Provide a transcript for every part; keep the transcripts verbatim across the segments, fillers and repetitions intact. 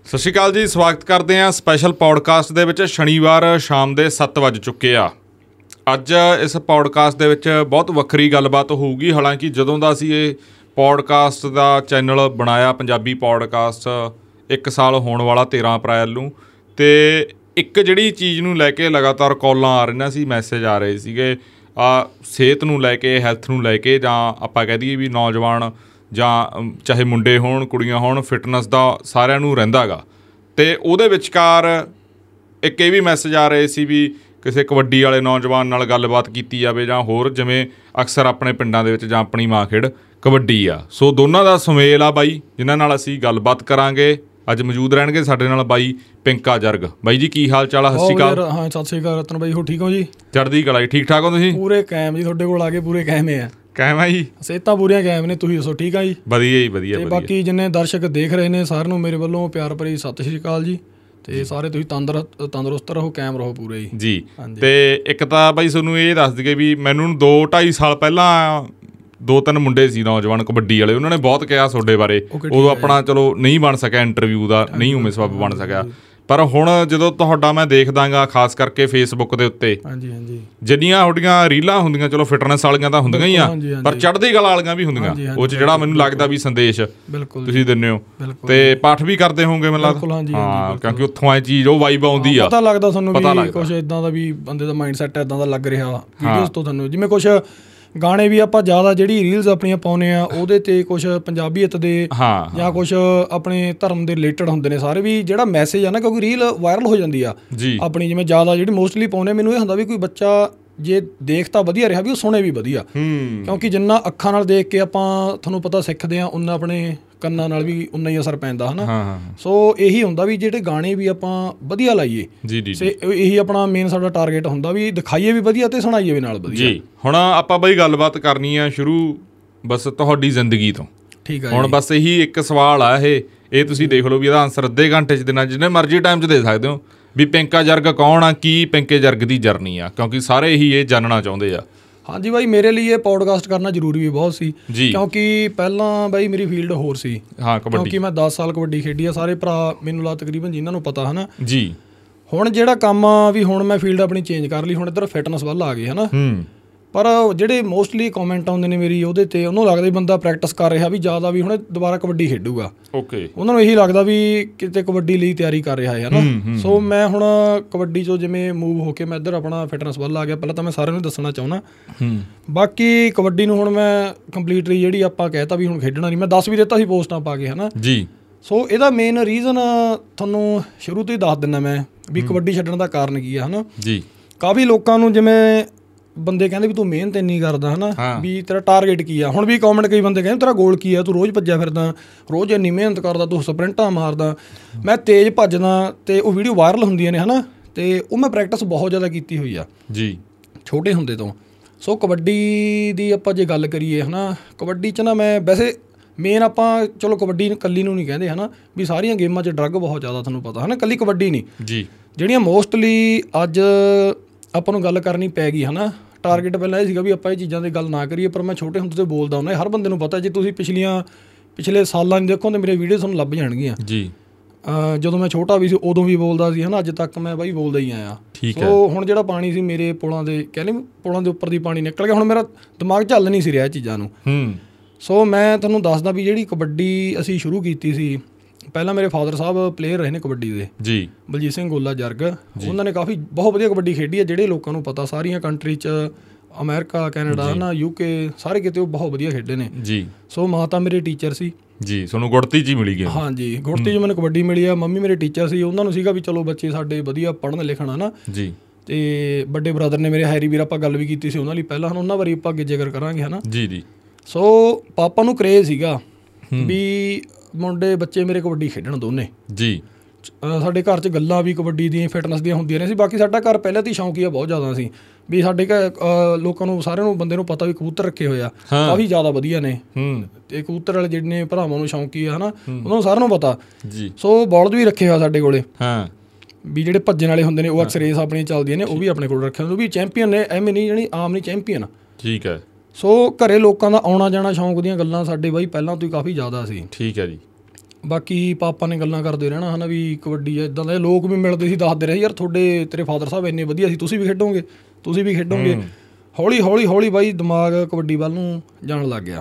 ਸਤਿ ਸ਼੍ਰੀ ਅਕਾਲ ਜੀ, ਸਵਾਗਤ ਕਰਦੇ ਹਾਂ ਸਪੈਸ਼ਲ ਪੌਡਕਾਸਟ ਦੇ ਵਿੱਚ। ਸ਼ਨੀਵਾਰ ਸ਼ਾਮ ਦੇ ਸੱਤ ਵੱਜ ਚੁੱਕੇ ਆ। ਅੱਜ ਇਸ ਪੌਡਕਾਸਟ ਦੇ ਵਿੱਚ ਬਹੁਤ ਵੱਖਰੀ ਗੱਲਬਾਤ ਹੋਊਗੀ। ਹਾਲਾਂਕਿ ਜਦੋਂ ਦਾ ਅਸੀਂ ਇਹ ਪੌਡਕਾਸਟ ਦਾ ਚੈਨਲ ਬਣਾਇਆ, ਪੰਜਾਬੀ ਪੌਡਕਾਸਟ, ਇੱਕ ਸਾਲ ਹੋਣ ਵਾਲਾ ਤੇਰ੍ਹਾਂ ਅਪ੍ਰੈਲ ਨੂੰ, ਅਤੇ ਇੱਕ ਜਿਹੜੀ ਚੀਜ਼ ਨੂੰ ਲੈ ਕੇ ਲਗਾਤਾਰ ਕਾਲਾਂ ਆ ਰਹੀਆਂ ਸੀ, ਮੈਸੇਜ ਆ ਰਹੇ ਸੀਗੇ, ਆ ਸਿਹਤ ਨੂੰ ਲੈ ਕੇ, ਹੈਲਥ ਨੂੰ ਲੈ ਕੇ, ਜਾਂ ਆਪਾਂ ਕਹਿ ਦਈਏ ਵੀ ਨੌਜਵਾਨ ਜਾਂ ਚਾਹੇ ਮੁੰਡੇ ਹੋਣ ਕੁੜੀਆਂ ਹੋਣ, ਫਿਟਨੈਸ ਦਾ ਸਾਰਿਆਂ ਨੂੰ ਰਹਿੰਦਾ ਗਾ। ਅਤੇ ਉਹਦੇ ਵਿਚਕਾਰ ਇੱਕ ਇਹ ਵੀ ਮੈਸੇਜ ਆ ਰਹੇ ਸੀ ਵੀ ਕਿਸੇ ਕਬੱਡੀ ਵਾਲੇ ਨੌਜਵਾਨ ਨਾਲ ਗੱਲਬਾਤ ਕੀਤੀ ਜਾਵੇ, ਜਾਂ ਹੋਰ ਜਿਵੇਂ ਅਕਸਰ ਆਪਣੇ ਪਿੰਡਾਂ ਦੇ ਵਿੱਚ ਜਾਂ ਆਪਣੀ ਮਾਂ ਖੇਡ ਕਬੱਡੀ ਆ। ਸੋ ਦੋਨਾਂ ਦਾ ਸੁਮੇਲ ਆ ਬਾਈ, ਜਿਨ੍ਹਾਂ ਨਾਲ ਅਸੀਂ ਗੱਲਬਾਤ ਕਰਾਂਗੇ। ਅੱਜ ਮੌਜੂਦ ਰਹਿਣਗੇ ਸਾਡੇ ਨਾਲ ਬਾਈ ਪਿੰਕਾ ਜਰਗ। ਬਾਈ ਜੀ ਕੀ ਹਾਲ ਚਾਲ ਆ? ਸਤਿ ਸ਼੍ਰੀ ਅਕਾਲ। ਹਾਂ ਸਤਿ ਸ਼੍ਰੀ ਅਕਾਲ ਰਤਨ ਬਾਈ, ਹੋ ਠੀਕ ਹੋ ਜੀ? ਚੜ੍ਹਦੀ ਕਲਾ ਜੀ। ਠੀਕ ਠਾਕ ਹੋ ਤੁਸੀਂ? ਪੂਰੇ ਕਾਇਮ ਜੀ, ਤੁਹਾਡੇ ਕੋਲ ਆ ਕੇ ਪੂਰੇ ਕਾਇਮ ਆ। ਕਾਇਮ ਆ ਜੀ? ਸਿਹਤਾਂ ਪੂਰੀਆਂ ਕਾਇਮ ਨੇ, ਤੁਸੀਂ ਦੱਸੋ ਠੀਕ ਆ ਜੀ? ਵਧੀਆ ਜੀ, ਵਧੀਆ। ਤੇ ਬਾਕੀ ਜਿੰਨੇ ਦਰਸ਼ਕ ਦੇਖ ਰਹੇ ਨੇ ਸਾਰਿਆਂ ਨੂੰ ਮੇਰੇ ਵੱਲੋਂ ਪਿਆਰ ਭਰੀ ਸਤਿ ਸ਼੍ਰੀ ਅਕਾਲ ਜੀ। ਤੇ ਸਾਰੇ ਤੁਸੀਂ ਤੰਦਰੁਸਤ ਤੰਦਰੁਸਤ ਰਹੋ, ਕਾਇਮ ਰਹੋ ਪੂਰੇ ਜੀ। ਜੀ। ਤੇ ਇੱਕ ਤਾਂ ਬਾਈ ਤੁਹਾਨੂੰ ਇਹ ਦੱਸ ਦਈਏ ਵੀ ਮੈਨੂੰ ਦੋ ਢਾਈ ਸਾਲ ਪਹਿਲਾਂ ਦੋ ਤਿੰਨ ਮੁੰਡੇ ਸੀ ਨੌਜਵਾਨ ਕਬੱਡੀ ਵਾਲੇ, ਉਹਨਾਂ ਨੇ ਬਹੁਤ ਕਿਹਾ ਤੁਹਾਡੇ ਬਾਰੇ। ਉਦੋਂ ਆਪਣਾ ਚਲੋ ਨਹੀਂ ਬਣ ਸਕਿਆ ਇੰਟਰਵਿਊ ਦਾ, ਨਹੀਂ ਉਵੇਂ ਸਬੱਬ ਬਣ ਸਕਿਆ। ਪਰ ਹੁਣ ਜਦੋਂ ਤੁਹਾਡਾ ਮੈਂ ਦੇਖਦਾ ਗਾ, ਖਾਸ ਕਰਕੇ ਫੇਸਬੁੱਕ ਦੇ ਉੱਤੇ, ਹਾਂਜੀ ਹਾਂਜੀ, ਜਿੰਨੀਆਂ ਤੁਹਾਡੀਆਂ ਰੀਲਾਂ ਹੁੰਦੀਆਂ, ਚਲੋ ਫਿਟਨੈਸ ਵਾਲੀਆਂ ਤਾਂ ਹੁੰਦੀਆਂ ਹੀ ਆ, ਪਰ ਚੜ੍ਹਦੀ ਕਲਾ ਵਾਲੀਆਂ ਵੀ ਹੁੰਦੀਆਂ, ਉਹ 'ਚ ਜਿਹੜਾ ਮੈਨੂੰ ਲੱਗਦਾ ਵੀ ਸੰਦੇਸ਼ ਤੁਸੀਂ ਦਿੰਦੇ ਹੋ, ਤੇ ਪਾਠ ਵੀ ਕਰਦੇ ਹੋਵੋਗੇ ਮੈਨੂੰ ਲੱਗਦਾ। ਹਾਂ, ਕਿਉਂਕਿ ਉੱਥੋਂ ਇਹ ਚੀਜ਼ ਉਹ ਵਾਈਬ ਆਉਂਦੀ ਆ, ਪਤਾ ਲੱਗਦਾ ਤੁਹਾਨੂੰ ਵੀ ਕੁਛ ਇੱਦਾਂ ਦਾ ਵੀ ਬੰਦੇ ਦਾ ਮਾਈਂਡ ਸੈੱਟ ਇੱਦਾਂ ਦਾ ਲੱਗ ਰਿਹਾ ਵੀਡੀਓਜ਼ ਤੋਂ ਤੁਹਾਨੂੰ। ਜਿਵੇਂ ਕੁਛ ਗਾਣੇ ਵੀ ਆਪਾਂ ਜ਼ਿਆਦਾ ਜਿਹੜੀ ਰੀਲਸ ਆਪਣੀਆਂ ਪਾਉਂਦੇ ਆ, ਉਹਦੇ 'ਤੇ ਕੁਛ ਪੰਜਾਬੀਅਤ ਦੇ ਜਾਂ ਕੁਛ ਆਪਣੇ ਧਰਮ ਦੇ ਰਿਲੇਟਡ ਹੁੰਦੇ ਨੇ ਸਾਰੇ, ਵੀ ਜਿਹੜਾ ਮੈਸੇਜ ਆ ਨਾ, ਕਿਉਂਕਿ ਰੀਲ ਵਾਇਰਲ ਹੋ ਜਾਂਦੀ ਆ ਆਪਣੀ, ਜਿਵੇਂ ਜ਼ਿਆਦਾ ਜਿਹੜੀ ਮੋਸਟਲੀ ਪਾਉਂਦੇ, ਮੈਨੂੰ ਇਹ ਹੁੰਦਾ ਵੀ ਕੋਈ ਬੱਚਾ ਜੇ ਦੇਖ ਤਾਂ ਵਧੀਆ ਰਿਹਾ ਵੀ ਉਹ ਸੁਣੇ ਵੀ ਵਧੀਆ, ਕਿਉਂਕਿ ਜਿੰਨਾ ਅੱਖਾਂ ਨਾਲ ਦੇਖ ਕੇ ਆਪਾਂ ਤੁਹਾਨੂੰ ਪਤਾ ਸਿੱਖਦੇ ਹਾਂ, ਉਨਾ ਆਪਣੇ ਕੰਨਾਂ ਨਾਲ ਵੀ ਉਨਾ ਹੀ ਅਸਰ ਪੈਂਦਾ ਹੈ ਨਾ। ਸੋ ਇਹੀ ਹੁੰਦਾ ਵੀ ਜਿਹੜੇ ਗਾਣੇ ਵੀ ਆਪਾਂ ਵਧੀਆ ਲਾਈਏ, ਤੇ ਇਹੀ ਆਪਣਾ ਮੇਨ ਸਾਡਾ ਟਾਰਗੇਟ ਹੁੰਦਾ ਵੀ ਦਿਖਾਈਏ ਵੀ ਵਧੀਆ ਤੇ ਸੁਣਾਈਏ ਵੀ ਨਾਲ ਵਧੀਆ। ਜੀ, ਹੁਣ ਆਪਾਂ ਬਈ ਗੱਲਬਾਤ ਕਰਨੀ ਆ ਸ਼ੁਰੂ ਬਸ ਤੁਹਾਡੀ ਜ਼ਿੰਦਗੀ ਤੋਂ। ਠੀਕ ਹੈ। ਹੁਣ ਬਸ ਇਹੀ ਇੱਕ ਸਵਾਲ ਆ, ਇਹ ਇਹ ਤੁਸੀਂ ਦੇਖ ਲਓ ਵੀ ਇਹਦਾ ਆਨਸਰ ਅੱਧੇ ਘੰਟੇ 'ਚ ਦੇਣਾ, ਜਿੰਨੇ ਮਰਜ਼ੀ ਟਾਈਮ 'ਚ ਦੇ ਸਕਦੇ ਹੋ, ਵੀ ਪਿੰਕਾ ਜਰਗ ਕੌਣ ਆ, ਕੀ ਪਿੰਕੇ ਜਰਗ ਦੀ ਜਰਨੀ ਆ, ਕਿਉਂਕਿ ਸਾਰੇ ਇਹੀ ਇਹ ਜਾਣਨਾ ਚਾਹੁੰਦੇ ਆ। ਹਾਂਜੀ ਬਾਈ, ਮੇਰੇ ਲਈ ਇਹ ਪੌਡਕਾਸਟ ਕਰਨਾ ਜ਼ਰੂਰੀ ਵੀ ਬਹੁਤ ਸੀ, ਕਿਉਂਕਿ ਪਹਿਲਾਂ ਬਾਈ ਮੇਰੀ ਫੀਲਡ ਹੋਰ ਸੀ। ਹਾਂ, ਕਬੱਡੀ। ਕਿਉਂਕਿ ਮੈਂ ਦਸ ਸਾਲ ਕਬੱਡੀ ਖੇਡੀ ਆ, ਸਾਰੇ ਭਰਾ ਮੈਨੂੰ ਲਾ ਤਕਰੀਬਨ ਜਿਨ੍ਹਾਂ ਨੂੰ ਪਤਾ ਹੈ ਨਾ ਜੀ। ਹੁਣ ਜਿਹੜਾ ਕੰਮ ਆ ਵੀ ਹੁਣ ਮੈਂ ਫੀਲਡ ਆਪਣੀ ਚੇਂਜ ਕਰ ਲਈ, ਹੁਣ ਇੱਧਰ ਫਿਟਨੈਸ ਵੱਲ ਆ ਗਏ ਹੈ ਨਾ। ਪਰ ਜਿਹੜੇ ਮੋਸਟਲੀ ਕਮੈਂਟ ਆਉਂਦੇ ਨੇ ਮੇਰੀ ਉਹਦੇ 'ਤੇ, ਉਹਨੂੰ ਲੱਗਦਾ ਵੀ ਬੰਦਾ ਪ੍ਰੈਕਟਿਸ ਕਰ ਰਿਹਾ ਵੀ ਜ਼ਿਆਦਾ, ਵੀ ਹੁਣ ਦੁਬਾਰਾ ਕਬੱਡੀ ਖੇਡੂਗਾ। ਓਕੇ। ਉਹਨਾਂ ਨੂੰ ਇਹੀ ਲੱਗਦਾ ਵੀ ਕਿਤੇ ਕਬੱਡੀ ਲਈ ਤਿਆਰੀ ਕਰ ਰਿਹਾ ਹੈ ਨਾ। ਸੋ ਮੈਂ ਹੁਣ ਕਬੱਡੀ 'ਚੋਂ ਜਿਵੇਂ ਮੂਵ ਹੋ ਕੇ ਮੈਂ ਇੱਧਰ ਆਪਣਾ ਫਿਟਨੈਸ ਵੱਲ ਆ ਗਿਆ। ਪਹਿਲਾਂ ਤਾਂ ਮੈਂ ਸਾਰਿਆਂ ਨੂੰ ਦੱਸਣਾ ਚਾਹੁੰਦਾ, ਬਾਕੀ ਕਬੱਡੀ ਨੂੰ ਹੁਣ ਮੈਂ ਕੰਪਲੀਟਲੀ ਜਿਹੜੀ ਆਪਾਂ ਕਹਿ ਤਾ ਵੀ ਹੁਣ ਖੇਡਣਾ ਨਹੀਂ, ਮੈਂ ਦੱਸ ਵੀ ਦਿੱਤਾ ਸੀ ਪੋਸਟਾਂ ਪਾ ਕੇ ਹੈ ਨਾ ਜੀ। ਸੋ ਇਹਦਾ ਮੇਨ ਰੀਜ਼ਨ ਤੁਹਾਨੂੰ ਸ਼ੁਰੂ ਤੋਂ ਹੀ ਦੱਸ ਦਿੰਦਾ ਮੈਂ ਵੀ ਕਬੱਡੀ ਛੱਡਣ ਦਾ ਕਾਰਨ ਕੀ ਆ ਹੈ ਨਾ ਜੀ। ਕਾਫੀ ਲੋਕਾਂ ਨੂੰ ਜਿਵੇਂ ਬੰਦੇ ਕਹਿੰਦੇ ਵੀ ਤੂੰ ਮਿਹਨਤ ਇੰਨੀ ਕਰਦਾ ਹੈ ਨਾ, ਵੀ ਤੇਰਾ ਟਾਰਗੇਟ ਕੀ ਆ। ਹੁਣ ਵੀ ਕਮੈਂਟ ਕਈ ਬੰਦੇ ਕਹਿੰਦੇ ਤੇਰਾ ਗੋਲ ਕੀ ਆ, ਤੂੰ ਰੋਜ਼ ਭੱਜਿਆ ਫਿਰਦਾ, ਰੋਜ਼ ਇੰਨੀ ਮਿਹਨਤ ਕਰਦਾ, ਤੂੰ ਸਪਰਿੰਟਾਂ ਮਾਰਦਾ। ਮੈਂ ਤੇਜ਼ ਭੱਜਦਾ ਅਤੇ ਉਹ ਵੀਡੀਓ ਵਾਇਰਲ ਹੁੰਦੀਆਂ ਨੇ ਹੈ ਨਾ, ਅਤੇ ਉਹ ਮੈਂ ਪ੍ਰੈਕਟਿਸ ਬਹੁਤ ਜ਼ਿਆਦਾ ਕੀਤੀ ਹੋਈ ਆ ਜੀ, ਛੋਟੇ ਹੁੰਦੇ ਤੋਂ। ਸੋ ਕਬੱਡੀ ਦੀ ਆਪਾਂ ਜੇ ਗੱਲ ਕਰੀਏ ਹੈ ਨਾ, ਕਬੱਡੀ 'ਚ ਨਾ ਮੈਂ ਵੈਸੇ ਮੇਨ ਆਪਾਂ ਚਲੋ ਕਬੱਡੀ ਇਕੱਲੀ ਨੂੰ ਨਹੀਂ ਕਹਿੰਦੇ ਹੈ ਨਾ, ਵੀ ਸਾਰੀਆਂ ਗੇਮਾਂ 'ਚ ਡਰੱਗ ਬਹੁਤ ਜ਼ਿਆਦਾ ਤੁਹਾਨੂੰ ਪਤਾ ਹੈ ਨਾ, ਇਕੱਲੀ ਕਬੱਡੀ ਨਹੀਂ ਜੀ। ਜਿਹੜੀਆਂ ਮੋਸਟਲੀ ਅੱਜ ਆਪਾਂ ਨੂੰ ਗੱਲ ਕਰਨੀ ਪੈ ਗਈ ਹੈ ਨਾ, ਟਾਰਗੇਟ ਪਹਿਲਾਂ ਇਹ ਸੀਗਾ ਵੀ ਆਪਾਂ ਇਹ ਚੀਜ਼ਾਂ 'ਤੇ ਗੱਲ ਨਾ ਕਰੀਏ, ਪਰ ਮੈਂ ਛੋਟੇ ਹੁੰਦੇ ਤੋਂ ਬੋਲਦਾ ਹੁੰਦਾ, ਹਰ ਬੰਦੇ ਨੂੰ ਪਤਾ। ਜੇ ਤੁਸੀਂ ਪਿਛਲੀਆਂ ਪਿਛਲੇ ਸਾਲਾਂ ਨੂੰ ਦੇਖੋ ਤਾਂ ਮੇਰੇ ਵੀਡੀਓ ਤੁਹਾਨੂੰ ਲੱਭ ਜਾਣਗੀਆਂ ਜੀ। ਜਦੋਂ ਮੈਂ ਛੋਟਾ ਵੀ ਸੀ ਉਦੋਂ ਵੀ ਬੋਲਦਾ ਸੀ ਹੈ ਨਾ, ਅੱਜ ਤੱਕ ਮੈਂ ਬਾਈ ਬੋਲਦਾ ਹੀ ਆਇਆ। ਸੋ ਹੁਣ ਜਿਹੜਾ ਪਾਣੀ ਸੀ ਮੇਰੇ ਪੁਲਾਂ ਦੇ, ਕਹਿੰਦੇ ਪੁਲਾਂ ਦੇ ਉੱਪਰ ਦੀ ਪਾਣੀ ਨਿਕਲ ਗਿਆ, ਹੁਣ ਮੇਰਾ ਦਿਮਾਗ ਝੱਲ ਨਹੀਂ ਸੀ ਰਿਹਾ ਇਹ ਚੀਜ਼ਾਂ ਨੂੰ। ਸੋ ਮੈਂ ਤੁਹਾਨੂੰ ਦੱਸਦਾ ਵੀ ਜਿਹੜੀ ਕਬੱਡੀ ਅਸੀਂ ਸ਼ੁਰੂ ਕੀਤੀ ਸੀ, ਪਹਿਲਾਂ ਮੇਰੇ ਫਾਦਰ ਸਾਹਿਬ ਪਲੇਅਰ ਰਹੇ ਨੇ ਕਬੱਡੀ ਦੇ ਜੀ, ਬਲਜੀਤ ਸਿੰਘ ਗੋਲਾ ਜਰਗ। ਉਹਨਾਂ ਨੇ ਕਾਫੀ ਬਹੁਤ ਵਧੀਆ ਕਬੱਡੀ ਖੇਡੀ ਹੈ, ਜਿਹੜੇ ਲੋਕਾਂ ਨੂੰ ਪਤਾ ਸਾਰੀਆਂ ਕੰਟਰੀ 'ਚ, ਅਮਰੀਕਾ, ਕੈਨੇਡਾ ਹੈ ਨਾ, ਯੂਕੇ, ਸਾਰੇ ਕਿਤੇ ਉਹ ਬਹੁਤ ਵਧੀਆ ਖੇਡੇ ਨੇ ਜੀ। ਸੋ ਮਾਤਾ ਮੇਰੇ ਟੀਚਰ ਸੀ ਜੀ, ਤੁਹਾਨੂੰ ਗੁੜਤੀ 'ਚ ਹੀ ਮਿਲੀ ਗਿਆ? ਹਾਂਜੀ, ਗੁੜਤੀ 'ਚ ਮੈਨੂੰ ਕਬੱਡੀ ਮਿਲੀ ਆ। ਮੰਮੀ ਮੇਰੇ ਟੀਚਰ ਸੀ, ਉਹਨਾਂ ਨੂੰ ਸੀਗਾ ਵੀ ਚਲੋ ਬੱਚੇ ਸਾਡੇ ਵਧੀਆ ਪੜ੍ਹਨ ਲਿਖਣ ਹੈ ਨਾ ਜੀ। ਅਤੇ ਵੱਡੇ ਬ੍ਰਦਰ ਨੇ ਮੇਰੇ ਹੈਰੀ ਵੀਰ, ਆਪਾਂ ਗੱਲ ਵੀ ਕੀਤੀ ਸੀ ਉਹਨਾਂ ਲਈ ਪਹਿਲਾਂ, ਹੁਣ ਉਹਨਾਂ ਬਾਰੇ ਆਪਾਂ ਅੱਗੇ ਜ਼ਿਕਰ ਕਰਾਂਗੇ ਹੈ ਨਾ ਜੀ ਜੀ। ਸੋ ਪਾਪਾ ਨੂੰ ਕਰੇਜ਼ ਸੀਗਾ ਵੀ ਮੁੰਡੇ ਬੱਚੇ ਮੇਰੇ ਕਬੱਡੀ ਖੇਡਣ ਦੋਨੇ ਜੀ। ਸਾਡੇ ਘਰ 'ਚ ਗੱਲਾਂ ਵੀ ਕਬੱਡੀ ਦੀਆਂ, ਫਿਟਨੈਸ ਦੀਆਂ ਹੁੰਦੀਆਂ ਨੇ ਸੀ। ਬਾਕੀ ਸਾਡਾ ਘਰ ਪਹਿਲਾਂ ਤੋਂ ਹੀ ਸ਼ੌਂਕੀਆ ਬਹੁਤ ਜ਼ਿਆਦਾ ਸੀ, ਵੀ ਸਾਡੇ ਘਰ ਲੋਕਾਂ ਨੂੰ ਸਾਰਿਆਂ ਨੂੰ ਬੰਦੇ ਨੂੰ ਪਤਾ ਵੀ ਕਬੂਤਰ ਰੱਖੇ ਹੋਏ ਆ ਕਾਫੀ ਜ਼ਿਆਦਾ ਵਧੀਆ ਨੇ, ਅਤੇ ਕਬੂਤਰ ਵਾਲੇ ਜਿਹੜੇ ਨੇ ਭਰਾਵਾਂ ਨੂੰ ਸ਼ੌਂਕੀ ਆ ਹੈ ਨਾ, ਉਹਨਾਂ ਨੂੰ ਸਾਰਿਆਂ ਨੂੰ ਪਤਾ ਜੀ। ਸੋ ਬੌਲਦ ਵੀ ਰੱਖੇ ਹੋਇਆ ਸਾਡੇ ਕੋਲੇ, ਵੀ ਜਿਹੜੇ ਭੱਜਣ ਵਾਲੇ ਹੁੰਦੇ ਨੇ, ਉਹ ਅਕਸਰ ਰੇਸ ਆਪਣੀਆਂ ਚੱਲਦੀਆਂ ਨੇ, ਉਹ ਵੀ ਆਪਣੇ ਕੋਲ ਰੱਖੇ ਹੁੰਦੇ, ਉਹ ਵੀ ਚੈਂਪੀਅਨ ਨੇ, ਐਵੇਂ ਨਹੀਂ ਜਿਹੜੀ ਆਮ ਨਹੀਂ, ਚੈਂਪੀਅਨ। ਠੀਕ ਹੈ। ਸੋ ਘਰੇ ਲੋਕਾਂ ਦਾ ਆਉਣਾ ਜਾਣਾ, ਸ਼ੌਂਕ ਦੀਆਂ ਗੱਲਾਂ ਸਾਡੇ ਬਾਈ ਪਹਿਲਾਂ ਤੋਂ ਹੀ ਕਾਫੀ ਜ਼ਿਆਦਾ ਸੀ। ਠੀਕ ਹੈ ਜੀ। ਬਾਕੀ ਪਾਪਾ ਨੇ ਗੱਲਾਂ ਕਰਦੇ ਰਹਿਣਾ ਹੈ ਨਾ ਵੀ ਕਬੱਡੀ ਇੱਦਾਂ ਦੇ ਲੋਕ ਵੀ ਮਿਲਦੇ ਸੀ, ਦੱਸਦੇ ਰਹੇ ਯਾਰ ਤੁਹਾਡੇ ਤੇਰੇ ਫਾਦਰ ਸਾਹਿਬ ਇੰਨੇ ਵਧੀਆ ਸੀ, ਤੁਸੀਂ ਵੀ ਖੇਡੋਗੇ ਤੁਸੀਂ ਵੀ ਖੇਡੋਗੇ। ਹੌਲੀ ਹੌਲੀ ਹੌਲੀ ਬਾਈ ਦਿਮਾਗ ਕਬੱਡੀ ਵੱਲ ਨੂੰ ਜਾਣ ਲੱਗ ਗਿਆ।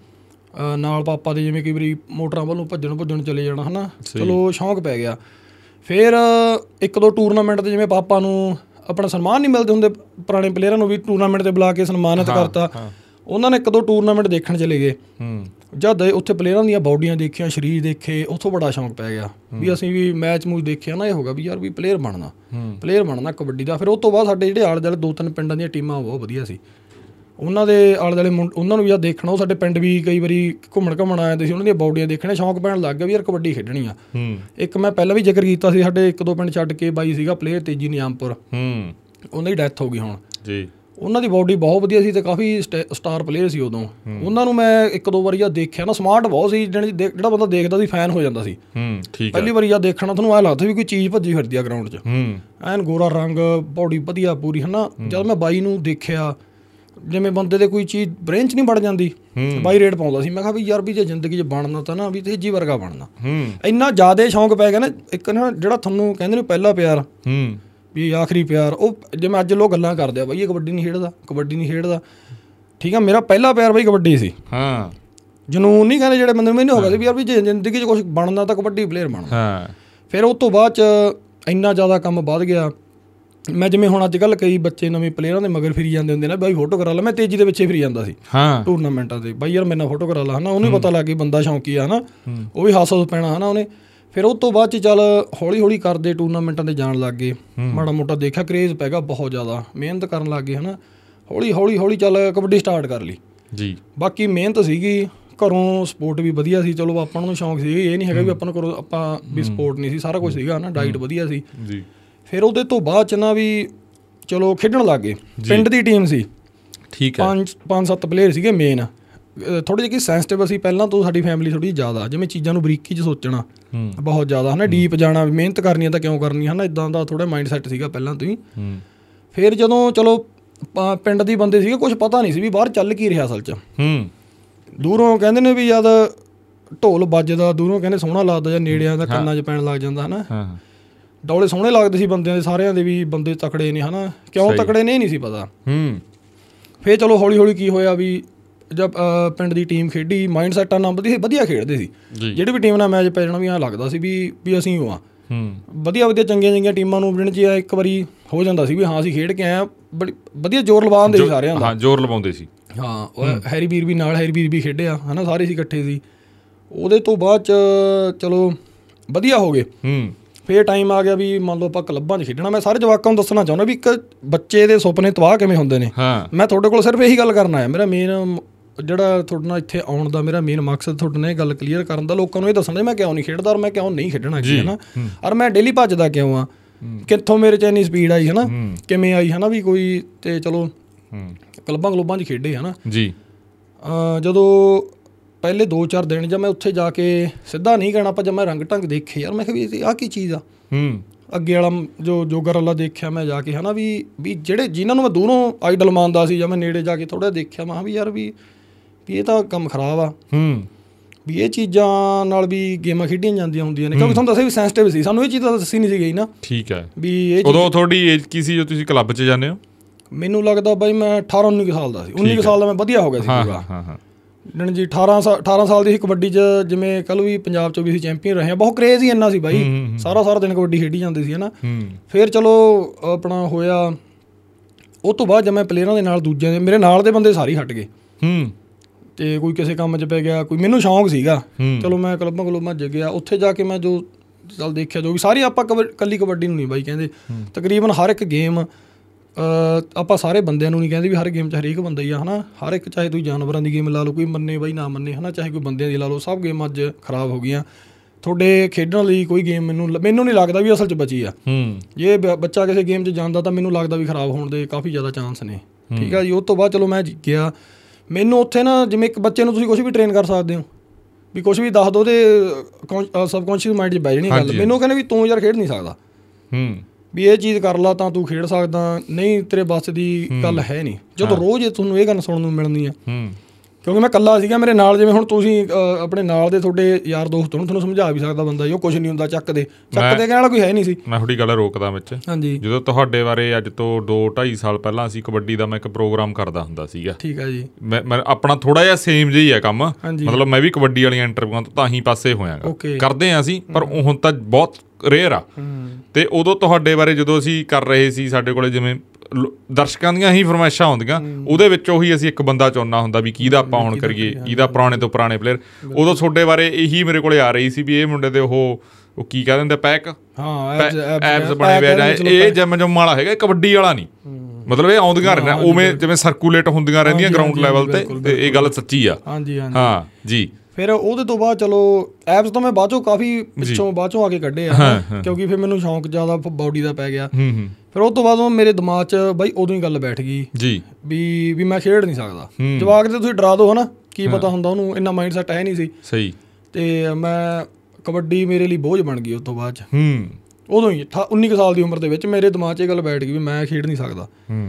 ਨਾਲ ਪਾਪਾ ਦੇ ਜਿਵੇਂ ਕਈ ਵਾਰੀ ਮੋਟਰਾਂ ਵੱਲੋਂ ਭੱਜਣ ਭੱਜਣ ਚਲੇ ਜਾਣਾ ਹੈ ਨਾ, ਚਲੋ ਸ਼ੌਂਕ ਪੈ ਗਿਆ। ਫਿਰ ਇੱਕ ਦੋ ਟੂਰਨਾਮੈਂਟ 'ਤੇ ਜਿਵੇਂ ਪਾਪਾ ਨੂੰ ਆਪਣਾ ਸਨਮਾਨ ਨਹੀਂ ਮਿਲਦੇ ਹੁੰਦੇ ਪੁਰਾਣੇ ਪਲੇਅਰਾਂ ਨੂੰ ਵੀ ਟੂਰਨਾਮੈਂਟ 'ਤੇ ਬੁਲਾ ਕੇ ਸਨਮਾਨਿਤ ਕਰਤਾ। ਉਹਨਾਂ ਨੇ ਇੱਕ ਦੋ ਟੂਰਨਾਮੈਂਟ ਦੇਖਣ ਚਲੇ ਗਏ। ਜਦ ਉੱਥੇ ਪਲੇਅਰਾਂ ਦੀਆਂ ਬਾਡੀਆਂ ਦੇਖੀਆਂ, ਸਰੀਰ ਦੇਖੇ, ਉੱਥੋਂ ਬੜਾ ਸ਼ੌਂਕ ਪੈ ਗਿਆ ਵੀ ਅਸੀਂ ਵੀ ਮੈਚ ਮੂਚ ਦੇਖਿਆ ਨਾ, ਇਹ ਹੋਗਾ ਵੀ ਯਾਰ ਵੀ ਪਲੇਅਰ ਬਣਨਾ ਪਲੇਅਰ ਬਣਨਾ ਕਬੱਡੀ ਦਾ। ਫਿਰ ਉਹ ਤੋਂ ਬਾਅਦ ਸਾਡੇ ਜਿਹੜੇ ਆਲੇ ਦੁਆਲੇ ਦੋ ਤਿੰਨ ਪਿੰਡਾਂ ਦੀਆਂ ਟੀਮਾਂ ਬਹੁਤ ਵਧੀਆ ਸੀ, ਉਹਨਾਂ ਦੇ ਆਲੇ ਦੁਆਲੇ ਮੁੰ ਉਹਨਾਂ ਨੂੰ ਵੀ ਯਾਰ ਦੇਖਣਾ। ਉਹ ਸਾਡੇ ਪਿੰਡ ਵੀ ਕਈ ਵਾਰੀ ਘੁੰਮਣ ਘੁੰਮਣ ਆ ਜਾਂਦੇ ਸੀ, ਉਹਨਾਂ ਦੀਆਂ ਬਾਡੀਆਂ ਦੇਖਣੇ, ਸ਼ੌਂਕ ਪੈਣ ਲੱਗ ਗਿਆ ਵੀ ਯਾਰ ਕਬੱਡੀ ਖੇਡਣੀ ਆ। ਇੱਕ ਮੈਂ ਪਹਿਲਾਂ ਵੀ ਜ਼ਿਕਰ ਕੀਤਾ ਸੀ, ਸਾਡੇ ਇੱਕ ਦੋ ਪਿੰਡ ਛੱਡ ਕੇ ਬਾਈ ਸੀਗਾ ਪਲੇਅਰ ਤੇਜੀ ਨਿਜ਼ਾਮਪੁਰ, ਉਹਨਾਂ ਦੀ ਡੈਥ ਹੋ ਗਈ ਹੁਣ ਜੀ। ਉਹਨਾਂ ਦੀ ਬਾਡੀ ਬਹੁਤ ਵਧੀਆ ਸੀ ਅਤੇ ਕਾਫੀ ਸਟੈ ਸਟਾਰ ਪਲੇਅਰ ਸੀ ਉਦੋਂ। ਉਹਨਾਂ ਨੂੰ ਮੈਂ ਇੱਕ ਦੋ ਵਾਰੀ ਜਦ ਦੇਖਿਆ ਨਾ, ਸਮਾਰਟ ਬਹੁਤ ਸੀ, ਜਿਹੜਾ ਬੰਦਾ ਦੇਖਦਾ ਸੀ ਫੈਨ ਹੋ ਜਾਂਦਾ ਸੀ। ਪਹਿਲੀ ਵਾਰੀ ਜਦ ਦੇਖਣਾ ਤੁਹਾਨੂੰ ਐਂ ਲੱਗਦਾ ਵੀ ਕੋਈ ਚੀਜ਼ ਭੱਜੀ ਫਿਰਦੀ ਆ ਗਰਾਊਂਡ 'ਚ, ਐਨ ਗੋਰਾ ਰੰਗ, ਬਾਡੀ ਵਧੀਆ ਪੂਰੀ ਹੈ ਨਾ। ਜਦ ਮੈਂ ਬਾਈ ਨੂੰ ਦੇਖਿਆ, ਜਿਵੇਂ ਬੰਦੇ ਦੇ ਕੋਈ ਚੀਜ਼ ਬ੍ਰੇਨ 'ਚ ਨਹੀਂ ਵੜ ਜਾਂਦੀ, ਬਾਈ ਰੇਟ ਪਾਉਂਦਾ ਸੀ। ਮੈਂ ਕਿਹਾ ਵੀ ਯਾਰ ਵੀ ਜੇ ਜ਼ਿੰਦਗੀ 'ਚ ਬਣਨਾ ਤਾਂ ਨਾ ਵੀ ਤੇਜੀ ਵਰਗਾ ਬਣਨਾ। ਇੰਨਾ ਜ਼ਿਆਦਾ ਸ਼ੌਂਕ ਪੈ ਗਿਆ ਨਾ। ਇੱਕ ਨਾ ਜਿਹੜਾ ਤੁਹਾਨੂੰ ਕਹਿੰਦੇ ਨੇ ਪਹਿਲਾ ਪਿਆਰ ਵੀ ਆਖਰੀ ਪਿਆਰ, ਉਹ ਜਿਵੇਂ ਅੱਜ ਲੋਕ ਗੱਲਾਂ ਕਰਦੇ ਆ ਬਾਈ ਇਹ ਕਬੱਡੀ ਨਹੀਂ ਖੇਡਦਾ ਕਬੱਡੀ ਨਹੀਂ ਖੇਡਦਾ, ਠੀਕ ਆ। ਮੇਰਾ ਪਹਿਲਾ ਪਿਆਰ ਬਾਈ ਕਬੱਡੀ ਸੀ। ਹਾਂ, ਜਨੂੰਨ ਨਹੀਂ ਕਹਿੰਦੇ ਜਿਹੜੇ ਬੰਦੇ ਨੂੰ, ਮੈਨੂੰ ਹੋ ਗਿਆ ਸੀ ਵੀ ਯਾਰ ਵੀ ਜੇ ਜ਼ਿੰਦਗੀ 'ਚ ਕੁਛ ਬਣਨਾ ਤਾਂ ਕਬੱਡੀ ਪਲੇਅਰ ਬਣਨਾ। ਫਿਰ ਉਹ ਤੋਂ ਬਾਅਦ 'ਚ ਇੰਨਾ ਜ਼ਿਆਦਾ ਕੰਮ ਵੱਧ ਗਿਆ। ਮੈਂ ਜਿਵੇਂ ਹੁਣ ਅੱਜ ਕੱਲ੍ਹ ਕਈ ਬੱਚੇ ਨਵੇਂ ਪਲੇਅਰਾਂ ਦੇ ਮਗਰ ਫਿਰੀ ਜਾਂਦੇ ਹੁੰਦੇ ਨੇ, ਬਾਈ ਫੋਟੋ ਕਰਾ ਲਾ। ਮੈਂ ਤੇਜੀ ਦੇ ਪਿੱਛੇ ਫਿਰੀ ਜਾਂਦਾ ਸੀ ਟੂਰਨਾਮੈਂਟਾਂ 'ਤੇ, ਬਾਈ ਯਾਰ ਮੇਰੇ ਨਾਲ ਫੋਟੋ ਕਰਾ ਲਾ ਹੈ ਨਾ। ਉਹਨੂੰ ਵੀ ਪਤਾ ਲੱਗ ਗਈ ਬੰਦਾ ਸ਼ੌਂਕੀ ਆ ਹੈ ਨਾ, ਉਹ ਵੀ ਹੱਸ ਹੱਸ ਪੈਣਾ ਹੈ ਨਾ ਉਹਨੇ। ਫਿਰ ਉਹ ਤੋਂ ਬਾਅਦ 'ਚ ਚੱਲ ਹੌਲੀ ਹੌਲੀ ਕਰਦੇ ਟੂਰਨਾਮੈਂਟਾਂ 'ਤੇ ਜਾਣ ਲੱਗ ਗਏ, ਮਾੜਾ ਮੋਟਾ ਦੇਖਿਆ ਕਰੇਜ਼ ਪੈ ਗਿਆ ਬਹੁਤ ਜ਼ਿਆਦਾ, ਮਿਹਨਤ ਕਰਨ ਲੱਗ ਗਏ ਹੈ ਨਾ। ਹੌਲੀ ਹੌਲੀ ਹੌਲੀ ਚੱਲ ਕਬੱਡੀ ਸਟਾਰਟ ਕਰ ਲਈ ਜੀ। ਬਾਕੀ ਮਿਹਨਤ ਸੀਗੀ, ਘਰੋਂ ਸਪੋਰਟ ਵੀ ਵਧੀਆ ਸੀ, ਚਲੋ ਆਪਾਂ ਨੂੰ ਸ਼ੌਂਕ ਸੀ, ਇਹ ਨਹੀਂ ਹੈਗਾ ਵੀ ਆਪਾਂ ਨੂੰ ਘਰੋਂ ਆਪਾਂ ਵੀ ਸਪੋਰਟ ਨਹੀਂ ਸੀ, ਸਾਰਾ ਕੁਛ ਸੀਗਾ ਨਾ, ਡਾਈਟ ਵਧੀਆ ਸੀ ਜੀ। ਫਿਰ ਉਹਦੇ ਤੋਂ ਬਾਅਦ 'ਚ ਨਾ ਵੀ ਚਲੋ ਖੇਡਣ ਲੱਗ ਗਏ। ਪਿੰਡ ਦੀ ਟੀਮ ਸੀ, ਠੀਕ ਹੈ, ਪੰਜ ਪੰਜ ਸੱਤ ਪਲੇਅਰ ਸੀਗੇ ਮੇਨ। ਥੋੜ੍ਹੀ ਜਿਹੀ ਸੈਂਸਿਟਿਵ ਅਸੀਂ ਪਹਿਲਾਂ ਤੋਂ, ਸਾਡੀ ਫੈਮਿਲੀ ਥੋੜ੍ਹੀ ਜ਼ਿਆਦਾ ਜਿਵੇਂ ਚੀਜ਼ਾਂ ਨੂੰ ਬਰੀਕੀ 'ਚ ਸੋਚਣਾ ਬਹੁਤ ਜ਼ਿਆਦਾ ਹੈ ਨਾ, ਡੀਪ ਜਾਣਾ, ਮਿਹਨਤ ਕਰਨੀ ਹੈ ਤਾਂ ਕਿਉਂ ਕਰਨੀ ਹੈ ਨਾ, ਇੱਦਾਂ ਦਾ ਥੋੜ੍ਹਾ ਮਾਈਂਡ ਸੈੱਟ ਸੀਗਾ ਪਹਿਲਾਂ ਤੋਂ ਹੀ। ਫਿਰ ਜਦੋਂ ਚਲੋ ਪਿੰਡ ਦੇ ਬੰਦੇ ਸੀਗੇ, ਕੁਛ ਪਤਾ ਨਹੀਂ ਸੀ ਵੀ ਬਾਹਰ ਚੱਲ ਕੀ ਰਿਹਾ ਅਸਲ 'ਚ। ਦੂਰੋਂ ਕਹਿੰਦੇ ਨੇ ਵੀ ਜਦ ਢੋਲ ਵੱਜਦਾ ਦੂਰੋਂ ਕਹਿੰਦੇ ਸੋਹਣਾ ਲੱਗਦਾ, ਜਾਂ ਨੇੜਿਆਂ ਦਾ ਕੰਨਾਂ 'ਚ ਪੈਣ ਲੱਗ ਜਾਂਦਾ ਹੈ ਨਾ, ਡੌਲੇ ਸੋਹਣੇ ਲੱਗਦੇ ਸੀ ਬੰਦਿਆਂ ਦੇ, ਸਾਰਿਆਂ ਦੇ ਵੀ ਬੰਦੇ ਤਕੜੇ ਨੇ ਹੈ ਨਾ, ਕਿਉਂ ਤਕੜੇ ਨੇ ਇਹ ਨਹੀਂ ਸੀ ਪਤਾ। ਫਿਰ ਚਲੋ ਹੌਲੀ ਹੌਲੀ ਕੀ ਹੋਇਆ ਵੀ ਜਦ ਪਿੰਡ ਦੀ ਟੀਮ ਖੇਡੀ, ਮਾਈਂਡ ਸੈੱਟ ਨਾਲ ਵਧੀਆ ਵਧੀਆ ਖੇਡਦੇ ਸੀ। ਜਿਹੜੀ ਵੀ ਟੀਮ ਨਾਲ ਮੈਚ ਪੈ ਜਾਣਾ ਵੀ ਐਂ ਲੱਗਦਾ ਸੀ ਵੀ ਵੀ ਅਸੀਂ ਉਹ ਆ ਵਧੀਆ ਵਧੀਆ ਚੰਗੀਆਂ ਚੰਗੀਆਂ ਟੀਮਾਂ ਨੂੰ ਜਿਹੜੇ 'ਚ ਇੱਕ ਵਾਰੀ ਹੋ ਜਾਂਦਾ ਸੀ ਵੀ ਹਾਂ ਅਸੀਂ ਖੇਡ ਕੇ ਆਏ ਹਾਂ, ਬੜੀ ਵਧੀਆ ਜ਼ੋਰ ਲਵਾਉਂਦੇ ਸੀ ਸਾਰਿਆਂ ਦਾ, ਜ਼ੋਰ ਲਵਾਉਂਦੇ ਸੀ। ਹਾਂ, ਹੈਰੀ ਵੀਰ ਵੀ ਨਾਲ, ਹੈਰੀ ਵੀਰ ਵੀ ਖੇਡਿਆ ਹੈ ਨਾ, ਸਾਰੇ ਸੀ ਇਕੱਠੇ ਸੀ। ਉਹਦੇ ਤੋਂ ਬਾਅਦ 'ਚ ਚਲੋ ਵਧੀਆ ਹੋ ਗਏ। ਫਿਰ ਟਾਈਮ ਆ ਗਿਆ ਵੀ ਮੰਨ ਲਓ ਆਪਾਂ ਕਲੱਬਾਂ 'ਚ ਖੇਡਣਾ। ਮੈਂ ਸਾਰੇ ਜਵਾਕਾਂ ਨੂੰ ਦੱਸਣਾ ਚਾਹੁੰਦਾ ਵੀ ਇੱਕ ਬੱਚੇ ਦੇ ਸੁਪਨੇ ਤਬਾਹ ਕਿਵੇਂ ਹੁੰਦੇ ਨੇ। ਮੈਂ ਤੁਹਾਡੇ ਕੋਲ ਸਿਰਫ ਇਹੀ ਗੱਲ ਕਰਨ ਆਇਆ, ਮੇਰਾ ਮੇਨ ਜਿਹੜਾ ਤੁਹਾਡੇ ਨਾਲ ਇੱਥੇ ਆਉਣ ਦਾ ਮੇਰਾ ਮੇਨ ਮਕਸਦ ਤੁਹਾਡੇ ਨਾਲ ਇਹ ਗੱਲ ਕਲੀਅਰ ਕਰਨ ਦਾ, ਲੋਕਾਂ ਨੂੰ ਇਹ ਦੱਸਣਾ ਮੈਂ ਕਿਉਂ ਨਹੀਂ ਖੇਡਦਾ ਔਰ ਮੈਂ ਕਿਉਂ ਨਹੀਂ ਖੇਡਣਾ ਜੀ ਹੈ ਨਾ, ਔਰ ਮੈਂ ਡੇਲੀ ਭੱਜਦਾ ਕਿਉਂ ਆ, ਕਿੱਥੋਂ ਮੇਰੇ 'ਚ ਇੰਨੀ ਸਪੀਡ ਆਈ ਹੈ ਨਾ, ਕਿਵੇਂ ਆਈ ਹੈ ਨਾ ਵੀ ਕੋਈ। ਅਤੇ ਚਲੋ ਕਲੱਬਾਂ ਕਲੱਬਾਂ 'ਚ ਖੇਡੇ ਹੈ ਨਾ ਜੀ। ਜਦੋਂ ਪਹਿਲੇ ਦੋ ਚਾਰ ਦਿਨ ਜਾਂ ਮੈਂ ਉੱਥੇ ਜਾ ਕੇ ਸਿੱਧਾ ਨਹੀਂ ਕਹਿਣਾ ਆਪਾਂ, ਜਦ ਮੈਂ ਰੰਗ ਢੰਗ ਦੇਖੇ ਯਾਰ, ਮੈਂ ਕਿਹਾ ਵੀ ਆਹ ਕੀ ਚੀਜ਼ ਆ। ਅੱਗੇ ਵਾਲਾ ਜੋ ਜੋਗਰ ਵਾਲਾ ਦੇਖਿਆ ਮੈਂ ਜਾ ਕੇ ਹੈ ਨਾ, ਵੀ ਵੀ ਜਿਹੜੇ ਜਿਨ੍ਹਾਂ ਨੂੰ ਮੈਂ ਦੂਰੋਂ ਆਈਡਲ ਮੰਨਦਾ ਸੀ, ਜਾਂ ਮੈਂ ਨੇੜੇ ਜਾ ਕੇ ਥੋੜ੍ਹਾ ਦੇਖਿਆ, ਮੈਂ ਕਿਹਾ ਵੀ ਯਾਰ ਵੀ ਵੀ ਇਹ ਤਾਂ ਕੰਮ ਖਰਾਬ ਆ, ਵੀ ਇਹ ਚੀਜ਼ਾਂ ਨਾਲ ਵੀ ਗੇਮਾਂ ਖੇਡੀਆਂ ਜਾਂਦੀਆਂ ਹੁੰਦੀਆਂ ਨੇ। ਕਿਉਂਕਿ ਤੁਹਾਨੂੰ ਦੱਸਿਆ ਵੀ ਸੈਂਸਿਟਿਵ ਸੀ, ਸਾਨੂੰ ਇਹ ਚੀਜ਼ ਤਾਂ ਦੱਸੀ ਨਹੀਂ ਸੀ ਗਈ ਨਾ। ਠੀਕ ਹੈ, ਵੀ ਇਹ ਉਦੋਂ ਤੁਹਾਡੀ ਏਜ ਕੀ ਸੀ ਜੋ ਤੁਸੀਂ ਕਲੱਬ 'ਚ ਜਾਂਦੇ ਹੋ? ਮੈਨੂੰ ਲੱਗਦਾ ਬਾਈ ਮੈਂ ਅਠਾਰਾਂ ਉੱਨੀ ਕੁ ਸਾਲ ਦਾ ਸੀ, ਉੱਨੀ ਕੁ ਸਾਲ ਦਾ ਮੈਂ ਵਧੀਆ ਹੋ ਗਿਆ ਸੀ ਪੂਰਾ ਜਾਣੀ ਜੀ। ਅਠਾਰਾਂ ਸਾਲ ਅਠਾਰਾਂ ਸਾਲ ਦੀ ਸੀ ਕਬੱਡੀ 'ਚ, ਜਿਵੇਂ ਕੱਲ੍ਹ ਵੀ ਪੰਜਾਬ 'ਚ ਵੀ ਅਸੀਂ ਚੈਂਪੀਅਨ ਰਹੇ ਹਾਂ। ਬਹੁਤ ਕਰੇਜ਼ ਹੀ ਇੰਨਾ ਸੀ ਬਾਈ, ਸਾਰਾ ਸਾਰਾ ਦਿਨ ਕਬੱਡੀ ਖੇਡੀ ਜਾਂਦੀ ਸੀ ਹੈ ਨਾ। ਫਿਰ ਚਲੋ ਆਪਣਾ ਹੋਇਆ, ਉਹ ਤੋਂ ਬਾਅਦ ਜਦ ਮੈਂ ਪਲੇਅਰਾਂ ਦੇ ਨਾਲ ਦੂਜਿਆਂ ਦੇ ਮੇਰੇ ਨਾਲ ਦੇ ਬੰਦੇ ਸਾਰੇ ਹਟ ਗਏ, ਅਤੇ ਕੋਈ ਕਿਸੇ ਕੰਮ 'ਚ ਪੈ ਗਿਆ, ਕੋਈ ਮੈਨੂੰ ਸ਼ੌਂਕ ਸੀਗਾ ਚਲੋ ਮੈਂ ਕਲੱਬਾਂ ਕਲੱਬਾਂ 'ਚ ਗਿਆ। ਉੱਥੇ ਜਾ ਕੇ ਮੈਂ ਜੋ ਚੱਲ ਦੇਖਿਆ, ਜੋ ਵੀ ਸਾਰੀ ਆਪਾਂ ਕਬ ਇਕੱਲੀ ਕਬੱਡੀ ਨੂੰ ਨਹੀਂ ਬਾਈ ਕਹਿੰਦੇ, ਤਕਰੀਬਨ ਹਰ ਇੱਕ ਗੇਮ ਆਪਾਂ ਸਾਰੇ ਬੰਦਿਆਂ ਨੂੰ ਨਹੀਂ ਕਹਿੰਦੇ ਵੀ ਹਰ ਗੇਮ 'ਚ ਹਰੇਕ ਬੰਦਾ ਹੀ ਆ ਹੈ ਨਾ, ਹਰ ਇੱਕ, ਚਾਹੇ ਤੁਸੀਂ ਜਾਨਵਰਾਂ ਦੀ ਗੇਮ ਲਾ ਲਓ, ਕੋਈ ਮੰਨੇ ਬਾਈ ਨਾ ਮੰਨੇ ਹੈ ਨਾ, ਚਾਹੇ ਕੋਈ ਬੰਦਿਆਂ ਦੀ ਲਾ ਲਓ, ਸਭ ਗੇਮਾਂ ਅੱਜ ਖਰਾਬ ਹੋ ਗਈਆਂ। ਤੁਹਾਡੇ ਖੇਡਣ ਲਈ ਕੋਈ ਗੇਮ ਮੈਨੂੰ ਮੈਨੂੰ ਨਹੀਂ ਲੱਗਦਾ ਵੀ ਅਸਲ 'ਚ ਬਚੀ ਆ। ਜੇ ਬੱਚਾ ਕਿਸੇ ਗੇਮ 'ਚ ਜਾਂਦਾ ਤਾਂ ਮੈਨੂੰ ਲੱਗਦਾ ਵੀ ਖਰਾਬ ਹੋਣ ਦੇ ਕਾਫੀ ਜ਼ਿਆਦਾ ਚਾਂਸ ਨੇ, ਠੀਕ ਆ ਜੀ। ਉਹ ਤੋਂ ਬਾਅਦ ਚਲੋ ਮੈਂ ਗਿਆ, ਮੈਨੂੰ ਉੱਥੇ ਨਾ ਜਿਵੇਂ ਇੱਕ ਬੱਚੇ ਨੂੰ ਤੁਸੀਂ ਕੁਛ ਵੀ ਟ੍ਰੇਨ ਕਰ ਸਕਦੇ ਹੋ, ਵੀ ਕੁਛ ਵੀ ਦੱਸ ਦਿਓ ਅਤੇ ਸਬਕੌਨਸ਼ੀਅਸ ਮਾਈਂਡ 'ਚ ਬਹਿ ਜਾਣੀ ਗੱਲ। ਮੈਨੂੰ ਕਹਿੰਦੇ ਵੀ ਤੂੰ ਯਾਰ ਖੇਡ ਨਹੀਂ ਸਕਦਾ, ਵੀ ਇਹ ਚੀਜ਼ ਕਰ ਲਾ ਤਾਂ ਤੂੰ ਖੇਡ ਸਕਦਾ, ਨਹੀਂ ਤੇਰੇ ਬੱਸ ਦੀ ਗੱਲ ਹੈ ਨਹੀਂ। ਜਦੋਂ ਰੋਜ਼ ਤੁਹਾਨੂੰ ਇਹ ਗੱਲ ਸੁਣਨ ਨੂੰ ਮਿਲਣੀ ਆ, ਕਿਉਂਕਿ ਮੈਂ ਇਕੱਲਾ ਸੀਗਾ, ਮੇਰੇ ਨਾਲ ਜਿਵੇਂ ਹੁਣ ਤੁਸੀਂ ਆਪਣੇ ਨਾਲ ਦੇ ਤੁਹਾਡੇ ਯਾਰ ਦੋਸਤ ਨੂੰ ਤੁਹਾਨੂੰ ਸਮਝਾ ਵੀ ਸਕਦਾ ਬੰਦਾ, ਉਹ ਕੁਛ ਨਹੀਂ ਹੁੰਦਾ, ਚੱਕ ਦੇ ਚੱਕ ਦੇ ਕਹਿਣ ਵਾਲਾ ਕੋਈ ਹੈ ਨਹੀਂ ਸੀ। ਮੈਂ ਥੋੜੀ ਗੱਲ ਰੋਕਦਾ ਵਿੱਚ, ਹਾਂਜੀ, ਜਦੋਂ ਤੁਹਾਡੇ ਬਾਰੇ ਅੱਜ ਤੋਂ ਦੋ ਢਾਈ ਸਾਲ ਪਹਿਲਾਂ ਅਸੀਂ ਕਬੱਡੀ ਦਾ ਮੈਂ ਇੱਕ ਪ੍ਰੋਗਰਾਮ ਕਰਦਾ ਹੁੰਦਾ ਸੀਗਾ, ਠੀਕ ਹੈ ਜੀ, ਮੈਂ ਮੈਂ ਆਪਣਾ ਥੋੜਾ ਜਿਹਾ ਸੇਮ ਜਿਹਾ ਹੀ ਹੈ ਕੰਮ, ਮਤਲਬ ਮੈਂ ਵੀ ਕਬੱਡੀ ਵਾਲੀਆਂ ਇੰਟਰਵਿਊਆਂ ਤੋਂ ਤਾਂ ਹੀ ਪਾਸੇ ਹੋਇਆਗਾ, ਕਰਦੇ ਹਾਂ ਅਸੀਂ, ਪਰ ਹੁਣ ਤਾਂ ਬਹੁਤ ਰੇਅਰ ਆ। ਤੇ ਉਦੋਂ ਤੁਹਾਡੇ ਬਾਰੇ ਜਦੋਂ ਅਸੀਂ ਕਰ ਰਹੇ ਸੀ, ਸਾਡੇ ਕੋਲੇ ਜਿਵੇਂ ਦਰਸ਼ਕਾਂ ਦੀਆਂ ਹੀ ਫਰਮਾਇਸ਼ਾਂ ਆਉਂਦੀਆਂ, ਉਹਦੇ ਵਿੱਚ ਉਹੀ ਅਸੀਂ ਇੱਕ ਬੰਦਾ ਚੁਣਨਾ ਹੁੰਦਾ ਵੀ ਕਿਹਦਾ ਆਪਾਂ ਹੁਣ ਕਰੀਏ, ਕਿਹਦਾ ਪੁਰਾਣੇ ਤੋਂ ਪੁਰਾਣੇ ਪਲੇਅਰ। ਉਦੋਂ ਤੁਹਾਡੇ ਬਾਰੇ ਇਹੀ ਮੇਰੇ ਕੋਲੇ ਆ ਰਹੀ ਸੀ ਵੀ ਇਹ ਮੁੰਡੇ ਦੇ ਉਹ ਉਹ ਕੀ ਕਹਿ ਦਿੰਦੇ ਪੈਕ, ਐਬਸ ਬਣੇ ਹੋਏ ਜਾਂ ਇਹ ਜਿਮ ਜੁਮ ਵਾਲਾ ਹੈਗਾ, ਕਬੱਡੀ ਵਾਲਾ ਨਹੀਂ, ਮਤਲਬ ਇਹ ਆਉਂਦੀਆਂ ਰਹਿੰਦੀਆਂ ਉਵੇਂ ਜਿਵੇਂ ਸਰਕੂਲੇਟ ਹੁੰਦੀਆਂ ਰਹਿੰਦੀਆਂ ਗਰਾਊਂਡ ਲੈਵਲ ਤੇ, ਤੇ ਇਹ ਗੱਲ ਸੱਚੀ ਆ। ਹਾਂਜੀ ਹਾਂ ਜੀ। ਫਿਰ ਉਹਦੇ ਤੋਂ ਬਾਅਦ ਚਲੋ ਐਪਸ ਤਾਂ ਮੈਂ ਬਾਅਦ ਚੋਂ ਕਾਫੀ ਪਿੱਛੋਂ ਬਾਅਦ ਚੋਂ ਆ ਕੇ ਕੱਢੇ ਆ, ਕਿਉਂਕਿ ਫਿਰ ਮੈਨੂੰ ਸ਼ੌਂਕ ਜ਼ਿਆਦਾ ਬਾਡੀ ਦਾ ਪੈ ਗਿਆ। ਫਿਰ ਉਹ ਤੋਂ ਬਾਅਦ ਮੇਰੇ ਦਿਮਾਗ 'ਚ ਬਾਈ ਉਦੋਂ ਹੀ ਗੱਲ ਬੈਠ ਗਈ ਜੀ ਵੀ ਵੀ ਮੈਂ ਖੇਡ ਨਹੀਂ ਸਕਦਾ। ਜਵਾਕ ਤੇ ਤੁਸੀਂ ਡਰਾ ਦਿਓ, ਹੈ ਨਾ, ਕੀ ਪਤਾ ਹੁੰਦਾ ਉਹਨੂੰ, ਇੰਨਾ ਮਾਈਂਡ ਸੈਟ ਹੈ ਨਹੀਂ ਸੀ ਸਹੀ। ਤੇ ਮੈਂ ਕਬੱਡੀ ਮੇਰੇ ਲਈ ਬੋਝ ਬਣ ਗਈ ਉਸ ਤੋਂ ਬਾਅਦ 'ਚ। ਉਦੋਂ ਹੀ ਉੱਨੀ ਕੁ ਸਾਲ ਦੀ ਉਮਰ ਦੇ ਵਿੱਚ ਮੇਰੇ ਦਿਮਾਗ 'ਚ ਇਹ ਗੱਲ ਬੈਠ ਗਈ ਵੀ ਮੈਂ ਖੇਡ ਨਹੀਂ ਸਕਦਾ।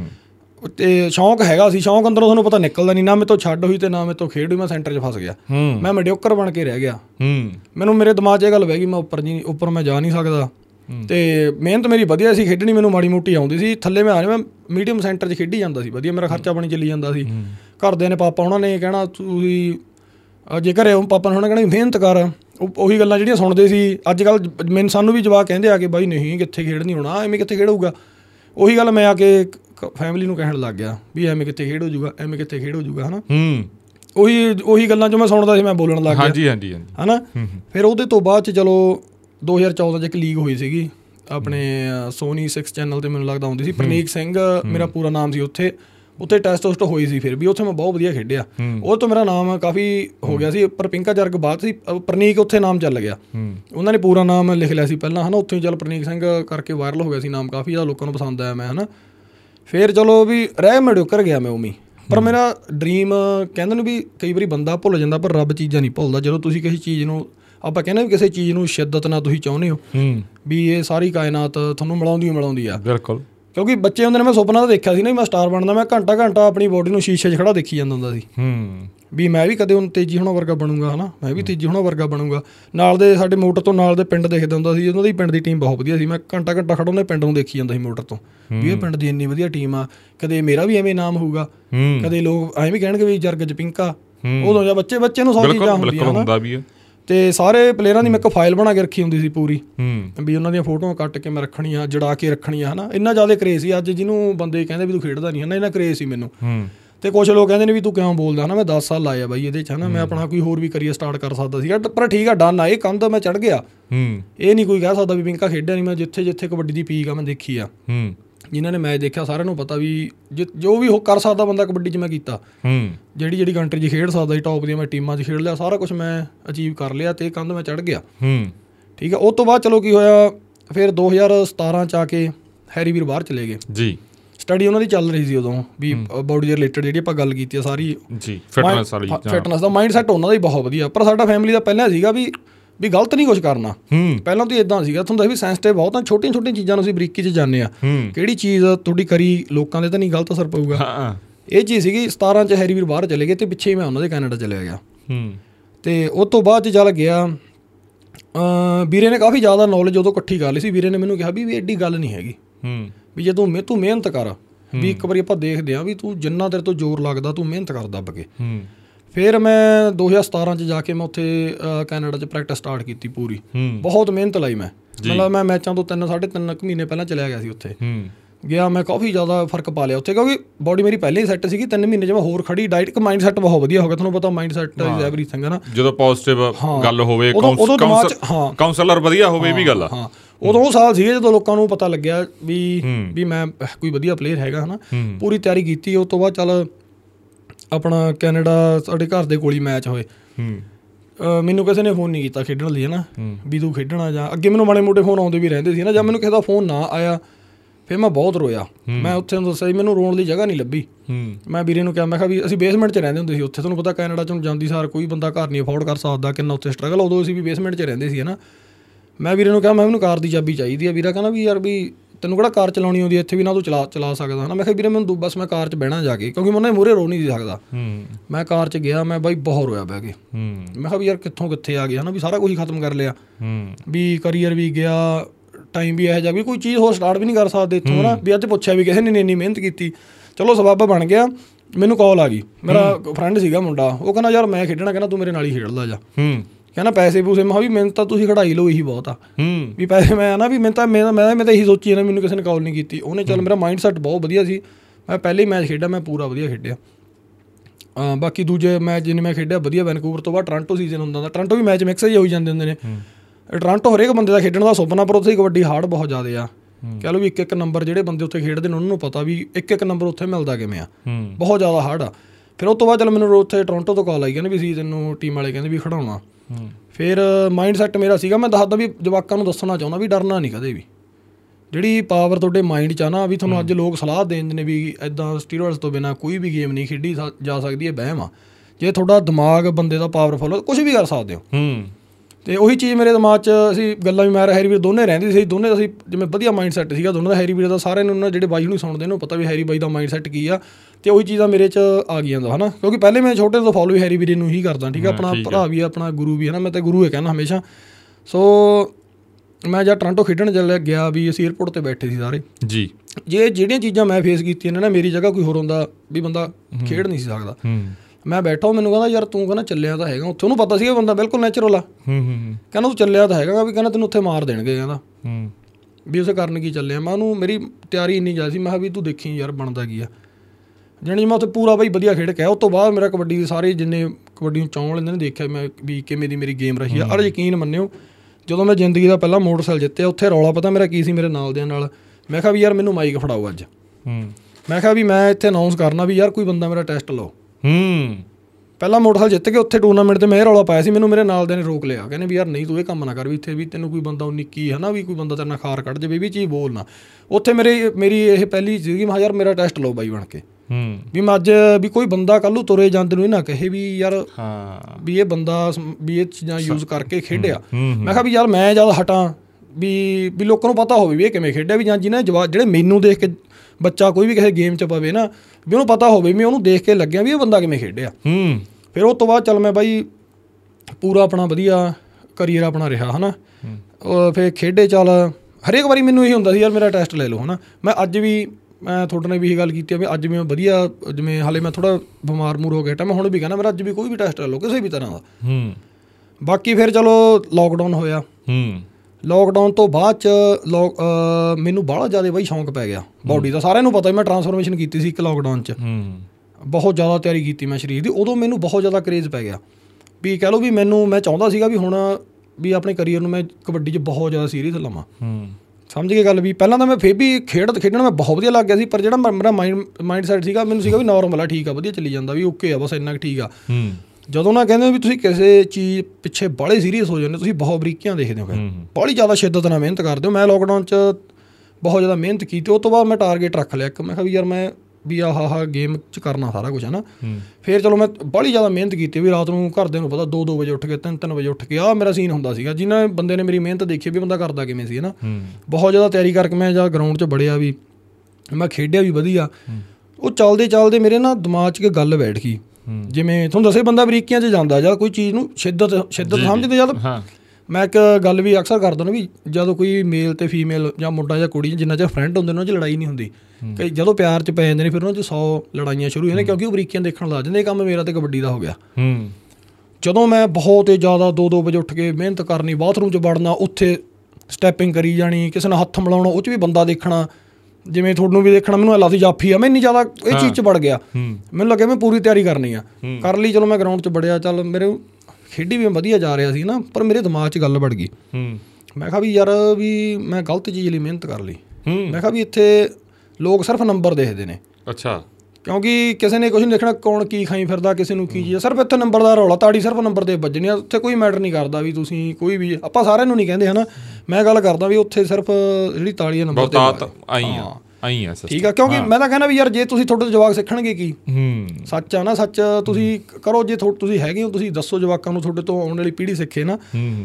ਤੇ ਸ਼ੌਂਕ ਹੈਗਾ ਸੀ, ਸ਼ੌਂਕ ਅੰਦਰੋਂ ਤੁਹਾਨੂੰ ਪਤਾ ਨਿਕਲਦਾ ਨਹੀਂ, ਨਾ ਮੇਰੇ ਤੋਂ ਛੱਡ ਹੋਈ ਤੇ ਨਾ ਮੇਰੇ ਤੋਂ ਖੇਡ ਹੋਈ, ਮੈਂ ਸੈਂਟਰ 'ਚ ਫਸ ਗਿਆ, ਮੈਂ ਮੈਡੀਓਕਰ ਬਣ ਕੇ ਰਹਿ ਗਿਆ। ਮੈਨੂੰ ਮੇਰੇ ਦਿਮਾਗ 'ਚ ਇਹ ਗੱਲ ਬਹਿ ਗਈ ਮੈਂ ਉੱਪਰ ਜੀ ਉੱਪਰ ਮੈਂ ਜਾ ਨਹੀਂ ਸਕਦਾ। ਤੇ ਮਿਹਨਤ ਮੇਰੀ ਵਧੀਆ ਸੀ, ਖੇਡਣੀ ਮੈਨੂੰ ਮਾੜੀ ਮੋਟੀ ਆਉਂਦੀ ਸੀ, ਥੱਲੇ ਮੈਂ ਆ ਰਿਹਾ, ਮੈਂ ਮੀਡੀਅਮ ਸੈਂਟਰ 'ਚ ਖੇਡੀ ਜਾਂਦਾ ਸੀ, ਵਧੀਆ ਮੇਰਾ ਖਰਚਾ ਪਾਣੀ ਚੱਲੀ ਜਾਂਦਾ ਸੀ। ਘਰਦਿਆਂ ਨੇ ਪਾਪਾ ਉਹਨਾਂ ਨੇ ਕਹਿਣਾ ਤੁਸੀਂ ਜੇ ਘਰੇ ਪਾਪਾ ਨੇ ਉਹਨਾਂ ਕਹਿਣਾ ਮਿਹਨਤ ਕਰ, ਉਹੀ ਗੱਲਾਂ ਜਿਹੜੀਆਂ ਸੁਣਦੇ ਸੀ। ਅੱਜ ਕੱਲ੍ਹ ਮੈਨੂੰ ਸਾਨੂੰ ਵੀ ਜਵਾਕ ਕਹਿੰਦੇ ਆ ਕਿ ਬਾਈ ਨਹੀਂ ਕਿੱਥੇ ਖੇਡ ਨਹੀਂ ਹੋਣਾ, ਐਵੇਂ ਕਿੱਥੇ ਖੇਡ ਹੋਊਗਾ। ਉਹੀ ਗੱਲ ਮੈਂ ਆ ਕੇ ਫੈਮਿਲੀ ਨੂੰ ਕਹਿਣ ਲੱਗ ਗਿਆ ਵੀ ਐਵੇਂ ਕਿੱਥੇ ਖੇਡ ਹੋ ਜੂਗਾ, ਐਵੇਂ ਕਿੱਥੇ ਖੇਡ ਹੋ ਜੂਗਾ, ਹੈ ਨਾ। ਉਹੀ ਉਹੀ ਗੱਲਾਂ ਜੋ ਮੈਂ ਸੁਣਦਾ ਸੀ ਮੈਂ ਬੋਲਣ ਲੱਗ ਗਿਆ, ਹਾਂਜੀ ਹਾਂਜੀ, ਹੈ ਨਾ। ਫਿਰ ਉਹਦੇ ਤੋਂ ਬਾਅਦ 'ਚ ਚਲੋ ਦੋ ਹਜ਼ਾਰ ਚੌਦਾਂ 'ਚ ਇੱਕ ਲੀਗ ਹੋਈ ਸੀਗੀ ਆਪਣੇ ਸੋਨੀ ਸਿਕਸ ਚੈਨਲ 'ਤੇ, ਮੈਨੂੰ ਲੱਗਦਾ ਆਉਂਦੀ ਸੀ, ਪ੍ਰਨੀਕ ਸਿੰਘ ਮੇਰਾ ਪੂਰਾ ਨਾਮ ਸੀ। ਉੱਥੇ ਉੱਥੇ ਟੈਸਟ ਟੁਸਟ ਹੋਈ ਸੀ, ਫਿਰ ਵੀ ਉੱਥੇ ਮੈਂ ਬਹੁਤ ਵਧੀਆ ਖੇਡਿਆ, ਉਹ ਤੋਂ ਮੇਰਾ ਨਾਮ ਕਾਫੀ ਹੋ ਗਿਆ ਸੀ। ਪਰ ਪਿੰਕਾ ਜਰਗ ਬਾਅਦ ਸੀ, ਪ੍ਰਨੀਕ ਉੱਥੇ ਨਾਮ ਚੱਲ ਗਿਆ, ਉਹਨਾਂ ਨੇ ਪੂਰਾ ਨਾਮ ਲਿਖ ਲਿਆ ਸੀ ਪਹਿਲਾਂ, ਹੈ ਨਾ। ਉੱਥੇ ਚੱਲ ਪ੍ਰਨੀਕ ਸਿੰਘ ਕਰਕੇ ਵਾਇਰਲ ਹੋ ਗਿਆ ਸੀ ਨਾਮ, ਕਾਫੀ ਜ਼ਿਆਦਾ ਲੋਕਾਂ ਨੂੰ ਪਸੰਦ ਆਇਆ ਮੈਂ, ਹੈ ਨਾ। ਫਿਰ ਚਲੋ ਵੀ ਰਹਿ ਮੈਡੀਓਕਰ ਗਿਆ ਮੈਂ ਉਵੇਂ, ਪਰ ਮੇਰਾ ਡਰੀਮ ਕਹਿੰਦੇ ਨੇ ਵੀ ਕਈ ਵਾਰੀ ਬੰਦਾ ਭੁੱਲ ਜਾਂਦਾ ਪਰ ਰੱਬ ਚੀਜ਼ਾਂ ਨਹੀਂ ਭੁੱਲਦਾ। ਜਦੋਂ ਤੁਸੀਂ ਕਿਸੇ ਚੀਜ਼ ਨੂੰ ਆਪਾਂ ਕਹਿੰਦੇ ਵੀ ਕਿਸੇ ਚੀਜ਼ ਨੂੰ ਸ਼ਿੱਦਤ ਨਾਲ ਤੁਸੀਂ ਚਾਹੁੰਦੇ ਹੋ ਵੀ ਇਹ ਸਾਰੀ ਕਾਇਨਾਤ ਤੁਹਾਨੂੰ ਮਿਲਾਉਂਦੀ ਮਿਲਾਉਂਦੀ ਆ, ਬਿਲਕੁਲ। ਕਿਉਂਕਿ ਬੱਚੇ ਹੁੰਦੇ ਨੇ, ਮੈਂ ਸੁਪਨਾ ਤਾਂ ਦੇਖਿਆ ਸੀ ਨਾ ਮੈਂ ਸਟਾਰ ਬਣਦਾ, ਮੈਂ ਘੰਟਾ ਘੰਟਾ ਆਪਣੀ ਬੋਡੀ ਨੂੰ ਸ਼ੀਸ਼ੇ 'ਚ ਖੜਾ ਦੇਖੀ ਜਾਂਦਾ ਹੁੰਦਾ ਸੀ ਵੀ ਮੈਂ ਵੀ ਕਦੇ ਹੁਣ ਤੇਜੀ ਹੋਣਾ ਵਰਗਾ ਬਣੂਗਾ, ਹੈ ਨਾ, ਮੈਂ ਵੀ ਤੇਜੀ ਹੋਣਾ ਵਰਗਾ ਬਣੂਗਾ। ਨਾਲ ਦੇ ਸਾਡੇ ਮੋਟਰ ਤੋਂ ਨਾਲ ਦੇ ਪਿੰਡ ਦੇਖਦਾ ਹੁੰਦਾ ਸੀ, ਉਹਨਾਂ ਦੀ ਪਿੰਡ ਦੀ ਟੀਮ ਬਹੁਤ ਵਧੀਆ ਸੀ, ਮੈਂ ਘੰਟਾ ਘੰਟਾ ਖੜਾ ਉਹਨੇ ਪਿੰਡ ਨੂੰ ਦੇਖੀ ਜਾਂਦਾ ਸੀ ਮੋਟਰ ਤੋਂ ਵੀ ਇਹ ਪਿੰਡ ਦੀ ਇੰਨੀ ਵਧੀਆ ਟੀਮ ਆ, ਕਦੇ ਮੇਰਾ ਵੀ ਐਵੇਂ ਨਾਮ ਹੋਊਗਾ, ਕਦੇ ਲੋਕ ਐਂ ਵੀ ਕਹਿਣਗੇ ਵੀ ਜਰਗ 'ਚ ਪਿੰਕਾ। ਉਦੋਂ ਜਾਂ ਬੱਚੇ ਬੱਚੇ ਨੂੰ ਸੌ ਚੀਜ਼ਾਂ ਹੁੰਦੀਆਂ। ਤੇ ਸਾਰੇ ਪਲੇਅਰਾਂ ਦੀ ਮੈਂ ਇੱਕ ਫਾਈਲ ਬਣਾ ਕੇ ਰੱਖੀ ਹੁੰਦੀ ਸੀ ਪੂਰੀ, ਵੀ ਉਹਨਾਂ ਦੀਆਂ ਫੋਟੋਆਂ ਕੱਟ ਕੇ ਮੈਂ ਰੱਖਣੀਆਂ, ਜੜਾ ਕੇ ਰੱਖਣੀਆਂ, ਹੈ ਨਾ। ਇੰਨਾ ਜ਼ਿਆਦਾ ਕਰੇਜ਼ ਸੀ, ਅੱਜ ਜਿਹਨੂੰ ਬੰਦੇ ਕਹਿੰਦੇ ਵੀ ਤੂੰ ਖੇਡਦਾ ਨਹੀਂ, ਹੈ ਨਾ, ਇੰਨਾ ਕਰੇਜ਼ ਸੀ ਮੈਨੂੰ। ਤੇ ਕੁਛ ਲੋਕ ਕਹਿੰਦੇ ਨੇ ਵੀ ਤੂੰ ਕਿਉਂ ਬੋਲਦਾ, ਹੈ ਨਾ, ਮੈਂ ਦਸ ਸਾਲ ਲਾਇਆ ਬਾਈ ਇਹਦੇ 'ਚ, ਹੈ ਨਾ, ਮੈਂ ਆਪਣਾ ਕੋਈ ਹੋਰ ਵੀ ਕਰੀਅਰ ਸਟਾਰਟ ਕਰ ਸਕਦਾ ਸੀਗਾ। ਪਰ ਠੀਕ ਆ, ਡਨ ਆ, ਇਹ ਕੰਧ ਮੈਂ ਚੜ੍ਹ ਗਿਆ। ਇਹ ਨਹੀਂ ਕੋਈ ਕਹਿ ਸਕਦਾ ਵੀ ਪਿੰਕਾ ਖੇਡਿਆ ਨਹੀਂ, ਮੈਂ ਜਿੱਥੇ ਜਿੱਥੇ ਕਬੱਡੀ ਦੀ ਪੀਕ ਆ ਮੈਂ ਦੇਖੀ ਆ, ਜਿਨ੍ਹਾਂ ਨੇ ਮੈਚ ਦੇਖਿਆ ਸਾਰਿਆਂ ਨੂੰ ਪਤਾ ਵੀ ਜ ਜੋ ਵੀ ਉਹ ਕਰ ਸਕਦਾ ਬੰਦਾ ਕਬੱਡੀ 'ਚ ਮੈਂ ਕੀਤਾ। ਜਿਹੜੀ ਜਿਹੜੀ ਕੰਟਰੀ 'ਚ ਖੇਡ ਸਕਦਾ ਸੀ, ਟੌਪ ਦੀਆਂ ਮੈਂ ਟੀਮਾਂ 'ਚ ਖੇਡ ਲਿਆ, ਸਾਰਾ ਕੁਛ ਮੈਂ ਅਚੀਵ ਕਰ ਲਿਆ ਤੇ ਇਹ ਕੰਧ ਮੈਂ ਚੜ੍ਹ ਗਿਆ। ਠੀਕ ਆ। ਉਸ ਤੋਂ ਬਾਅਦ ਚਲੋ ਕੀ ਹੋਇਆ, ਫਿਰ ਦੋ ਹਜ਼ਾਰ ਸਤਾਰਾਂ 'ਚ ਆ ਕੇ ਹੈਰੀ ਵੀਰ ਬਾਹਰ ਚਲੇ ਗਏ ਜੀ। ਸਟੱਡੀ ਉਹਨਾਂ ਦੀ ਚੱਲ ਰਹੀ ਸੀ ਉਦੋਂ ਵੀ ਬਾਡੀ ਦੇ ਰਿਲੇਟਡ ਜਿਹੜੀ ਆਪਾਂ ਗੱਲ ਕੀਤੀ ਆ ਸਾਰੀ ਜੀ, ਫਿਟਨੈਸ ਵਾਲੀ, ਫਿਟਨੈਸ ਦਾ ਮਾਈਂਡ ਸੈਟ ਉਹਨਾਂ ਦਾ ਹੀ ਬਹੁਤ ਵਧੀਆ। ਪਰ ਸਾਡਾ ਫੈਮਿਲੀ ਦਾ ਪਹਿਲਾਂ ਸੀਗਾ ਵੀ ਵੀ ਗਲਤ ਨਹੀਂ ਕੁਛ ਕਰਨਾ। ਪਹਿਲਾਂ ਤਾਂ ਇੱਦਾਂ ਸੀਗਾ, ਤੁਹਾਨੂੰ ਦੱਸ ਵੀ ਸੈਂਸਿਟਿਵ ਬਹੁਤ ਆ, ਛੋਟੀਆਂ ਛੋਟੀਆਂ ਚੀਜ਼ਾਂ ਨੂੰ ਅਸੀਂ ਬਰੀਕੀ 'ਚ ਜਾਂਦੇ ਆ, ਕਿਹੜੀ ਚੀਜ਼ ਤੁਹਾਡੀ ਕਰੀ ਲੋਕਾਂ ਦੇ ਤਾਂ ਨਹੀਂ ਗਲਤ ਅਸਰ ਪਊਗਾ। ਇਹ ਚੀਜ਼ ਸੀਗੀ। ਸਤਾਰਾਂ 'ਚ ਹੈਰੀ ਵੀਰ ਬਾਹਰ ਚਲੇ ਗਏ ਤੇ ਪਿੱਛੇ ਮੈਂ ਉਹਨਾਂ ਦੇ ਕੈਨੇਡਾ ਚਲਿਆ ਗਿਆ। ਤੇ ਉਸ ਤੋਂ ਬਾਅਦ 'ਚ ਚੱਲ ਗਿਆ, ਵੀਰੇ ਨੇ ਕਾਫੀ ਜ਼ਿਆਦਾ ਨੌਲੇਜ ਉਦੋਂ ਇਕੱਠੀ ਕਰ ਲਈ ਸੀ। ਵੀਰੇ ਨੇ ਮੈਨੂੰ ਕਿਹਾ ਵੀ ਐਡੀ ਗੱਲ ਨਹੀਂ ਹੈਗੀ, ਵੀ ਜੇ ਤੂੰ ਤੂੰ ਮਿਹਨਤ ਕਰ, ਵੀ ਇੱਕ ਵਾਰੀ ਆਪਾਂ ਦੇਖਦੇ ਹਾਂ ਵੀ ਤੂੰ ਜਿੰਨਾ ਤੇਰੇ ਤੋਂ ਜ਼ੋਰ ਲੱਗਦਾ ਤੂੰ ਮਿਹਨਤ ਕਰ ਦੱਬ ਕੇ। ਫਿਰ ਮੈਂ ਦੋ ਹਜ਼ਾਰ ਸਤਾਰਾਂ 'ਚ ਜਾ ਕੇ ਮੈਂ ਉੱਥੇ ਕੈਨੇਡਾ 'ਚ ਪ੍ਰੈਕਟਿਸ ਸਟਾਰਟ ਕੀਤੀ ਪੂਰੀ, ਬਹੁਤ ਮਿਹਨਤ ਲਾਈ ਮੈਂ। ਮਤਲਬ ਮੈਂ ਮੈਚਾਂ ਤੋਂ ਤਿੰਨ ਸਾਢੇ ਤਿੰਨ ਕੁ ਮਹੀਨੇ ਪਹਿਲਾਂ ਚਲਿਆ ਗਿਆ ਸੀ ਉੱਥੇ, ਗਿਆ ਮੈਂ ਕਾਫੀ ਜ਼ਿਆਦਾ ਫਰਕ ਪਾ ਲਿਆ ਉੱਥੇ, ਕਿਉਂਕਿ ਬੋਡੀ ਮੇਰੀ ਪਹਿਲਾਂ ਹੀ ਸੈੱਟ ਸੀਗੀ। ਤਿੰਨ ਮਹੀਨੇ 'ਚ ਮੈਂ ਹੋਰ ਖੜੀ, ਡਾਈਟ, ਇੱਕ ਮਾਈਂਡ ਸੈੱਟ ਬਹੁਤ ਵਧੀਆ ਹੋ ਗਿਆ। ਤੁਹਾਨੂੰ ਪਤਾ ਮਾਈਂਡ ਸੈਟ ਇਜ਼ ਐਵਰੀਥਿੰਗ, ਹੈ ਨਾ। ਜਦੋਂ ਪੋਜ਼ਿਟਿਵ ਗੱਲ ਹੋਵੇ, ਕਾਉਂਸਲਰ ਵਧੀਆ ਹੋਵੇ, ਇਹ ਵੀ ਗੱਲ ਆ। ਹਾਂ, ਉਦੋਂ ਉਹ ਸਾਲ ਸੀਗੇ ਜਦੋਂ ਲੋਕਾਂ ਨੂੰ ਪਤਾ ਲੱਗਿਆ ਵੀ ਵੀ ਮੈਂ ਕੋਈ ਵਧੀਆ ਪਲੇਅਰ ਹੈਗਾ, ਹੈ ਨਾ। ਪੂਰੀ ਤਿਆਰੀ ਕੀਤੀ। ਉਸ ਤੋਂ ਬਾਅਦ ਚੱਲ ਆਪਣਾ ਕੈਨੇਡਾ ਸਾਡੇ ਘਰ ਦੇ ਕੋਲ ਹੀ ਮੈਚ ਹੋਏ। ਮੈਨੂੰ ਕਿਸੇ ਨੇ ਫੋਨ ਨਹੀਂ ਕੀਤਾ ਖੇਡਣ ਲਈ, ਹੈ ਨਾ, ਵੀ ਤੂੰ ਖੇਡਣਾ ਜਾਂ ਅੱਗੇ ਮੈਨੂੰ ਮਾੜੇ ਮੋਟੇ ਫੋਨ ਆਉਂਦੇ ਵੀ ਰਹਿੰਦੇ ਸੀ ਨਾ। ਜਾਂ ਮੈਨੂੰ ਕਿਸੇ ਦਾ ਫੋਨ ਨਾ ਆਇਆ ਫਿਰ ਮੈਂ ਬਹੁਤ ਰੋਇਆ। ਮੈਂ ਉੱਥੇ ਦੱਸਿਆ ਸੀ ਮੈਨੂੰ ਰੋਣ ਦੀ ਜਗ੍ਹਾ ਨਹੀਂ ਲੱਭੀ। ਮੈਂ ਵੀਰੇ ਨੂੰ ਕਿਹਾ, ਮੈਂ ਕਿਹਾ ਵੀ ਅਸੀਂ ਬੇਸਮੈਂਟ 'ਚ ਰਹਿੰਦੇ ਹੁੰਦੇ ਸੀ ਉੱਥੇ, ਤੁਹਾਨੂੰ ਪਤਾ ਕੈਨੇਡਾ 'ਚ ਜਾਂਦੀ ਸਾਰ ਕੋਈ ਬੰਦਾ ਘਰ ਨਹੀਂ ਅਫੋਰਡ ਕਰ ਸਕਦਾ, ਕਿੰਨਾ ਉੱਥੇ ਸਟਰਗਲ। ਉਦੋਂ ਅਸੀਂ ਵੀ ਬੇਸਮੈਂਟ 'ਚ ਰਹਿੰਦੇ ਸੀ, ਹੈ ਨਾ। ਮੈਂ ਵੀਰੇ ਨੂੰ ਕਿਹਾ ਮੈਂ ਮੈਨੂੰ ਕਾਰ ਦੀ ਚਾਬੀ ਚਾਹੀਦੀ ਆ। ਵੀਰਾ ਕਹਿੰਦਾ ਵੀ ਯਾਰ ਵੀ ਤੈਨੂੰ ਕਿਹੜਾ ਕਾਰ ਚਲਾਉਣੀ ਆਉਂਦੀ ਇੱਥੇ ਵੀ ਨਾ ਤੂੰ ਚਲਾ ਚਲਾ ਸਕਦਾ ਹੈ ਨਾ। ਮੈਂ ਕਿਹਾ ਵੀਰੇ ਮੈਨੂੰ ਬਸ ਮੈਂ ਕਾਰ 'ਚ ਬਹਿਣਾ ਜਾ ਕੇ, ਕਿਉਂਕਿ ਮੈਂ ਉਹਨਾਂ ਦੇ ਮੂਹਰੇ ਰੋ ਨਹੀਂ ਸੀ ਸਕਦਾ। ਮੈਂ ਕਾਰ 'ਚ ਗਿਆ, ਮੈਂ ਬਾਈ ਬਹੁਤ ਰੋਇਆ ਬਹਿ ਕੇ। ਮੈਂ ਕਿਹਾ ਵੀ ਯਾਰ ਕਿੱਥੋਂ ਕਿੱਥੇ ਆ ਗਿਆ ਹੈ ਨਾ, ਵੀ ਸਾਰਾ ਕੁਝ ਹੀ ਖਤਮ ਕਰ ਲਿਆ, ਵੀ ਕਰੀਅਰ ਵੀ ਗਿਆ, ਟਾਈਮ ਵੀ ਇਹੋ ਜਿਹਾ ਵੀ ਕੋਈ ਚੀਜ਼ ਹੋਰ ਸਟਾਰਟ ਵੀ ਨਹੀਂ ਕਰ ਸਕਦੇ ਇੱਥੋਂ ਹੈ ਨਾ। ਵੀ ਅੱਜ ਪੁੱਛਿਆ ਵੀ ਕਿਸੇ ਨੇ ਇੰਨੀ ਮਿਹਨਤ ਕੀਤੀ, ਚਲੋ ਸਬੱਬ ਬਣ ਗਿਆ। ਮੈਨੂੰ ਕਾਲ ਆ ਗਈ, ਮੇਰਾ ਫਰੈਂਡ ਸੀਗਾ ਮੁੰਡਾ, ਉਹ ਕਹਿੰਦਾ ਯਾਰ ਮੈਂ ਖੇਡਣਾ, ਕਹਿੰਦਾ ਤੂੰ ਮੇਰੇ ਨਾਲ ਹੀ ਖੇਡ ਲਾ ਜਾ, ਕਹਿੰਦਾ ਪੈਸੇ ਪੂਸੇ। ਮੈਂ ਕਿਹਾ ਵੀ ਮੈਨੂੰ ਤਾਂ ਤੁਸੀਂ ਖੜਾਈ ਲਓ, ਇਹੀ ਬਹੁਤ ਆ ਵੀ ਪੈਸੇ। ਮੈਂ ਨਾ ਵੀ ਮੈਨੂੰ ਤਾਂ ਮੈਂ ਮੈਂ ਮੈਂ ਤਾਂ ਇਹੀ ਸੋਚੀ ਨਾ, ਮੈਨੂੰ ਕਿਸੇ ਨੇ ਕਾਲ ਨਹੀਂ ਕੀਤੀ। ਉਹਨੇ ਚੱਲ ਮੇਰਾ ਮਾਈਂਡ ਸੈੱਟ ਬਹੁਤ ਵਧੀਆ ਸੀ, ਮੈਂ ਪਹਿਲੇ ਹੀ ਮੈਚ ਖੇਡਿਆ, ਮੈਂ ਪੂਰਾ ਵਧੀਆ ਖੇਡਿਆ। ਬਾਕੀ ਦੂਜੇ ਮੈਚ ਜਿੰਨੇ ਮੈਂ ਖੇਡਿਆ ਵਧੀਆ। ਵੈਨਕੂਵਰ ਤੋਂ ਬਾਅਦ ਟੋਰਾਂਟੋ ਸੀਜ਼ਨ ਹੁੰਦਾ ਹੁੰਦਾ, ਟੋਰਾਂਟੋ ਵੀ ਮੈਚ ਮਿਕਸ ਹੀ ਹੋਈ ਜਾਂਦੇ ਹੁੰਦੇ ਨੇ। ਟੋਰਾਂਟੋ ਹਰੇਕ ਬੰਦੇ ਦਾ ਖੇਡਣ ਦਾ ਸੁਪਨਾ, ਪਰ ਉੱਥੇ ਕਬੱਡੀ ਹਾਰਡ ਬਹੁਤ ਜ਼ਿਆਦਾ ਆ। ਕਹਿ ਲਓ ਵੀ ਇੱਕ ਇੱਕ ਨੰਬਰ ਜਿਹੜੇ ਬੰਦੇ ਉੱਥੇ ਖੇਡਦੇ ਨੇ ਉਹਨਾਂ ਨੂੰ ਪਤਾ ਵੀ ਇੱਕ ਇੱਕ ਨੰਬਰ ਉੱਥੇ ਮਿਲਦਾ ਕਿਵੇਂ ਆ, ਬਹੁਤ ਜ਼ਿਆਦਾ ਹਾਰਡ ਆ। ਫਿਰ ਉਸ ਤੋਂ ਬਾਅਦ ਚੱਲ ਮੈਨੂੰ ਉੱਥੇ ਟੋਰਾਂਟੋ ਤੋਂ ਕਾਲ ਆਈ, ਕਹਿੰਦੇ ਵੀ ਸੀਜ਼ਨ ਨੂੰ ਟੀਮ ਵਾਲੇ ਕਹਿੰਦੇ ਵੀ ਖਿਡਾਉਣਾ। ਫਿਰ ਮਾਈਂਡ ਸੈੱਟ ਮੇਰਾ ਸੀਗਾ, ਮੈਂ ਦੱਸਦਾ ਵੀ ਜਵਾਕਾਂ ਨੂੰ ਦੱਸਣਾ ਚਾਹੁੰਦਾ ਵੀ ਡਰਨਾ ਨਹੀਂ ਕਦੇ ਵੀ। ਜਿਹੜੀ ਪਾਵਰ ਤੁਹਾਡੇ ਮਾਈਂਡ 'ਚ ਆ ਨਾ, ਵੀ ਤੁਹਾਨੂੰ ਅੱਜ ਲੋਕ ਸਲਾਹ ਦੇ ਦਿੰਦੇ ਨੇ ਵੀ ਇੱਦਾਂ ਸਟੀਰੋਇਡਸ ਤੋਂ ਬਿਨਾਂ ਕੋਈ ਵੀ ਗੇਮ ਨਹੀਂ ਖੇਡੀ ਜਾ ਸਕਦੀ, ਇਹ ਵਹਿਮ ਆ। ਜੇ ਤੁਹਾਡਾ ਦਿਮਾਗ ਬੰਦੇ ਦਾ ਪਾਵਰਫੁੱਲ, ਕੁਛ ਵੀ ਕਰ ਸਕਦੇ ਹੋ। ਅਤੇ ਉਹੀ ਚੀਜ਼ ਮੇਰੇ ਦਿਮਾਗ 'ਚ ਅਸੀਂ ਗੱਲਾਂ ਵੀ, ਮੈਂ ਹੈਰੀ ਵੀਰ ਦੋਨੇ ਰਹਿੰਦੇ ਸੀ, ਦੋਨੇ ਅਸੀਂ ਜਿਵੇਂ ਵਧੀਆ ਮਾਈਂਡ ਸੈੱਟ ਸੀਗਾ ਦੋਨਾਂ ਦਾ। ਹੈਰੀ ਵੀਰ ਦਾ ਸਾਰਿਆਂ ਨੂੰ ਉਹਨਾਂ ਜਿਹੜੇ ਬਾਈ ਨੂੰ ਸੁਣਦੇ ਨੇ ਉਹ ਪਤਾ ਵੀ ਹੈਰੀ ਬਾਈ ਦਾ ਮਾਈਂਡ ਸੈੱਟ ਕੀ ਆ, ਅਤੇ ਉਹੀ ਚੀਜ਼ਾਂ ਮੇਰੇ 'ਚ ਆ ਗਈ ਜਾਂਦਾ ਹੈ ਨਾ। ਕਿਉਂਕਿ ਪਹਿਲੇ ਮੈਂ ਛੋਟੇ ਤੋਂ ਫੋਲੋ ਵੀ ਹੈਰੀ ਵੀਰੇ ਨੂੰ ਹੀ ਕਰਦਾ, ਠੀਕ ਆ, ਆਪਣਾ ਭਰਾ ਵੀ ਆਪਣਾ ਗੁਰੂ ਵੀ ਹੈ ਨਾ, ਮੈਂ ਤਾਂ ਗੁਰੂ ਹੀ ਕਹਿੰਦਾ ਹਮੇਸ਼ਾ। ਸੋ ਮੈਂ ਜਦ ਟੋਰਾਂਟੋ ਖੇਡਣ ਚੱਲਿਆ ਗਿਆ, ਵੀ ਅਸੀਂ ਏਅਰਪੋਰਟ 'ਤੇ ਬੈਠੇ ਸੀ ਸਾਰੇ ਜੀ। ਜੇ ਜਿਹੜੀਆਂ ਚੀਜ਼ਾਂ ਮੈਂ ਫੇਸ ਕੀਤੀਆਂ ਨੇ ਨਾ, ਮੇਰੀ ਜਗ੍ਹਾ ਕੋਈ ਹੋਰ ਹੁੰਦਾ ਵੀ ਬੰਦਾ ਖੇਡ ਨਹੀਂ ਸੀ ਸਕਦਾ। ਮੈਂ ਬੈਠਾ, ਮੈਨੂੰ ਕਹਿੰਦਾ ਯਾਰ ਤੂੰ ਕਹਿੰਦਾ ਚੱਲਿਆ ਤਾਂ ਹੈਗਾ ਉੱਥੇ, ਉਹਨੂੰ ਪਤਾ ਸੀਗਾ ਬੰਦਾ ਬਿਲਕੁਲ ਨੈਚੁਰਲ ਆ। ਕਹਿੰਦਾ ਤੂੰ ਚੱਲਿਆ ਤਾਂ ਹੈਗਾ ਵੀ, ਕਹਿੰਦਾ ਤੈਨੂੰ ਉੱਥੇ ਮਾਰ ਦੇਣਗੇ, ਕਹਿੰਦਾ ਵੀ ਉਸੇ ਕਾਰਨ ਕੀ ਚੱਲਿਆ। ਮੈਂ ਉਹਨੂੰ, ਮੇਰੀ ਤਿਆਰੀ ਇੰਨੀ ਜ਼ਿਆਦਾ ਸੀ, ਮੈਂ ਕਿਹਾ ਵੀ ਤੂੰ ਦੇਖੀ ਯਾਰ ਬਣਦਾ ਕੀ ਆ। ਜਾਣੀ ਮੈਂ ਉੱਥੇ ਪੂਰਾ ਬਾਈ ਵਧੀਆ ਖੇਡ ਕੇ ਆਇਆ। ਉਸ ਤੋਂ ਬਾਅਦ ਮੇਰਾ ਕਬੱਡੀ ਦੇ ਸਾਰੇ ਜਿੰਨੇ ਕਬੱਡੀ ਨੂੰ ਚਾਹੁਣ ਵਾਲੇ ਨੇ ਦੇਖਿਆ ਮੈਂ ਵੀ ਕਿਵੇਂ ਦੀ ਮੇਰੀ ਗੇਮ ਰਹੀ ਆ। ਔਰ ਯਕੀਨ ਮੰਨਿਓ, ਜਦੋਂ ਮੈਂ ਜ਼ਿੰਦਗੀ ਦਾ ਪਹਿਲਾ ਮੋਟਰਸਾਈਕਲ ਜਿੱਤਿਆ, ਉੱਥੇ ਰੌਲਾ ਪਤਾ ਮੇਰਾ ਕੀ ਸੀ ਮੇਰੇ ਨਾਲ ਦਿਆਂ ਨਾਲ। ਮੈਂ ਕਿਹਾ ਵੀ ਯਾਰ ਮੈਨੂੰ ਮਾਈਕ ਫੜਾਓ ਅੱਜ, ਮੈਂ ਕਿਹਾ ਵੀ ਮੈਂ ਇੱਥੇ ਅਨਾਊਂਸ ਕਰਨਾ ਵੀ ਯਾਰ ਕੋਈ ਬੰਦਾ ਮੇਰਾ ਟੈਸਟ ਲਓ। ਪਹਿਲਾਂ ਮੋਟਰਸਾਈਕਲ ਜਿੱਤ ਕੇ ਉੱਥੇ ਟੂਰਨਾਮੈਂਟ 'ਤੇ ਮੈਂ ਇਹ ਰੌਲਾ ਪਾਇਆ ਸੀ, ਮੈਨੂੰ ਮੇਰੇ ਨਾਲ ਦੇ ਨੇ ਰੋਕ ਲਿਆ, ਕਹਿੰਦੇ ਵੀ ਯਾਰ ਨਹੀਂ ਤੂੰ ਇਹ ਕੰਮ ਨਾ ਕਰ, ਵੀ ਇੱਥੇ ਵੀ ਤੈਨੂੰ ਕੋਈ ਬੰਦਾ ਉਨੀ ਕੀ ਹੈ ਨਾ, ਵੀ ਕੋਈ ਬੰਦਾ ਤੇਰੇ ਨਾਲ ਖਾਰ ਕੱਢ ਜਾਵੇ, ਵੀ ਚੀਜ਼ ਬੋਲਣਾ। ਉੱਥੇ ਮੇਰੇ ਮੇਰੀ ਇਹ ਪਹਿਲੀ ਸੀਗੀ, ਮੈਂ ਯਾਰ ਮੇਰਾ ਟੈਸਟ ਲਓ ਬਾਈ ਬਣ ਕੇ, ਵੀ ਮੈਂ ਅੱਜ ਵੀ ਕੋਈ ਬੰਦਾ ਕੱਲ੍ਹ ਨੂੰ ਤੁਰੇ ਜਾਂਦੇ ਨੂੰ ਇਹ ਨਾ ਕਹੇ ਵੀ ਯਾਰ ਵੀ ਇਹ ਬੰਦਾ ਵੀ ਇਹ ਚੀਜ਼ਾਂ ਯੂਜ਼ ਕਰਕੇ ਖੇਡਿਆ। ਮੈਂ ਕਿਹਾ ਵੀ ਯਾਰ ਮੈਂ ਜਦ ਹਟਾਂ ਵੀ ਵੀ ਲੋਕਾਂ ਨੂੰ ਪਤਾ ਹੋਵੇ ਵੀ ਇਹ ਕਿਵੇਂ ਖੇਡਿਆ, ਵੀ ਜਾਂ ਜਿਹਨਾਂ ਜਵਾਬ ਜਿਹੜੇ ਮੈਨੂੰ ਦੇਖ ਕੇ ਬੱਚਾ ਕੋਈ ਵੀ ਕਿਸੇ ਗੇਮ 'ਚ ਪਵੇ ਨਾ, ਵੀ ਉਹਨੂੰ ਪਤਾ ਹੋਵੇ ਵੀ ਉਹਨੂੰ ਦੇਖ ਕੇ ਲੱਗਿਆ ਵੀ ਇਹ ਬੰਦਾ ਕਿਵੇਂ ਖੇਡਿਆ। ਫਿਰ ਉਹ ਤੋਂ ਬਾਅਦ ਚੱਲ ਮੈਂ ਬਾਈ ਪੂਰਾ ਆਪਣਾ ਵਧੀਆ ਕਰੀਅਰ ਆਪਣਾ ਰਿਹਾ ਹੈ ਨਾ। ਫਿਰ ਖੇਡੇ ਚੱਲ ਹਰੇਕ ਵਾਰੀ ਮੈਨੂੰ ਇਹ ਹੁੰਦਾ ਸੀ ਯਾਰ ਮੇਰਾ ਟੈਸਟ ਲੈ ਲਓ ਹੈ ਨਾ। ਮੈਂ ਅੱਜ ਵੀ ਮੈਂ ਤੁਹਾਡੇ ਨਾਲ ਵੀ ਇਹ ਗੱਲ ਕੀਤੀ ਆ ਵੀ ਅੱਜ ਵੀ ਮੈਂ ਵਧੀਆ, ਜਿਵੇਂ ਹਾਲੇ ਮੈਂ ਥੋੜ੍ਹਾ ਬਿਮਾਰ ਮੂਰ ਹੋ ਗਿਆ ਤਾਂ ਮੈਂ ਹੁਣ ਵੀ ਕਹਿੰਦਾ ਮੇਰਾ ਅੱਜ ਵੀ ਕੋਈ ਵੀ ਟੈਸਟ ਲੈ ਲਓ ਕਿਸੇ ਵੀ ਤਰ੍ਹਾਂ ਦਾ। ਬਾਕੀ ਫਿਰ ਚਲੋ ਲੋਕਡਾਊਨ ਹੋਇਆ। ਲੋਕਡਾਊਨ ਤੋਂ ਬਾਅਦ 'ਚ ਲੋ ਮੈਨੂੰ ਬਾਹਲਾ ਜ਼ਿਆਦਾ ਬਾਈ ਸ਼ੌਂਕ ਪੈ ਗਿਆ ਬਾਡੀ ਦਾ। ਸਾਰਿਆਂ ਨੂੰ ਪਤਾ ਮੈਂ ਟਰਾਂਸਫੋਰਮੇਸ਼ਨ ਕੀਤੀ ਸੀ ਇੱਕ ਲੋਕਡਾਊਨ 'ਚ, ਬਹੁਤ ਜ਼ਿਆਦਾ ਤਿਆਰੀ ਕੀਤੀ ਮੈਂ ਸਰੀਰ ਦੀ। ਉਦੋਂ ਮੈਨੂੰ ਬਹੁਤ ਜ਼ਿਆਦਾ ਕਰੇਜ਼ ਪੈ ਗਿਆ ਵੀ ਕਹਿ ਲਓ ਵੀ ਮੈਨੂੰ ਮੈਂ ਚਾਹੁੰਦਾ ਸੀਗਾ ਵੀ ਹੁਣ ਵੀ ਆਪਣੇ ਕਰੀਅਰ ਨੂੰ ਮੈਂ ਕਬੱਡੀ 'ਚ ਬਹੁਤ ਜ਼ਿਆਦਾ ਸੀਰੀਅਸ ਲਵਾਂ। ਸਮਝ ਕੇ ਗੱਲ ਵੀ ਪਹਿਲਾਂ ਤਾਂ ਮੈਂ ਫਿਰ ਵੀ ਖੇਡ ਖੇਡਣ ਮੈਂ ਬਹੁਤ ਵਧੀਆ ਲੱਗ ਗਿਆ ਸੀ, ਪਰ ਜਿਹੜਾ ਮੇਰਾ ਮਾਈਂਡ ਮਾਈਂਡ ਸੈਟ ਸੀਗਾ ਮੈਨੂੰ ਸੀਗਾ ਵੀ ਨੋਰਮਲ ਆ, ਠੀਕ ਆ, ਵਧੀਆ ਚੱਲੀ ਜਾਂਦਾ, ਵੀ ਓਕੇ ਆ, ਬਸ ਇੰਨਾ ਕੁ ਠੀਕ ਆ। ਜਦੋਂ ਨਾ ਕਹਿੰਦੇ ਵੀ ਤੁਸੀਂ ਕਿਸੇ ਚੀਜ਼ ਪਿੱਛੇ ਬਾਹਲੇ ਸੀਰੀਅਸ ਹੋ ਜਾਂਦੇ, ਤੁਸੀਂ ਬਹੁਤ ਬਰੀਕੀਆਂ ਦੇਖਦੇ ਹੋ, ਫਿਰ ਬਾਹਲੀ ਜ਼ਿਆਦਾ ਸ਼ਿੱਦਤ ਨਾਲ ਮਿਹਨਤ ਕਰਦੇ ਹੋ। ਮੈਂ ਲੋਕਡਾਊਨ 'ਚ ਬਹੁਤ ਜ਼ਿਆਦਾ ਮਿਹਨਤ ਕੀਤੀ। ਉਸ ਤੋਂ ਬਾਅਦ ਮੈਂ ਟਾਰਗੇਟ ਰੱਖ ਲਿਆ ਇੱਕ, ਮੈਂ ਕਿਹਾ ਵੀ ਯਾਰ ਮੈਂ ਵੀ ਆਹ ਆਹ ਗੇਮ 'ਚ ਕਰਨਾ ਸਾਰਾ ਕੁਛ ਹੈ ਨਾ। ਫਿਰ ਚਲੋ ਮੈਂ ਬਾਹਲੀ ਜ਼ਿਆਦਾ ਮਿਹਨਤ ਕੀਤੀ, ਵੀ ਰਾਤ ਨੂੰ ਘਰਦਿਆਂ ਨੂੰ ਪਤਾ ਦੋ ਦੋ ਵਜੇ ਉੱਠ ਕੇ ਤਿੰਨ ਤਿੰਨ ਵਜੇ ਉੱਠ ਕੇ ਆਹ ਮੇਰਾ ਸੀਨ ਹੁੰਦਾ ਸੀਗਾ। ਜਿਨ੍ਹਾਂ ਬੰਦੇ ਨੇ ਮੇਰੀ ਮਿਹਨਤ ਦੇਖੀ ਵੀ ਬੰਦਾ ਕਰਦਾ ਕਿਵੇਂ ਸੀ ਹੈ ਨਾ। ਬਹੁਤ ਜ਼ਿਆਦਾ ਤਿਆਰੀ ਕਰਕੇ ਮੈਂ ਜਦ ਗਰਾਊਂਡ 'ਚ ਵੜਿਆ ਵੀ ਮੈਂ ਖੇਡਿਆ ਵੀ ਵਧੀਆ। ਉਹ ਚੱਲਦੇ ਚੱਲਦੇ ਮੇਰੇ ਨਾ ਦਿਮਾਗ 'ਚ ਇੱਕ ਗੱਲ ਬੈਠ ਗਈ, ਜਿਵੇਂ ਤੁਹਾਨੂੰ ਦੱਸੇ ਬੰਦਾ ਬਰੀਕੀਆਂ 'ਚ ਜਾਂਦਾ ਜਦ ਕੋਈ ਚੀਜ਼ ਨੂੰ ਸ਼ਿੱਦਤ ਸ਼ਿੱਦਤ ਸਮਝਦੇ ਜਦ। ਮੈਂ ਇੱਕ ਗੱਲ ਵੀ ਅਕਸਰ ਕਰਦਾ ਨਾ ਵੀ ਜਦੋਂ ਕੋਈ ਮੇਲ ਅਤੇ ਫੀਮੇਲ ਜਾਂ ਮੁੰਡਾ ਜਾਂ ਕੁੜੀ ਜਿੰਨਾ ਚਿਰ ਫਰੈਂਡ ਹੁੰਦੇ ਨੇ ਉਹਨਾਂ 'ਚ ਲੜਾਈ ਨਹੀਂ ਹੁੰਦੀ। ਕਈ ਜਦੋਂ ਪਿਆਰ 'ਚ ਪੈ ਜਾਂਦੇ ਨੇ ਫਿਰ ਉਹਨਾਂ 'ਚ ਸੌ ਲੜਾਈਆਂ ਸ਼ੁਰੂ ਹੁੰਦੀਆਂ, ਕਿਉਂਕਿ ਉਹ ਬਰੀਕੀਆਂ ਦੇਖਣ ਲੱਗ ਜਾਂਦੇ। ਇਹ ਕੰਮ ਮੇਰਾ ਤਾਂ ਕਬੱਡੀ ਦਾ ਹੋ ਗਿਆ। ਜਦੋਂ ਮੈਂ ਬਹੁਤ ਜ਼ਿਆਦਾ ਦੋ ਦੋ ਵਜੇ ਉੱਠ ਕੇ ਮਿਹਨਤ ਕਰਨੀ, ਬਾਥਰੂਮ 'ਚ ਵੜਨਾ, ਉੱਥੇ ਸਟੈਪਿੰਗ ਕਰੀ ਜਾਣੀ, ਕਿਸੇ ਨਾਲ ਹੱਥ ਮਿਲਾਉਣਾ, ਉਹ 'ਚ ਵੀ ਬੰਦਾ ਦੇਖਣਾ, ਜਿਵੇਂ ਤੁਹਾਨੂੰ ਵੀ ਦੇਖਣਾ, ਮੈਨੂੰ ਲੱਗਦਾ ਜਾਫੀ ਆ। ਮੈਂ ਇੰਨੀ ਜ਼ਿਆਦਾ ਇਹ ਚੀਜ਼ 'ਚ ਵੜ ਗਿਆ, ਮੈਨੂੰ ਲੱਗਿਆ ਮੈਂ ਪੂਰੀ ਤਿਆਰੀ ਕਰਨੀ ਆ। ਕਰ ਲਈ, ਚਲੋ ਮੈਂ ਗਰਾਊਂਡ 'ਚ ਵੜਿਆ, ਚੱਲ ਮੇਰੇ ਖੇਡੀ ਵੀ ਵਧੀਆ ਜਾ ਰਿਹਾ ਸੀ ਨਾ, ਪਰ ਮੇਰੇ ਦਿਮਾਗ 'ਚ ਗੱਲ ਵੜ ਗਈ। ਮੈਂ ਕਿਹਾ ਵੀ ਯਾਰ ਵੀ ਮੈਂ ਗਲਤ ਚੀਜ਼ ਲਈ ਮਿਹਨਤ ਕਰ ਲਈ। ਮੈਂ ਕਿਹਾ ਵੀ ਇੱਥੇ ਲੋਕ ਸਿਰਫ ਨੰਬਰ ਦੇਖਦੇ ਨੇ। ਅੱਛਾ। ਕਿਉਂਕਿ ਕਿਸੇ ਨੇ ਕੁਛ ਨਹੀਂ ਦੇਖਣਾ, ਕੌਣ ਕੀ ਖਾਈ ਫਿਰਦਾ, ਕਿਸੇ ਨੂੰ ਕੀ ਚੀਜ਼, ਸਿਰਫ ਇੱਥੇ ਨੰਬਰ ਦਾ ਰੌਲਾ, ਤਾੜੀ ਸਿਰਫ ਨੰਬਰ 'ਤੇ ਵੱਜਣੀ ਆ। ਉੱਥੇ ਕੋਈ ਮੈਟਰ ਨਹੀਂ ਕਰਦਾ ਵੀ ਤੁਸੀਂ ਕੋਈ ਵੀ, ਆਪਾਂ ਸਾਰਿਆਂ ਨੂੰ ਨਹੀਂ ਕਹਿੰਦੇ ਹੈ ਨਾ, ਮੈਂ ਗੱਲ ਕਰਦਾ ਵੀ ਉੱਥੇ ਸਿਰਫ ਜਿਹੜੀ ਤਾੜੀ ਆ ਨੰਬਰ 'ਤੇ ਆਈ ਆ ਆਈ ਆ ਠੀਕ ਆ। ਕਿਉਂਕਿ ਮੈਂ ਤਾਂ ਕਹਿੰਦਾ ਵੀ ਯਾਰ ਜੇ ਤੁਸੀਂ ਤੁਹਾਡੇ ਤੋਂ ਜਵਾਕ ਸਿੱਖਣਗੇ ਕੀ, ਸੱਚ ਆ ਨਾ, ਸੱਚ ਤੁਸੀਂ ਕਰੋ। ਜੇ ਤੁਸੀਂ ਹੈਗੇ ਹੋ, ਤੁਸੀਂ ਦੱਸੋ ਜਵਾਕਾਂ ਨੂੰ, ਤੁਹਾਡੇ ਤੋਂ ਆਉਣ ਵਾਲੀ ਪੀੜ੍ਹੀ ਸਿੱਖੇ ਨਾ।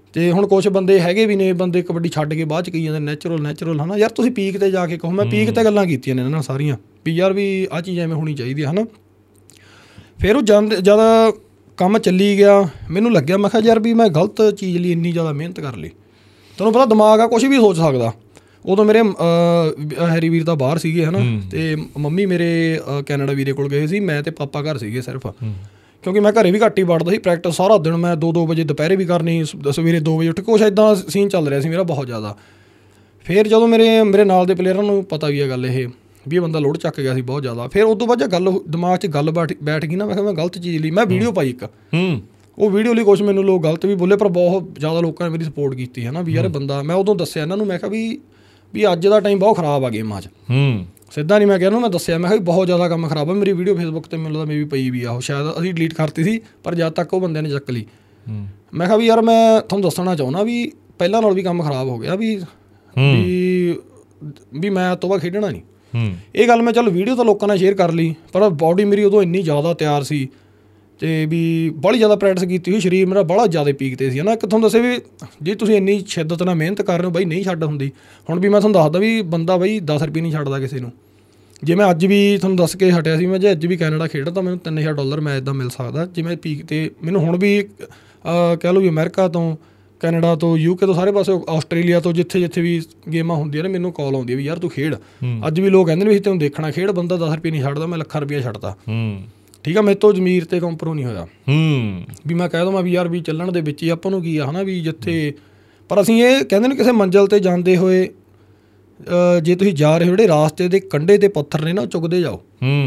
ਤੇ ਹੁਣ ਕੁਛ ਬੰਦੇ ਹੈਗੇ ਵੀ ਨੇ ਬੰਦੇ ਕਬੱਡੀ ਛੱਡ ਕੇ ਬਾਅਦ ਚ ਕਹੀ ਜਾਂਦੇ ਨੈਚੁਰਲ ਨੈਚੁਰਲ ਹੈ ਨਾ। ਯਾਰ ਤੁਸੀਂ ਪੀਕ ਤੇ ਜਾ ਕੇ ਕਹੋ, ਮੈਂ ਪੀਕ ਤੇ ਗੱਲਾਂ ਕੀਤੀਆਂ ਨੇ ਇਹਨਾਂ ਨਾਲ ਸਾਰੀਆਂ ਵੀ ਯਾਰ ਵੀ ਆਹ ਚੀਜ਼ ਐਵੇਂ ਹੋਣੀ ਚਾਹੀਦੀ ਹੈ ਨਾ। ਫਿਰ ਉਹ ਜਾਂਦੇ ਜਦ ਕੰਮ ਚੱਲੀ ਗਿਆ ਮੈਨੂੰ ਲੱਗਿਆ ਮੈਂ ਕਿਹਾ ਯਾਰ ਵੀ ਮੈਂ ਗਲਤ ਚੀਜ਼ ਲਈ ਇੰਨੀ ਜ਼ਿਆਦਾ ਮਿਹਨਤ ਕਰ ਲਈ। ਤੁਹਾਨੂੰ ਪਤਾ ਦਿਮਾਗ ਆ ਕੁਛ ਵੀ ਸੋਚ ਸਕਦਾ। ਉਦੋਂ ਮੇਰੇ ਹੈਰੀ ਵੀਰ ਤਾਂ ਬਾਹਰ ਸੀਗੇ ਹੈ ਨਾ, ਅਤੇ ਮੰਮੀ ਮੇਰੇ ਕੈਨੇਡਾ ਵੀਰੇ ਕੋਲ ਗਏ ਸੀ, ਮੈਂ ਅਤੇ ਪਾਪਾ ਘਰ ਸੀਗੇ ਸਿਰਫ, ਕਿਉਂਕਿ ਮੈਂ ਘਰੇ ਵੀ ਘੱਟ ਹੀ ਵੜਦਾ ਸੀ। ਪ੍ਰੈਕਟਿਸ ਸਾਰਾ ਦਿਨ ਮੈਂ ਦੋ ਦੋ ਵਜੇ ਦੁਪਹਿਰੇ ਵੀ ਕਰਨੀ, ਸਵੇਰੇ ਦੋ ਵਜੇ ਉੱਠ ਕੇ ਕੁਛ ਇੱਦਾਂ ਸੀਨ ਚੱਲ ਰਿਹਾ ਸੀ ਮੇਰਾ ਬਹੁਤ ਜ਼ਿਆਦਾ। ਫਿਰ ਜਦੋਂ ਮੇਰੇ ਮੇਰੇ ਨਾਲ ਦੇ ਪਲੇਅਰਾਂ ਨੂੰ ਪਤਾ ਵੀ ਹੈ ਗੱਲ ਇਹ ਵੀ ਇਹ ਬੰਦਾ ਲੋਡ ਚੱਕ ਗਿਆ ਸੀ ਬਹੁਤ ਜ਼ਿਆਦਾ, ਫਿਰ ਉਸ ਤੋਂ ਬਾਅਦ ਜੇ ਗੱਲ ਦਿਮਾਗ 'ਚ ਗੱਲ ਬੈਠ ਬੈਠ ਗਈ ਨਾ, ਮੈਂ ਕਿਹਾ ਮੈਂ ਗਲਤ ਚੀਜ਼ ਲਈ ਮੈਂ ਵੀਡੀਓ ਪਾਈ ਇੱਕ, ਉਹ ਵੀਡੀਓ ਲਈ ਕੁਛ ਮੈਨੂੰ ਲੋਕ ਗਲਤ ਵੀ ਬੋਲੇ, ਪਰ ਬਹੁਤ ਜ਼ਿਆਦਾ ਲੋਕਾਂ ਨੇ ਮੇਰੀ ਸਪੋਰਟ ਕੀਤੀ ਹੈ ਨਾ ਵੀ ਯਾਰ ਬੰਦਾ। ਮੈਂ ਉਦੋਂ ਦੱਸਿਆ ਇਹਨਾਂ ਨੂੰ, ਮੈਂ ਕਿਹਾ ਵੀ ਵੀ ਅੱਜ ਦਾ ਟਾਈਮ ਬਹੁਤ ਖਰਾਬ ਆ ਗੇਮਾਂ 'ਚ। ਸਿੱਧਾ ਨਹੀਂ ਮੈਂ ਕਿਹਾ ਉਹਨੂੰ, ਮੈਂ ਦੱਸਿਆ ਮੈਂ ਕਿਹਾ ਬਹੁਤ ਜ਼ਿਆਦਾ ਕੰਮ ਖਰਾਬ ਆ। ਮੇਰੀ ਵੀਡੀਓ ਫੇਸਬੁੱਕ 'ਤੇ ਮੈਨੂੰ ਲੱਗਦਾ ਮੇ ਵੀ ਪਈ ਵੀ ਆ, ਉਹ ਸ਼ਾਇਦ ਅਸੀਂ ਡਿਲੀਟ ਕਰਤੀ ਸੀ, ਪਰ ਜਦ ਤੱਕ ਉਹ ਬੰਦਿਆਂ ਨੇ ਚੱਕ ਲਈ। ਮੈਂ ਕਿਹਾ ਵੀ ਯਾਰ ਮੈਂ ਤੁਹਾਨੂੰ ਦੱਸਣਾ ਚਾਹੁੰਦਾ ਵੀ ਪਹਿਲਾਂ ਨਾਲ ਵੀ ਕੰਮ ਖਰਾਬ ਹੋ ਗਿਆ ਵੀ ਵੀ ਵੀ ਮੈਂ ਤੋਂ ਬਾਅਦ ਖੇਡਣਾ ਨਹੀਂ। ਇਹ ਗੱਲ ਮੈਂ ਚੱਲ ਵੀਡੀਓ ਤਾਂ ਲੋਕਾਂ ਨਾਲ ਸ਼ੇਅਰ ਕਰ ਲਈ, ਪਰ ਬਾਡੀ ਮੇਰੀ ਉਦੋਂ ਇੰਨੀ ਜ਼ਿਆਦਾ ਤਿਆਰ ਸੀ ਅਤੇ ਵੀ ਬਾਹਲੀ ਜ਼ਿਆਦਾ ਪ੍ਰੈਕਟਿਸ ਕੀਤੀ ਹੋਈ, ਸਰੀਰ ਮੇਰਾ ਬਾਹਲਾ ਜ਼ਿਆਦਾ ਪੀਕ 'ਤੇ ਸੀ ਹੈ ਨਾ। ਇੱਕ ਤੁਹਾਨੂੰ ਦੱਸੇ ਵੀ ਜੇ ਤੁਸੀਂ ਇੰਨੀ ਸ਼ਿੱਦਤ ਨਾਲ ਮਿਹਨਤ ਕਰ ਰਹੇ ਹੋ ਬਾਈ ਨਹੀਂ ਛੱਡ ਹੁੰਦੀ। ਹੁਣ ਵੀ ਮੈਂ ਤੁਹਾਨੂੰ ਦੱਸਦਾ ਵੀ ਬੰਦਾ ਬਾਈ ਦਸ ਰੁਪਏ ਨਹੀਂ ਛੱਡਦਾ ਕਿਸੇ ਨੂੰ। ਜੇ ਮੈਂ ਅੱਜ ਵੀ ਤੁਹਾਨੂੰ ਦੱਸ ਕੇ ਹਟਿਆ ਸੀ, ਮੈਂ ਜੇ ਅੱਜ ਵੀ ਕੈਨੇਡਾ ਖੇਡਾਂ ਤਾਂ ਮੈਨੂੰ ਤਿੰਨ ਹਜ਼ਾਰ ਡਾਲਰ ਮੈਚ ਦਾ ਮਿਲ ਸਕਦਾ। ਜਿਵੇਂ ਪੀਕ 'ਤੇ ਮੈਨੂੰ ਹੁਣ ਵੀ ਕਹਿ ਲਓ ਵੀ ਅਮਰੀਕਾ ਤੋਂ, ਕੈਨੇਡਾ ਤੋਂ, ਯੂਕੇ ਤੋਂ, ਸਾਰੇ ਪਾਸੇ ਆਸਟ੍ਰੇਲੀਆ ਤੋਂ, ਜਿੱਥੇ ਜਿੱਥੇ ਵੀ ਗੇਮਾਂ ਹੁੰਦੀਆਂ ਨੇ ਮੈਨੂੰ ਕਾਲ ਆਉਂਦੀ ਹੈ ਵੀ ਯਾਰ ਤੂੰ ਖੇਡ। ਅੱਜ ਵੀ ਲੋਕ ਕਹਿੰਦੇ ਨੇ ਵੀ ਤੈਨੂੰ ਦੇਖਣਾ ਖੇਡ, ਬੰਦਾ ਦਸ ਰੁਪਏ ਨਹੀਂ ਛੱਡਦਾ, ਮੈਂ ਲੱਖਾਂ ਰੁਪਈਆ ਛੱਡਦਾ। ਠੀਕ ਆ, ਮੇਰੇ ਤੋਂ ਜ਼ਮੀਰ ਤੇ ਕੰਪਰੋ ਨਹੀਂ ਹੋਇਆ ਵੀ ਮੈਂ ਕਹਿ ਦਵਾਂ ਵੀ ਯਾਰ ਵੀ ਚੱਲਣ ਦੇ ਵਿੱਚ ਹੀ ਆਪਾਂ ਨੂੰ ਕੀ ਆ ਹੈ ਨਾ ਵੀ ਜਿੱਥੇ। ਪਰ ਅਸੀਂ ਇਹ ਕਹਿੰਦੇ ਨੇ ਕਿਸੇ ਮੰਜ਼ਿਲ 'ਤੇ ਜਾਂਦੇ ਹੋਏ ਜੇ ਤੁਸੀਂ ਜਾ ਰਹੇ ਹੋ ਜਿਹੜੇ ਰਾਸਤੇ ਦੇ ਕੰਢੇ 'ਤੇ ਪੱਥਰ ਨੇ ਨਾ ਉਹ ਚੁੱਕਦੇ ਜਾਓ,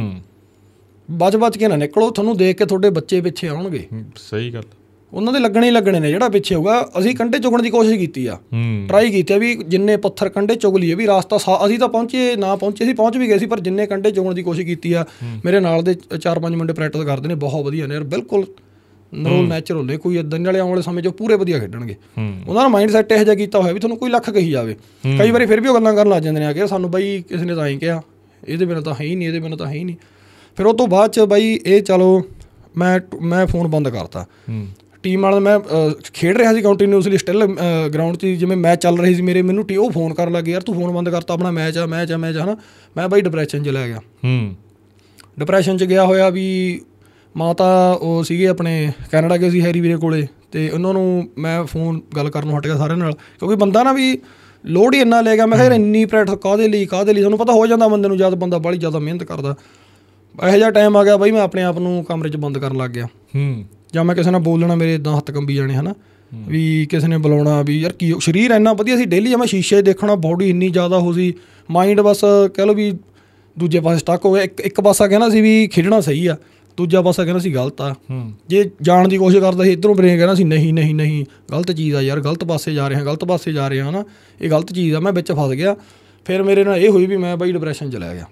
ਬਚ ਬਚ ਕੇ ਨਾ ਨਿਕਲੋ। ਤੁਹਾਨੂੰ ਦੇਖ ਕੇ ਤੁਹਾਡੇ ਬੱਚੇ ਪਿੱਛੇ ਆਉਣਗੇ। ਸਹੀ ਗੱਲ, ਉਹਨਾਂ ਦੇ ਲੱਗਣੇ ਹੀ ਲੱਗਣੇ ਨੇ ਜਿਹੜਾ ਪਿੱਛੇ ਹੋਊਗਾ। ਅਸੀਂ ਕੰਢੇ ਚੁੱਕਣ ਦੀ ਕੋਸ਼ਿਸ਼ ਕੀਤੀ ਆ, ਟਰਾਈ ਕੀਤੀ ਆ ਵੀ ਜਿੰਨੇ ਪੱਥਰ ਕੰਢੇ ਚੁੱਕ ਲਈਏ ਵੀ ਰਾਸਤਾ ਸਾ ਅਸੀਂ ਤਾਂ ਪਹੁੰਚੇ ਨਾ ਪਹੁੰਚੇ ਸੀ, ਪਹੁੰਚ ਵੀ ਗਏ ਸੀ, ਪਰ ਜਿੰਨੇ ਕੰਢੇ ਚੁੱਕਣ ਦੀ ਕੋਸ਼ਿਸ਼ ਕੀਤੀ ਆ। ਮੇਰੇ ਨਾਲ ਦੇ ਚਾਰ ਪੰਜ ਮੁੰਡੇ ਪ੍ਰੈਕਟਿਸ ਕਰਦੇ ਨੇ ਬਹੁਤ ਵਧੀਆ ਨੇ ਯਾਰ, ਬਿਲਕੁਲ ਨਰੋਲ ਨੈਚੁਰਲ ਨੇ, ਕੋਈ ਇੱਦਾਂ ਨਾਲੇ ਆਉਣ ਵਾਲੇ ਸਮੇਂ 'ਚ ਪੂਰੇ ਵਧੀਆ ਖੇਡਣਗੇ। ਉਹਨਾਂ ਦਾ ਮਾਈਂਡ ਸੈੱਟ ਇਹੋ ਜਿਹਾ ਕੀਤਾ ਹੋਇਆ ਵੀ ਤੁਹਾਨੂੰ ਕੋਈ ਲੱਖ ਕਹੀ ਜਾਵੇ, ਕਈ ਵਾਰੀ ਫਿਰ ਵੀ ਉਹ ਗੱਲਾਂ ਕਰਨ ਲੱਗ ਜਾਂਦੇ ਨੇ ਆ ਕੇ ਸਾਨੂੰ ਬਾਈ ਕਿਸੇ ਨੇ ਤਾਂ ਐਂ ਕਿਹਾ, ਇਹਦੇ ਬਿਨਾਂ ਤਾਂ ਹੈ ਹੀ ਨਹੀਂ, ਇਹਦੇ ਬਿਨਾਂ ਤਾਂ ਹੈ ਹੀ ਨਹੀਂ। ਫਿਰ ਉਹ ਤੋਂ ਬਾਅਦ 'ਚ ਬਾਈ ਇਹ ਚਲੋ ਮੈਂ ਮੈਂ ਫੋਨ ਬੰਦ ਕਰਤਾ। ਟੀਮ ਵਾਲਾ ਮੈਂ ਖੇਡ ਰਿਹਾ ਸੀ ਕੰਟੀਨਿਊਸਲੀ ਸਟਿਲ ਗਰਾਊਂਡ 'ਚ, ਜਿਵੇਂ ਮੈਚ ਚੱਲ ਰਹੀ ਸੀ ਮੇਰੇ, ਮੈਨੂੰ ਟੀ ਉਹ ਫੋਨ ਕਰਨ ਲੱਗੇ ਯਾਰ ਤੂੰ ਫੋਨ ਬੰਦ ਕਰਤਾ, ਆਪਣਾ ਮੈਚ ਆ ਮੈਚ ਆ ਮੈਚ ਆ ਹੈ ਨਾ। ਮੈਂ ਬਾਈ ਡਿਪਰੈਸ਼ਨ 'ਚ ਲੈ ਗਿਆ। ਡਿਪਰੈਸ਼ਨ 'ਚ ਗਿਆ ਹੋਇਆ ਵੀ ਮਾਤਾ ਉਹ ਸੀਗੇ ਆਪਣੇ ਕੈਨੇਡਾ ਗਏ ਸੀ ਹੈਰੀ ਵੀਰੇ ਕੋਲੇ, ਅਤੇ ਉਹਨਾਂ ਨੂੰ ਮੈਂ ਫੋਨ ਗੱਲ ਕਰਨ ਨੂੰ ਹਟ ਗਿਆ ਸਾਰਿਆਂ ਨਾਲ, ਕਿਉਂਕਿ ਬੰਦਾ ਨਾ ਵੀ ਲੋਡ ਹੀ ਇੰਨਾ ਲੈ ਗਿਆ। ਮੈਂ ਕਿਹਾ ਯਾਰ ਇੰਨੀ ਪ੍ਰੈਕਟਿਸ ਕਾਹਦੇ ਲਈ ਕਾਹਦੇ ਲਈ, ਤੁਹਾਨੂੰ ਪਤਾ ਹੋ ਜਾਂਦਾ ਬੰਦੇ ਨੂੰ ਜਦ ਬੰਦਾ ਬਾਹਲੀ ਜ਼ਿਆਦਾ ਮਿਹਨਤ ਕਰਦਾ। ਇਹੋ ਜਿਹਾ ਟਾਈਮ ਆ ਗਿਆ ਬਾਈ ਮੈਂ ਆਪਣੇ ਆਪ ਨੂੰ ਕਮਰੇ 'ਚ ਬੰਦ ਕਰਨ ਲੱਗ ਗਿਆ। ਜਾਂ ਮੈਂ ਕਿਸੇ ਨਾਲ ਬੋਲਣਾ ਮੇਰੇ ਇੱਦਾਂ ਹੱਥ ਕੰਬੀ ਜਾਣੇ ਹੈ ਨਾ, ਵੀ ਕਿਸੇ ਨੇ ਬੁਲਾਉਣਾ ਵੀ ਯਾਰ ਕੀ ਸਰੀਰ ਇੰਨਾ ਵਧੀਆ ਸੀ ਡੇਲੀ, ਮੈਂ ਸ਼ੀਸ਼ੇ ਦੇਖਣਾ ਬਾਡੀ ਇੰਨੀ ਜ਼ਿਆਦਾ ਹੋ ਸੀ, ਮਾਈਂਡ ਬਸ ਕਹਿ ਲਓ ਵੀ ਦੂਜੇ ਪਾਸੇ ਸਟੱਕ ਹੋ ਗਿਆ। ਇੱਕ ਇੱਕ ਪਾਸਾ ਕਹਿੰਦਾ ਸੀ ਵੀ ਖੇਡਣਾ ਸਹੀ ਆ, ਦੂਜਾ ਪਾਸਾ ਕਹਿੰਦਾ ਸੀ ਗਲਤ ਆ। ਜੇ ਜਾਣ ਦੀ ਕੋਸ਼ਿਸ਼ ਕਰਦਾ ਸੀ ਇੱਧਰੋਂ ਬ੍ਰੇਨ ਕਹਿੰਦਾ ਸੀ ਨਹੀਂ ਨਹੀਂ ਨਹੀਂ ਗਲਤ ਚੀਜ਼ ਆ ਯਾਰ, ਗਲਤ ਪਾਸੇ ਜਾ ਰਿਹਾ ਗਲਤ ਪਾਸੇ ਜਾ ਰਿਹਾ ਹੈ ਨਾ, ਇਹ ਗਲਤ ਚੀਜ਼ ਆ। ਮੈਂ ਵਿੱਚ ਫਸ ਗਿਆ। ਫਿਰ ਮੇਰੇ ਨਾਲ ਇਹ ਹੋਈ ਵੀ ਮੈਂ ਬਾਈ ਡਿਪਰੈਸ਼ਨ 'ਚ ਲੈ ਗਿਆ।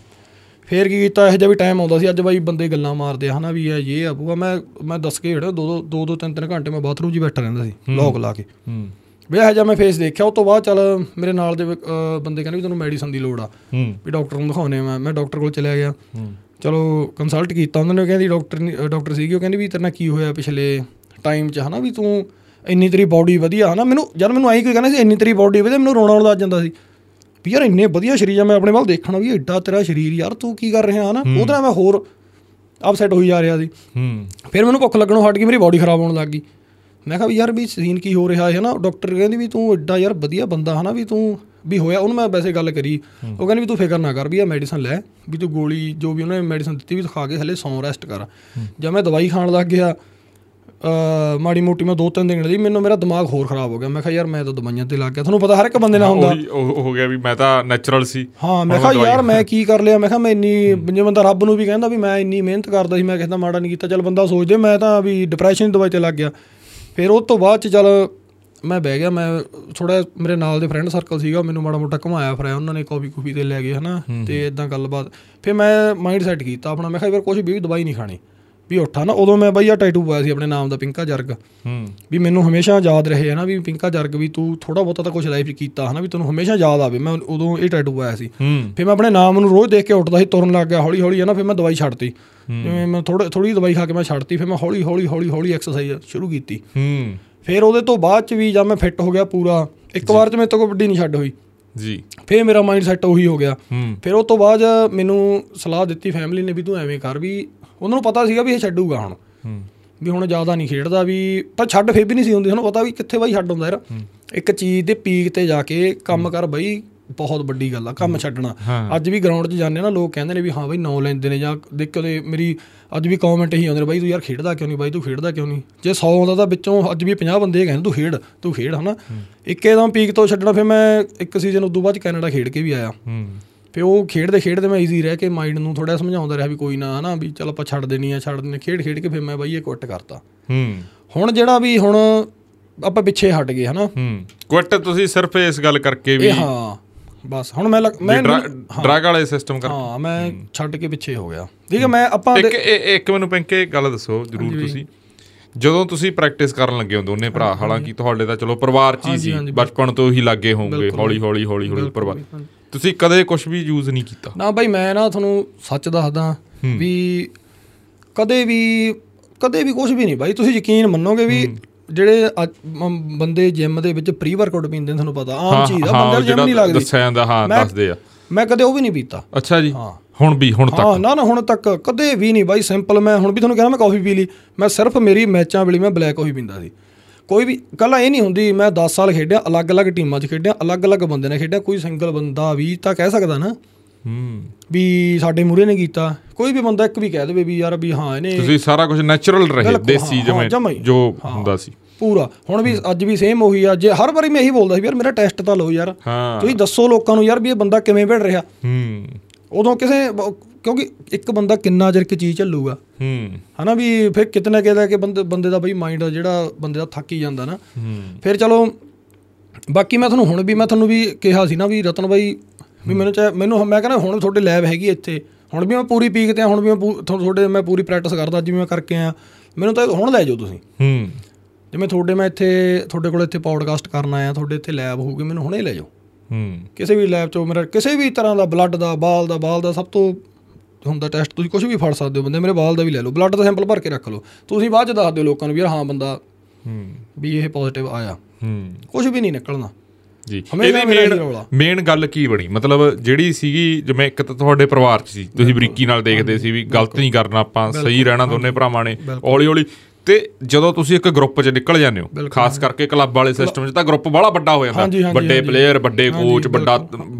ਫਿਰ ਕੀ ਕੀਤਾ, ਇਹੋ ਜਿਹਾ ਵੀ ਟਾਈਮ ਆਉਂਦਾ ਸੀ ਅੱਜ ਬਾਈ ਬੰਦੇ ਗੱਲਾਂ ਮਾਰਦੇ ਆ ਹੈ ਨਾ ਵੀ ਇਹ ਇਹ ਆ ਪੂਆ। ਮੈਂ ਮੈਂ ਦੱਸ ਕੇ ਹਟਿਆ ਦੋ ਦੋ ਦੋ ਦੋ ਤਿੰਨ ਤਿੰਨ ਘੰਟੇ ਮੈਂ ਬਾਥਰੂਮ 'ਚ ਬੈਠਾ ਰਹਿੰਦਾ ਸੀ ਲੋਕ ਲਾ ਕੇ ਵੀ ਇਹੋ ਜਿਹਾ ਮੈਂ ਫੇਸ ਦੇਖਿਆ। ਉਹ ਤੋਂ ਬਾਅਦ ਚੱਲ ਮੇਰੇ ਨਾਲ ਦੇ ਬੰਦੇ ਕਹਿੰਦੇ ਵੀ ਤੈਨੂੰ ਮੈਡੀਸਨ ਦੀ ਲੋੜ ਆ ਵੀ ਡਾਕਟਰ ਨੂੰ ਦਿਖਾਉਂਦੇ ਮੈਂ ਮੈਂ ਡਾਕਟਰ ਕੋਲ ਚਲਿਆ ਗਿਆ। ਚਲੋ ਕੰਸਲਟ ਕੀਤਾ ਉਹਨਾਂ ਨੇ, ਕਹਿੰਦੀ ਡਾਕਟਰ ਡਾਕਟਰ ਸੀਗੀ, ਉਹ ਕਹਿੰਦੀ ਵੀ ਤੇਰੇ ਨਾਲ ਕੀ ਹੋਇਆ ਪਿਛਲੇ ਟਾਈਮ 'ਚ ਹੈ ਨਾ ਵੀ ਤੂੰ ਇੰਨੀ ਤੇਰੀ ਬੋਡੀ ਵਧੀਆ ਹੈ ਨਾ। ਮੈਨੂੰ ਜਦ ਮੈਨੂੰ ਆਈ ਕੋਈ ਕਹਿੰਦਾ ਸੀ ਇੰਨੀ ਤੇਰੀ ਬੋਡੀ ਵਧੀਆ, ਮੈਨੂੰ ਰੋਣਾ ਆਉਣ ਲੱਗ ਜਾਂਦਾ ਸੀ ਵੀ ਯਾਰ ਇੰਨੇ ਵਧੀਆ ਸਰੀਰ ਆ। ਮੈਂ ਆਪਣੇ ਵੱਲ ਦੇਖਣਾ ਵੀ ਐਡਾ ਤੇਰਾ ਸਰੀਰ ਯਾਰ ਤੂੰ ਕੀ ਕਰ ਰਿਹਾ ਹੈ ਨਾ, ਉਹਦੇ ਨਾਲ ਮੈਂ ਹੋਰ ਅਪਸੈਟ ਹੋਈ ਜਾ ਰਿਹਾ ਸੀ। ਫਿਰ ਮੈਨੂੰ ਭੁੱਖ ਲੱਗਣੋਂ ਹਟ ਗਈ, ਮੇਰੀ ਬੋਡੀ ਖਰਾਬ ਹੋਣ ਲੱਗ ਗਈ। ਮੈਂ ਕਿਹਾ ਵੀ ਯਾਰ ਵੀ ਸੀਨ ਕੀ ਹੋ ਰਿਹਾ ਹੈ ਨਾ। ਡਾਕਟਰ ਕਹਿੰਦੀ ਵੀ ਤੂੰ ਐਡਾ ਯਾਰ ਵਧੀਆ ਬੰਦਾ ਹੈ ਨਾ ਵੀ ਤੂੰ ਵੀ ਹੋਇਆ। ਉਹਨੂੰ ਮੈਂ ਵੈਸੇ ਗੱਲ ਕਰੀ, ਉਹ ਕਹਿੰਦੀ ਵੀ ਤੂੰ ਫਿਕਰ ਨਾ ਕਰ ਵੀ ਆ ਮੈਡੀਸਨ ਲੈ, ਵੀ ਤੂੰ ਗੋਲੀ ਜੋ ਵੀ ਉਹਨੇ ਮੈਡੀਸਨ ਦਿੱਤੀ ਵੀ ਖਾ ਕੇ ਹਲੇ ਸੌਂ ਰੈਸਟ ਕਰ। ਜਦ ਮੈਂ ਦਵਾਈ ਖਾਣ ਲੱਗ ਗਿਆ ਮਾੜੀ ਮੋਟੀ ਮੈਂ ਦੋ ਤਿੰਨ ਦਿਨ ਲਈ ਮੈਨੂੰ ਮੇਰਾ ਦਿਮਾਗ ਹੋਰ ਖਰਾਬ ਹੋ ਗਿਆ। ਮੈਂ ਕਿਹਾ ਯਾਰ ਮੈਂ ਤਾਂ ਦਵਾਈਆਂ 'ਤੇ ਲੱਗ ਗਿਆ। ਤੁਹਾਨੂੰ ਪਤਾ ਹਰ ਇੱਕ ਬੰਦੇ ਨਾਲ ਹੁੰਦਾ ਹੋ ਗਿਆ ਵੀ ਮੈਂ ਤਾਂ ਨੈਚੁਰਲ ਸੀ। ਹਾਂ ਮੈਂ ਕਿਹਾ ਯਾਰ ਮੈਂ ਕੀ ਕਰ ਲਿਆ। ਮੈਂ ਕਿਹਾ ਮੈਂ ਇੰਨੀ ਜੇ ਬੰਦਾ ਰੱਬ ਨੂੰ ਵੀ ਕਹਿੰਦਾ ਵੀ ਮੈਂ ਇੰਨੀ ਮਿਹਨਤ ਕਰਦਾ ਸੀ, ਮੈਂ ਕਿਸੇ ਦਾ ਮਾੜਾ ਨਹੀਂ ਕੀਤਾ। ਚੱਲ ਬੰਦਾ ਸੋਚਦੇ ਮੈਂ ਤਾਂ ਵੀ ਡਿਪਰੈਸ਼ਨ ਦੀ ਦਵਾਈ 'ਤੇ ਲੱਗ ਗਿਆ। ਫਿਰ ਉਹ ਤੋਂ ਬਾਅਦ 'ਚ ਚੱਲ ਮੈਂ ਬਹਿ ਗਿਆ। ਮੈਂ ਥੋੜ੍ਹਾ ਮੇਰੇ ਨਾਲ ਦੇ ਫਰੈਂਡ ਸਰਕਲ ਸੀਗਾ, ਮੈਨੂੰ ਮਾੜਾ ਮੋਟਾ ਘੁਮਾਇਆ ਫਿਰਾਇਆ ਉਹਨਾਂ ਨੇ, ਕੌਫੀ ਕੂਫੀ 'ਤੇ ਲੈ ਗਏ ਹੈ ਨਾ, ਅਤੇ ਇੱਦਾਂ ਗੱਲਬਾਤ। ਫਿਰ ਮੈਂ ਮਾਈਂਡ ਸੈੱਟ ਕੀਤਾ ਆਪਣਾ। ਮੈਂ ਕਿਹਾ ਯਾਰ ਕੁਛ ਵੀ ਦਵਾਈ ਨਹੀਂ ਖਾਣੀ ਵੀ ਉੱਠਾ ਨਾ। ਉਦੋਂ ਮੈਂ ਬਾਈ ਆ ਟੈਟੂ ਪਾਇਆ ਸੀ ਆਪਣੇ ਨਾਮ ਦਾ ਪਿੰਕਾ ਜਰਗ, ਵੀ ਮੈਨੂੰ ਹਮੇਸ਼ਾ ਯਾਦ ਰਹੇ ਹੈ ਨਾ ਵੀ ਪਿੰਕਾ ਜਰਗ ਵੀ ਤੂੰ ਥੋੜ੍ਹਾ ਬਹੁਤਾ ਤਾਂ ਕੁਛ ਲਾਈਫ 'ਚ ਕੀਤਾ ਹੈ ਨਾ ਵੀ ਤੈਨੂੰ ਹਮੇਸ਼ਾ ਯਾਦ ਆਵੇ। ਮੈਂ ਉਦੋਂ ਇਹ ਟੈਟੂ ਪਾਇਆ ਸੀ। ਫਿਰ ਮੈਂ ਆਪਣੇ ਨਾਮ ਨੂੰ ਰੋਜ਼ ਦੇਖ ਕੇ ਉੱਠਦਾ ਸੀ, ਤੁਰਨ ਲੱਗ ਗਿਆ ਹੌਲੀ ਹੌਲੀ ਹੈ ਨਾ। ਫਿਰ ਮੈਂ ਦਵਾਈ ਛੱਡਤੀ, ਜਿਵੇਂ ਮੈਂ ਥੋੜ੍ਹਾ ਥੋੜ੍ਹੀ ਦਵਾਈ ਖਾ ਕੇ ਮੈਂ ਛੱਡਤੀ। ਫਿਰ ਮੈਂ ਹੌਲੀ ਹੌਲੀ ਹੌਲੀ ਹੌਲੀ ਐਕਸਰਸਾਈਜ਼ ਸ਼ੁਰੂ ਕੀਤੀ। ਫਿਰ ਉਹਦੇ ਤੋਂ ਬਾਅਦ 'ਚ ਵੀ ਜਦ ਮੈਂ ਫਿੱਟ ਹੋ ਗਿਆ ਪੂਰਾ, ਇੱਕ ਵਾਰ 'ਚ ਮੇਰੇ ਤੋਂ ਕਬੱਡੀ ਨਹੀਂ ਛੱਡ ਹੋਈ ਜੀ। ਫਿਰ ਮੇਰਾ ਮਾਈਂਡ ਸੈੱਟ ਉਹੀ ਹੋ ਗਿਆ। ਫਿਰ ਉਹ ਤੋਂ ਬਾਅਦ ਮੈਨੂੰ ਸਲਾਹ ਦਿੱਤੀ ਫੈਮਿਲੀ ਨੇ ਵੀ ਤੂੰ ਐਵੇਂ ਕਰ, ਵੀ ਉਹਨਾਂ ਨੂੰ ਪਤਾ ਸੀਗਾ ਵੀ ਇਹ ਛੱਡੂਗਾ ਹੁਣ, ਵੀ ਹੁਣ ਜ਼ਿਆਦਾ ਨਹੀਂ ਖੇਡਦਾ, ਵੀ ਪਰ ਛੱਡ ਫਿਰ ਵੀ ਨਹੀਂ ਸੀ ਹੁੰਦੀ। ਤੁਹਾਨੂੰ ਪਤਾ ਵੀ ਕਿੱਥੇ ਬਾਈ ਛੱਡ ਹੁੰਦਾ ਯਾਰ, ਇੱਕ ਚੀਜ਼ ਦੇ ਪੀਕ 'ਤੇ ਜਾ ਕੇ ਕੰਮ ਕਰ ਬਈ, ਬਹੁਤ ਵੱਡੀ ਗੱਲ ਆ ਕੰਮ ਛੱਡਣਾ। ਅੱਜ ਵੀ ਗਰਾਊਂਡ 'ਚ ਜਾਂਦੇ ਨਾ ਲੋਕ ਕਹਿੰਦੇ ਨੇ ਵੀ ਹਾਂ ਬਾਈ ਨਾਂ ਲੈਂਦੇ ਨੇ, ਜਾਂ ਦੇਖ ਕੇ ਮੇਰੀ ਅੱਜ ਵੀ ਕੌਮੈਂਟ ਇਹੀ ਆਉਂਦੇ ਨੇ ਬਾਈ ਤੂੰ ਯਾਰ ਖੇਡਦਾ ਕਿਉਂ ਨਹੀਂ, ਬਾਈ ਤੂੰ ਖੇਡਦਾ ਕਿਉਂ ਨਹੀਂ। ਜੇ ਸੌ ਆਉਂਦਾ ਤਾਂ ਵਿੱਚੋਂ ਅੱਜ ਵੀ ਪੰਜਾਹ ਬੰਦੇ ਕਹਿੰਦੇ ਤੂੰ ਖੇਡ ਤੂੰ ਖੇਡ ਹੈ ਨਾ। ਇੱਕਦਮ ਪੀਕ ਤੋਂ ਛੱਡਣਾ, ਫਿਰ ਮੈਂ ਇੱਕ ਸੀਜ਼ਨ ਉਦੋਂ ਬਾਅਦ ਕੈਨੇਡਾ ਖੇਡ ਕੇ ਵੀ ਆਇਆ। ਫਿਰ ਉਹ ਖੇਡਦੇ ਖੇਡਦੇ ਮੈਂ ਈਜ਼ੀ ਰਹਿ ਕੇ ਮਾਈਂਡ ਨੂੰ ਥੋੜ੍ਹਾ ਸਮਝਾਉਂਦਾ ਰਿਹਾ ਵੀ ਕੋਈ ਨਾ ਹੈ ਨਾ, ਵੀ ਚੱਲ ਆਪਾਂ ਛੱਡ ਦੇਣੀ ਆ ਛੱਡ ਦੇਣੀ। ਖੇਡ ਖੇਡ ਕੇ ਫਿਰ ਮੈਂ ਬਾਈ ਇਹ ਕੁਇਟ ਕਰਤਾ। ਹੁਣ ਜਿਹੜਾ ਵੀ ਹੁਣ ਆਪਾਂ ਪਿੱਛੇ ਹਟ ਗਏ ਹੈ ਨਾ। ਕੁਇਟ ਤੁਸੀਂ ਸਿਰਫ ਇਸ ਗੱਲ ਕਰਕੇ ਵੀ? ਹਾਂ ਬਸ ਹੁਣ ਮੈਂ ਮੈਂ ਡਰੱਗ ਵਾਲੇ ਸਿਸਟਮ ਕਰ, ਹਾਂ ਮੈਂ ਛੱਡ ਕੇ ਪਿੱਛੇ ਹੋ ਗਿਆ। ਠੀਕ ਹੈ ਮੈਂ ਆਪਾਂ ਇੱਕ ਇੱਕ ਮੈਨੂੰ ਪਿੰਕੇ ਗੱਲ ਦੱਸੋ ਜ਼ਰੂਰ, ਤੁਸੀਂ ਜਦੋਂ ਤੁਸੀਂ ਪ੍ਰੈਕਟਿਸ ਕਰਨ ਲੱਗੇ ਹੋ ਦੋਨੇ ਭਰਾ, ਹਾਲਾਂਕਿ ਤੁਹਾਡੇ ਤਾਂ ਚਲੋ ਪਰਿਵਾਰ 'ਚ ਹੀ ਸੀ, ਬਚਪਨ ਤੋਂ ਹੀ ਲੱਗੇ ਹੋਣਗੇ, ਹੌਲੀ ਹੌਲੀ ਹੌਲੀ ਹੌਲੀ ਪਰਿਵਾਰ, ਤੁਸੀਂ ਕਦੇ ਕੁਛ ਵੀ ਯੂਜ਼ ਨਹੀਂ ਕੀਤਾ? ਨਾ ਬਾਈ ਮੈਂ ਨਾ ਤੁਹਾਨੂੰ ਸੱਚ ਦੱਸਦਾ ਵੀ ਕਦੇ ਵੀ ਕਦੇ ਵੀ ਕੁਛ ਵੀ ਨਹੀਂ ਬਾਈ। ਤੁਸੀਂ ਯਕੀਨ ਮੰਨੋਗੇ ਵੀ ਜਿਹੜੇ ਬੰਦੇ ਜਿੰਮ ਦੇ ਵਿੱਚ ਪ੍ਰੀ ਵਰਕਆਊਟ ਪੀਂਦੇ ਨੇ, ਤੁਹਾਨੂੰ ਪਤਾ ਆਮ ਚੀਜ਼ ਆ, ਬੰਦੇ ਨੂੰ ਜਿੰਮ ਨਹੀਂ ਲੱਗਦੀ, ਦੱਸਿਆ ਜਾਂਦਾ। ਹਾਂ ਦੱਸਦੇ ਆ, ਮੈਂ ਕਦੇ ਉਹ ਵੀ ਨਹੀਂ ਪੀਤਾ। ਅੱਛਾ ਜੀ। ਹਾਂ ਹੁਣ ਵੀ ਹੁਣ ਤੱਕ? ਹਾਂ ਨਾ ਨਾ ਹੁਣ ਤੱਕ ਕਦੇ ਵੀ ਨਹੀਂ ਬਾਈ। ਸਿੰਪਲ ਮੈਂ ਹੁਣ ਵੀ ਤੁਹਾਨੂੰ ਕਹਿਣਾ ਮੈਂ ਕੌਫੀ ਪੀ ਲਈ, ਮੈਂ ਸਿਰਫ ਮੇਰੀ ਮੈਚਾਂ ਵੇਲੇ ਮੈਂ ਬਲੈਕ ਕੌਫੀ ਪੀਂਦਾ ਸੀ। ਕੋਈ ਵੀ ਗੱਲ ਇਹ ਨਹੀਂ ਹੁੰਦੀ। ਮੈਂ ਦਸ ਸਾਲ ਖੇਡਿਆ, ਅਲੱਗ ਅਲੱਗ ਟੀਮਾਂ 'ਚ ਖੇਡਿਆ, ਅਲੱਗ ਅਲੱਗ ਬੰਦੇ ਨੇ ਖੇਡਿਆ। ਕੋਈ ਸਿੰਗਲ ਬੰਦਾ ਵੀ ਤਾਂ ਕਹਿ ਸਕਦਾ ਨਾ ਵੀ ਸਾਡੇ ਮੂਹਰੇ ਨੇ ਕੀਤਾ। ਕੋਈ ਵੀ ਬੰਦਾ ਇੱਕ ਵੀ ਕਹਿ ਦੇਵੇ ਵੀ ਯਾਰ ਵੀ ਹਾਂ ਇਹਨੇ, ਤੁਸੀਂ ਸਾਰਾ ਕੁਝ ਨੈਚੁਰਲ ਰਹੇ, ਦੇਸੀ ਜਿਵੇਂ ਜੋ ਹੁੰਦਾ ਸੀ ਪੂਰਾ। ਹੁਣ ਵੀ ਅੱਜ ਵੀ ਸੇਮ ਉਹੀ ਆ। ਜੇ ਹਰ ਵਾਰੀ ਮੈਂ ਇਹੀ ਬੋਲਦਾ ਸੀ ਯਾਰ ਮੇਰਾ ਟੈਸਟ ਤਾਂ ਲਓ ਯਾਰ, ਤੁਸੀਂ ਦੱਸੋ ਲੋਕਾਂ ਨੂੰ ਯਾਰ ਵੀ ਇਹ ਬੰਦਾ ਕਿਵੇਂ ਭਿੜ ਰਿਹਾ। ਉਦੋਂ ਕਿਸੇ, ਕਿਉਂਕਿ ਇੱਕ ਬੰਦਾ ਕਿੰਨਾ ਚਿਰ ਇੱਕ ਚੀਜ਼ ਝੱਲੂਗਾ ਹੈ ਨਾ, ਵੀ ਫਿਰ ਕਿਤੇ ਨਾ ਕਿਤੇ ਕਿ ਬੰਦੇ ਬੰਦੇ ਦਾ ਬਈ ਮਾਈਂਡ ਜਿਹੜਾ ਬੰਦੇ ਦਾ ਥੱਕ ਹੀ ਜਾਂਦਾ ਨਾ। ਫਿਰ ਚਲੋ ਬਾਕੀ ਮੈਂ ਤੁਹਾਨੂੰ ਹੁਣ ਵੀ ਮੈਂ ਤੁਹਾਨੂੰ ਵੀ ਕਿਹਾ ਸੀ ਨਾ ਵੀ ਰਤਨ ਬਾਈ ਵੀ ਮੈਨੂੰ ਚਾਹੇ ਮੈਨੂੰ ਮੈਂ ਕਹਿੰਦਾ ਹੁਣ ਤੁਹਾਡੇ ਲੈਬ ਹੈਗੀ ਇੱਥੇ, ਹੁਣ ਵੀ ਮੈਂ ਪੂਰੀ ਪੀਕ 'ਤੇ ਹੁਣ ਵੀ ਮੈਂ ਤੁਹਾਡੇ ਮੈਂ ਪੂਰੀ ਪ੍ਰੈਕਟਿਸ ਕਰਦਾ, ਅੱਜ ਵੀ ਮੈਂ ਕਰਕੇ ਆਇਆ। ਮੈਨੂੰ ਤਾਂ ਹੁਣ ਲੈ ਜਾਓ ਤੁਸੀਂ, ਜਿਵੇਂ ਤੁਹਾਡੇ ਮੈਂ ਇੱਥੇ ਤੁਹਾਡੇ ਕੋਲ ਇੱਥੇ ਪੋਡਕਾਸਟ ਕਰਨ ਆਇਆ, ਤੁਹਾਡੇ ਇੱਥੇ ਲੈਬ ਹੋਊਗੀ, ਮੈਨੂੰ ਹੁਣੇ ਲੈ ਜਾਓ। ਕਿਸੇ ਵੀ ਲੈਬ 'ਚੋਂ ਮੇਰਾ ਕਿਸੇ ਵੀ ਤਰ੍ਹਾਂ ਦਾ ਬਲੱਡ ਦਾ, ਬਾਲ ਦਾ ਬਾਲ ਦਾ ਸਭ ਤੋਂ ਹੁੰਦਾ ਟੈਸਟ, ਤੁਸੀਂ ਕੁਛ ਵੀ ਫੜ ਸਕਦੇ ਹੋ ਬੰਦੇ। ਮੇਰੇ ਬਾਲ ਦਾ ਵੀ ਲੈ ਲਓ, ਬਲੱਡ ਦਾ ਸੈਂਪਲ ਭਰ ਕੇ ਰੱਖ ਲਓ, ਤੁਸੀਂ ਬਾਅਦ 'ਚ ਦੱਸ ਦਿਓ ਲੋਕਾਂ ਨੂੰ ਵੀ ਯਾਰ ਹਾਂ ਬੰਦਾ ਵੀ ਇਹ ਪੋਜ਼ੀਟਿਵ ਆਇਆ। ਕੁਛ ਵੀ ਨਹੀਂ ਨਿਕਲਣਾ ਜੀ। ਇਹਦੀ ਮੇਨ ਮੇਨ ਗੱਲ ਕੀ ਬਣੀ, ਮਤਲਬ ਜਿਹੜੀ ਸੀਗੀ ਜਿਵੇਂ ਇੱਕ ਤਾਂ ਤੁਹਾਡੇ ਪਰਿਵਾਰ 'ਚ ਸੀ, ਤੁਸੀਂ ਬਰੀਕੀ ਨਾਲ ਦੇਖਦੇ ਸੀ ਵੀ ਗਲਤ ਨਹੀਂ ਕਰਨਾ ਆਪਾਂ, ਸਹੀ ਰਹਿਣਾ ਦੋਨੇ ਭਰਾਵਾਂ ਨੇ ਹੌਲੀ ਹੌਲੀ। ਤੇ ਜਦੋਂ ਤੁਸੀਂ ਇੱਕ ਗਰੁੱਪ 'ਚ ਨਿਕਲ ਜਾਂਦੇ ਹੋ, ਖਾਸ ਕਰਕੇ ਕਲੱਬ ਵਾਲੇ ਸਿਸਟਮ 'ਚ ਤਾਂ ਗਰੁੱਪ ਬਾਹਲਾ ਵੱਡਾ ਹੋ ਜਾਂਦਾ, ਵੱਡੇ ਪਲੇਅਰ, ਵੱਡੇ ਕੋਚ, ਵੱਡਾ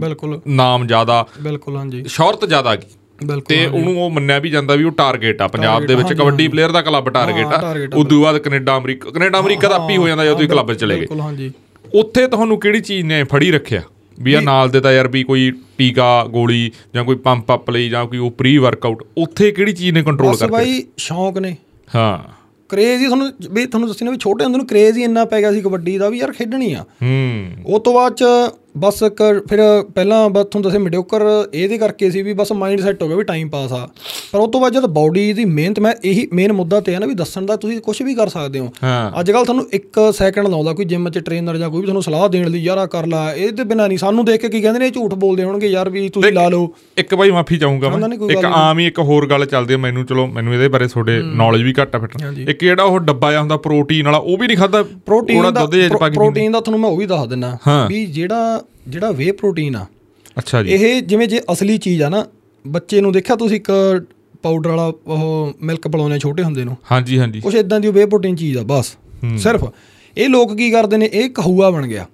ਨਾਮ ਜ਼ਿਆਦਾ, ਸ਼ੌਹਰਤ ਜ਼ਿਆਦਾ ਗਈ। ਤੇ ਉਹਨੂੰ ਉਹ ਮੰਨਿਆ ਵੀ ਜਾਂਦਾ ਵੀ ਉਹ ਟਾਰਗੇਟ ਆ ਪੰਜਾਬ ਦੇ ਵਿੱਚ, ਕਬੱਡੀ ਪਲੇਅਰ ਦਾ ਕਲੱਬ ਟਾਰਗੇਟ ਆ। ਉਦੋਂ ਬਾਅਦ ਕੈਨੇਡਾ ਅਮਰੀਕਾ ਕੈਨੇਡਾ ਅਮਰੀਕਾ ਦਾ ਆਪੀ ਹੋ ਜਾਂਦਾ ਜਦੋਂ ਤੁਸੀਂ ਕਲੱਬ 'ਚ ਚਲੇ ਗਏ। ਉੱਥੇ ਤੁਹਾਨੂੰ ਕਿਹੜੀ ਚੀਜ਼ ਨੇ ਫੜੀ ਰੱਖਿਆ ਵੀ ਆ ਨਾਲ ਦੇ ਤਾਂ ਯਾਰ ਵੀ ਕੋਈ ਟੀਕਾ ਗੋਲੀ ਜਾਂ ਕੋਈ ਪੰਪ ਅਪ ਲਈ ਜਾਂ ਕੋਈ ਉਹ ਪ੍ਰੀ ਵਰਕਆਊਟ, ਉੱਥੇ ਕਿਹੜੀ ਚੀਜ਼ ਨੇ ਕੰਟਰੋਲ ਕਰਕੇ? ਬਾਈ ਸ਼ੌਂਕ ਨੇ, ਹਾਂ ਕਰੇਜ਼ ਹੀ। ਤੁਹਾਨੂੰ ਵੀ ਤੁਹਾਨੂੰ ਦੱਸੀ ਨਾ ਵੀ ਛੋਟੇ ਹੁੰਦੇ ਨੂੰ ਕਰੇਜ਼ ਹੀ ਇੰਨਾ ਪੈ ਗਿਆ ਸੀ ਕਬੱਡੀ ਦਾ ਵੀ ਯਾਰ ਖੇਡਣੀ ਆ। ਉਹ ਤੋਂ ਬਾਅਦ 'ਚ ਬਸ ਇੱਕ ਫਿਰ ਪਹਿਲਾਂ ਬਸ ਤੁਹਾਨੂੰ ਦੱਸਿਆ ਮਿਡਿਓਕਰ ਇਹਦੇ ਕਰਕੇ ਸੀ ਵੀ ਬਸ ਮਾਈਂਡ ਸੈੱਟ ਹੋ ਗਿਆ ਵੀ ਟਾਈਮ ਪਾਸ ਆ। ਪਰ ਉਹ ਤੋਂ ਬਾਅਦ ਜਦ ਬਾਡੀ ਦੀ ਮਿਹਨਤ, ਮੈਂ ਇਹੀ ਮੇਨ ਮੁੱਦਾ ਤੇ ਆ ਨਾ ਵੀ ਦੱਸਣ ਦਾ, ਤੁਸੀਂ ਕੁਛ ਵੀ ਕਰ ਸਕਦੇ ਹੋ। ਅੱਜ ਕੱਲ੍ਹ ਤੁਹਾਨੂੰ ਇੱਕ ਸੈਕਿੰਡ ਲਾਉਂਦਾ ਕੋਈ ਜਿੰਮ 'ਚ ਟ੍ਰੇਨਰ ਜਾਂ ਕੋਈ ਵੀ ਤੁਹਾਨੂੰ ਸਲਾਹ ਦੇਣ ਲਈ ਯਾਰ ਆ ਕਰ ਲਾ, ਇਹਦੇ ਬਿਨਾਂ ਨਹੀਂ। ਸਾਨੂੰ ਦੇਖ ਕੇ ਕੀ ਕਹਿੰਦੇ ਨੇ, ਝੂਠ ਬੋਲਦੇ ਹੋਣਗੇ ਯਾਰ ਵੀ ਤੁਸੀਂ ਲਾ ਲਓ। ਇੱਕ ਬਾਈ ਮਾਫੀ ਚਾਹੂੰਗਾ ਮੈਂ, ਇੱਕ ਆਮ ਹੀ ਇੱਕ ਹੋਰ ਗੱਲ ਚੱਲਦੀ ਆ ਮੈਨੂੰ, ਚਲੋ ਮੈਨੂੰ ਇਹਦੇ ਬਾਰੇ ਤੁਹਾਡੇ ਨੌਲੇਜ ਵੀ ਘੱਟ ਆ ਫਿੱਟ। ਇੱਕ ਜਿਹੜਾ ਉਹ ਡੱਬਾ ਜਿਹਾ ਹੁੰਦਾ ਪ੍ਰੋਟੀਨ ਵਾਲਾ, ਉਹ ਵੀ ਨਹੀਂ ਖਾਧਾ? ਪ੍ਰੋਟੀਨ ਦਾ ਪ੍ਰੋਟੀਨ ਦਾ ਤੁਹਾਨੂੰ ਮੈਂ ਉਹ ਵੀ ਦੱਸ ਦਿੰਦਾ ਵੀ ਜਿਹੜਾ ਜਿਹੜਾ ਵੇ ਪ੍ਰੋਟੀਨ ਆ, ਅੱਛਾ ਜੀ, ਇਹ ਜਿਵੇਂ ਜੇ ਅਸਲੀ ਚੀਜ਼ ਆ ਨਾ, ਬੱਚੇ ਨੂੰ ਦੇਖਿਆ ਤੁਸੀਂ ਇੱਕ ਪਾਊਡਰ ਵਾਲਾ ਉਹ ਮਿਲਕ ਪਿਲਾਉਂਦੇ ਛੋਟੇ ਹੁੰਦੇ ਨੂੰ, ਹਾਂਜੀ ਹਾਂਜੀ, ਕੁਛ ਇੱਦਾਂ ਦੀ ਵੇ ਪ੍ਰੋਟੀਨ ਚੀਜ਼ ਆ ਬਸ। ਸਿਰਫ ਇਹ ਲੋਕ ਕੀ ਕਰਦੇ ਨੇ, ਇਹ ਕਹੂਆ ਬਣ ਗਿਆ।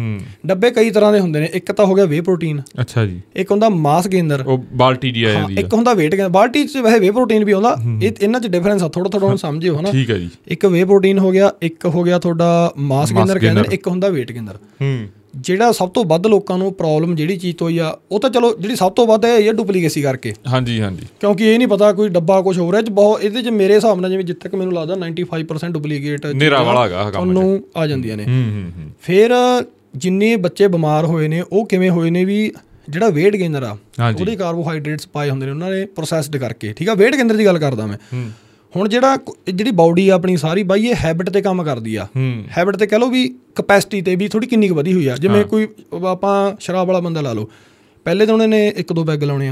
ਡੱਬੇ ਕਈ ਤਰ੍ਹਾਂ ਦੇ ਹੁੰਦੇ ਨੇ, ਇੱਕ ਤਾਂ ਹੋ ਗਿਆ ਵੇ ਪ੍ਰੋਟੀਨ, ਅੱਛਾ ਜੀ, ਇੱਕ ਹੁੰਦਾ ਮਾਸ ਗੇਨਰ, ਉਹ ਬਾਲਟੀ ਦੀ ਆ ਜਾਂਦੀ ਆ, ਇੱਕ ਹੁੰਦਾ ਵੇਟ ਗੇਨਰ। ਬਾਲਟੀ 'ਚ ਵੈਸੇ ਵੇ ਪ੍ਰੋਟੀਨ ਵੀ ਆਉਂਦਾ, ਇਹ ਇਹਨਾਂ 'ਚ ਡਿਫਰੈਂਸ ਆ ਥੋੜਾ ਥੋੜਾ, ਹੁਣ ਸਮਝਿਓ ਹਨਾ। ਠੀਕ ਹੈ ਜੀ। ਇੱਕ ਵੇ ਪ੍ਰੋਟੀਨ ਹੋ ਗਿਆ, ਇੱਕ ਹੋ ਗਿਆ ਤੁਹਾਡਾ ਮਾਸ ਗੇਨਰ ਕਹਿੰਦੇ ਨੇ, ਇੱਕ ਹੁੰਦਾ ਵੇਟ ਗੇਨਰ। ਜਿਹੜਾ ਸਭ ਤੋਂ ਵੱਧ ਲੋਕਾਂ ਨੂੰ ਪ੍ਰੋਬਲਮ ਜਿਹੜੀ ਚੀਜ਼ ਤੋਂ ਹੋਈ ਆ, ਉਹ ਤਾਂ ਚਲੋ ਜਿਹੜੀ ਸਭ ਤੋਂ ਵੱਧ ਹੈ ਇਹ ਡੁਪਲੀਕੇਸੀ ਕਰਕੇ। ਹਾਂਜੀ ਹਾਂਜੀ, ਕਿਉਂਕਿ ਇਹ ਨਹੀਂ ਪਤਾ ਕੋਈ ਡੱਬਾ ਕੁਛ ਹੋ ਰਿਹਾ ਚ ਬਹੁਤ। ਇਹਦੇ 'ਚ ਮੇਰੇ ਹਿਸਾਬ ਨਾਲ ਜਿਵੇਂ ਜਿੱਥੇ ਤੱਕ ਮੈਨੂੰ ਲੱਗਦਾ ਨਾਈਨਟੀ ਫਾਈਵ ਪਰਸੈਂਟ ਡੁਪਲੀਕੇਟ ਤੁਹਾਨੂੰ ਆ ਜਾਂਦੀਆਂ ਨੇ। ਫਿਰ ਜਿੰਨੇ ਬੱਚੇ ਬਿਮਾਰ ਹੋਏ ਨੇ ਉਹ ਕਿਵੇਂ ਹੋਏ ਨੇ ਵੀ ਜਿਹੜਾ ਵੇਟ ਗੇਨਰ ਆ ਉਹਦੇ ਕਾਰਬੋਹਾਈਡਰੇਟਸ ਪਾਏ ਹੁੰਦੇ ਨੇ ਉਹਨਾਂ ਨੇ ਪ੍ਰੋਸੈਸਡ ਕਰਕੇ। ਠੀਕ ਆ, ਵੇਟ ਗੇਨਰ ਦੀ ਗੱਲ ਕਰਦਾ ਮੈਂ। ਹੁਣ ਜਿਹੜਾ ਜਿਹੜੀ ਬਾਡੀ ਆ ਆਪਣੀ ਸਾਰੀ ਬਾਈ, ਇਹ ਹੈਬਿਟ 'ਤੇ ਕੰਮ ਕਰਦੀ ਆ। ਹੈਬਿਟ 'ਤੇ ਕਹਿ ਲਓ ਵੀ ਕਪੈਸਿਟੀ 'ਤੇ ਵੀ ਥੋੜ੍ਹੀ ਕਿੰਨੀ ਕੁ ਵਧੀ ਹੋਈ ਆ। ਜਿਵੇਂ ਕੋਈ ਆਪਾਂ ਸ਼ਰਾਬ ਵਾਲਾ ਬੰਦਾ ਲਾ ਲਓ, ਪਹਿਲੇ ਤਾਂ ਉਹਨਾਂ ਨੇ ਇੱਕ ਦੋ ਪੈਗ ਲਾਉਣੇ ਆ,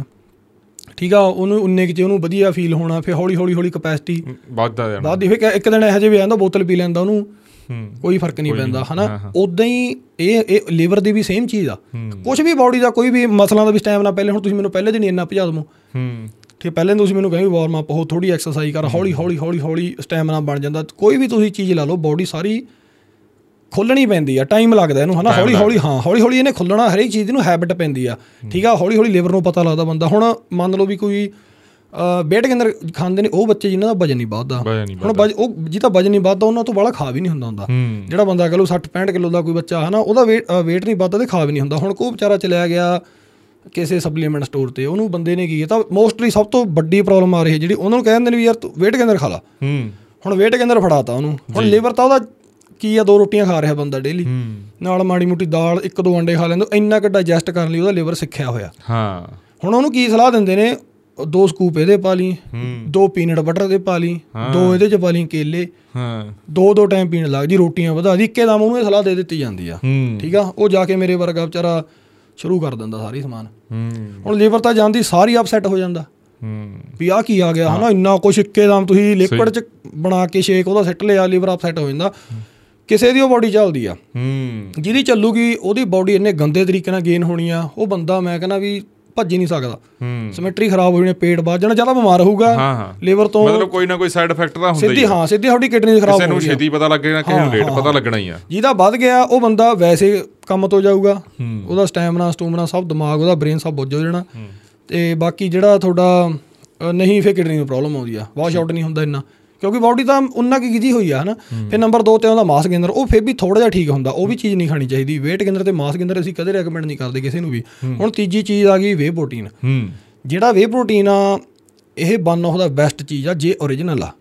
ਠੀਕ ਆ, ਉਹਨੂੰ ਉਨੇ ਕੁ 'ਚ ਉਹਨੂੰ ਵਧੀਆ ਫੀਲ ਹੋਣਾ, ਫਿਰ ਹੌਲੀ ਹੌਲੀ ਹੌਲੀ ਕਪੈਸਿਟੀ ਵੱਧਦਾ ਵੱਧਦੀ। ਫਿਰ ਇੱਕ ਦਿਨ ਇਹੋ ਜਿਹੇ ਵੀ ਆਉਂਦਾ ਬੋਤਲ ਪੀ ਲੈਂਦਾ, ਉਹਨੂੰ ਕੋਈ ਫਰਕ ਨਹੀਂ ਪੈਂਦਾ ਹੈ ਨਾ। ਉੱਦਾਂ ਹੀ ਇਹ ਇਹ ਲੀਵਰ ਦੀ ਵੀ ਸੇਮ ਚੀਜ਼ ਆ। ਕੁਛ ਵੀ ਬਾਡੀ ਦਾ ਕੋਈ ਵੀ ਮਸਲਾਂ ਦਾ ਵੀ ਸਟੈਮਿਨਾ ਪਹਿਲੇ, ਹੁਣ ਤੁਸੀਂ ਮੈਨੂੰ ਪਹਿਲੇ ਦਿਨ ਇੰਨਾ ਭਜਾ ਦਵੋ ਠੀਕ, ਪਹਿਲੇ ਤੁਸੀਂ ਮੈਨੂੰ ਕਹਿੰਦੇ ਵਾਰਮ ਅਪ ਹੋ, ਥੋੜ੍ਹੀ ਐਕਸਰਸਾਈਜ਼ ਕਰ, ਹੌਲੀ ਹੌਲੀ ਹੌਲੀ ਹੌਲੀ ਸਟੈਮਿਨਾ ਬਣ ਜਾਂਦਾ। ਕੋਈ ਵੀ ਤੁਸੀਂ ਚੀਜ਼ ਲਾ ਲਓ, ਬਾਡੀ ਸਾਰੀ ਖੁੱਲ੍ਹਣੀ ਪੈਂਦੀ ਆ, ਟਾਈਮ ਲੱਗਦਾ ਇਹਨੂੰ ਹੈ ਨਾ। ਹੌਲੀ ਹੌਲੀ ਹਾਂ ਹੌਲੀ ਹੌਲੀ ਇਹਨੇ ਖੁੱਲ੍ਹਣਾ, ਹਰੇਕ ਚੀਜ਼ ਨੂੰ ਹੈਬਿਟ ਪੈਂਦੀ ਆ ਠੀਕ ਆ। ਹੌਲੀ ਹੌਲੀ ਲੀਵਰ ਨੂੰ ਪਤਾ ਲੱਗਦਾ ਬੰਦਾ। ਹੁਣ ਮੰਨ ਲਓ ਵੀ ਕੋਈ ਬੇਟ ਕੇਂਦਰ ਖਾਂਦੇ ਨੇ ਉਹ ਬੱਚੇ ਜਿਨ੍ਹਾਂ ਦਾ ਵਜਨ ਨਹੀਂ ਵੱਧਦਾ, ਹੁਣ ਵਜ ਉਹ ਜਿਹਦਾ ਵਜਨ ਨਹੀਂ ਵੱਧਦਾ ਉਹਨਾਂ ਤੋਂ ਬਾਹਲਾ ਖਾ ਵੀ ਨਹੀਂ ਹੁੰਦਾ ਹੁੰਦਾ। ਜਿਹੜਾ ਬੰਦਾ ਕਹਿ ਲਓ ਸੱਠ ਪੈਂਹਠ ਕਿਲੋ ਦਾ ਕੋਈ ਬੱਚਾ ਹੈ ਨਾ, ਉਹਦਾ ਵੇਟ ਵੇਟ ਨਹੀਂ ਵੱਧਦਾ ਅਤੇ ਖਾ ਵੀ ਨਹੀਂ ਹੁੰਦਾ। ਹੁਣ ਕੋਈ ਵਿਚਾਰਾ ਚਲਿਆ ਗਿਆ ਕਿਸੇ ਸਪਲੀਮੈਂਟ ਸਟੋਰ 'ਤੇ, ਉਹਨੂੰ ਬੰਦੇ ਨੇ ਕੀ ਕੀਤਾ, ਮੋਸਟਲੀ ਸਭ ਤੋਂ ਵੱਡੀ ਪ੍ਰੋਬਲਮ ਆ ਰਹੀ ਹੈ ਜਿਹੜੀ, ਉਹਨਾਂ ਨੂੰ ਕਹਿ ਦਿੰਦੇ ਨੇ ਵੀ ਯਾਰ ਤੂੰ ਵੇਟ ਕੇਂਦਰ ਖਾ ਲਾ। ਹੁਣ ਵੇਟ ਕੇਂਦਰ ਫੜਾਤਾ ਉਹਨੂੰ, ਹੁਣ ਲੀਵਰ ਤਾਂ ਉਹਦਾ ਕੀ ਆ, ਦੋ ਰੋਟੀਆਂ ਖਾ ਰਿਹਾ ਬੰਦਾ ਡੇਲੀ, ਨਾਲ ਮਾੜੀ ਮੋਟੀ ਦਾਲ, ਇੱਕ ਦੋ ਅੰਡੇ ਖਾ ਲੈਂਦਾ, ਇੰਨਾ ਕੁ ਡਾਈਜੈਸਟ ਕਰਨ ਲਈ ਉਹਦਾ ਲੀਵਰ ਸਿੱਖਿਆ ਹੋਇਆ। ਹੁਣ ਉਹਨੂੰ ਕੀ ਸਲਾਹ ਦਿੰਦੇ ਨੇ, ਦੋ ਸਕੂਪ ਇਹਦੇ ਪਾ ਲਈ, ਦੋ ਪੀਨਟ ਬਟਰ ਦੇ ਪਾ ਲਈ, ਦੋ ਇਹਦੇ 'ਚ ਪਾ ਲਈ ਕੇਲੇ, ਦੋ ਦੋ ਟਾਈਮ ਪੀਣ ਲੱਗ ਜੀ, ਰੋਟੀਆਂ ਵਧਾ ਦੀ, ਇੱਕੇ ਦਮ ਉਹਨੂੰ ਇਹ ਸਲਾਹ ਦੇ ਦਿੱਤੀ ਜਾਂਦੀ ਆ ਠੀਕ ਆ। ਉਹ ਜਾ ਕੇ ਮੇਰੇ ਵਰਗਾ ਵਿਚਾਰਾ ਸ਼ੁਰੂ ਕਰ ਦਿੰਦਾ ਸਾਰੀ ਸਮਾਨ। ਹੁਣ ਲੀਵਰ ਤਾਂ ਜਾਂਦੀ ਸਾਰੀ ਅਪਸੈਟ ਹੋ ਜਾਂਦਾ ਵੀ ਆਹ ਕੀ ਆ ਗਿਆ ਹੈ ਨਾ, ਇੰਨਾ ਕੁਛ ਇੱਕੇ ਦਮ ਤੁਸੀਂ ਲਿਕੁਇਡ 'ਚ ਬਣਾ ਕੇ ਸ਼ੇਕ ਉਹਦਾ ਸਿੱਟ ਲਿਆ, ਲੀਵਰ ਅਪਸੈਟ ਹੋ ਜਾਂਦਾ। ਕਿਸੇ ਦੀ ਉਹ ਬਾਡੀ ਚੱਲਦੀ ਆ, ਜਿਹਦੀ ਚੱਲੂਗੀ ਉਹਦੀ ਬਾਡੀ ਇੰਨੇ ਗੰਦੇ ਤਰੀਕੇ ਨਾਲ ਗੇਨ ਹੋਣੀ ਆ, ਉਹ ਬੰਦਾ ਮੈਂ ਕਹਿੰਦਾ ਵੀ ਭੱਜ ਹੀ ਨਹੀਂ ਸਕਦਾ, ਸਿਮੈਟਰੀ ਖਰਾਬ ਹੋ ਜਾਣੀ, ਪੇਟ ਵੱਧ ਜਾਣਾ, ਜ਼ਿਆਦਾ ਬਿਮਾਰ ਹੋਊਗਾ ਲੀਵਰ ਤੋਂ, ਮਤਲਬ ਕੋਈ ਨਾ ਕੋਈ ਸਾਈਡ ਇਫੈਕਟ ਤਾਂ ਹੁੰਦਾ ਹੀ। ਸਿੱਧੀ ਹਾਂ ਸਿੱਧੀ ਤੁਹਾਡੀ ਕਿਡਨੀ ਖਰਾਬ ਹੋ ਗਈ, ਛੇਤੀ ਪਤਾ ਲੱਗੇਗਾ, ਕਿਸੇ ਨੂੰ ਲੇਟ ਪਤਾ ਲੱਗਣਾ ਹੀ ਆ। ਜਿਹਦਾ ਵੱਧ ਗਿਆ ਉਹ ਬੰਦਾ ਵੈਸੇ ਕੰਮ ਤੋਂ ਜਾਊਗਾ, ਉਹਦਾ ਸਟੈਮਿਨਾ ਸਟੂਮਨਾ ਸਭ, ਦਿਮਾਗ ਉਹਦਾ ਬ੍ਰੇਨ ਸਭ ਬੁੱਝ ਹੋ ਜਾਣਾ। ਅਤੇ ਬਾਕੀ ਜਿਹੜਾ ਤੁਹਾਡਾ ਨਹੀਂ, ਫਿਰ ਕਿਡਨੀ ਨੂੰ ਪ੍ਰੋਬਲਮ ਆਉਂਦੀ ਆ, ਵਾਸ਼ ਆਊਟ ਨਹੀਂ ਹੁੰਦਾ ਇੰਨਾ, ਕਿਉਂਕਿ ਬਾਡੀ ਤਾਂ ਉਨਾ ਕੀ ਗਿਜੀ ਹੋਈ ਆ ਹੈ ਨਾ। ਫਿਰ ਨੰਬਰ ਦੋ 'ਤੇ ਆਉਂਦਾ ਮਾਸ ਗੇਂਦਰ, ਉਹ ਫਿਰ ਵੀ ਥੋੜ੍ਹਾ ਜਿਹਾ ਠੀਕ ਹੁੰਦਾ, ਉਹ ਵੀ ਚੀਜ਼ ਨਹੀਂ ਖਾਣੀ ਚਾਹੀਦੀ। ਵੇਟ ਗੇਂਦਰ ਅਤੇ ਮਾਸ ਗੇਂਦਰ ਅਸੀਂ ਕਦੇ ਰੈਕਮੈਂਡ ਨਹੀਂ ਕਰਦੇ ਕਿਸੇ ਨੂੰ ਵੀ। ਹੁਣ ਤੀਜੀ ਚੀਜ਼ ਆ ਗਈ ਵੇ ਪ੍ਰੋਟੀਨ। ਜਿਹੜਾ ਵੇ ਪ੍ਰੋਟੀਨ ਆ ਇਹ ਵਨ ਆਫ ਦਾ ਬੈਸਟ ਚੀਜ਼ ਆ ਜੇ ਓਰੀਜਨਲ ਆ,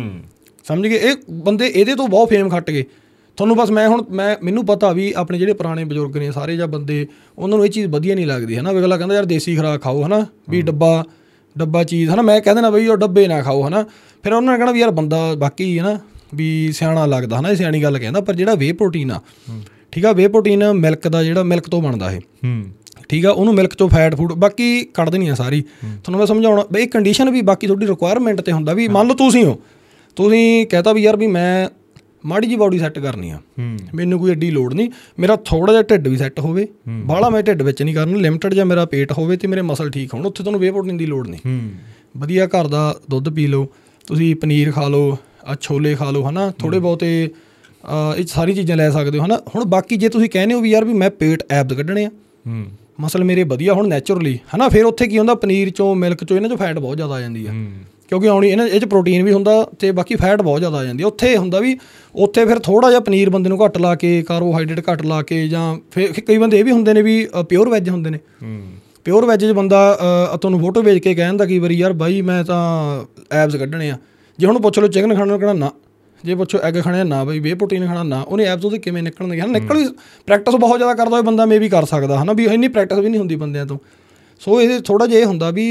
ਸਮਝ ਗਏ। ਇਹ ਬੰਦੇ ਇਹਦੇ ਤੋਂ ਬਹੁਤ ਫੇਮ ਖੱਟ ਗਏ। ਤੁਹਾਨੂੰ ਬਸ ਮੈਂ ਹੁਣ ਮੈਂ ਮੈਨੂੰ ਪਤਾ ਵੀ ਆਪਣੇ ਜਿਹੜੇ ਪੁਰਾਣੇ ਬਜ਼ੁਰਗ ਨੇ ਸਾਰੇ ਜਾਂ ਬੰਦੇ, ਉਹਨਾਂ ਨੂੰ ਇਹ ਚੀਜ਼ ਵਧੀਆ ਨਹੀਂ ਲੱਗਦੀ ਹੈ ਨਾ। ਅਗਲਾ ਕਹਿੰਦਾ ਯਾਰ ਦੇਸੀ ਖੁਰਾਕ ਖਾਓ ਹੈ ਨਾ, ਵੀ ਡੱਬਾ ਡੱਬਾ ਚੀਜ਼ ਹੈ ਨਾ, ਮੈਂ ਕਹਿੰਦਾ ਨਾ ਬਈ ਉਹ ਡੱਬੇ ਨਾ ਖਾਓ ਹੈ ਨਾ। ਫਿਰ ਉਹਨਾਂ ਨੇ ਕਹਿਣਾ ਵੀ ਯਾਰ ਬੰਦਾ ਬਾਕੀ ਹੈ ਨਾ ਵੀ ਸਿਆਣਾ ਲੱਗਦਾ ਹੈ ਨਾ, ਇਹ ਸਿਆਣੀ ਗੱਲ ਕਹਿੰਦਾ। ਪਰ ਜਿਹੜਾ ਵੇ ਪ੍ਰੋਟੀਨ ਆ ਠੀਕ ਆ, ਵੇ ਪ੍ਰੋਟੀਨ ਮਿਲਕ ਦਾ, ਜਿਹੜਾ ਮਿਲਕ ਤੋਂ ਬਣਦਾ ਇਹ ਠੀਕ ਆ, ਉਹਨੂੰ ਮਿਲਕ 'ਚੋਂ ਫੈਟ ਫੂਡ ਬਾਕੀ ਕੱਢ ਦੇਣੀ ਆ ਸਾਰੀ। ਤੁਹਾਨੂੰ ਮੈਂ ਸਮਝਾਉਣਾ ਬਈ ਕੰਡੀਸ਼ਨ ਵੀ ਬਾਕੀ ਤੁਹਾਡੀ ਰਿਕੁਆਇਰਮੈਂਟ 'ਤੇ ਹੁੰਦਾ ਵੀ ਮੰਨ ਲਓ ਤੁਸੀਂ ਹੋ, ਤੁਸੀਂ ਕਹਿਤਾ ਵੀ ਯਾਰ ਵੀ ਮੈਂ ਮਾੜੀ ਜਿਹੀ ਬਾਡੀ ਸੈੱਟ ਕਰਨੀ ਆ, ਮੈਨੂੰ ਕੋਈ ਐਡੀ ਲੋੜ ਨਹੀਂ, ਮੇਰਾ ਥੋੜ੍ਹਾ ਜਿਹਾ ਢਿੱਡ ਵੀ ਸੈੱਟ ਹੋਵੇ, ਬਾਹਲਾ ਮੈਂ ਢਿੱਡ ਵਿੱਚ ਨਹੀਂ ਕਰਨਾ, ਲਿਮਟਡ ਜਿਹਾ ਮੇਰਾ ਪੇਟ ਹੋਵੇ ਅਤੇ ਮੇਰੇ ਮਸਲ ਠੀਕ ਹੋਣ, ਉੱਥੇ ਤੁਹਾਨੂੰ ਵੇ ਪ੍ਰੋਟੀਨ ਦੀ ਲੋੜ ਨਹੀਂ। ਵਧੀਆ ਘਰ ਦਾ ਦੁੱਧ ਪੀ ਲਓ, ਤੁਸੀਂ ਪਨੀਰ ਖਾ ਲਓ, ਆ ਛੋਲੇ ਖਾ ਲਓ ਹੈ ਨਾ, ਥੋੜ੍ਹੇ ਬਹੁਤੇ ਇਹ ਸਾਰੀ ਚੀਜ਼ਾਂ ਲੈ ਸਕਦੇ ਹੋ ਹੈ ਨਾ। ਹੁਣ ਬਾਕੀ ਜੇ ਤੁਸੀਂ ਕਹਿੰਦੇ ਹੋ ਵੀ ਯਾਰ ਵੀ ਮੈਂ ਪੇਟ ਐਬਸ ਕੱਢਣੇ ਆ, ਮਸਲ ਮੇਰੇ ਵਧੀਆ ਹੁਣ ਨੈਚੁਰਲੀ ਹੈ ਨਾ, ਫਿਰ ਉੱਥੇ ਕੀ ਹੁੰਦਾ, ਪਨੀਰ 'ਚੋਂ ਮਿਲਕ 'ਚੋਂ ਇਹਨਾਂ 'ਚੋਂ ਫੈਟ ਬਹੁਤ ਜ਼ਿਆਦਾ ਆ ਜਾਂਦੀ ਆ, ਕਿਉਂਕਿ ਆਉਣੀ ਇਹਨਾਂ ਇਹ 'ਚ ਪ੍ਰੋਟੀਨ ਵੀ ਹੁੰਦਾ ਅਤੇ ਬਾਕੀ ਫੈਟ ਬਹੁਤ ਜ਼ਿਆਦਾ ਆ ਜਾਂਦੀ। ਉੱਥੇ ਹੁੰਦਾ ਵੀ ਉੱਥੇ ਫਿਰ ਥੋੜ੍ਹਾ ਜਿਹਾ ਪਨੀਰ ਬੰਦੇ ਨੂੰ ਘੱਟ ਲਾ ਕੇ, ਕਾਰਬੋਹਾਈਡਰੇਟ ਘੱਟ ਲਾ ਕੇ, ਜਾਂ ਫਿਰ ਕਈ ਬੰਦੇ ਇਹ ਵੀ ਹੁੰਦੇ ਨੇ ਵੀ ਪਿਓਰ ਵੈੱਜ ਹੁੰਦੇ ਨੇ। ਪਿਓਰ ਵੈੱਜ 'ਚ ਬੰਦਾ ਤੁਹਾਨੂੰ ਫੋਟੋ ਵੇਚ ਕੇ ਕਹਿ ਦਿੰਦਾ ਕਈ ਵਾਰੀ ਯਾਰ ਬਾਈ ਮੈਂ ਤਾਂ ਐਬਸ ਕੱਢਣੇ ਆ। ਜੇ ਹੁਣ ਪੁੱਛ ਲਓ ਚਿਕਨ ਖਾਣਾ ਕਹਿਣਾ ਨਾ, ਜੇ ਪੁੱਛੋ ਐਗ ਖਾਣੇ ਨਾ, ਬਈ ਵੇ ਪ੍ਰੋਟੀਨ ਖਾਣਾ ਨਾ, ਉਹਨੇ ਐਬਸ ਉਹਦੇ ਕਿਵੇਂ ਨਿਕਲਣਗੇ ਹੈ ਨਾ। ਨਿਕਲ ਵੀ ਪ੍ਰੈਕਟਿਸ ਬਹੁਤ ਜ਼ਿਆਦਾ ਕਰਦਾ ਹੋਵੇ ਬੰਦਾ ਮੇ ਵੀ ਕਰ ਸਕਦਾ ਹੈ ਨਾ, ਵੀ ਇੰਨੀ ਪ੍ਰੈਕਟਿਸ ਵੀ ਨਹੀਂ ਹੁੰਦੀ ਬੰਦਿਆਂ ਤੋਂ। ਸੋ ਇਹ ਥੋੜ੍ਹਾ ਜਿਹਾ ਇਹ ਹੁੰਦਾ ਵੀ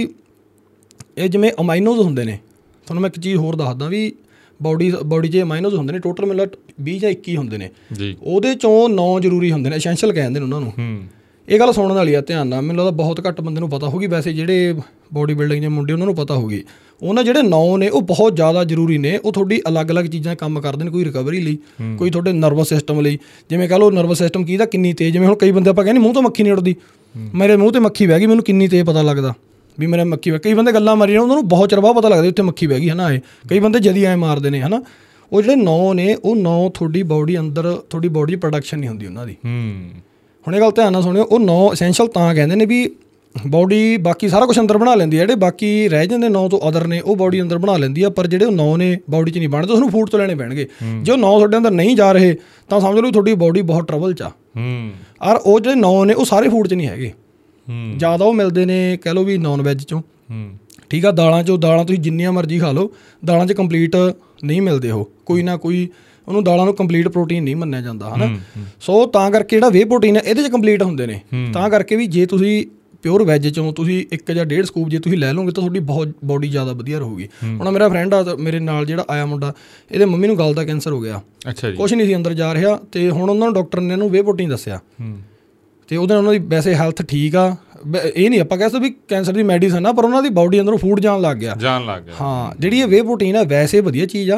ਇਹ ਜਿਵੇਂ ਅਮਾਈਨੋਜ਼ ਹੁੰਦੇ ਨੇ, ਤੁਹਾਨੂੰ ਮੈਂ ਇੱਕ ਚੀਜ਼ ਹੋਰ ਦੱਸਦਾ ਵੀ ਬਾਡੀ ਬਾਡੀ 'ਚ ਅਮਾਈਨੋਜ਼ ਹੁੰਦੇ ਨੇ, ਟੋਟਲ ਮੈਨੂੰ ਵੀਹ ਜਾਂ ਇੱਕੀ ਹੁੰਦੇ ਨੇ, ਉਹਦੇ 'ਚੋਂ ਨੌ ਜ਼ਰੂਰੀ ਹੁੰਦੇ ਨੇ, ਐਸੈਂਸ਼ੀਅਲ ਕਹਿੰਦੇ ਨੇ ਉਹਨਾਂ ਨੂੰ। ਇਹ ਗੱਲ ਸੁਣਨ ਵਾਲੀ ਆ, ਧਿਆਨ ਨਾਲ, ਮੈਨੂੰ ਲੱਗਦਾ ਬਹੁਤ ਘੱਟ ਬੰਦੇ ਨੂੰ ਪਤਾ ਹੋਊਗੀ, ਵੈਸੇ ਜਿਹੜੇ ਬੋਡੀ ਬਿਲਡਿੰਗ ਦੇ ਮੁੰਡੇ ਉਹਨਾਂ ਨੂੰ ਪਤਾ ਹੋਊਗੀ। ਉਹਨਾਂ ਜਿਹੜੇ ਨੌ ਨੇ ਉਹ ਬਹੁਤ ਜ਼ਿਆਦਾ ਜ਼ਰੂਰੀ ਨੇ, ਉਹ ਤੁਹਾਡੀ ਅਲੱਗ-ਅਲੱਗ ਚੀਜ਼ਾਂ ਕੰਮ ਕਰਦੇ ਨੇ, ਕੋਈ ਰਿਕਵਰੀ ਲਈ, ਕੋਈ ਤੁਹਾਡੇ ਨਰਵਸ ਸਿਸਟਮ ਲਈ। ਜਿਵੇਂ ਕਹਿ ਲਓ ਨਰਵਸ ਸਿਸਟਮ ਕਿਹਦਾ ਕਿੰਨੀ ਤੇਜ਼, ਜਿਵੇਂ ਹੁਣ ਕਈ ਬੰਦੇ ਆਪਾਂ ਕਹਿੰਦੇ ਮੂੰਹ ਤੋਂ ਮੱਖੀ ਨਹੀਂ ਉੱਡਦੀ, ਮੇਰੇ ਮੂੰਹ 'ਤੇ ਮੱਖੀ ਬਹਿ ਗਈ, ਮੈਨੂੰ ਕਿੰਨੀ ਤੇਜ਼ ਪਤਾ ਲੱਗਦਾ ਵੀ ਮੇਰੇ ਮੱਖੀ ਬਹਿ। ਕਈ ਬੰਦੇ ਗੱਲਾਂ ਮਾਰੀ ਉਹਨਾਂ ਨੂੰ ਬਹੁਤ ਚਿਰ ਬਾਅਦ ਪਤਾ ਲੱਗਦਾ ਉੱਥੇ ਮੱਖੀ ਬਹਿ ਗਈ ਹੈ ਨਾ। ਇਹ ਕਈ ਬੰਦੇ ਜਦੀ ਐਂ ਮਾਰਦੇ ਨੇ ਹੈ ਨਾ। ਉਹ ਜਿਹੜੇ ਨੌ ਨੇ ਉਹ ਨੌ ਤੁਹਾਡੀ ਬਾਡੀ ਅੰਦਰ, ਤੁਹਾਡੀ ਬਾਡੀ 'ਚ ਪ੍ਰੋਡਕਸ਼ਨ ਨਹੀਂ ਹੁੰਦੀ ਉਹਨਾਂ ਦੀ। ਹੁਣ ਇਹ ਗੱਲ ਧਿਆਨ ਨਾਲ ਸੁਣਿਓ, ਉਹ ਨੌ ਐਸੈਂਸ਼ੀਅਲ ਤਾਂ ਕਹਿੰਦੇ ਨੇ ਵੀ ਬਾਡੀ ਬਾਕੀ ਸਾਰਾ ਕੁਛ ਅੰਦਰ ਬਣਾ ਲੈਂਦੀ ਹੈ, ਜਿਹੜੇ ਬਾਕੀ ਰਹਿ ਜਾਂਦੇ ਨੌ ਤੋਂ ਅਦਰ ਨੇ ਉਹ ਬਾਡੀ ਅੰਦਰ ਬਣਾ ਲੈਂਦੀ ਆ, ਪਰ ਜਿਹੜੇ ਉਹ ਨੌ ਨੇ ਬਾਡੀ 'ਚ ਨਹੀਂ ਬਣਦੇ, ਉਸਨੂੰ ਫੂਡ ਤੋਂ ਲੈਣੇ ਪੈਣਗੇ। ਜੇ ਉਹ ਨੌ ਤੁਹਾਡੇ ਅੰਦਰ ਨਹੀਂ ਜਾ ਰਹੇ ਤਾਂ ਸਮਝ ਲਓ ਤੁਹਾਡੀ ਬਾਡੀ ਬਹੁਤ ਟਰਬਲ 'ਚ ਆ। ਔਰ ਉਹ ਜਿਹੜੇ ਨੌ ਨੇ ਉਹ ਸਾਰੇ ਫੂਡ 'ਚ ਨਹੀਂ ਹੈਗੇ, ਜ਼ਿਆਦਾ ਉਹ ਮਿਲਦੇ ਨੇ ਕਹਿ ਲਓ ਵੀ ਨੋਨ ਵੈਜ 'ਚੋਂ ਠੀਕ ਆ। ਦਾਲਾਂ 'ਚੋਂ ਦਾਲਾਂ ਤੁਸੀਂ ਜਿੰਨੀਆਂ ਮਰਜ਼ੀ ਖਾ ਲਓ, ਦਾਲਾਂ 'ਚ ਕੰਪਲੀਟ ਨਹੀਂ ਮਿਲਦੇ, ਉਹ ਕੋਈ ਨਾ ਕੋਈ ਉਹਨੂੰ ਦਾਲਾਂ ਨੂੰ ਕੰਪਲੀਟ ਪ੍ਰੋਟੀਨ ਨਹੀਂ ਮੰਨਿਆ ਜਾਂਦਾ ਹੈ ਨਾ। ਸੋ ਤਾਂ ਕਰਕੇ ਜਿਹੜਾ ਵੇ ਪ੍ਰੋਟੀਨ ਹੈ ਇਹਦੇ 'ਚ ਕੰਪਲੀਟ ਹੁੰਦੇ ਨੇ। ਤਾਂ ਕਰਕੇ ਵੀ ਜੇ ਤੁਸੀਂ ਪਿਓਰ ਵੈੱਜ 'ਚੋਂ ਤੁਸੀਂ ਇੱਕ ਜਾਂ ਡੇਢ ਸਕੂਪ ਜੇ ਤੁਸੀਂ ਲੈ ਲਓਗੇ ਤਾਂ ਤੁਹਾਡੀ ਬਹੁਤ ਬਾਡੀ ਜ਼ਿਆਦਾ ਵਧੀਆ ਰਹੂਗੀ। ਹੁਣ ਮੇਰਾ ਫਰੈਂਡ ਆ ਮੇਰੇ ਨਾਲ ਜਿਹੜਾ ਆਇਆ ਮੁੰਡਾ, ਇਹਦੇ ਮੰਮੀ ਨੂੰ ਗਲ ਦਾ ਕੈਂਸਰ ਹੋ ਗਿਆ, ਕੁਛ ਨਹੀਂ ਸੀ ਅੰਦਰ ਜਾ ਰਿਹਾ, ਅਤੇ ਹੁਣ ਉਹਨਾਂ ਨੂੰ ਡਾਕਟਰ ਨੇ ਇਹਨੂੰ ਵੇ ਪ੍ਰੋਟੀਨ ਦੱਸਿਆ, ਅਤੇ ਉਹਦੇ ਨਾਲ ਉਹਨਾਂ ਦੀ ਵੈਸੇ ਹੈਲਥ ਠੀਕ ਆ। ਇਹ ਨਹੀਂ ਆਪਾਂ ਕਹਿ ਸਕਦੇ ਵੀ ਕੈਂਸਰ ਦੀ ਮੈਡੀਸਨ ਆ, ਪਰ ਉਹਨਾਂ ਦੀ ਬਾਡੀ ਅੰਦਰੋਂ ਫੂਡ ਜਾਣ ਲੱਗ ਗਿਆ ਜਾਣ ਲੱਗ ਗਿਆ ਹਾਂ। ਜਿਹੜੀ ਇਹ ਵੇ ਪ੍ਰੋਟੀਨ ਆ ਵੈਸੇ ਵਧੀਆ ਚੀਜ਼ ਆ,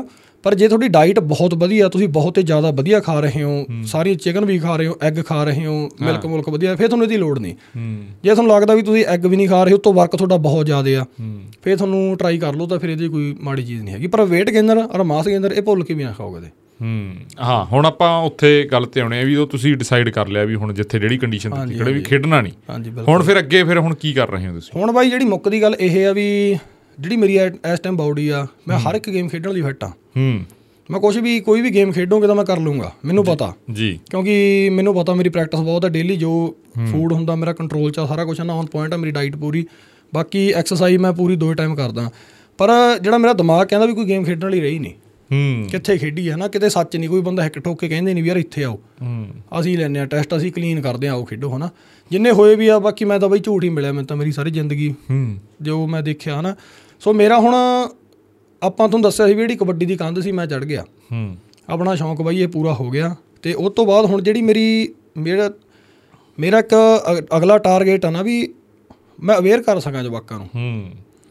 ਪਰ ਜੇ ਤੁਹਾਡੀ ਡਾਈਟ ਬਹੁਤ ਵਧੀਆ, ਤੁਸੀਂ ਬਹੁਤ ਹੀ ਜ਼ਿਆਦਾ ਵਧੀਆ ਖਾ ਰਹੇ ਹੋ, ਸਾਰੀ ਚਿਕਨ ਵੀ ਖਾ ਰਹੇ ਹੋ, ਐਗ ਖਾ ਰਹੇ ਹੋ, ਮਿਲਕ ਮੁਲਕ ਵਧੀਆ, ਫਿਰ ਤੁਹਾਨੂੰ ਇਹਦੀ ਲੋੜ ਨਹੀਂ। ਜੇ ਤੁਹਾਨੂੰ ਲੱਗਦਾ ਵੀ ਤੁਸੀਂ ਐਗ ਵੀ ਨਹੀਂ ਖਾ ਰਹੇ, ਉੱਤੋਂ ਵਰਕ ਤੁਹਾਡਾ ਬਹੁਤ ਜ਼ਿਆਦਾ ਆ, ਫਿਰ ਤੁਹਾਨੂੰ ਟਰਾਈ ਕਰ ਲਓ, ਤਾਂ ਫਿਰ ਇਹਦੀ ਕੋਈ ਮਾੜੀ ਚੀਜ਼ ਨਹੀਂ ਹੈਗੀ। ਪਰ ਵੇਟ ਗੇਨਰ ਔਰ ਮਾਸ ਗੇਨਰ ਇਹ ਭੁੱਲ ਕੇ ਵੀ ਨਾ ਖਾਓਗੇ ਤੇ। ਹੂੰ ਹਾਂ, ਹੁਣ ਆਪਾਂ ਉੱਥੇ ਗੱਲ ਤੇ ਆਉਣੇ ਆ ਵੀ ਉਹ ਤੁਸੀਂ ਡਿਸਾਈਡ ਕਰ ਲਿਆ ਵੀ ਹੁਣ ਜਿੱਥੇ ਜਿਹੜੀ ਕੰਡੀਸ਼ਨ ਦਿੱਤੀ ਖੜੇ ਵੀ ਖੇਡਣਾ ਨਹੀਂ। ਹਾਂਜੀ ਹੁਣ ਫਿਰ ਅੱਗੇ ਫਿਰ ਹੁਣ ਕੀ ਕਰ ਰਹੇ ਹੋ ਤੁਸੀਂ? ਹੁਣ ਬਾਈ ਜਿਹੜੀ ਮੁੱਕਦੀ ਗੱਲ ਇਹ ਆ ਵੀ ਜਿਹੜੀ ਮੇਰੀ ਇਸ ਟਾਈਮ ਬਾਡੀ ਆ, ਮੈਂ ਹਰ ਇੱਕ ਗੇਮ ਖੇਡਣ ਲਈ ਫਿੱਟ ਆ। ਹੂੰ ਮੈਂ ਕੁਛ ਵੀ ਕੋਈ ਵੀ ਗੇਮ ਖੇਡੂੰਗਾ ਤਾਂ ਮੈਂ ਕਰ ਲੂੰਗਾ, ਮੈਨੂੰ ਪਤਾ ਜੀ, ਕਿਉਂਕਿ ਮੈਨੂੰ ਪਤਾ ਮੇਰੀ ਪ੍ਰੈਕਟਿਸ ਬਹੁਤ ਆ, ਡੇਲੀ ਜੋ ਫੂਡ ਹੁੰਦਾ ਮੇਰਾ ਕੰਟਰੋਲ 'ਚ ਆ, ਸਾਰਾ ਕੁਛ ਨਾ ਔਨ ਪੁਆਇੰਟ ਆ, ਮੇਰੀ ਡਾਈਟ ਪੂਰੀ, ਬਾਕੀ ਐਕਸਰਸਾਈਜ਼ ਮੈਂ ਪੂਰੀ ਦੋ ਟਾਈਮ ਕਰਦਾ। ਪਰ ਜਿਹੜਾ ਮੇਰਾ ਦਿਮਾਗ ਕਹਿੰਦਾ ਵੀ ਕੋਈ ਗੇਮ ਖੇਡਣ ਲਈ ਰਹੀ ਨਹੀਂ, ਕਿੱਥੇ ਖੇਡੀ ਹੈ ਨਾ, ਕਿਤੇ ਸੱਚ ਨਹੀਂ। ਕੋਈ ਬੰਦਾ ਹਿੱਕ ਠੋਕ ਕੇ ਕਹਿੰਦੇ ਨਹੀਂ ਵੀ ਯਾਰ ਇੱਥੇ ਆਓ, ਅਸੀਂ ਲੈਂਦੇ ਹਾਂ ਟੈਸਟ, ਅਸੀਂ ਕਲੀਨ ਕਰਦੇ ਹਾਂ, ਆਓ ਖੇਡੋ ਹੈ ਨਾ, ਜਿੰਨੇ ਹੋਏ ਵੀ ਆ। ਬਾਕੀ ਮੈਂ ਤਾਂ ਬਈ ਝੂਠ ਹੀ ਮਿਲਿਆ ਮੈਨੂੰ ਤਾਂ ਮੇਰੀ ਸਾਰੀ ਜ਼ਿੰਦਗੀ ਜੋ ਮੈਂ ਦੇਖਿਆ ਹੈ ਨਾ। ਸੋ ਮੇਰਾ ਹੁਣ ਆਪਾਂ ਤੁਹਾਨੂੰ ਦੱਸਿਆ ਸੀ ਵੀ ਜਿਹੜੀ ਕਬੱਡੀ ਦੀ ਕੰਧ ਸੀ ਮੈਂ ਚੜ੍ਹ ਗਿਆ, ਆਪਣਾ ਸ਼ੌਂਕ ਬਾਈ ਇਹ ਪੂਰਾ ਹੋ ਗਿਆ। ਅਤੇ ਉਸ ਤੋਂ ਬਾਅਦ ਹੁਣ ਜਿਹੜੀ ਮੇਰੀ ਮੇਰਾ ਮੇਰਾ ਇੱਕ ਅਗਲਾ ਟਾਰਗੇਟ ਆ ਨਾ ਵੀ ਮੈਂ ਅਵੇਅਰ ਕਰ ਸਕਾਂ ਜਵਾਕਾਂ ਨੂੰ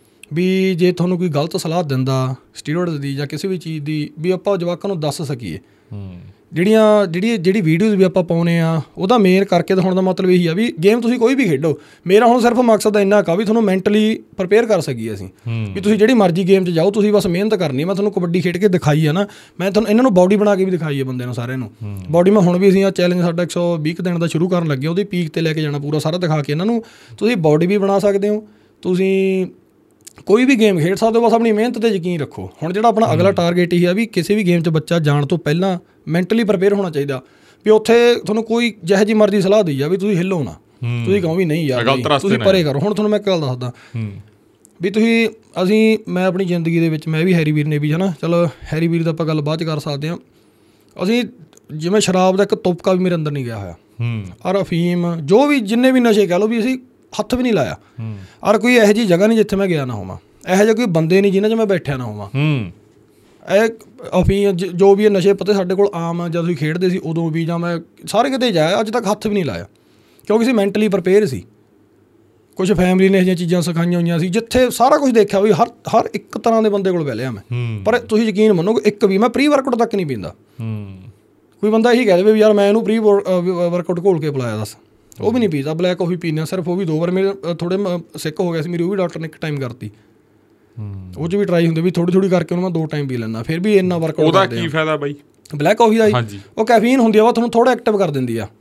ਵੀ ਜੇ ਤੁਹਾਨੂੰ ਕੋਈ ਗਲਤ ਸਲਾਹ ਦਿੰਦਾ ਸਟੀਰੋਇਡਸ ਦੀ ਜਾਂ ਕਿਸੇ ਵੀ ਚੀਜ਼ ਦੀ, ਵੀ ਆਪਾਂ ਜਵਾਕਾਂ ਨੂੰ ਦੱਸ ਸਕੀਏ। ਜਿਹੜੀਆਂ ਜਿਹੜੀ ਜਿਹੜੀ ਵੀਡੀਓਜ਼ ਵੀ ਆਪਾਂ ਪਾਉਂਦੇ ਆ, ਉਹਦਾ ਮੇਨ ਕਰਕੇ ਦਿਖਾਉਣ ਦਾ ਮਤਲਬ ਇਹੀ ਆ ਵੀ ਗੇਮ ਤੁਸੀਂ ਕੋਈ ਵੀ ਖੇਡੋ, ਮੇਰਾ ਹੁਣ ਸਿਰਫ ਮਕਸਦ ਇੰਨਾ ਕਾ ਵੀ ਤੁਹਾਨੂੰ ਮੈਂਟਲੀ ਪ੍ਰਪੇਅਰ ਕਰ ਸਕੀਏ ਅਸੀਂ, ਵੀ ਤੁਸੀਂ ਜਿਹੜੀ ਮਰਜ਼ੀ ਗੇਮ 'ਚ ਜਾਓ, ਤੁਸੀਂ ਬਸ ਮਿਹਨਤ ਕਰਨੀ। ਮੈਂ ਤੁਹਾਨੂੰ ਕਬੱਡੀ ਖੇਡ ਕੇ ਦਿਖਾਈ ਆ ਨਾ, ਮੈਂ ਤੁਹਾਨੂੰ ਇਹਨਾਂ ਨੂੰ ਬਾਡੀ ਬਣਾ ਕੇ ਵੀ ਦਿਖਾਈ ਹੈ ਬੰਦੇ ਨੂੰ, ਸਾਰਿਆਂ ਨੂੰ ਬਾਡੀ। ਮੈਂ ਹੁਣ ਵੀ ਅਸੀਂ ਆ ਚੈਲੰਜ ਸਾਡਾ ਇੱਕ ਸੌ ਵੀਹ ਦਿਨ ਦਾ ਸ਼ੁਰੂ ਕਰਨ ਲੱਗੇ, ਉਹਦੀ ਪੀਕ 'ਤੇ ਲੈ ਕੇ ਜਾਣਾ ਪੂਰਾ ਸਾਰਾ ਦਿਖਾ ਕੇ ਇਹਨਾਂ ਨੂੰ। ਤੁਸੀਂ ਬਾਡੀ ਵੀ ਬਣਾ ਸਕਦੇ ਹੋ, ਤੁਸੀਂ ਕੋਈ ਵੀ ਗੇਮ ਖੇਡ ਸਕਦੇ ਹੋ, ਬਸ ਆਪਣੀ ਮਿਹਨਤ 'ਤੇ ਯਕੀਨ ਰੱਖੋ। ਹੁਣ ਜਿਹੜਾ ਆਪਣਾ ਅਗਲਾ ਟਾਰਗੇਟ ਇਹ ਆ ਵੀ ਕਿਸੇ ਵੀ ਗੇਮ 'ਚ ਬੱਚਾ ਜਾਣ ਤੋਂ ਪਹਿਲਾਂ ਮੈਂਟਲੀ ਪ੍ਰਪੇਅਰ ਹੋਣਾ ਚਾਹੀਦਾ, ਵੀ ਉੱਥੇ ਤੁਹਾਨੂੰ ਕੋਈ ਜਿਹੋ ਜਿਹੀ ਮਰਜ਼ੀ ਸਲਾਹ ਦੇਈ ਆ ਵੀ ਤੁਸੀਂ ਹਿੱਲੋ ਨਾ, ਤੁਸੀਂ ਕਹੋ ਵੀ ਨਹੀਂ ਯਾਰ ਤੁਸੀਂ ਪਰੇ ਕਰੋ। ਹੁਣ ਤੁਹਾਨੂੰ ਮੈਂ ਇੱਕ ਗੱਲ ਦੱਸਦਾ ਵੀ ਤੁਸੀਂ ਅਸੀਂ ਮੈਂ ਆਪਣੀ ਜ਼ਿੰਦਗੀ ਦੇ ਵਿੱਚ ਮੈਂ ਵੀ ਹੈਰੀ ਵੀਰ ਨੇ ਵੀ ਹੈ ਨਾ, ਚਲੋ ਹੈਰੀ ਵੀਰ ਦਾ ਆਪਾਂ ਗੱਲ ਬਾਅਦ 'ਚ ਕਰ ਸਕਦੇ ਹਾਂ। ਅਸੀਂ ਜਿਵੇਂ ਸ਼ਰਾਬ ਦਾ ਇੱਕ ਤੁਪਕਾ ਵੀ ਮੇਰੇ ਅੰਦਰ ਨਹੀਂ ਗਿਆ ਹੋਇਆ, ਔਰ ਅਫੀਮ ਜੋ ਵੀ ਜਿੰਨੇ ਵੀ ਨਸ਼ੇ ਕਹਿ ਲਓ ਵੀ ਅਸੀਂ ਹੱਥ ਵੀ ਨਹੀਂ ਲਾਇਆ, ਔਰ ਕੋਈ ਇਹੋ ਜਿਹੀ ਜਗ੍ਹਾ ਨਹੀਂ ਜਿੱਥੇ ਮੈਂ ਗਿਆ ਨਾ ਹੋਵਾਂ, ਇਹੋ ਜਿਹੇ ਕੋਈ ਬੰਦੇ ਨਹੀਂ ਜਿਨ੍ਹਾਂ 'ਚ ਮੈਂ ਬੈਠਿਆ ਨਾ ਹੋਵਾਂ। ਇਹ ਅਫੀਮ ਜੋ ਵੀ ਇਹ ਨਸ਼ੇ ਪੱਤੇ ਸਾਡੇ ਕੋਲ ਆਮ ਆ, ਜਦੋਂ ਅਸੀਂ ਖੇਡਦੇ ਸੀ ਉਦੋਂ ਵੀ, ਜਾਂ ਮੈਂ ਸਾਰੇ ਕਿਤੇ ਜਾਇਆ, ਅੱਜ ਤੱਕ ਹੱਥ ਵੀ ਨਹੀਂ ਲਾਇਆ, ਕਿਉਂਕਿ ਅਸੀਂ ਮੈਂਟਲੀ ਪ੍ਰਪੇਅਰ ਸੀ। ਕੁਛ ਫੈਮਿਲੀ ਨੇ ਇਹੋ ਜਿਹੀਆਂ ਚੀਜ਼ਾਂ ਸਿਖਾਈਆਂ ਹੋਈਆਂ ਸੀ, ਜਿੱਥੇ ਸਾਰਾ ਕੁਛ ਦੇਖਿਆ ਵੀ ਹਰ ਹਰ ਇੱਕ ਤਰ੍ਹਾਂ ਦੇ ਬੰਦੇ ਕੋਲ ਬਹਿ ਲਿਆ ਮੈਂ, ਪਰ ਤੁਸੀਂ ਯਕੀਨ ਮੰਨੋਗੇ ਇੱਕ ਵੀ ਮੈਂ ਪ੍ਰੀ ਵਰਕਆਊਟ ਤੱਕ ਨਹੀਂ ਪੀਂਦਾ। ਕੋਈ ਬੰਦਾ ਇਹੀ ਕਹਿ ਦੇਵੇ ਵੀ ਯਾਰ ਮੈਂ ਇਹਨੂੰ ਪ੍ਰੀ ਵਰਕਆਊਟ ਘੋਲ ਕੇ ਪਿਲਾਇਆ, ਦੱਸ, ਉਹ ਵੀ ਨਹੀਂ ਪੀਂਦਾ। ਬਲੈਕ ਕੌਫੀ ਪੀਂਦੇ ਹਾਂ ਸਿਰਫ, ਉਹ ਵੀ ਦੋ ਵਾਰ ਮੇਰੇ ਥੋੜ੍ਹੇ ਸਿੱਕ ਹੋ ਗਿਆ ਸੀ ਮੇਰੀ, ਉਹ ਵੀ ਡਾਕਟਰ ਨੇ ਇੱਕ ਟਾਈਮ ਕਰਤੀ। ਉਹ 'ਚ ਵੀ ਟਰਾਈ ਹੁੰਦੇ ਵੀ ਥੋੜ੍ਹੀ ਥੋੜ੍ਹੀ ਕਰਕੇ ਉਹਨੂੰ ਮੈਂ ਦੋ ਟਾਈਮ ਪੀ ਲੈਂਦਾ, ਫਿਰ ਵੀ ਇੰਨਾ ਵਰਕਆਊਟ। ਉਹਦਾ ਕੀ ਫਾਇਦਾ ਬਾਈ ਬਲੈਕ ਕੌਫੀ ਦਾ? ਉਹ ਕੈਫੀਨ ਹੁੰਦੀ ਆ, ਉਹ ਤੁਹਾਨੂੰ ਥੋੜ੍ਹਾ ਐਕਟਿਵ ਕਰ ਦਿੰਦੀ ਆ।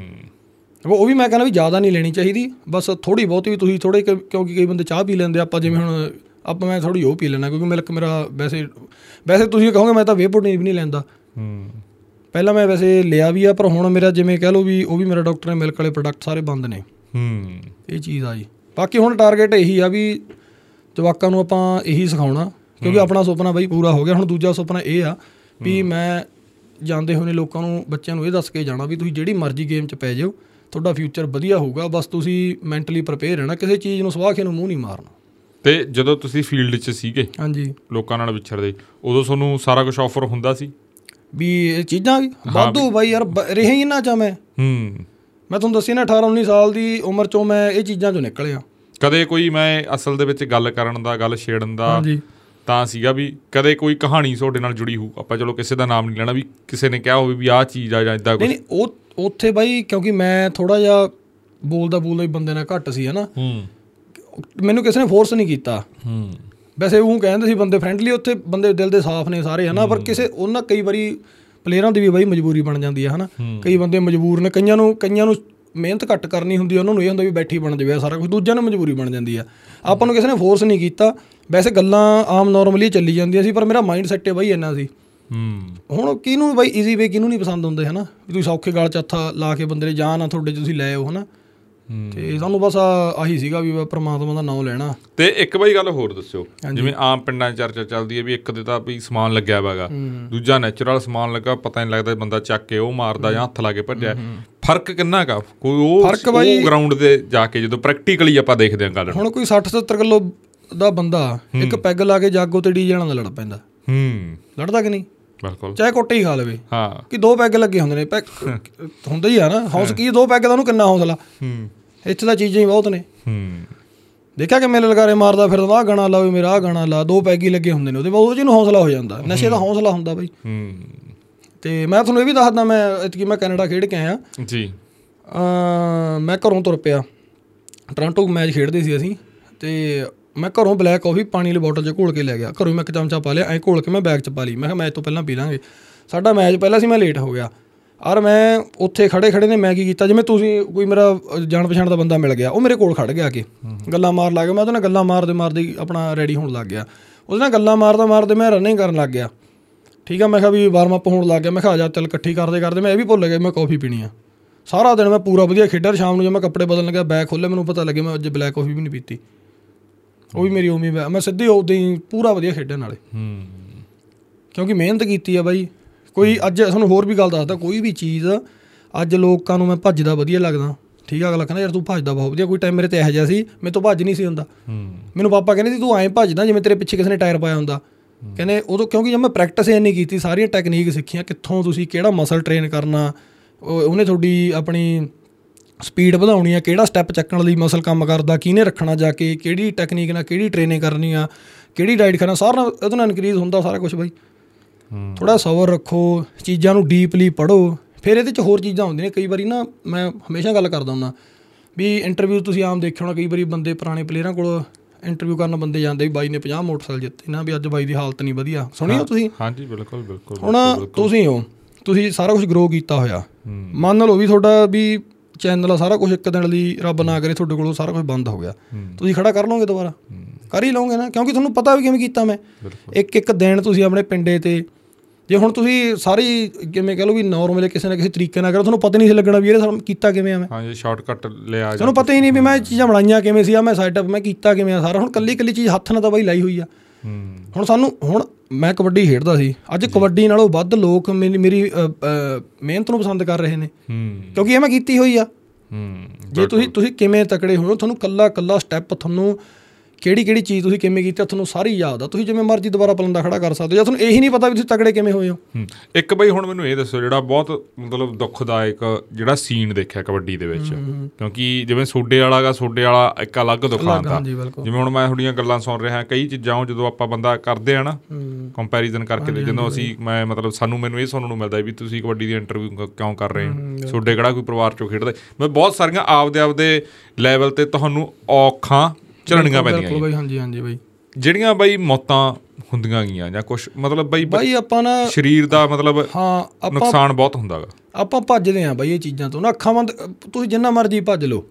ਉਹ ਵੀ ਮੈਂ ਕਹਿੰਦਾ ਵੀ ਜ਼ਿਆਦਾ ਨਹੀਂ ਲੈਣੀ ਚਾਹੀਦੀ, ਬਸ ਥੋੜ੍ਹੀ ਬਹੁਤ ਵੀ ਤੁਸੀਂ ਥੋੜ੍ਹੇ, ਕਿਉਂਕਿ ਕਈ ਬੰਦੇ ਚਾਹ ਪੀ ਲੈਂਦੇ, ਆਪਾਂ ਜਿਵੇਂ ਹੁਣ ਆਪਾਂ ਮੈਂ ਥੋੜ੍ਹੀ ਉਹ ਪੀ ਲੈਣਾ, ਕਿਉਂਕਿ ਮਿਲਕ ਮੇਰਾ ਵੈਸੇ ਵੈਸੇ ਤੁਸੀਂ ਕਹੋਗੇ ਮੈਂ ਤਾਂ ਵੇ ਪ੍ਰੋਟੀਨ ਵੀ ਨਹੀਂ ਲੈਂਦਾ, ਪਹਿਲਾਂ ਮੈਂ ਵੈਸੇ ਲਿਆ ਵੀ ਆ, ਪਰ ਹੁਣ ਮੇਰਾ ਜਿਵੇਂ ਕਹਿ ਲਓ ਵੀ ਉਹ ਵੀ ਮੇਰਾ ਡਾਕਟਰ ਨੇ ਮਿਲਕ ਵਾਲੇ ਪ੍ਰੋਡਕਟ ਸਾਰੇ ਬੰਦ ਨੇ। ਇਹ ਚੀਜ਼ ਆ ਜੀ। ਬਾਕੀ ਹੁਣ ਟਾਰਗੇਟ ਇਹੀ ਆ ਵੀ ਜਵਾਕਾਂ ਨੂੰ ਆਪਾਂ ਇਹੀ ਸਿਖਾਉਣਾ, ਕਿਉਂਕਿ ਆਪਣਾ ਸੁਪਨਾ ਬਾਈ ਪੂਰਾ ਹੋ ਗਿਆ। ਹੁਣ ਦੂਜਾ ਸੁਪਨਾ ਇਹ ਆ ਵੀ ਮੈਂ ਜਾਂਦੇ ਹੋਏ ਲੋਕਾਂ ਨੂੰ, ਬੱਚਿਆਂ ਨੂੰ ਇਹ ਦੱਸ ਕੇ ਜਾਣਾ ਵੀ ਤੁਸੀਂ ਜਿਹੜੀ ਮਰਜ਼ੀ ਗੇਮ 'ਚ ਪੈ ਜਾਓ, ਤੁਹਾਡਾ ਫਿਊਚਰ ਵਧੀਆ ਹੋਊਗਾ, ਬਸ ਤੁਸੀਂ ਮੈਂਟਲੀ ਪ੍ਰਪੇਅਰ ਰਹਿਣਾ, ਕਿਸੇ ਚੀਜ਼ ਨੂੰ ਸਵਾਹ ਕੇ ਨੂੰ ਮੂੰਹ ਨਹੀਂ ਮਾਰਨਾ। ਅਤੇ ਜਦੋਂ ਤੁਸੀਂ ਫੀਲਡ 'ਚ ਸੀਗੇ, ਹਾਂਜੀ, ਲੋਕਾਂ ਨਾਲ ਵਿਛੜਦੇ, ਉਦੋਂ ਤੁਹਾਨੂੰ ਸਾਰਾ ਕੁਛ ਆਫਰ ਹੁੰਦਾ ਸੀ ਵੀ ਇਹ ਚੀਜ਼ਾਂ ਵੀ ਵਾਧੂ ਬਾਈ ਯਾਰ ਰਿਹਾ ਹੀ ਇਹਨਾਂ 'ਚ ਮੈਂ ਮੈਂ ਤੁਹਾਨੂੰ ਦੱਸੀ ਨਾ ਅਠਾਰਾਂ ਉੱਨੀ ਸਾਲ ਦੀ ਉਮਰ 'ਚੋਂ ਮੈਂ ਇਹ ਚੀਜ਼ਾਂ 'ਚੋਂ ਨਿਕਲਿਆ। ਕਦੇ ਕੋਈ ਮੈਂ ਅਸਲ ਦੇ ਵਿੱਚ ਗੱਲ ਕਰਨ ਦਾ, ਗੱਲ ਛੇੜਨ ਦਾ ਤਾਂ ਸੀਗਾ ਵੀ ਕਦੇ ਕੋਈ ਕਹਾਣੀ ਤੁਹਾਡੇ ਨਾਲ ਜੁੜੀ ਹੋਊ, ਆਪਾਂ ਚਲੋ ਕਿਸੇ ਦਾ ਨਾਮ ਨਹੀਂ ਲੈਣਾ, ਵੀ ਕਿਸੇ ਨੇ ਕਿਹਾ ਹੋਵੇ ਵੀ ਆਹ ਚੀਜ਼ ਆ ਜਾਂ ਇੱਦਾਂ ਕੁਛ? ਨਹੀਂ, ਉਹ ਉੱਥੇ ਬਾਈ ਕਿਉਂਕਿ ਮੈਂ ਥੋੜ੍ਹਾ ਜਿਹਾ ਬੋਲਦਾ ਬੋਲਦਾ ਹੀ ਬੰਦੇ ਨਾਲ ਘੱਟ ਸੀ ਹੈ ਨਾ, ਮੈਨੂੰ ਕਿਸੇ ਨੇ ਫੋਰਸ ਨਹੀਂ ਕੀਤਾ। ਵੈਸੇ ਉਹ ਕਹਿੰਦੇ ਸੀ ਬੰਦੇ ਫਰੈਂਡਲੀ, ਉੱਥੇ ਬੰਦੇ ਦਿਲ ਦੇ ਸਾਫ਼ ਨੇ ਸਾਰੇ ਹੈ ਨਾ, ਪਰ ਕਿਸੇ ਉਹਨਾਂ ਕਈ ਵਾਰੀ ਪਲੇਅਰਾਂ ਦੀ ਵੀ ਬਾਈ ਮਜਬੂਰੀ ਬਣ ਜਾਂਦੀ ਹੈ ਹੈ ਨਾ, ਕਈ ਬੰਦੇ ਮਜਬੂਰ ਨੇ, ਕਈਆਂ ਨੂੰ ਕਈਆਂ ਨੂੰ ਮਿਹਨਤ ਘੱਟ ਕਰਨੀ ਹੁੰਦੀ, ਉਹਨਾਂ ਨੂੰ ਇਹ ਹੁੰਦਾ ਵੀ ਬੈਠੀ ਬਣ ਜਾਵੇ ਸਾਰਾ ਕੁਛ, ਦੂਜਿਆਂ ਨੂੰ ਮਜਬੂਰੀ ਬਣ ਜਾਂਦੀ ਆ। ਆਪਾਂ ਨੂੰ ਕਿਸੇ ਨੇ ਫੋਰਸ ਨਹੀਂ ਕੀਤਾ, ਵੈਸੇ ਗੱਲਾਂ ਆਮ ਨੋਰਮਲੀ ਚੱਲੀ ਜਾਂਦੀਆਂ ਸੀ, ਪਰ ਮੇਰਾ ਮਾਈਂਡ ਸੈੱਟ ਬਾਈ ਇੰਨਾ ਸੀ। ਹੁਣ ਕਿਹਨੂੰ ਬਾਈ ਈਜ਼ੀ ਵੇ ਕਿਹਨੂੰ ਨਹੀਂ ਪਸੰਦ ਹੁੰਦੇ ਹੈ ਨਾ, ਵੀ ਤੁਸੀਂ ਸੌਖੇ ਗਲ 'ਚ ਹੱਥ ਲਾ ਕੇ ਬੰਦੇ ਨੇ ਜਾਨ ਆ ਤੁਹਾਡੇ 'ਚ ਤੁਸੀਂ ਲੈ ਆਓ ਹੈ ਨਾ, ਅਤੇ ਸਾਨੂੰ ਬਸ ਆਹੀ ਸੀਗਾ ਵੀ ਪਰਮਾਤਮਾ ਦਾ ਨਾਂ ਲੈਣਾ। ਅਤੇ ਇੱਕ ਬਾਈ ਗੱਲ ਹੋਰ ਦੱਸਿਓ, ਜਿਵੇਂ ਆਮ ਪਿੰਡਾਂ 'ਚ ਚਰਚਾ ਚੱਲਦੀ ਹੈ ਵੀ ਇੱਕ ਦੇ ਤਾਂ ਵੀ ਸਮਾਨ ਲੱਗਿਆ ਵਾ ਗਾ, ਦੂਜਾ ਨੈਚੁਰਲ ਸਮਾਨ ਲੱਗਾ, ਪਤਾ ਨਹੀਂ ਲੱਗਦਾ ਬੰਦਾ ਚੱਕ ਕੇ ਉਹ ਮਾਰਦਾ ਜਾਂ ਹੱਥ ਲਾ ਕੇ ਭੱਜਿਆ, ਫਰਕ ਕਿੰਨਾ ਕੁ ਕੋਈ ਉਹ ਗਰਾਊਂਡ 'ਤੇ ਜਾ ਕੇ ਜਦੋਂ ਪ੍ਰੈਕਟੀਕਲੀ ਆਪਾਂ ਦੇਖਦੇ ਹਾਂ ਗੱਲ? ਹੁਣ ਕੋਈ ਸੱਠ ਸੱਤਰ ਕਿਲੋ ਦਾ ਬੰਦਾ ਇੱਕ ਪੈਗ ਲਾ ਕੇ ਜਾਗੋ ਤੇ ਡੀ ਜਾਣਾ ਦਾ ਲੜ ਪੈਂਦਾ, ਲੜਦਾ ਕਿ ਨਹੀਂ? ਬਿਲਕੁਲ, ਚਾਹੇ ਕੁੱਟ ਹੀ ਖਾ ਲਵੇ, ਹਾਂ, ਕਿ ਦੋ ਪੈਗ ਲੱਗੇ ਹੁੰਦੇ ਨੇ, ਪੈਗ ਹੁੰਦਾ ਹੀ ਆ ਨਾ, ਹੌਸ ਕੀ ਦੋ ਪੈਗ ਦਾ ਉਹਨੂੰ ਕਿੰਨਾ ਹੌਸਲਾ, ਇੱਥੇ ਤਾਂ ਚੀਜ਼ਾਂ ਹੀ ਬਹੁਤ ਨੇ। ਦੇਖਿਆ ਕਿ ਮੇਰੇ ਲਗਾਰੇ ਮਾਰਦਾ ਫਿਰ ਆਹ ਗਾਣਾ ਲਾ ਮੇਰਾ ਆਹ ਗਾਣਾ ਲਾ, ਦੋ ਪੈਗੀ ਲੱਗੇ ਹੁੰਦੇ ਨੇ ਉਹਦੇ ਬਾਅਦ ਉਹ ਜਿਹਨੂੰ ਹੌਸਲਾ ਹੋ ਜਾਂਦਾ। ਨਸ਼ੇ ਦਾ ਹੌਸਲਾ ਹੁੰਦਾ ਬਾਈ। ਅਤੇ ਮੈਂ ਤੁਹਾਨੂੰ ਇਹ ਵੀ ਦੱਸਦਾ, ਮੈਂ ਐਤਕੀ ਮੈਂ ਕੈਨੇਡਾ ਖੇਡ ਕੇ ਆਇਆ ਜੀ। ਮੈਂ ਘਰੋਂ ਤੁਰ ਪਿਆ, ਟੋਰਾਂਟੋ ਮੈਚ ਖੇਡਦੇ ਸੀ ਅਸੀਂ, ਅਤੇ ਮੈਂ ਘਰੋਂ ਬਲੈਕ ਕੌਫੀ ਪਾਣੀ ਵਾਲੀ ਬੋਟਲ 'ਚ ਘੋਲ ਕੇ ਲੈ ਗਿਆ। ਘਰੋਂ ਮੈਂ ਇੱਕ ਚਮਚਾ ਪਾ ਲਿਆ, ਐਂ ਘੋਲ ਕੇ ਮੈਂ ਬੈਗ 'ਚ ਪਾ ਲਈ। ਮੈਂ ਕਿਹਾ ਮੈਚ ਤੋਂ ਪਹਿਲਾਂ ਪੀ ਲਾਂਗੇ। ਸਾਡਾ ਮੈਚ ਪਹਿਲਾਂ ਸੀ, ਮੈਂ ਲੇਟ ਹੋ ਗਿਆ। ਔਰ ਮੈਂ ਉੱਥੇ ਖੜ੍ਹੇ ਖੜ੍ਹੇ ਨੇ ਮੈਂ ਕੀ ਕੀਤਾ, ਜਿਵੇਂ ਤੁਸੀਂ ਕੋਈ ਮੇਰਾ ਜਾਣ ਪਛਾਣ ਦਾ ਬੰਦਾ ਮਿਲ ਗਿਆ, ਉਹ ਮੇਰੇ ਕੋਲ ਖੜ੍ਹ ਗਿਆ ਆ ਕੇ ਗੱਲਾਂ ਮਾਰ ਲੱਗ ਗਿਆ। ਮੈਂ ਉਹਦੇ ਨਾਲ ਗੱਲਾਂ ਮਾਰਦੇ ਮਾਰਦੇ ਆਪਣਾ ਰੈਡੀ ਹੋਣ ਲੱਗ ਗਿਆ। ਉਹਦੇ ਨਾਲ ਗੱਲਾਂ ਮਾਰਦਾ ਮਾਰਦੇ ਮੈਂ ਰਨਿੰਗ ਕਰਨ ਲੱਗ ਗਿਆ। ਠੀਕ ਆ, ਮੈਂ ਕਿਹਾ ਵੀ ਵਾਰਮ ਅਪ ਹੋਣ ਲੱਗ ਗਿਆ। ਮੈਂ ਕਿਹਾ ਆ ਜਾ ਚੱਲ ਇਕੱਠੀ ਕਰਦੇ ਕਰਦੇ ਮੈਂ ਇਹ ਵੀ ਭੁੱਲ ਗਿਆ ਮੈਂ ਕੌਫੀ ਪੀਣੀ ਆ। ਸਾਰਾ ਦਿਨ ਮੈਂ ਪੂਰਾ ਵਧੀਆ ਖੇਡਿਆ। ਸ਼ਾਮ ਨੂੰ ਜੇ ਮੈਂ ਕੱਪੜੇ ਬਦਲਣ ਲੱਗਿਆ, ਬੈਗ ਖੋਲ੍ਹਿਆ, ਮੈਨੂੰ ਪਤਾ ਲੱਗਿਆ ਮੈਂ ਅੱਜ ਬਲੈਕ ਕੌਫੀ ਵੀ ਨਹੀਂ ਪੀਤੀ। ਉਹ ਵੀ ਮੇਰੀ ਉਮੀ, ਮੈਂ ਸਿੱਧੀ ਉੱਦਾਂ ਹੀ ਪੂਰਾ ਵਧੀਆ ਖੇਡਣ ਨਾਲੇ, ਕਿਉਂਕਿ ਮਿਹਨਤ ਕੀਤੀ ਆ ਬਾਈ। ਕੋਈ ਅੱਜ ਤੁਹਾਨੂੰ ਹੋਰ ਵੀ ਗੱਲ ਦੱਸਦਾ, ਕੋਈ ਵੀ ਚੀਜ਼ ਅੱਜ ਲੋਕਾਂ ਨੂੰ ਮੈਂ ਭੱਜਦਾ ਵਧੀਆ ਲੱਗਦਾ, ਠੀਕ ਆ, ਅਗਲਾ ਕਹਿੰਦਾ ਯਾਰ ਤੂੰ ਭੱਜਦਾ ਬਹੁਤ ਵਧੀਆ। ਕੋਈ ਟਾਈਮ ਮੇਰੇ 'ਤੇ ਇਹੋ ਜਿਹਾ ਸੀ, ਮੇਰੇ ਤੋਂ ਭੱਜ ਨਹੀਂ ਸੀ ਹੁੰਦਾ। ਮੈਨੂੰ ਪਾਪਾ ਕਹਿੰਦੇ ਸੀ ਤੂੰ ਐਂ ਭੱਜਦਾ ਜਿਵੇਂ ਤੇਰੇ ਪਿੱਛੇ ਕਿਸੇ ਨੇ ਟਾਇਰ ਪਾਇਆ ਹੁੰਦਾ। ਕਹਿੰਦੇ ਉਦੋਂ ਕਿਉਂਕਿ ਜਦ ਮੈਂ ਪ੍ਰੈਕਟਿਸ ਇੰਨੀ ਕੀਤੀ, ਸਾਰੀਆਂ ਟੈਕਨੀਕ ਸਿੱਖੀਆਂ, ਕਿੱਥੋਂ ਤੁਸੀਂ ਕਿਹੜਾ ਮਸਲ ਟ੍ਰੇਨ ਕਰਨਾ, ਉਹਨੇ ਤੁਹਾਡੀ ਆਪਣੀ ਸਪੀਡ ਵਧਾਉਣੀ ਆ, ਕਿਹੜਾ ਸਟੈਪ ਚੱਕਣ ਲਈ ਮਸਲ ਕੰਮ ਕਰਦਾ, ਕਿਹਨੇ ਰੱਖਣਾ ਜਾ ਕੇ, ਕਿਹੜੀ ਟੈਕਨੀਕ ਨਾਲ ਕਿਹੜੀ ਟ੍ਰੇਨਿੰਗ ਕਰਨੀ ਆ, ਕਿਹੜੀ ਡਾਈਟ ਕਰਨਾ, ਸਾਰਾ ਉਹਦੇ ਨਾਲ ਇਨਕਰੀਜ਼ ਹੁੰਦਾ ਸਾਰਾ ਕੁਛ ਬਾਈ। ਥੋੜ੍ਹਾ ਸਬਰ ਰੱਖੋ, ਚੀਜ਼ਾਂ ਨੂੰ ਡੀਪਲੀ ਪੜ੍ਹੋ, ਫਿਰ ਇਹਦੇ 'ਚ ਹੋਰ ਚੀਜ਼ਾਂ ਹੁੰਦੀਆਂ ਨੇ। ਕਈ ਵਾਰੀ ਨਾ ਮੈਂ ਹਮੇਸ਼ਾ ਗੱਲ ਕਰਦਾ ਹੁੰਦਾ ਵੀ ਇੰਟਰਵਿਊ ਤੁਸੀਂ ਆਮ ਦੇਖਿਆ ਹੋਣਾ, ਕਈ ਵਾਰੀ ਬੰਦੇ ਪੁਰਾਣੇ ਪਲੇਅਰਾਂ ਕੋਲ ਇੰਟਰਵਿਊ ਕਰਨ ਬੰਦੇ ਜਾਂਦੇ ਵੀ ਬਾਈ ਨੇ ਪੰਜਾਹ ਮੋਟਰਸਾਈਕਲ ਜਿੱਤੇ ਨਾ, ਵੀ ਅੱਜ ਬਾਈ ਦੀ ਹਾਲਤ ਨਹੀਂ ਵਧੀਆ। ਸੁਣੀਓ ਤੁਸੀਂ? ਹਾਂਜੀ ਬਿਲਕੁਲ ਬਿਲਕੁਲ। ਹੁਣ ਤੁਸੀਂ ਹੋ, ਤੁਸੀਂ ਸਾਰਾ ਕੁਛ ਗਰੋ ਕੀਤਾ ਹੋਇਆ, ਮੰਨ ਲਓ ਵੀ ਤੁਹਾਡਾ ਵੀ ਚੈਨਲ ਆ, ਸਾਰਾ ਕੁਛ ਇੱਕ ਦਿਨ ਲਈ ਰੱਬ ਨਾ ਕਰੇ ਤੁਹਾਡੇ ਕੋਲੋਂ ਸਾਰਾ ਕੁਛ ਬੰਦ ਹੋ ਗਿਆ, ਤੁਸੀਂ ਖੜਾ ਕਰ ਲਓਗੇ ਦੁਬਾਰਾ? ਕਰ ਹੀ ਲਓਗੇ ਨਾ, ਕਿਉਂਕਿ ਤੁਹਾਨੂੰ ਪਤਾ ਵੀ ਕਿਵੇਂ ਕੀਤਾ ਮੈਂ। ਇੱਕ ਇੱਕ ਦਿਨ ਤੁਸੀਂ ਆਪਣੇ ਪਿੰਡੇ 'ਤੇ, ਜੇ ਹੁਣ ਤੁਸੀਂ ਸਾਰੀ ਕਿਵੇਂ ਕਹਿ ਲਓ ਵੀ ਨੋਰਮਲ ਕਿਸੇ ਨਾ ਕਿਸੇ ਤਰੀਕੇ ਨਾਲ ਕਰੋ, ਤੁਹਾਨੂੰ ਪਤਾ ਨਹੀਂ ਸੀ ਲੱਗਣਾ ਵੀ ਇਹਦੇ ਕੀਤਾ ਕਿਵੇਂ ਆ ਮੈਂ। ਹਾਂਜੀ, ਸ਼ਾਰਟਕੱਟ ਲਿਆ, ਤੁਹਾਨੂੰ ਪਤਾ ਹੀ ਨਹੀਂ ਵੀ ਮੈਂ ਚੀਜ਼ਾਂ ਬਣਾਈਆਂ ਕਿਵੇਂ ਸੀ, ਆ ਮੈਂ ਸੈਟਅਪ ਮੈਂ ਕੀਤਾ ਕਿਵੇਂ ਆ ਸਾਰਾ। ਹੁਣ ਇਕੱਲੀ ਇਕੱਲੀ ਚੀਜ਼ ਹੱਥ ਨਾਲ ਤਾਂ ਬਾਈ ਲਾਈ ਹੋਈ ਆ। ਹੁਣ ਸਾਨੂੰ, ਹੁਣ ਮੈਂ ਕਬੱਡੀ ਖੇਡਦਾ ਸੀ, ਅੱਜ ਕਬੱਡੀ ਨਾਲੋਂ ਵੱਧ ਲੋਕ ਮੇਰੀ ਮੇਰੀ ਮਿਹਨਤ ਨੂੰ ਪਸੰਦ ਕਰ ਰਹੇ ਨੇ, ਕਿਉਂਕਿ ਇਹ ਮੈਂ ਕੀਤੀ ਹੋਈ ਆ। ਜੇ ਤੁਸੀਂ ਤੁਸੀਂ ਕਿਵੇਂ ਤਕੜੇ ਹੋ, ਤੁਹਾਨੂੰ ਇਕੱਲਾ ਇਕੱਲਾ ਸਟੈਪ, ਤੁਹਾਨੂੰ ਕਿਹੜੀ ਕਿਹੜੀ ਚੀਜ਼ ਤੁਸੀਂ ਕਿਵੇਂ ਕੀਤੀ, ਤੁਹਾਨੂੰ ਸਾਰੀ ਯਾਦ ਆ। ਤੁਸੀਂ ਜਿਵੇਂ ਮਰਜ਼ੀ ਦੁਬਾਰਾ ਪਲੰਦਾ ਖੜਾ ਕਰ ਸਕਦੇ ਹੋ, ਜਾਂ ਤੁਹਾਨੂੰ ਇਹੀ ਨਹੀਂ ਪਤਾ ਵੀ ਤੁਸੀਂ ਤਕੜੇ ਕਿਵੇਂ ਹੋਏ ਹੋ। ਇੱਕ ਬਈ ਹੁਣ ਮੈਨੂੰ ਇਹ ਦੱਸੋ, ਜਿਹੜਾ ਬਹੁਤ ਮਤਲਬ ਦੁੱਖਦਾਇਕ ਜਿਹੜਾ ਸੀਨ ਦੇਖਿਆ ਕਬੱਡੀ ਦੇ ਵਿੱਚ, ਕਿਉਂਕਿ ਜਿਵੇਂ ਸੋਡੇ ਵਾਲਾ ਗਾ, ਸੋਡੇ ਵਾਲਾ ਇੱਕ ਅਲੱਗ ਦੁਕਾਨ ਦਾ, ਜਿਵੇਂ ਹੁਣ ਮੈਂ ਤੁਹਾਡੀਆਂ ਗੱਲਾਂ ਸੁਣ ਰਿਹਾ, ਕਈ ਚੀਜ਼ਾਂ ਉਹ ਜਦੋਂ ਆਪਾਂ ਬੰਦਾ ਕਰਦੇ ਆ ਨਾ ਕੰਪੈਰੀਜ਼ਨ ਕਰਕੇ, ਜਦੋਂ ਅਸੀਂ ਮੈਂ ਮਤਲਬ ਸਾਨੂੰ ਮੈਨੂੰ ਇਹ ਸੁਣਨ ਨੂੰ ਮਿਲਦਾ ਵੀ ਤੁਸੀਂ ਕਬੱਡੀ ਦੀ ਇੰਟਰਵਿਊ ਕਿਉਂ ਕਰ ਰਹੇ ਹੋ, ਸੋਡੇ ਕਿਹੜਾ ਕੋਈ ਪਰਿਵਾਰ 'ਚੋਂ ਖੇਡਦਾ। ਮੈਂ ਬਹੁਤ ਸਾਰੀਆਂ ਆਪਦੇ ਆਪਦੇ ਲੈਵਲ 'ਤੇ ਤੁਹਾਨੂੰ ਔਖਾਂ ਝੱਲਣੀਆਂ ਪੈਂਦੀਆਂ ਬਾਈ। ਹਾਂਜੀ ਹਾਂਜੀ ਬਾਈ, ਜਿਹੜੀਆਂ ਬਾਈ ਮੌਤਾਂ ਹੁੰਦੀਆਂ ਗਈਆਂ ਜਾਂ ਕੁਛ ਮਤਲਬ ਬਾਈ ਬਾਈ ਆਪਾਂ ਨਾ ਸਰੀਰ ਦਾ ਮਤਲਬ ਹਾਂ ਨੁਕਸਾਨ ਬਹੁਤ ਹੁੰਦਾ ਗਾ। ਆਪਾਂ ਭੱਜਦੇ ਹਾਂ ਬਾਈ ਇਹ ਚੀਜ਼ਾਂ ਤੋਂ ਨਾ, ਅੱਖਾਂ ਬੰਦ ਤੁਸੀਂ ਜਿੰਨਾ ਮਰਜ਼ੀ ਭੱਜ ਲਓ,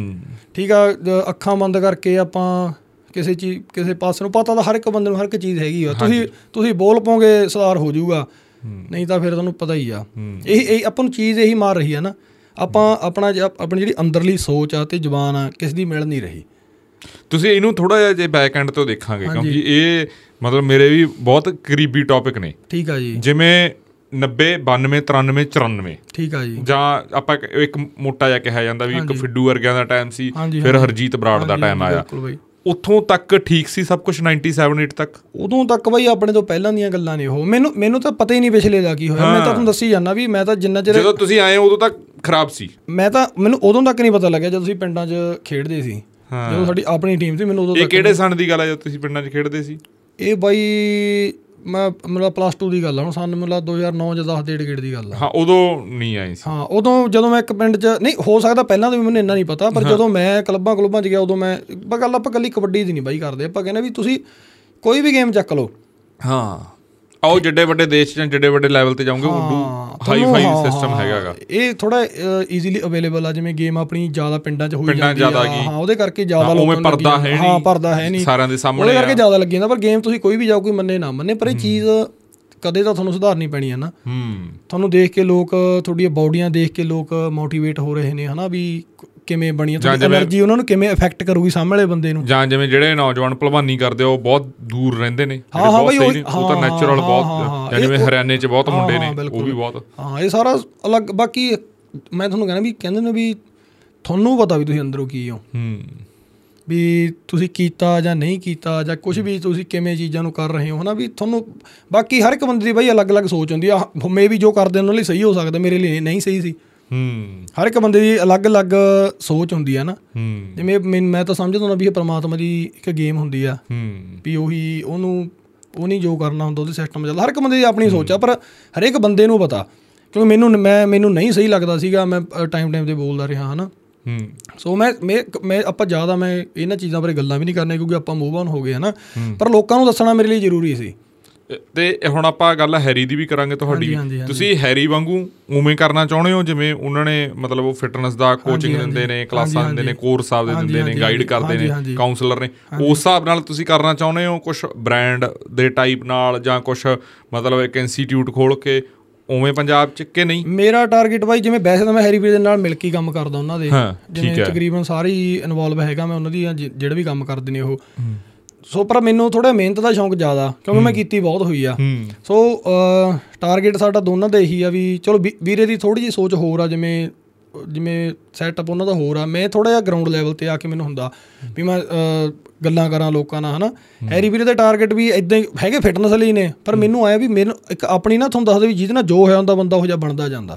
ਠੀਕ ਆ, ਅੱਖਾਂ ਬੰਦ ਕਰਕੇ ਆਪਾਂ ਕਿਸੇ ਚੀਜ਼ ਕਿਸੇ ਪਾਸੇ ਨੂੰ, ਪਤਾ ਤਾਂ ਹਰ ਇੱਕ ਬੰਦੇ ਨੂੰ ਹਰ ਇੱਕ ਚੀਜ਼ ਹੈਗੀ ਆ। ਤੁਸੀਂ ਤੁਸੀਂ ਬੋਲ ਪਾਓਗੇ ਸੁਧਾਰ ਹੋ ਜਾਊਗਾ, ਨਹੀਂ ਤਾਂ ਫਿਰ ਤੁਹਾਨੂੰ ਪਤਾ ਹੀ ਆ। ਇਹੀ ਇਹੀ ਆਪਾਂ ਨੂੰ ਚੀਜ਼ ਇਹੀ ਮਾਰ ਰਹੀ ਆ ਨਾ, ਆਪਾਂ ਆਪਣਾ ਆਪਣੀ ਜਿਹੜੀ ਅੰਦਰਲੀ ਸੋਚ ਆ ਅਤੇ ਜ਼ੁਬਾਨ ਆ ਕਿਸੇ ਦੀ ਮਿਲ ਨਹੀਂ ਰਹੀ। ਤੁਸੀਂ ਇਹਨੂੰ ਥੋੜ੍ਹਾ ਜਿਹਾ ਜੇ ਬੈਕ ਐਂਡ ਤੋਂ ਦੇਖਾਂਗੇ, ਕਿਉਂਕਿ ਇਹ ਮਤਲਬ ਮੇਰੇ ਵੀ ਬਹੁਤ ਕਰੀਬੀ ਟੌਪਿਕ ਨੇ। ਠੀਕ ਆ ਜੀ। ਜਿਵੇਂ ਨੱਬੇ ਬਾਨਵੇਂ ਤਰਾਨਵੇਂ ਚੁਰਾਨਵੇਂ, ਠੀਕ ਆ ਜੀ, ਜਾਂ ਆਪਾਂ ਇੱਕ ਮੋਟਾ ਜਿਹਾ ਕਿਹਾ ਜਾਂਦਾ ਵੀ ਇੱਕ ਫਿੱਡੂ ਵਰਗਿਆਂ ਦਾ ਟਾਈਮ ਸੀ, ਫਿਰ ਹਰਜੀਤ ਬਰਾੜ ਦਾ ਟਾਈਮ ਆਇਆ, ਉੱਥੋਂ ਤੱਕ ਠੀਕ ਸੀ ਸਭ ਕੁਛ, ਨਾਈਨਟੀ ਸੈਵਨ ਏਟ ਤੱਕ। ਉਦੋਂ ਤੱਕ ਬਾਈ ਆਪਣੇ ਤੋਂ ਪਹਿਲਾਂ ਦੀਆਂ ਗੱਲਾਂ ਨੇ ਉਹ। ਮੈਨੂੰ ਮੈਨੂੰ ਤਾਂ ਪਤਾ ਹੀ ਨਹੀਂ ਪਿਛਲੇ ਦਾ ਕੀ ਹੋਇਆ। ਮੈਂ ਤਾਂ ਤੁਹਾਨੂੰ ਦੱਸੀ ਜਾਂਦਾ ਵੀ ਮੈਂ ਤਾਂ ਜਿੰਨਾ ਚਿਰ ਜਦੋਂ ਤੁਸੀਂ ਆਏ ਉਦੋਂ ਤੱਕ ਖਰਾਬ ਸੀ। ਮੈਂ ਤਾਂ ਮੈਨੂੰ ਉਦੋਂ ਤੱਕ ਨਹੀਂ ਪਤਾ ਲੱਗਿਆ ਜਦੋਂ ਅਸੀਂ ਪਿੰਡਾਂ 'ਚ ਖੇਡਦੇ ਸੀ, ਜਦੋਂ ਸਾਡੀ ਆਪਣੀ ਟੀਮ ਸੀ। ਮੈਨੂੰ ਉਦੋਂ ਇਹ ਕਿਹੜੇ ਸੰਨ ਦੀ ਗੱਲ ਹੈ ਜਦੋਂ ਤੁਸੀਂ ਪਿੰਡਾਂ 'ਚ ਖੇਡਦੇ ਸੀ? ਇਹ ਬਾਈ ਮੈਂ ਮਤਲਬ ਪਲੱਸ ਟੂ ਦੀ ਗੱਲ ਆ, ਹੁਣ ਸਾਨੂੰ ਮਤਲਬ ਦੋ ਹਜ਼ਾਰ ਨੌ ਜਾਂ ਦਸ ਡੇਢ ਗੇੜ ਦੀ ਗੱਲ ਆ। ਹਾਂ, ਉਦੋਂ ਨਹੀਂ ਆਏ ਸੀ। ਹਾਂ, ਉਦੋਂ ਜਦੋਂ ਮੈਂ ਇੱਕ ਪਿੰਡ 'ਚ, ਨਹੀਂ ਹੋ ਸਕਦਾ ਪਹਿਲਾਂ ਤੋਂ ਵੀ ਮੈਨੂੰ ਇੰਨਾ ਨਹੀਂ ਪਤਾ, ਪਰ ਜਦੋਂ ਮੈਂ ਕਲੱਬਾਂ ਕਲੁੱਬਾਂ 'ਚ ਗਿਆ ਉਦੋਂ ਮੈਂ ਗੱਲ ਆਪਾਂ ਇਕੱਲੀ ਕਬੱਡੀ ਦੀ ਨਹੀਂ ਬਾਈ ਕਰਦੇ, ਆਪਾਂ ਕਹਿੰਦੇ ਵੀ ਤੁਸੀਂ ਕੋਈ ਵੀ ਗੇਮ ਚੱਕ ਲਓ। ਹਾਂ, ਆਓ ਜਿੱਡੇ ਵੱਡੇ ਦੇਸ਼ ਜਾਂ ਜਿੱਡੇ ਵੱਡੇ ਲੈਵਲ 'ਤੇ ਜਾਓਗੇ ਉਦੋਂ ਹਾਈ ਫਾਈ ਸਿਸਟਮ ਹੈਗਾ ਗਾ। ਇਹ ਥੋੜ੍ਹਾ ਈਜ਼ੀਲੀ ਅਵੇਲੇਬਲ ਆ, ਜਿਵੇਂ ਗੇਮ ਆਪਣੀ ਜ਼ਿਆਦਾ ਪਿੰਡਾਂ 'ਚ ਹੋਈ ਜਾਂਦੀ ਆ। ਹਾਂ, ਉਹਦੇ ਕਰਕੇ ਜ਼ਿਆਦਾ ਲੋਕਾਂ ਨੂੰ ਪਰਦਾ ਹੈ, ਹਾਂ ਪਰਦਾ ਹੈ ਨਹੀਂ ਸਾਰਿਆਂ ਦੇ ਸਾਹਮਣੇ, ਉਹਦੇ ਕਰਕੇ ਜ਼ਿਆਦਾ ਲੱਗੀ ਜਾਂਦਾ। ਪਰ ਗੇਮ ਤੁਸੀਂ ਕੋਈ ਵੀ ਜਾਓ, ਕੋਈ ਮੰਨੇ ਨਾ ਮੰਨੇ, ਪਰ ਇਹ ਚੀਜ਼ ਕਦੇ ਤਾਂ ਤੁਹਾਨੂੰ ਸੁਧਾਰਨੀ ਪੈਣੀ ਹੈ ਨਾ। ਤੁਹਾਨੂੰ ਦੇਖ ਕੇ ਲੋਕ, ਤੁਹਾਡੀਆਂ ਬਾਡੀਆਂ ਦੇਖ ਕੇ ਲੋਕ ਮੋਟੀਵੇਟ ਹੋ ਰਹੇ ਨੇ, ਹੈ ਨਾ, ਵੀ ਕਿਵੇਂ ਬਣੀ ਤੁਹਾਡੀ ਐਨਰਜੀ, ਉਹਨਾਂ ਨੂੰ ਕਿਵੇਂ ਇਫੈਕਟ ਕਰੂਗੀ ਸਾਹਮਣੇ ਵਾਲੇ ਬੰਦੇ ਨੂੰ। ਜਾਂ ਜਿਵੇਂ ਜਿਹੜੇ ਨੌਜਵਾਨ ਭਲਵਾਨੀ ਕਰਦੇ ਉਹ ਬਹੁਤ ਦੂਰ ਰਹਿੰਦੇ ਨੇ, ਹਾਂ ਹਾਂ ਬਾਈ, ਉਹ ਤਾਂ ਨੈਚੁਰਲ ਬਹੁਤ, ਜਿਵੇਂ ਹਰਿਆਣੇ 'ਚ ਬਹੁਤ ਮੁੰਡੇ ਨੇ ਉਹ ਵੀ ਬਹੁਤ। ਹਾਂ, ਇਹ ਸਾਰਾ ਅਲੱਗ। ਬਾਕੀ ਮੈਂ ਤੁਹਾਨੂੰ ਕਹਿਣਾ ਵੀ ਕਹਿੰਦੇ ਨੇ ਵੀ ਤੁਹਾਨੂੰ ਪਤਾ ਵੀ ਤੁਸੀਂ ਅੰਦਰੋਂ ਕੀ ਹੋ, ਵੀ ਤੁਸੀਂ ਕੀਤਾ ਜਾਂ ਨਹੀਂ ਕੀਤਾ, ਜਾਂ ਕੁਛ ਵੀ ਤੁਸੀਂ ਕਿਵੇਂ ਚੀਜ਼ਾਂ ਨੂੰ ਕਰ ਰਹੇ ਹੋ, ਹੈ ਨਾ, ਵੀ ਤੁਹਾਨੂੰ। ਬਾਕੀ ਹਰ ਇੱਕ ਬੰਦੇ ਦੀ ਬਾਈ ਅਲੱਗ ਅਲੱਗ ਸੋਚ ਹੁੰਦੀ ਆ। ਮੇ ਵੀ ਜੋ ਕਰਦੇ ਉਹਨਾਂ ਲਈ ਸਹੀ ਹੋ ਸਕਦਾ, ਮੇਰੇ ਲਈ ਨਹੀਂ ਸਹੀ ਸੀ। ਹਰ ਇੱਕ ਬੰਦੇ ਦੀ ਅਲੱਗ-ਅਲੱਗ ਸੋਚ ਹੁੰਦੀ ਆ ਨਾ। ਜਿਵੇਂ ਮੈਨੂੰ ਮੈਂ ਤਾਂ ਸਮਝਦਾ ਹੁੰਦਾ ਵੀ ਇਹ ਪਰਮਾਤਮਾ ਦੀ ਇੱਕ ਗੇਮ ਹੁੰਦੀ ਆ ਵੀ ਉਹੀ ਉਹਨੂੰ ਉਹ ਨਹੀਂ ਜੋ ਕਰਨਾ ਹੁੰਦਾ ਉਹਦੇ ਸਿਸਟਮ ਚੱਲਦਾ। ਹਰ ਇੱਕ ਬੰਦੇ ਦੀ ਆਪਣੀ ਸੋਚ ਆ, ਪਰ ਹਰੇਕ ਬੰਦੇ ਨੂੰ ਪਤਾ, ਕਿਉਂਕਿ ਮੈਨੂੰ ਮੈਂ ਮੈਨੂੰ ਨਹੀਂ ਸਹੀ ਲੱਗਦਾ ਸੀਗਾ, ਮੈਂ ਟਾਈਮ ਟਾਈਮ 'ਤੇ ਬੋਲਦਾ ਰਿਹਾ ਹੈ ਨਾ। ਸੋ ਮੈਂ ਮੈਂ ਮੈਂ ਆਪਾਂ ਜ਼ਿਆਦਾ ਮੈਂ ਇਹਨਾਂ ਚੀਜ਼ਾਂ ਬਾਰੇ ਗੱਲਾਂ ਵੀ ਨਹੀਂ ਕਰਨੀਆਂ ਕਿਉਂਕਿ ਆਪਾਂ ਮੂਵ ਆਨ ਹੋ ਗਏ ਹੈ ਨਾ, ਪਰ ਲੋਕਾਂ ਨੂੰ ਦੱਸਣਾ ਮੇਰੇ ਲਈ ਜ਼ਰੂਰੀ ਸੀ। ਤੇ ਹੁਣ ਆਪਾਂ ਗੱਲ ਹੈਰੀ ਦੀ ਵੀ ਕਰਾਂਗੇ ਤੁਹਾਡੀ। ਤੁਸੀਂ ਹੈਰੀ ਵਾਂਗੂ ਉਵੇਂ ਕਰਨਾ ਚਾਹੁੰਦੇ ਹੋ ਜਿਵੇਂ ਉਹਨਾਂ ਨੇ ਮਤਲਬ ਉਹ ਫਿਟਨੈਸ ਦਾ ਕੋਚਿੰਗ ਦਿੰਦੇ ਨੇ, ਕਲਾਸਾਂ ਦਿੰਦੇ ਨੇ, ਕੋਰਸ ਆਪਦੇ ਦਿੰਦੇ ਨੇ, ਗਾਈਡ ਕਰਦੇ ਨੇ, ਕਾਉਂਸਲਰ ਨੇ, ਉਸ ਹਿਸਾਬ ਨਾਲ ਤੁਸੀਂ ਕਰਨਾ ਚਾਹੁੰਦੇ ਹੋ ਕੁਛ ਬ੍ਰਾਂਡ ਦੇ ਟਾਈਪ ਨਾਲ, ਜਾਂ ਕੁਛ ਮਤਲਬ ਇੱਕ ਇੰਸਟੀਟਿਊਟ ਖੋਲ੍ਹ ਕੇ ਉਵੇਂ ਪੰਜਾਬ 'ਚ ਕਿ ਨਹੀਂ? ਮੇਰਾ ਟਾਰਗੇਟ ਬਾਈ ਜਿਵੇਂ ਵੈਸੇ ਤਾਂ ਮੈਂ ਹੈਰੀ ਵੀਰ ਦੇ ਨਾਲ ਮਿਲ ਕੇ ਕੰਮ ਕਰਦਾ ਉਹਨਾਂ ਦੇ, ਜਿਵੇਂ ਤਕਰੀਬਨ ਸਾਰੇ ਹੀ ਇਨਵੋਲਵ ਹੈਗਾ ਮੈਂ ਉਹਨਾਂ ਦੀ, ਜਿਹੜੇ ਵੀ ਕੰਮ ਕਰਦੇ ਨੇ ਉਹ। ਸੋ ਪਰ ਮੈਨੂੰ ਥੋੜ੍ਹਾ ਮਿਹਨਤ ਦਾ ਸ਼ੌਂਕ ਜ਼ਿਆਦਾ, ਕਿਉਂਕਿ ਮੈਂ ਕੀਤੀ ਬਹੁਤ ਹੋਈ ਆ। ਸੋ ਟਾਰਗੇਟ ਸਾਡਾ ਦੋਨਾਂ ਦਾ ਇਹੀ ਆ ਵੀ ਚਲੋ ਵੀ ਵੀਰੇ ਦੀ ਥੋੜ੍ਹੀ ਜਿਹੀ ਸੋਚ ਹੋਰ ਆ, ਜਿਵੇਂ ਜਿਵੇਂ ਸੈਟਅਪ ਉਹਨਾਂ ਦਾ ਹੋਰ ਆ। ਮੈਂ ਥੋੜ੍ਹਾ ਜਿਹਾ ਗਰਾਊਂਡ ਲੈਵਲ 'ਤੇ ਆ ਕੇ ਮੈਨੂੰ ਹੁੰਦਾ ਵੀ ਮੈਂ ਗੱਲਾਂ ਕਰਾਂ ਲੋਕਾਂ ਨਾਲ, ਹੈ ਨਾ। ਹੈਰੀ ਵੀਰੇ ਦੇ ਟਾਰਗੇਟ ਵੀ ਇੱਦਾਂ ਹੀ ਹੈਗੇ, ਫਿਟਨੈਸ ਲਈ ਨੇ, ਪਰ ਮੈਨੂੰ ਆਇਆ ਵੀ ਮੈਨੂੰ ਇੱਕ ਆਪਣੀ ਨਾ ਤੁਹਾਨੂੰ ਦੱਸਦੇ ਵੀ ਜਿਹਦੇ ਨਾਲ ਜੋ ਹੋਇਆ ਹੁੰਦਾ ਬੰਦਾ ਉਹ ਜਿਹਾ ਬਣਦਾ ਜਾਂਦਾ।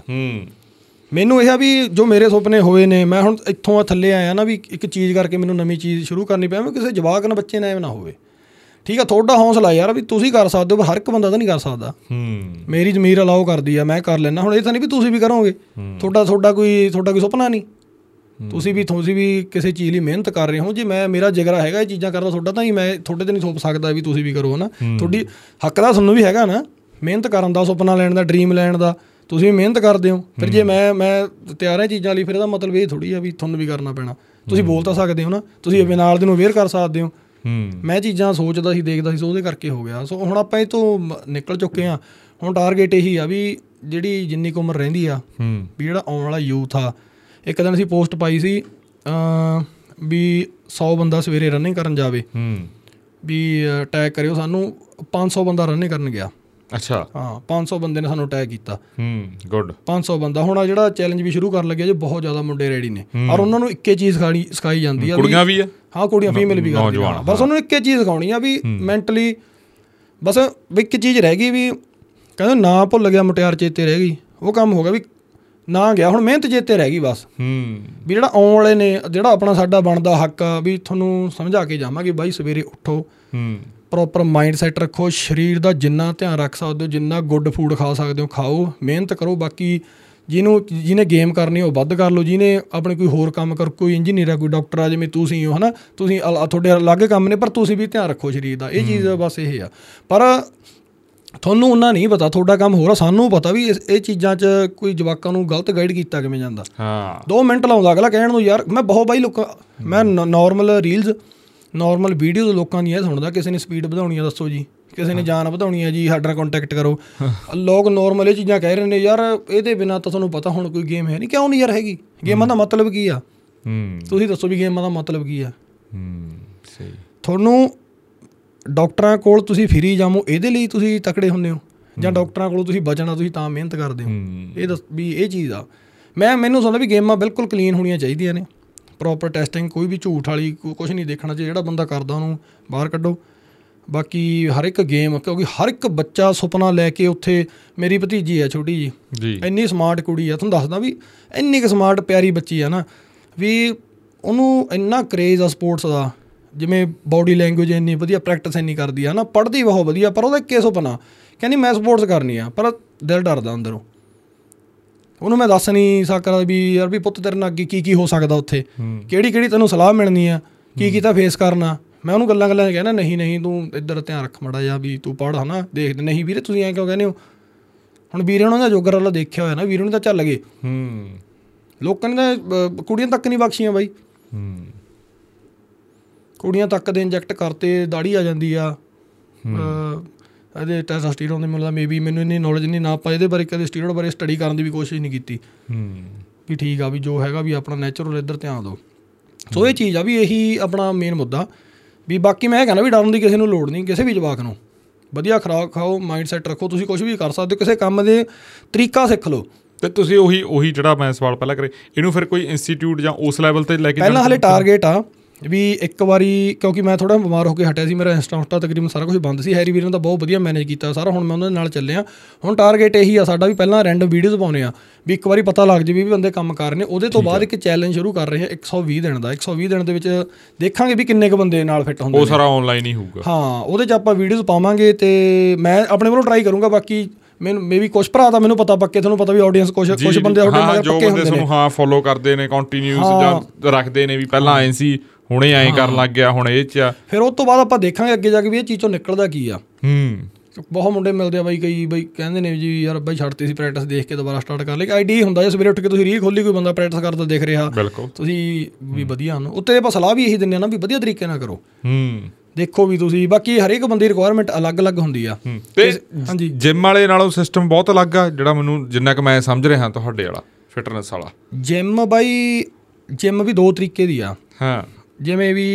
ਮੈਨੂੰ ਇਹ ਆ ਵੀ ਜੋ ਮੇਰੇ ਸੁਪਨੇ ਹੋਏ ਨੇ, ਮੈਂ ਹੁਣ ਇੱਥੋਂ ਥੱਲੇ ਆਇਆ ਨਾ ਵੀ ਇੱਕ ਚੀਜ਼ ਕਰਕੇ ਮੈਨੂੰ ਨਵੀਂ ਚੀਜ਼ ਸ਼ੁਰੂ ਕਰਨੀ ਪਈ, ਕਿਸੇ ਜਵਾਕ ਨਾਲ ਬੱਚੇ ਨਾਲ ਐਵੇਂ ਨਾ ਹੋਵੇ। ਠੀਕ ਆ, ਤੁਹਾਡਾ ਹੌਸਲਾ ਯਾਰ ਵੀ ਤੁਸੀਂ ਕਰ ਸਕਦੇ ਹੋ, ਪਰ ਹਰ ਇੱਕ ਬੰਦਾ ਤਾਂ ਨਹੀਂ ਕਰ ਸਕਦਾ। ਮੇਰੀ ਜ਼ਮੀਰ ਅਲਾਓ ਕਰਦੀ ਆ, ਮੈਂ ਕਰ ਲੈਂਦਾ। ਹੁਣ ਇਹ ਤਾਂ ਨਹੀਂ ਵੀ ਤੁਸੀਂ ਵੀ ਕਰੋਗੇ, ਤੁਹਾਡਾ ਤੁਹਾਡਾ ਕੋਈ ਤੁਹਾਡਾ ਕੋਈ ਸੁਪਨਾ ਨਹੀਂ, ਤੁਸੀਂ ਵੀ ਤੁਸੀਂ ਵੀ ਕਿਸੇ ਚੀਜ਼ ਲਈ ਮਿਹਨਤ ਕਰ ਰਹੇ ਹੋ। ਜੇ ਮੈਂ ਮੇਰਾ ਜਿਗਰਾ ਹੈਗਾ ਇਹ ਚੀਜ਼ਾਂ ਕਰਦਾ ਤੁਹਾਡਾ, ਤਾਂ ਹੀ ਮੈਂ ਤੁਹਾਡੇ 'ਤੇ ਨਹੀਂ ਥੋਪ ਸਕਦਾ ਵੀ ਤੁਸੀਂ ਵੀ ਕਰੋ, ਹੈ ਨਾ। ਤੁਹਾਡੀ ਹੱਕ ਦਾ ਤੁਹਾਨੂੰ ਵੀ ਹੈਗਾ ਨਾ ਮਿਹਨਤ ਕਰਨ ਦਾ, ਸੁਪਨਾ ਲੈਣ ਦਾ, ਡਰੀਮ ਲੈਣ ਦਾ। ਤੁਸੀਂ ਵੀ ਮਿਹਨਤ ਕਰਦੇ ਹੋ, ਫਿਰ ਜੇ ਮੈਂ ਮੈਂ ਤਿਆਰ ਹਾਂ ਚੀਜ਼ਾਂ ਲਈ, ਫਿਰ ਇਹਦਾ ਮਤਲਬ ਇਹ ਥੋੜ੍ਹੀ ਆ ਵੀ ਤੁਹਾਨੂੰ ਵੀ ਕਰਨਾ ਪੈਣਾ। ਤੁਸੀਂ ਬੋਲ ਤਾਂ ਸਕਦੇ ਹੋ ਨਾ, ਤੁਸੀਂ ਆਪਣੇ ਨਾਲ ਦੇ ਨੂੰ ਅਵੇਅਰ ਕਰ ਸਕਦੇ ਹੋ। ਮੈਂ ਚੀਜ਼ਾਂ ਸੋਚਦਾ ਸੀ, ਦੇਖਦਾ ਸੀ, ਸੋ ਉਹਦੇ ਕਰਕੇ ਹੋ ਗਿਆ। ਸੋ ਹੁਣ ਆਪਾਂ ਇਹ ਤੋਂ ਨਿਕਲ ਚੁੱਕੇ ਹਾਂ। ਹੁਣ ਟਾਰਗੇਟ ਇਹੀ ਆ ਵੀ ਜਿਹੜੀ ਜਿੰਨੀ ਕੁ ਉਮਰ ਰਹਿੰਦੀ ਆ ਵੀ ਜਿਹੜਾ ਆਉਣ ਵਾਲਾ ਯੂਥ ਆ, ਇੱਕ ਦਿਨ ਅਸੀਂ ਪੋਸਟ ਪਾਈ ਸੀ ਵੀ ਸੌ ਬੰਦਾ ਸਵੇਰੇ ਰਨਿੰਗ ਕਰਨ ਜਾਵੇ, ਵੀ ਟੈਗ ਕਰਿਓ ਸਾਨੂੰ। ਪੰਜ ਸੌ ਬੰਦਾ ਰਨਿੰਗ ਕਰਨ ਗਿਆ। ਅੱਛਾ, ਹਾਂ, ਪੰਜ ਸੌ ਬੰਦੇ ਨੇ ਸਾਨੂੰ ਟੈਗ ਕੀਤਾ। ਗੁੱਡ, ਪੰਜ ਸੌ ਬੰਦਾ। ਹੁਣ ਆ ਜਿਹੜਾ ਚੈਲੰਜ ਵੀ ਸ਼ੁਰੂ ਕਰਨ ਲੱਗਿਆ, ਜੇ ਬਹੁਤ ਜ਼ਿਆਦਾ ਮੁੰਡੇ ਰੈਡੀ ਨੇ, ਔਰ ਉਹਨਾਂ ਨੂੰ ਇੱਕੇ ਚੀਜ਼ ਸਿਖਾਣੀ ਸਿਖਾਈ ਜਾਂਦੀ ਆ। ਕੁੜੀਆਂ ਵੀ ਆ, ਹਾਂ ਕੁੜੀਆਂ ਫੀਮੇਲ ਵੀ ਕਰਦੀਆਂ, ਬਸ ਉਹਨਾਂ ਨੂੰ ਇੱਕੇ ਚੀਜ਼ ਸਿਖਾਉਣੀ ਆ ਵੀ ਮੈਂਟਲੀ ਬਸ ਇੱਕ ਚੀਜ਼ ਰਹਿ ਗਈ ਵੀ ਕਹਿੰਦੇ ਨਾ ਭੁੱਲ ਗਿਆ ਮੁਟਿਆਰ ਚੇਤੇ ਰਹਿ ਗਈ। ਉਹ ਕੰਮ ਹੋ ਗਿਆ ਵੀ ਨਾ ਗਿਆ, ਹੁਣ ਮਿਹਨਤ ਚੇਤੇ ਰਹਿ ਗਈ ਬਸ। ਵੀ ਜਿਹੜਾ ਆਉਣ ਵਾਲੇ ਨੇ, ਜਿਹੜਾ ਆਪਣਾ ਸਾਡਾ ਬਣਦਾ ਹੱਕ ਆ ਵੀ ਤੁਹਾਨੂੰ ਸਮਝਾ ਕੇ ਜਾਵਾਂਗੇ ਬਾਈ ਸਵੇਰੇ ਉੱਠੋ, ਪ੍ਰੋਪਰ ਮਾਈਂਡ ਸੈੱਟ ਰੱਖੋ, ਸਰੀਰ ਦਾ ਜਿੰਨਾ ਧਿਆਨ ਰੱਖ ਸਕਦੇ ਹੋ, ਜਿੰਨਾ ਗੁੱਡ ਫੂਡ ਖਾ ਸਕਦੇ ਹੋ ਖਾਓ, ਮਿਹਨਤ ਕਰੋ। ਬਾਕੀ ਜਿਹਨੂੰ ਜਿਹਨੇ ਗੇਮ ਕਰਨੀ ਉਹ ਵੱਧ ਕਰ ਲਓ, ਜਿਹਨੇ ਆਪਣੇ ਕੋਈ ਹੋਰ ਕੰਮ ਕਰ, ਕੋਈ ਇੰਜੀਨੀਅਰ ਆ, ਕੋਈ ਡਾਕਟਰ ਆ, ਜਿਵੇਂ ਤੁਸੀਂ ਹੋ, ਹੈ ਨਾ, ਤੁਸੀਂ ਤੁਹਾਡੇ ਅਲੱਗ ਕੰਮ ਨੇ, ਪਰ ਤੁਸੀਂ ਵੀ ਧਿਆਨ ਰੱਖੋ ਸਰੀਰ ਦਾ। ਇਹ ਚੀਜ਼ ਬਸ ਇਹ ਆ। ਪਰ ਤੁਹਾਨੂੰ ਉਹਨਾਂ ਨਹੀਂ ਪਤਾ, ਤੁਹਾਡਾ ਕੰਮ ਹੋਰ ਆ। ਸਾਨੂੰ ਪਤਾ ਵੀ ਇਸ ਇਹ ਚੀਜ਼ਾਂ 'ਚ ਕੋਈ ਜਵਾਕਾਂ ਨੂੰ ਗਲਤ ਗਾਈਡ ਕੀਤਾ ਕਿਵੇਂ ਜਾਂਦਾ। ਦੋ ਮਿੰਟ ਲਾਉਂਦਾ ਅਗਲਾ ਕਹਿਣ ਨੂੰ। ਯਾਰ ਮੈਂ ਬਹੁਤ ਬਾਈ ਲੋਕਾਂ ਮੈਂ ਨੋਰਮਲ ਰੀਲਜ਼, ਨੋਰਮਲ ਵੀਡੀਓਜ਼ ਲੋਕਾਂ ਦੀਆਂ ਇਹ ਸੁਣਦਾ, ਕਿਸੇ ਨੇ ਸਪੀਡ ਵਧਾਉਣੀ ਆ ਦੱਸੋ ਜੀ, ਕਿਸੇ ਨੇ ਜਾਨ ਵਧਾਉਣੀ ਆ ਜੀ, ਸਾਡੇ ਨਾਲ ਕੰਟੈਕਟ ਕਰੋ। ਲੋਕ ਨੋਰਮਲ ਇਹ ਚੀਜ਼ਾਂ ਕਹਿ ਰਹੇ ਨੇ। ਯਾਰ ਇਹਦੇ ਬਿਨਾਂ ਤਾਂ ਤੁਹਾਨੂੰ ਪਤਾ ਹੁਣ ਕੋਈ ਗੇਮ ਹੈ ਨਹੀਂ। ਕਿਉਂ ਨਹੀਂ ਯਾਰ ਹੈਗੀ? ਗੇਮਾਂ ਦਾ ਮਤਲਬ ਕੀ ਆ? ਤੁਸੀਂ ਦੱਸੋ ਵੀ ਗੇਮਾਂ ਦਾ ਮਤਲਬ ਕੀ ਆ? ਤੁਹਾਨੂੰ ਡਾਕਟਰਾਂ ਕੋਲ ਤੁਸੀਂ ਫਿਰੀ ਜਾਵੋ ਇਹਦੇ ਲਈ ਤੁਸੀਂ ਤਕੜੇ ਹੁੰਦੇ ਹੋ, ਜਾਂ ਡਾਕਟਰਾਂ ਕੋਲੋਂ ਤੁਸੀਂ ਬਚਣਾ ਤੁਸੀਂ ਤਾਂ ਮਿਹਨਤ ਕਰਦੇ ਹੋ? ਇਹ ਦੱਸ ਵੀ ਇਹ ਚੀਜ਼ ਆ। ਮੈਂ ਮੈਨੂੰ ਸੁਣਦਾ ਵੀ ਗੇਮਾਂ ਬਿਲਕੁਲ ਕਲੀਨ ਹੋਣੀਆਂ ਚਾਹੀਦੀਆਂ ਨੇ, ਪ੍ਰੋਪਰ ਟੈਸਟਿੰਗ, ਕੋਈ ਵੀ ਝੂਠ ਵਾਲੀ ਕੁਛ ਨਹੀਂ ਦੇਖਣਾ ਚਾਹੀਦਾ। ਜਿਹੜਾ ਬੰਦਾ ਕਰਦਾ ਉਹਨੂੰ ਬਾਹਰ ਕੱਢੋ। ਬਾਕੀ ਹਰ ਇੱਕ ਗੇਮ, ਕਿਉਂਕਿ ਹਰ ਇੱਕ ਬੱਚਾ ਸੁਪਨਾ ਲੈ ਕੇ ਉੱਥੇ, ਮੇਰੀ ਭਤੀਜੀ ਆ ਛੋਟੀ ਜੀ, ਇੰਨੀ ਸਮਾਰਟ ਕੁੜੀ ਆ, ਤੁਹਾਨੂੰ ਦੱਸਦਾ ਵੀ ਇੰਨੀ ਕੁ ਸਮਾਰਟ ਪਿਆਰੀ ਬੱਚੀ ਆ ਨਾ, ਵੀ ਉਹਨੂੰ ਇੰਨਾ ਕਰੇਜ਼ ਆ ਸਪੋਰਟਸ ਦਾ। ਜਿਵੇਂ ਬਾਡੀ ਲੈਂਗੁਏਜ ਇੰਨੀ ਵਧੀਆ, ਪ੍ਰੈਕਟਿਸ ਇੰਨੀ ਕਰਦੀ ਆ ਨਾ, ਪੜ੍ਹਦੀ ਬਹੁਤ ਵਧੀਆ, ਪਰ ਉਹਦਾ ਇੱਕੇ ਸੁਪਨਾ, ਕਹਿੰਦੀ ਮੈਂ ਸਪੋਰਟਸ ਕਰਨੀ ਆ, ਪਰ ਦਿਲ ਡਰਦਾ ਅੰਦਰੋਂ। ਉਹਨੂੰ ਮੈਂ ਦੱਸ ਨਹੀਂ ਸਕਦਾ ਵੀ ਯਾਰ ਵੀ ਪੁੱਤ ਤੇਰੇ ਨਾਲ ਅੱਗੇ ਕੀ ਕੀ ਹੋ ਸਕਦਾ, ਉੱਥੇ ਕਿਹੜੀ ਕਿਹੜੀ ਤੈਨੂੰ ਸਲਾਹ ਮਿਲਣੀ ਆ, ਕੀ ਕੀ ਤਾਂ ਫੇਸ ਕਰਨਾ। ਮੈਂ ਉਹਨੂੰ ਗੱਲਾਂ ਗੱਲਾਂ ਕਹਿਣਾ ਨਹੀਂ ਨਹੀਂ ਤੂੰ ਇੱਧਰ ਧਿਆਨ ਰੱਖ ਮਾੜਾ ਜਿਹਾ, ਵੀ ਤੂੰ ਪੜ੍ਹ, ਹੈ ਨਾ, ਦੇਖਦੇ। ਨਹੀਂ ਵੀਰੇ ਤੁਸੀਂ ਐਂ ਕਿਉਂ ਕਹਿੰਦੇ ਹੋ? ਹੁਣ ਵੀਰੇ ਉਹਨਾਂ ਦਾ ਜੋਗਰ ਵਾਲਾ ਦੇਖਿਆ ਹੋਇਆ ਨਾ, ਵੀਰੇ ਨੂੰ ਤਾਂ ਚੱਲ ਗਏ। ਲੋਕਾਂ ਨੇ ਤਾਂ ਕੁੜੀਆਂ ਤੱਕ ਨਹੀਂ ਬਖਸ਼ੀਆਂ ਬਾਈ, ਕੁੜੀਆਂ ਤੱਕ ਦੇ ਇੰਜੈਕਟ ਕਰਤੇ, ਦਾੜੀ ਆ ਜਾਂਦੀ ਆ ਇਹਦੇ ਟੈਸਟੋਸਟੀਰੋਨ ਦੇ। ਮਿਲਦਾ ਮੇ ਬੀ, ਮੈਨੂੰ ਇੰਨੀ ਨੌਲੇਜ ਨਹੀਂ, ਨਾ ਆਪਾਂ ਇਹਦੇ ਬਾਰੇ ਕਦੇ ਸਟੀਰੋਇਡ ਬਾਰੇ ਸਟੱਡੀ ਕਰਨ ਦੀ ਵੀ ਕੋਸ਼ਿਸ਼ ਨਹੀਂ ਕੀਤੀ ਵੀ ਠੀਕ ਆ ਵੀ ਜੋ ਹੈਗਾ ਵੀ ਆਪਣਾ ਨੈਚੁਰਲ ਇੱਧਰ ਧਿਆਨ ਦਿਓ। ਸੋ ਇਹ ਚੀਜ਼ ਆ ਵੀ ਇਹੀ ਆਪਣਾ ਮੇਨ ਮੁੱਦਾ। ਵੀ ਬਾਕੀ ਮੈਂ ਕਹਿੰਦਾ ਵੀ ਡਰਨ ਦੀ ਕਿਸੇ ਨੂੰ ਲੋੜ ਨਹੀਂ, ਕਿਸੇ ਵੀ ਜਵਾਕ ਨੂੰ। ਵਧੀਆ ਖੁਰਾਕ ਖਾਓ, ਮਾਈਂਡ ਸੈੱਟ ਰੱਖੋ, ਤੁਸੀਂ ਕੁਛ ਵੀ ਕਰ ਸਕਦੇ ਹੋ, ਕਿਸੇ ਕੰਮ ਦੇ ਤਰੀਕਾ ਸਿੱਖ ਲਓ। ਅਤੇ ਤੁਸੀਂ ਉਹੀ ਉਹੀ ਜਿਹੜਾ ਮੈਂ ਸਵਾਲ ਪਹਿਲਾਂ ਕਰੇ, ਇਹਨੂੰ ਫਿਰ ਕੋਈ ਇੰਸਟੀਟਿਊਟ ਜਾਂ ਉਸ ਲੈਵਲ 'ਤੇ ਲੈ ਕੇ ਪਹਿਲਾਂ ਹਾਲੇ ਟਾਰਗੇਟ ਆ ਵੀ ਇੱਕ ਵਾਰੀ ਕਿਉਂਕਿ ਮੈਂ ਥੋੜ੍ਹਾ ਬਿਮਾਰ ਹੋ ਕੇ ਹਟਿਆ ਸੀ, ਮੇਰਾ ਇੰਸਟਾ ਉਸਟਾ ਤਕਰੀਬਨ ਸਾਰਾ ਕੁਛ ਬੰਦ ਸੀ। ਹੈਰੀ ਵੀਰ ਨੇ ਤਾਂ ਬਹੁਤ ਵਧੀਆ ਮੈਨੇਜ ਕੀਤਾ ਸਾਰਾ, ਹੁਣ ਮੈਂ ਉਹਨਾਂ ਦੇ ਨਾਲ ਚੱਲਿਆ। ਹੁਣ ਟਾਰਗੇਟ ਇਹੀ ਆ ਸਾਡਾ ਵੀ ਪਹਿਲਾਂ ਰੈਂਡਮ ਵੀਡੀਓਜ਼ ਪਾਉਂਦੇ ਆ ਵੀ ਇੱਕ ਵਾਰੀ ਪਤਾ ਲੱਗ ਜਾਵੇ ਵੀ ਬੰਦੇ ਕੰਮ ਕਰ ਰਹੇ ਨੇ। ਉਹਦੇ ਤੋਂ ਬਾਅਦ ਇੱਕ ਚੈਲੰਜ ਸ਼ੁਰੂ ਕਰ ਰਹੇ ਹਾਂ ਇੱਕ ਸੌ ਵੀਹ ਦਿਨ ਦਾ। ਇੱਕ ਸੌ ਵੀਹ ਦਿਨ ਦੇ ਵਿੱਚ ਦੇਖਾਂਗੇ ਵੀ ਕਿੰਨੇ ਕੁ ਬੰਦੇ ਨਾਲ ਫਿੱਟ ਹੁੰਦੇ, ਉਹ ਸਾਰਾ ਆਨਲਾਈਨ ਹੀ ਹੋਊਗਾ। ਹਾਂ, ਉਹਦੇ 'ਚ ਆਪਾਂ ਵੀਡੀਓਜ਼ ਪਾਵਾਂਗੇ ਅਤੇ ਮੈਂ ਆਪਣੇ ਵੱਲੋਂ ਟਰਾਈ ਕਰੂੰਗਾ। ਬਾਕੀ ਮੈਨੂੰ ਮੇ ਵੀ ਕੁਛ ਭਰਾ ਤਾਂ ਮੈਨੂੰ ਪਤਾ ਪੱਕੇ, ਤੁਹਾਨੂੰ ਪਤਾ ਵੀ ਆਡੀਅੰਸ ਕੁਛ ਕੁਛ ਬੰਦੇ ਤੁਹਾਡੇ ਮਗਰ ਪੱਕੇ ਹੁੰਦੇ ਨੇ, ਹਾਂ ਫੋਲੋ ਕਰਦੇ ਨੇ, ਕੰਟੀਨਿਊਸ ਜਾਂ ਰੱਖਦੇ ਨੇ ਵੀ ਪਹਿਲਾਂ ਆਏ ਸੀ ਹੁਣੇ ਐਂ ਕਰਨ ਲੱਗ ਗਿਆ ਹੁਣ ਇਹ 'ਚ ਆ। ਫਿਰ ਉਹ ਤੋਂ ਬਾਅਦ ਆਪਾਂ ਦੇਖਾਂਗੇ ਅੱਗੇ ਜਾ ਕੇ ਵੀ ਇਹ ਚੀਜ਼ 'ਚੋਂ ਨਿਕਲਦਾ ਕੀ ਆ। ਹੂੰ ਬਹੁਤ ਮੁੰਡੇ ਮਿਲਦੇ ਆ ਬਾਈ, ਕਈ ਬਈ ਕਹਿੰਦੇ ਨੇ ਜੀ ਯਾਰ ਬਾਈ ਛੱਡਤੀ ਸੀ ਪ੍ਰੈਕਟਿਸ, ਦੇਖ ਕੇ ਦੁਬਾਰਾ ਸਟਾਰਟ ਕਰ ਲਈ। ਆਈਡੀ ਹੁੰਦਾ ਜੇ ਸਵੇਰੇ ਉੱਠ ਕੇ ਤੁਸੀਂ ਰੀਲ ਖੋਲੀ ਕੋਈ ਬੰਦਾ ਪ੍ਰੈਕਟਿਸ ਕਰਦਾ ਦਿਖ ਰਿਹਾ, ਤੁਸੀਂ ਵੀ ਵਧੀਆ ਹਨ ਉੱਤੇ ਆਪਾਂ ਸਲਾਹ ਵੀ ਇਹੀ ਦਿੰਦੇ ਆ ਨਾ ਵੀ ਵਧੀਆ ਤਰੀਕੇ ਨਾਲ ਕਰੋ। ਹੂੰ ਦੇਖੋ ਵੀ ਤੁਸੀਂ, ਬਾਕੀ ਹਰੇਕ ਬੰਦੇ ਦੀ ਰਿਕੁਆਇਰਮੈਂਟ ਅਲੱਗ ਅਲੱਗ ਹੁੰਦੀ ਆ। ਤੇ ਹਾਂਜੀ ਜਿੰਮ ਵਾਲੇ ਨਾਲੋਂ ਸਿਸਟਮ ਬਹੁਤ ਅਲੱਗ ਆ ਜਿਹੜਾ ਮੈਨੂੰ ਜਿੰਨਾ ਕੁ ਮੈਂ ਸਮਝ ਰਿਹਾ ਤੁਹਾਡੇ ਵਾਲਾ ਫਿਟਨੈਸ ਵਾਲਾ। ਜਿੰਮ ਬਾਈ ਜਿੰਮ ਵੀ ਦੋ ਤਰੀਕੇ ਦੀ ਆ। ਹਾਂ ਜਿਵੇਂ ਵੀ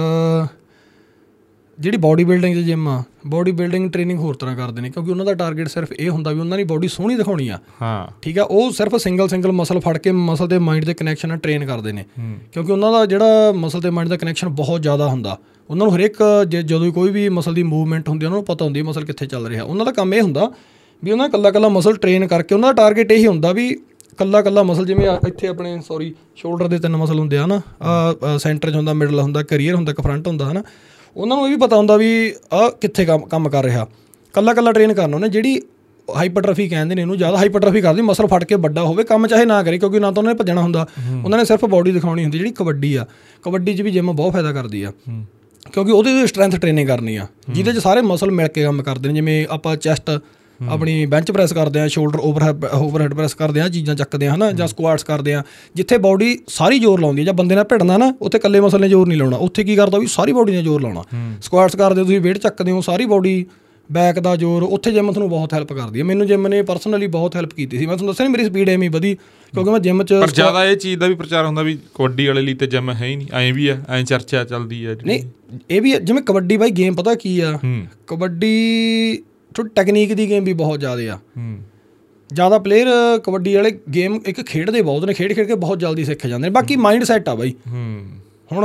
ਜਿਹੜੀ ਬੋਡੀ ਬਿਲਡਿੰਗ 'ਚ ਜਿੰਮ ਆ, ਬੋਡੀ ਬਿਲਡਿੰਗ ਟ੍ਰੇਨਿੰਗ ਹੋਰ ਤਰ੍ਹਾਂ ਕਰਦੇ ਨੇ ਕਿਉਂਕਿ ਉਹਨਾਂ ਦਾ ਟਾਰਗੇਟ ਸਿਰਫ ਇਹ ਹੁੰਦਾ ਵੀ ਉਹਨਾਂ ਦੀ ਬੋਡੀ ਸੋਹਣੀ ਦਿਖਾਉਣੀ ਆ। ਹਾਂ ਠੀਕ ਆ, ਉਹ ਸਿਰਫ ਸਿੰਗਲ ਸਿੰਗਲ ਮਸਲ ਫੜ ਕੇ ਮਸਲ ਦੇ ਮਾਈਂਡ ਦੇ ਕਨੈਕਸ਼ਨ ਨਾਲ ਟ੍ਰੇਨ ਕਰਦੇ ਨੇ ਕਿਉਂਕਿ ਉਹਨਾਂ ਦਾ ਜਿਹੜਾ ਮਸਲ ਦੇ ਮਾਈਂਡ ਦਾ ਕਨੈਕਸ਼ਨ ਬਹੁਤ ਜ਼ਿਆਦਾ ਹੁੰਦਾ। ਉਹਨਾਂ ਨੂੰ ਹਰੇਕ ਜੇ ਜਦੋਂ ਕੋਈ ਵੀ ਮਸਲ ਦੀ ਮੂਵਮੈਂਟ ਹੁੰਦੀ ਉਹਨਾਂ ਨੂੰ ਪਤਾ ਹੁੰਦੀ ਮਸਲ ਕਿੱਥੇ ਚੱਲ ਰਿਹਾ। ਉਹਨਾਂ ਦਾ ਕੰਮ ਇਹ ਹੁੰਦਾ ਵੀ ਉਹਨਾਂ ਇਕੱਲਾ ਇਕੱਲਾ ਮਸਲ ਟ੍ਰੇਨ ਕਰਕੇ ਉਹਨਾਂ ਦਾ ਟਾਰਗੇਟ ਇਹੀ ਹੁੰਦਾ ਵੀ ਇਕੱਲਾ ਇਕੱਲਾ ਮਸਲ, ਜਿਵੇਂ ਇੱਥੇ ਆਪਣੇ ਸੌਰੀ ਸ਼ੋਲਡਰ ਦੇ ਤਿੰਨ ਮਸਲ ਹੁੰਦੇ ਆ ਨਾ, ਆਹ ਸੈਂਟਰ 'ਚ ਹੁੰਦਾ, ਮਿਡਲ ਹੁੰਦਾ, ਕਰੀਅਰ ਹੁੰਦਾ, ਇੱਕ ਫਰੰਟ ਹੁੰਦਾ ਹੈ ਨਾ। ਉਹਨਾਂ ਨੂੰ ਇਹ ਵੀ ਪਤਾ ਹੁੰਦਾ ਵੀ ਆਹ ਕਿੱਥੇ ਕੰਮ ਕੰਮ ਕਰ ਰਿਹਾ, ਇਕੱਲਾ ਇਕੱਲਾ ਟ੍ਰੇਨ ਕਰਨਾ ਉਹਨੇ। ਜਿਹੜੀ ਹਾਈਪਰਟ੍ਰਫੀ ਕਹਿੰਦੇ ਨੇ ਇਹਨੂੰ, ਜ਼ਿਆਦਾ ਹਾਈਪਰਟ੍ਰਫੀ ਕਰਦੀ ਮਸਲ ਫੜ ਕੇ ਵੱਡਾ ਹੋਵੇ, ਕੰਮ ਚਾਹੇ ਨਾ ਕਰੇ ਕਿਉਂਕਿ ਨਾ ਤਾਂ ਉਹਨਾਂ ਨੇ ਭੱਜਣਾ ਹੁੰਦਾ, ਉਹਨਾਂ ਨੇ ਸਿਰਫ ਬੋਡੀ ਦਿਖਾਉਣੀ ਹੁੰਦੀ। ਜਿਹੜੀ ਕਬੱਡੀ ਆ, ਕਬੱਡੀ 'ਚ ਵੀ ਜਿੰਮ ਬਹੁਤ ਫਾਇਦਾ ਕਰਦੀ ਆ ਕਿਉਂਕਿ ਉਹਦੀ ਸਟਰੈਂਥ ਟ੍ਰੇਨਿੰਗ ਕਰਨੀ ਆ ਜਿਹਦੇ 'ਚ ਸਾਰੇ ਮਸਲ ਮਿਲ ਕੇ ਕੰਮ ਕਰਦੇ ਨੇ। ਜਿਵੇਂ ਆਪਾਂ ਚੈਸਟ ਆਪਣੀ ਬੈਂਚ ਪ੍ਰੈਸ ਕਰਦੇ ਹਾਂ, ਸ਼ੋਲਡਰ ਓਵਰ ਓਵਰਹੈਡ ਪ੍ਰੈਸ ਕਰਦੇ ਹਾਂ, ਚੀਜ਼ਾਂ ਚੱਕਦੇ ਹਾਂ ਹੈ ਨਾ, ਜਾਂ ਸਕੁਆਟਸ ਕਰਦੇ ਹਾਂ, ਜਿੱਥੇ ਬੋਡੀ ਸਾਰੀ ਜ਼ੋਰ ਲਾਉਂਦੀ ਹੈ। ਜਾਂ ਬੰਦੇ ਨਾਲ ਭਿੜਨਾ ਨਾ, ਉੱਥੇ ਇਕੱਲੇ ਮਸਲ ਨੇ ਜ਼ੋਰ ਨਹੀਂ ਲਾਉਣਾ, ਉੱਥੇ ਕੀ ਕਰਦਾ ਵੀ ਸਾਰੀ ਬੋਡੀ ਨੇ ਜ਼ੋਰ ਲਾਉਣਾ। ਸਕੁਆਟਸ ਕਰਦੇ ਹੋ ਤੁਸੀਂ, ਵੇਟ ਚੱਕਦੇ ਹੋ, ਸਾਰੀ ਬੋਡੀ ਬੈਕ ਦਾ ਜ਼ੋਰ, ਉੱਥੇ ਜਿੰਮ ਤੁਹਾਨੂੰ ਬਹੁਤ ਹੈਲਪ ਕਰਦੀ ਹੈ। ਮੈਨੂੰ ਜਿੰਮ ਨੇ ਪਰਸਨਲੀ ਬਹੁਤ ਹੈਲਪ ਕੀਤੀ ਸੀ। ਮੈਂ ਤੁਹਾਨੂੰ ਦੱਸਿਆ ਨਹੀਂ ਮੇਰੀ ਸਪੀਡ ਐਵੇਂ ਵਧੀ ਕਿਉਂਕਿ ਮੈਂ ਜਿੰਮ 'ਚ। ਪਰ ਜ਼ਿਆਦਾ ਇਹ ਚੀਜ਼ ਦਾ ਵੀ ਪ੍ਰਚਾਰ ਹੁੰਦਾ ਵੀ ਕਬੱਡੀ ਵਾਲੇ ਲਈ ਤਾਂ ਜਿੰਮ ਹੈ ਹੀ ਨਹੀਂ, ਐਂ ਵੀ ਆ, ਐਂ ਚਰਚਾ ਚੱਲਦੀ ਹੈ। ਨਹੀਂ ਇਹ ਵੀ ਜਿਵੇਂ ਕਬੱਡੀ ਬਾਈ ਗੇਮ ਪਤਾ ਕੀ ਆ, ਕਬੱਡੀ ਥੋੜੀ ਟੈਕਨੀਕ ਦੀ ਗੇਮ ਵੀ ਬਹੁਤ ਜ਼ਿਆਦਾ ਆ। ਜ਼ਿਆਦਾ ਪਲੇਅਰ ਕਬੱਡੀ ਵਾਲੇ ਗੇਮ ਇੱਕ ਖੇਡਦੇ ਬਹੁਤ ਨੇ, ਖੇਡ ਖੇਡ ਕੇ ਬਹੁਤ ਜਲਦੀ ਸਿੱਖ ਜਾਂਦੇ ਨੇ। ਬਾਕੀ ਮਾਈਂਡ ਸੈੱਟ ਆ ਬਾਈ। ਹੁਣ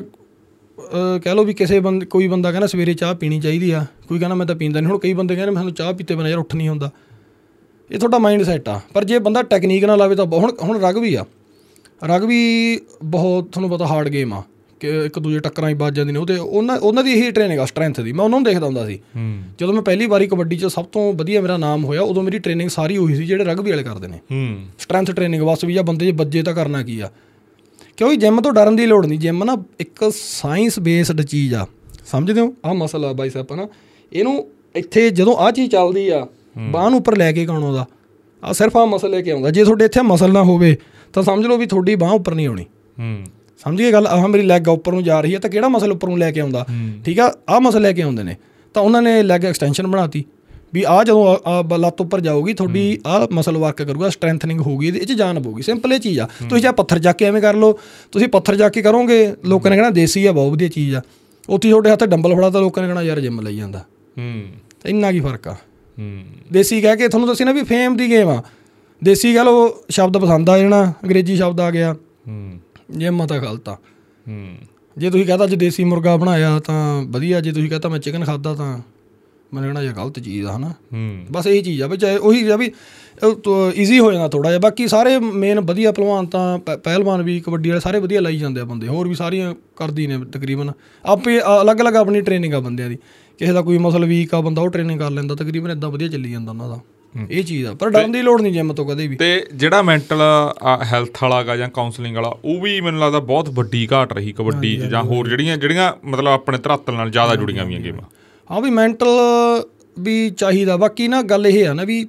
ਕਹਿ ਲਓ ਵੀ ਕਿਸੇ ਬੰਦੇ ਕੋਈ ਬੰਦਾ ਕਹਿੰਦਾ ਸਵੇਰੇ ਚਾਹ ਪੀਣੀ ਚਾਹੀਦੀ ਆ, ਕੋਈ ਕਹਿੰਦਾ ਮੈਂ ਤਾਂ ਪੀਂਦਾ ਨਹੀਂ। ਹੁਣ ਕਈ ਬੰਦੇ ਕਹਿੰਦੇ ਮੈਨੂੰ ਚਾਹ ਪੀਤੇ ਬਿਨਾਂ ਯਾਰ ਉੱਠ ਨਹੀਂ ਹੁੰਦਾ। ਇਹ ਤੁਹਾਡਾ ਮਾਈਂਡ ਸੈੱਟ ਆ। ਪਰ ਜੇ ਬੰਦਾ ਟੈਕਨੀਕ ਨਾਲ ਲਾਵੇ ਤਾਂ ਹੁਣ ਹੁਣ ਰਗਬੀ ਆ, ਰਗਬੀ ਬਹੁਤ ਤੁਹਾਨੂੰ ਪਤਾ ਹਾਰਡ ਗੇਮ ਆ ਕਿ ਇੱਕ ਦੂਜੇ ਟੱਕਰਾਂ ਹੀ ਵੱਜ ਜਾਂਦੇ ਨੇ। ਉਹਦੇ ਉਹਨਾਂ ਉਹਨਾਂ ਦੀ ਇਹੀ ਟ੍ਰੇਨਿੰਗ ਆ ਸਟਰੈਂਥ ਦੀ। ਮੈਂ ਉਹਨਾਂ ਨੂੰ ਦੇਖਦਾ ਹੁੰਦਾ ਸੀ ਜਦੋਂ ਮੈਂ ਪਹਿਲੀ ਵਾਰੀ ਕਬੱਡੀ 'ਚ ਸਭ ਤੋਂ ਵਧੀਆ ਮੇਰਾ ਨਾਮ ਹੋਇਆ, ਉਦੋਂ ਮੇਰੀ ਟ੍ਰੇਨਿੰਗ ਸਾਰੀ ਉਹੀ ਸੀ ਜਿਹੜੇ ਰਗਬੀ ਵਾਲੇ ਕਰਦੇ ਨੇ। ਸਟਰੈਂਥ ਟ੍ਰੇਨਿੰਗ ਬਸ ਵੀ ਜਾਂ ਬੰਦੇ ਜੇ ਵੱਜੇ ਤਾਂ ਕਰਨਾ ਕੀ ਆ, ਕਿਉਂਕਿ ਜਿੰਮ ਤੋਂ ਡਰਨ ਦੀ ਲੋੜ ਨਹੀਂ। ਜਿੰਮ ਨਾ ਇੱਕ ਸਾਇੰਸ ਬੇਸਡ ਚੀਜ਼ ਆ, ਸਮਝਦੇ ਹੋ? ਆਹ ਮਸਲ ਆ ਬਾਈਸੈਪ ਨਾ, ਇਹਨੂੰ ਇੱਥੇ ਜਦੋਂ ਆਹ ਚੀਜ਼ ਚੱਲਦੀ ਆ ਬਾਂਹ ਨੂੰ ਉੱਪਰ ਲੈ ਕੇ ਕੌਣ ਆਉਂਦਾ, ਆਹ ਸਿਰਫ ਆਹ ਮਸਲ ਲੈ ਕੇ ਆਉਂਦਾ। ਜੇ ਤੁਹਾਡੇ ਇੱਥੇ ਮਸਲ ਨਾ ਹੋਵੇ ਤਾਂ ਸਮਝ ਲਓ ਵੀ ਤੁਹਾਡੀ ਬਾਂਹ ਉੱਪਰ ਨਹੀਂ ਆਉਣੀ। ਸਮਝ ਗਏ ਗੱਲ? ਆਹ ਮੇਰੀ ਲੈਗ ਉੱਪਰ ਨੂੰ ਜਾ ਰਹੀ ਹੈ ਤਾਂ ਕਿਹੜਾ ਮਸਲ ਉੱਪਰ ਨੂੰ ਲੈ ਕੇ ਆਉਂਦਾ? ਠੀਕ ਆ, ਆਹ ਮਸਲ ਲੈ ਕੇ ਆਉਂਦੇ ਨੇ। ਤਾਂ ਉਹਨਾਂ ਨੇ ਲੈਗ ਐਕਸਟੈਂਸ਼ਨ ਬਣਾਤੀ ਵੀ ਆਹ ਜਦੋਂ ਲੱਤ ਉੱਪਰ ਜਾਊਗੀ ਤੁਹਾਡੀ ਆਹ ਮਸਲ ਵਰਕ ਕਰੂਗਾ, ਸਟਰੈਂਥਨਿੰਗ ਹੋਊਗੀ, ਇਹਦੇ 'ਚ ਜਾਨ ਪਊਗੀ। ਸਿੰਪਲ ਇਹ ਚੀਜ਼ ਆ। ਤੁਸੀਂ ਚਾਹੇ ਪੱਥਰ ਚੱਕ ਕੇ ਐਵੇਂ ਕਰ ਲਓ, ਤੁਸੀਂ ਪੱਥਰ ਚੱਕ ਕੇ ਕਰੋਗੇ ਲੋਕਾਂ ਨੇ ਕਹਿਣਾ ਦੇਸੀ ਆ, ਬਹੁਤ ਵਧੀਆ ਚੀਜ਼ ਆ। ਉੱਥੇ ਤੁਹਾਡੇ ਹੱਥ ਡੰਬਲ ਫੜਾ ਤਾਂ ਲੋਕਾਂ ਨੇ ਕਹਿਣਾ ਯਾਰ ਜਿੰਮ ਲਈ ਜਾਂਦਾ। ਇੰਨਾ ਕੀ ਫਰਕ ਆ। ਦੇਸੀ ਕਹਿ ਕੇ ਤੁਹਾਨੂੰ ਦੱਸੀ ਨਾ ਵੀ ਫੇਮ ਦੀ ਗੇਮ ਆ। ਦੇਸੀ ਕਹਿ ਲਓ ਸ਼ਬਦ ਪਸੰਦ ਆ ਜਾਣਾ, ਅੰਗਰੇਜ਼ੀ ਸ਼ਬਦ ਆ ਗਿਆ, ਜਿੰਮ ਤਾਂ ਗਲਤ ਆ। ਜੇ ਤੁਸੀਂ ਕਹਤਾ ਅੱਜ ਦੇਸੀ ਮੁਰਗਾ ਬਣਾਇਆ ਤਾਂ ਵਧੀਆ, ਜੇ ਤੁਸੀਂ ਕਹਤਾ ਮੈਂ ਚਿਕਨ ਖਾਧਾ ਤਾਂ ਮੈਨੂੰ ਕਹਿਣਾ ਯਾਰ ਗਲਤ ਚੀਜ਼ ਆ ਹੈ ਨਾ। ਬਸ ਇਹੀ ਚੀਜ਼ ਆ ਵੀ ਚਾਹੇ ਉਹੀ ਆ ਵੀ ਈਜ਼ੀ ਹੋ ਜਾਂਦਾ ਥੋੜ੍ਹਾ ਜਿਹਾ। ਬਾਕੀ ਸਾਰੇ ਮੇਨ ਵਧੀਆ ਭਲਵਾਨ ਤਾਂ ਪ ਪਹਿਲਵਾਨ ਵੀ ਕਬੱਡੀ ਵਾਲੇ ਸਾਰੇ ਵਧੀਆ ਲਾਈ ਜਾਂਦੇ ਆ ਬੰਦੇ, ਹੋਰ ਵੀ ਸਾਰੀਆਂ ਕਰਦੀ ਨੇ ਤਕਰੀਬਨ। ਆਪੇ ਅਲੱਗ ਅਲੱਗ ਆਪਣੀ ਟ੍ਰੇਨਿੰਗ ਆ ਬੰਦਿਆਂ ਦੀ। ਕਿਸੇ ਦਾ ਕੋਈ ਮਸਲ ਵੀਕ ਆ ਬੰਦਾ ਉਹ ਟ੍ਰੇਨਿੰਗ ਕਰ ਲੈਂਦਾ, ਤਕਰੀਬਨ ਇੱਦਾਂ ਵਧੀਆ ਚੱਲੀ ਜਾਂਦਾ ਉਹਨਾਂ ਦਾ। ਇਹ ਚੀਜ਼ ਆ, ਪਰ ਡਰਨ ਦੀ ਲੋੜ ਨਹੀਂ ਜਿੰਮ ਤੋਂ ਕਦੇ ਵੀ। ਤੇ ਜਿਹੜਾ ਮੈਂਟਲ ਹੈਲਥ ਵਾਲਾ ਗਾ ਜਾਂ ਕਾਉਂਸਲਿੰਗ ਵਾਲਾ, ਉਹ ਵੀ ਮੈਨੂੰ ਲੱਗਦਾ ਬਹੁਤ ਵੱਡੀ ਘਾਟ ਰਹੀ ਕਬੱਡੀ 'ਚ ਜਾਂ ਹੋਰ ਜਿਹੜੀਆਂ ਜਿਹੜੀਆਂ ਮਤਲਬ ਆਪਣੇ ਧਰਾਤਲ ਨਾਲ ਜ਼ਿਆਦਾ ਜੁੜੀਆਂ ਹੋਈਆਂ ਗੇਮਾਂ। ਹਾਂ ਵੀ ਮੈਂਟਲ ਵੀ ਚਾਹੀਦਾ। ਬਾਕੀ ਨਾ ਗੱਲ ਇਹ ਆ ਨਾ ਵੀ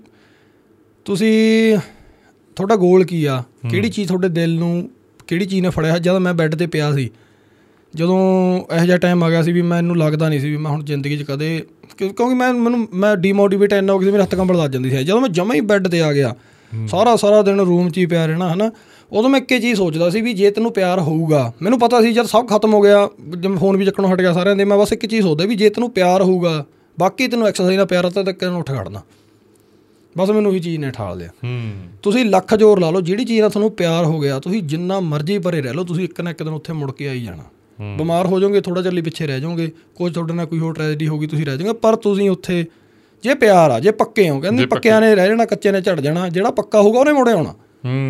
ਤੁਸੀਂ ਤੁਹਾਡਾ ਗੋਲ ਕੀ ਆ, ਕਿਹੜੀ ਚੀਜ਼ ਤੁਹਾਡੇ ਦਿਲ ਨੂੰ ਕਿਹੜੀ ਚੀਜ਼ ਨੇ ਫੜਿਆ। ਜਦੋਂ ਮੈਂ ਬੈੱਡ 'ਤੇ ਪਿਆ ਸੀ, ਜਦੋਂ ਇਹੋ ਜਿਹਾ ਟਾਈਮ ਆ ਗਿਆ ਸੀ ਵੀ ਮੈਨੂੰ ਲੱਗਦਾ ਨਹੀਂ ਸੀ ਵੀ ਮੈਂ ਹੁਣ ਜ਼ਿੰਦਗੀ 'ਚ ਕਦੇ, ਕਿਉਂਕਿ ਮੈਂ ਮੈਨੂੰ ਮੈਂ ਡੀਮੋਟੀਵੇਟ ਇੰਨਾ ਹੋ ਗਿਆ ਸੀ, ਮੇਰੇ ਹੱਥ ਕੰਬਣ ਲੱਗ ਜਾਂਦੀ ਸੀ। ਜਦੋਂ ਮੈਂ ਜਮਾਂ ਹੀ ਬੈੱਡ 'ਤੇ ਆ ਗਿਆ, ਸਾਰਾ ਸਾਰਾ ਦਿਨ ਰੂਮ 'ਚ ਹੀ ਪਿਆ ਰਹਿਣਾ ਹੈ ਨਾ, ਉਦੋਂ ਮੈਂ ਇੱਕੇ ਚੀਜ਼ ਸੋਚਦਾ ਸੀ ਵੀ ਜੇ ਤੈਨੂੰ ਪਿਆਰ ਹੋਊਗਾ, ਮੈਨੂੰ ਪਤਾ ਸੀ ਜਦ ਸਭ ਖਤਮ ਹੋ ਗਿਆ, ਜਿਵੇਂ ਫੋਨ ਵੀ ਚੱਕਣੋਂ ਹਟ ਗਿਆ ਸਾਰਿਆਂ ਦੇ, ਮੈਂ ਬਸ ਇੱਕ ਚੀਜ਼ ਸੋਚਦਾ ਵੀ ਜੇ ਤੈਨੂੰ ਪਿਆਰ ਹੋਊਗਾ, ਬਾਕੀ ਤੈਨੂੰ ਐਕਸਰਸਾਈਜ਼ ਦਾ ਪਿਆਰ ਆ ਤਾਂ ਕਿਹਨੂੰ ਉੱਠ ਖੜਨਾ। ਬਸ ਮੈਨੂੰ ਉਹੀ ਚੀਜ਼ ਨੇ ਠਾਲ ਲਿਆ। ਤੁਸੀਂ ਲੱਖ ਜ਼ੋਰ ਲਾ ਲਓ, ਜਿਹੜੀ ਚੀਜ਼ ਨਾਲ ਤੁਹਾਨੂੰ ਪਿਆਰ ਹੋ ਗਿਆ ਤੁਸੀਂ ਜਿੰਨਾ ਮਰਜ਼ੀ ਭਰੇ ਰਹਿ ਲਓ, ਤੁਸੀਂ ਇੱਕ ਨਾ ਇੱਕ ਦਿਨ ਉੱਥੇ ਮੁੜ ਕੇ ਆਈ ਜਾਣਾ। ਬਿਮਾਰ ਹੋ ਜਾਓਗੇ, ਥੋੜ੍ਹਾ ਚਿਰ ਲਈ ਪਿੱਛੇ ਰਹਿ ਜਾਓਗੇ, ਕੁਝ ਤੁਹਾਡੇ ਨਾਲ ਕੋਈ ਹੋਰ ਟ੍ਰੈਜਡੀ ਹੋ ਗਈ, ਤੁਸੀਂ ਰਹਿ ਜਾਓਗੇ। ਪਰ ਤੁਸੀਂ ਉੱਥੇ ਜੇ ਪਿਆਰ ਆ, ਜੇ ਪੱਕੇ ਹੋ, ਕਹਿੰਦੇ ਪੱਕਿਆਂ ਨੇ ਰਹਿ ਜਾਣਾ, ਕੱਚੇ ਨੇ ਝੜ ਜਾਣਾ। ਜਿਹੜਾ ਪੱਕਾ ਹੋਊਗਾ ਉਹਨੇ ਮੁੜੇ ਆਉਣਾ।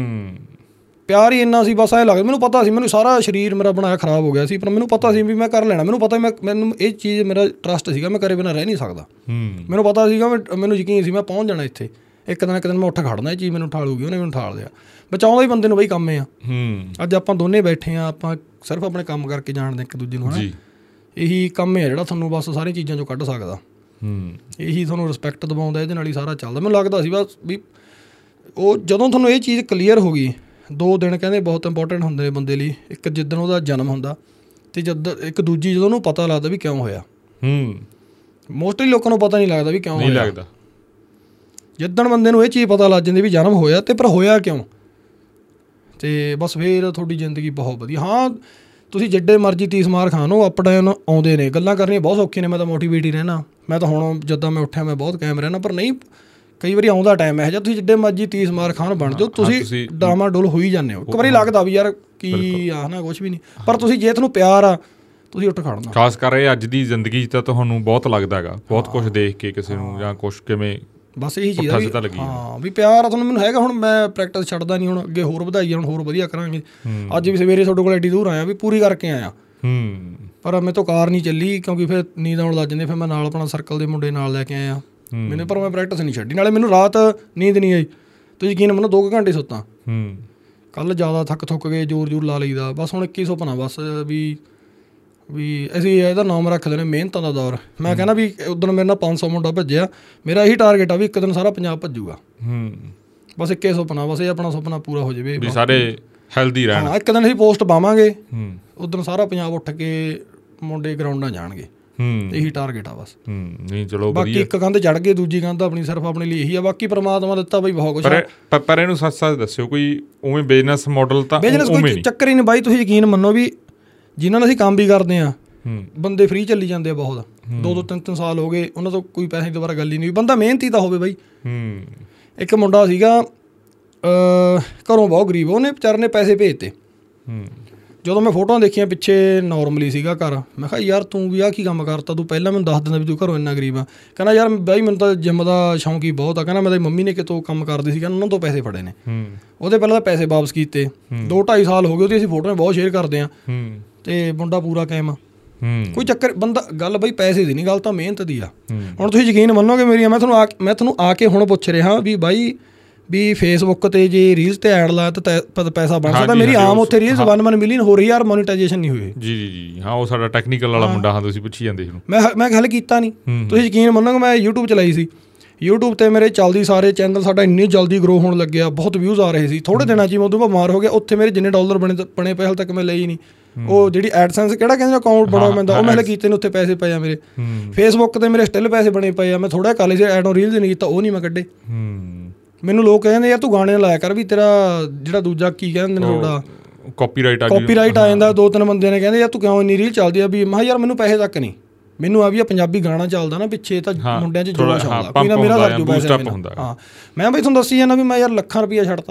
ਪਿਆਰ ਹੀ ਇੰਨਾ ਸੀ, ਬਸ ਐਂ ਲੱਗਦਾ। ਮੈਨੂੰ ਪਤਾ ਸੀ, ਮੈਨੂੰ ਸਾਰਾ ਸਰੀਰ ਮੇਰਾ ਬਣਾਇਆ ਖਰਾਬ ਹੋ ਗਿਆ ਸੀ, ਪਰ ਮੈਨੂੰ ਪਤਾ ਸੀ ਵੀ ਮੈਂ ਕਰ ਲੈਣਾ। ਮੈਨੂੰ ਪਤਾ ਮੈਂ ਮੈਨੂੰ ਇਹ ਚੀਜ਼, ਮੇਰਾ ਟਰੱਸਟ ਸੀਗਾ, ਮੈਂ ਕਰੇ ਬਿਨਾਂ ਰਹਿ ਨਹੀਂ ਸਕਦਾ। ਮੈਨੂੰ ਪਤਾ ਸੀਗਾ, ਮੈਂ ਮੈਨੂੰ ਯਕੀਨ ਸੀ ਮੈਂ ਪਹੁੰਚ ਜਾਣਾ ਇੱਥੇ। ਇੱਕ ਦਿਨ ਇੱਕ ਦਿਨ ਮੈਂ ਉੱਠ ਖੜਨਾ, ਇਹ ਚੀਜ਼ ਮੈਨੂੰ ਠਾਲੂਗੀ, ਉਹਨੇ ਮੈਨੂੰ ਠਾਲ ਲਿਆ। ਬਚਾਉਂਦਾ ਹੀ ਬੰਦੇ ਨੂੰ ਬਈ ਕੰਮ ਆ। ਅੱਜ ਆਪਾਂ ਦੋਨੇ ਬੈਠੇ ਹਾਂ, ਆਪਾਂ ਸਿਰਫ ਆਪਣੇ ਕੰਮ ਕਰਕੇ ਜਾਣਦੇ ਇੱਕ ਦੂਜੇ ਨੂੰ, ਹੈ ਨਾ। ਇਹੀ ਕੰਮ ਹੈ ਜਿਹੜਾ ਤੁਹਾਨੂੰ ਬਸ ਸਾਰੀਆਂ ਚੀਜ਼ਾਂ 'ਚੋਂ ਕੱਢ ਸਕਦਾ। ਇਹੀ ਤੁਹਾਨੂੰ ਰਿਸਪੈਕਟ ਦਿਵਾਉਂਦਾ, ਇਹਦੇ ਨਾਲ ਹੀ ਸਾਰਾ ਚੱਲਦਾ। ਮੈਨੂੰ ਲੱਗਦਾ ਸੀ ਬਸ ਵੀ ਉਹ ਜਦੋਂ ਤੁਹਾਨੂੰ ਇਹ ਚੀਜ਼ ਕਲੀਅਰ ਹੋ ਗਈ। ਦੋ ਦਿਨ ਕਹਿੰਦੇ ਬਹੁਤ ਇੰਪੋਰਟੈਂਟ ਹੁੰਦੇ ਨੇ ਬੰਦੇ ਲਈ। ਇੱਕ ਜਿੱਦਣ ਉਹਦਾ ਜਨਮ ਹੁੰਦਾ, ਅਤੇ ਜਦ ਇੱਕ ਦੂਜੀ ਜਦੋਂ ਉਹਨੂੰ ਪਤਾ ਲੱਗਦਾ ਵੀ ਕਿਉਂ ਹੋਇਆ। ਮੋਸਟਲੀ ਲੋਕਾਂ ਨੂੰ ਪਤਾ ਨਹੀਂ ਲੱਗਦਾ ਵੀ ਕਿਉਂ ਹੋਇਆ। ਜਿੱਦਣ ਬੰਦੇ ਨੂੰ ਇਹ ਚੀਜ਼ ਪਤਾ ਲੱਗ ਜਾਂਦੀ ਵੀ ਜਨਮ ਹੋਇਆ, ਅਤੇ ਪਰ ਹੋਇਆ ਕਿਉਂ, ਅਤੇ ਬਸ ਫਿਰ ਤੁਹਾਡੀ ਜ਼ਿੰਦਗੀ ਬਹੁਤ ਵਧੀਆ। ਹਾਂ, ਤੁਸੀਂ ਜਿੱਡੇ ਮਰਜ਼ੀ ਤੀਸ ਮਾਰ ਖਾਣ, ਉਹ ਅਪ ਡਾਊਨ ਆਉਂਦੇ ਨੇ। ਗੱਲਾਂ ਕਰਨੀਆਂ ਬਹੁਤ ਸੌਖੀਆਂ ਨੇ। ਮੈਂ ਤਾਂ ਮੋਟੀਵੇਟ ਹੀ ਰਹਿਣਾ। ਮੈਂ ਤਾਂ ਹੁਣ ਜਿੱਦਾਂ ਮੈਂ ਉੱਠਿਆ, ਮੈਂ ਬਹੁਤ ਕਾਇਮ ਰਹਿਣਾ। ਪਰ ਨਹੀਂ, ਕਈ ਵਾਰੀ ਆਉਂਦਾ ਟਾਈਮ ਇਹੋ ਜਿਹਾ, ਤੁਸੀਂ ਜਿੱਡੇ ਮਰਜ਼ੀ ਤੀਸ ਮਾਰ ਖਾਣ ਬਣ ਜਾਓ, ਤੁਸੀਂ ਡਾਮਾ ਡੋਲ ਹੋ ਹੀ ਜਾਂਦੇ ਹੋ। ਇੱਕ ਵਾਰੀ ਲੱਗਦਾ ਵੀ ਯਾਰ ਕੀ ਆ, ਨਾ ਕੁਛ ਵੀ ਨਹੀਂ। ਪਰ ਤੁਸੀਂ ਜੇ ਤੁਹਾਨੂੰ ਪਿਆਰ ਆ, ਤੁਸੀਂ ਉੱਠ ਖੜਨਾ। ਖਾਸ ਕਰ ਇਹ ਅੱਜ ਦੀ ਜ਼ਿੰਦਗੀ 'ਚ ਤਾਂ ਤੁਹਾਨੂੰ ਬਹੁਤ ਲੱਗਦਾ ਹੈਗਾ, ਬਹੁਤ ਕੁਛ ਦੇਖ ਕੇ ਕਿਸੇ ਨੂੰ ਜਾਂ ਕੁਛ ਕਿਵੇਂ। ਬਸ ਇਹੀ ਚੀਜ਼ ਆ ਵੀ ਹਾਂ ਵੀ ਪਿਆਰ ਆ ਤੁਹਾਨੂੰ। ਮੈਨੂੰ ਹੈਗਾ। ਹੁਣ ਮੈਂ ਪ੍ਰੈਕਟਿਸ ਛੱਡਦਾ ਨਹੀਂ। ਹੁਣ ਅੱਗੇ ਹੋਰ ਵਧਾਈ, ਹੁਣ ਹੋਰ ਵਧੀਆ ਕਰਾਂਗੇ। ਅੱਜ ਵੀ ਸਵੇਰੇ ਤੁਹਾਡੇ ਕੋਲ ਐਡੀ ਦੂਰ ਆਇਆ, ਵੀ ਪੂਰੀ ਕਰਕੇ ਆਇਆ। ਪਰ ਮੇਰੇ ਤੋਂ ਕਾਰ ਨਹੀਂ ਚੱਲੀ, ਕਿਉਂਕਿ ਫਿਰ ਨੀਂਦ ਆਉਣ ਲੱਗ ਜਾਂਦੀ। ਫਿਰ ਮੈਂ ਨਾਲ ਆਪਣਾ ਸਰਕਲ ਦੇ ਮੁੰਡੇ ਨਾਲ ਲੈ ਕੇ ਆਇਆ ਮੈਨੂੰ। ਪਰ ਮੈਂ ਪ੍ਰੈਕਟਿਸ ਨਹੀਂ ਛੱਡੀ। ਨਾਲੇ ਮੈਨੂੰ ਰਾਤ ਨੀਂਦ ਨਹੀਂ ਆਈ। ਤੁਸੀਂ ਯਕੀਨ ਮੰਨੋ, ਦੋ ਕੁ ਘੰਟੇ ਸੁੱਤਾ। ਕੱਲ੍ਹ ਜ਼ਿਆਦਾ ਥੱਕ ਥੁੱਕ ਗਏ, ਜ਼ੋਰ ਜ਼ੋਰ ਲਾ ਲਈਦਾ। ਬਸ ਹੁਣ ਇੱਕੀ ਸੁਪਨਾ ਬਸ ਵੀ ਵੀ ਅਸੀਂ ਇਹਦਾ ਨਾਮ ਰੱਖਦੇ ਨੇ ਮਿਹਨਤਾਂ ਦਾ ਦੌਰ। ਮੈਂ ਕਹਿੰਦਾ ਵੀ ਉੱਦਣ ਮੇਰੇ ਨਾਲ ਪੰਜ ਸੌ ਮੁੰਡਾ ਭੱਜਿਆ। ਮੇਰਾ ਇਹੀ ਟਾਰਗੇਟ ਆ ਵੀ ਇੱਕ ਦਿਨ ਸਾਰਾ ਪੰਜਾਬ ਭੱਜੂਗਾ। ਬਸ ਇੱਕੇ ਸੁਪਨਾ, ਬਸ ਇਹ ਆਪਣਾ ਸੁਪਨਾ ਪੂਰਾ ਹੋ ਜਾਵੇ, ਵੀ ਸਾਰੇ ਹੈਲਦੀ ਰਹਿਣ। ਹਾਂ, ਇੱਕ ਦਿਨ ਅਸੀਂ ਪੋਸਟ ਪਾਵਾਂਗੇ, ਉੱਦਣ ਸਾਰਾ ਪੰਜਾਬ ਉੱਠ ਕੇ ਮੁੰਡੇ ਗਰਾਊਂਡਾਂ ਜਾਣਗੇ। ਇਹੀ ਟਾਰਗੇਟ ਆ ਬਸ। ਨਹੀਂ ਚਲੋ, ਬਾਕੀ ਇੱਕ ਕੰਧ ਚੜ੍ਹ ਗਏ, ਦੂਜੀ ਕੰਧ ਆਪਣੀ ਸਿਰਫ ਆਪਣੇ ਲਈ ਇਹੀ ਆ। ਬਾਕੀ ਪਰਮਾਤਮਾ ਦਿੱਤਾ ਬਈ ਬਹੁਤ ਕੁਛ। ਪਰ ਇਹਨੂੰ ਸੱਚ ਸੱਚ ਦੱਸਿਓ, ਕੋਈ ਉਵੇਂ ਬਿਜ਼ਨਸ ਮਾਡਲ ਤਾਂ ਬਿਜ਼ਨਸ ਕੋਈ ਚੱਕਰ ਹੀ ਨਹੀਂ ਬਾਈ। ਤੁਸੀਂ ਯਕੀਨ ਮੰਨੋ ਵੀ ਜਿਨ੍ਹਾਂ ਨਾਲ ਅਸੀਂ ਕੰਮ ਵੀ ਕਰਦੇ ਹਾਂ, ਬੰਦੇ ਫ੍ਰੀ ਚੱਲੀ ਜਾਂਦੇ ਆ ਬਹੁਤ। ਦੋ ਦੋ ਤਿੰਨ ਤਿੰਨ ਸਾਲ ਹੋ ਗਏ, ਉਹਨਾਂ ਤੋਂ ਕੋਈ ਪੈਸੇ ਦੁਬਾਰਾ ਗੱਲ ਹੀ ਨਹੀਂ। ਬੰਦਾ ਮਿਹਨਤੀ ਤਾਂ ਹੋਵੇ ਬਾਈ। ਇੱਕ ਮੁੰਡਾ ਸੀਗਾ ਘਰੋਂ ਬਹੁਤ ਗਰੀਬ, ਉਹਨੇ ਵਿਚਾਰੇ ਨੇ ਪੈਸੇ ਭੇਜਤੇ। ਜਦੋਂ ਮੈਂ ਫੋਟੋਆਂ ਦੇਖੀਆਂ ਪਿੱਛੇ ਨੋਰਮਲੀ ਸੀਗਾ ਘਰ, ਮੈਂ ਕਿਹਾ ਯਾਰ ਤੂੰ ਵੀ ਆਹ ਕੀ ਕੰਮ ਕਰਤਾ, ਤੂੰ ਪਹਿਲਾਂ ਮੈਨੂੰ ਦੱਸ ਦਿੰਦਾ ਵੀ ਤੂੰ ਘਰੋਂ ਇੰਨਾ ਗਰੀਬ ਆ। ਕਹਿੰਦਾ ਯਾਰ ਬਾਈ ਮੈਨੂੰ ਤਾਂ ਜਿੰਮ ਦਾ ਸ਼ੌਂਕ ਹੀ ਬਹੁਤ ਆ। ਕਹਿੰਦਾ ਮੇਰੀ ਮੰਮੀ ਨੇ ਕਿਤੋਂ ਕੰਮ ਕਰਦੇ ਸੀ, ਕਹਿੰਦਾ ਉਹਨਾਂ ਤੋਂ ਪੈਸੇ ਫੜੇ ਨੇ। ਉਹਦੇ ਪਹਿਲਾਂ ਤਾਂ ਪੈਸੇ ਵਾਪਸ ਕੀਤੇ। ਦੋ ਢਾਈ ਸਾਲ ਹੋ ਗਏ ਉਹਦੀ ਅਸੀਂ ਫੋਟੋਆਂ ਬਹੁਤ ਸ਼ੇਅਰ ਕਰਦੇ ਹਾਂ, ਅਤੇ ਮੁੰਡਾ ਪੂਰਾ ਕਾਇਮ ਆ। ਕੋਈ ਚੱਕਰ ਬੰਦਾ ਗੱਲ ਬਈ ਪੈਸੇ ਦੀ ਨਹੀਂ, ਗੱਲ ਤਾਂ ਮਿਹਨਤ ਦੀ ਆ। ਹੁਣ ਤੁਸੀਂ ਯਕੀਨ ਮੰਨੋਗੇ ਮੇਰੀਆਂ, ਮੈਂ ਤੁਹਾਨੂੰ ਆ ਮੈਂ ਤੁਹਾਨੂੰ ਆ ਕੇ ਹੁਣ ਪੁੱਛ ਰਿਹਾ ਵੀ ਬਾਈ ਵੀ ਫੇਸਬੁੱਕ 'ਤੇ ਜੇ ਰੀਲਸ 'ਤੇ ਐਡ ਲਾਇਆ ਤਾਂ ਪੈਸਾ ਬਣ ਸਕਦਾ। ਮੇਰੀ ਆਮ ਉੱਥੇ ਰੀਲਸ ਵਨ ਵਨ ਮਿਲੀਅਨ ਹੋ ਰਹੀ ਯਾਰ, ਮੋਨੀਟਾਈਜੇਸ਼ਨ ਨਹੀਂ ਹੋਈ। ਜੀ ਜੀ ਜੀ ਹਾਂ, ਉਹ ਸਾਡਾ ਟੈਕਨੀਕਲ ਵਾਲਾ ਮੁੰਡਾ। ਹਾਂ, ਤੁਸੀਂ ਪੁੱਛੀ ਜਾਂਦੇ ਸੀ। ਮੈਂ ਮੈਂ ਹਲੇ ਕੀਤਾ ਨਹੀਂ। ਤੁਸੀਂ ਯਕੀਨ ਮੰਨੋਗੇ, ਮੈਂ ਯੂਟਿਊਬ ਚਲਾਈ ਸੀ। ਯੂਟਿਊਬ 'ਤੇ ਮੇਰੇ ਚੱਲਦੀ ਸਾਰੇ ਚੈਨਲ, ਸਾਡਾ ਇੰਨੀ ਜਲਦੀ ਗਰੋ ਹੋਣ ਲੱਗਿਆ, ਬਹੁਤ ਵਿਊਜ਼ ਆ ਰਹੇ ਸੀ। ਥੋੜ੍ਹੇ ਦਿਨਾਂ 'ਚ ਹੀ ਮੈਂ ਉਦੋਂ ਬਿਮਾਰ ਹੋ ਗਿਆ। ਉੱਥੇ ਮੇਰੇ ਜਿੰਨੇ ਡਾਲਰ ਬਣੇ ਬਣੇ ਪਏ ਹਾਲੇ ਤੱਕ ਮੈਂ ਲਈ ਨਹੀਂ। ਉਹ ਜਿਹੜੀ ਐਡਸੈਂਸ ਕਿਹੜਾ ਕਹਿੰਦੇ ਅਕਾਊਂਟ ਬਣਾਉ ਪੈਂਦਾ, ਉਹ ਮੈਂ ਹਲੇ ਕੀਤੇ ਨੇ, ਉੱਥੇ ਪੈਸੇ ਪਏ ਆ ਮੇਰੇ। ਫੇਸਬੁੱਕ ਤੇ ਮੇਰੇ ਸਟਿਲ ਪੈਸੇ ਬਣੇ ਪਏ ਆ। ਮੈਂ ਥੋੜ੍ਹਾ ਕਾਲਜ ਐਡ ਔਨ ਰੀਲਸ ਨਹੀਂ ਕੀਤਾ, ਉਹ ਨਹੀਂ ਮੈਂ ਕੱਢੇ। ਮੈਨੂੰ ਲੋਕ ਕਹਿੰਦੇ ਯਾਰ ਤੂੰ ਗਾਣੇ ਲਾਇਆ ਕਰ, ਵੀ ਤੇਰਾ ਜਿਹੜਾ ਦੂਜਾ ਕੀ ਕਹਿੰਦੇ ਨੇ ਤੁਹਾਡਾ ਕਾਪੀਰਾਈਟ ਆ ਕਾਪੀਰਾਈਟ ਆ ਜਾਂਦਾ। ਦੋ ਤਿੰਨ ਬੰਦਿਆਂ ਨੇ ਕਹਿੰਦੇ ਯਾਰ ਤੂੰ ਕਿਉਂ ਇੰਨੀ ਰੀਲ ਚੱਲਦੀ ਆ, ਵੀ ਮੈਂ ਯਾਰ ਮੈਨੂੰ ਪੈਸੇ ਤੱਕ ਨਹੀਂ। ਮੈਨੂੰ ਆ ਵੀ ਆ ਪੰਜਾਬੀ ਗਾਣਾ ਚੱਲਦਾ ਨਾ ਪਿੱਛੇ, ਤਾਂ ਮੁੰਡਿਆਂ 'ਚ ਜੋਸ਼ ਆਉਂਦਾ, ਕੋਈ ਨਾ ਮੇਰਾ ਸਰ ਜੂ ਪੈਸੇ। ਹਾਂ, ਮੈਂ ਬਈ ਤੁਹਾਨੂੰ ਦੱਸੀ ਜਾਂਦਾ ਵੀ ਮੈਂ ਯਾਰ ਲੱਖਾਂ ਰੁਪਈਆ ਛੱਡਤਾ।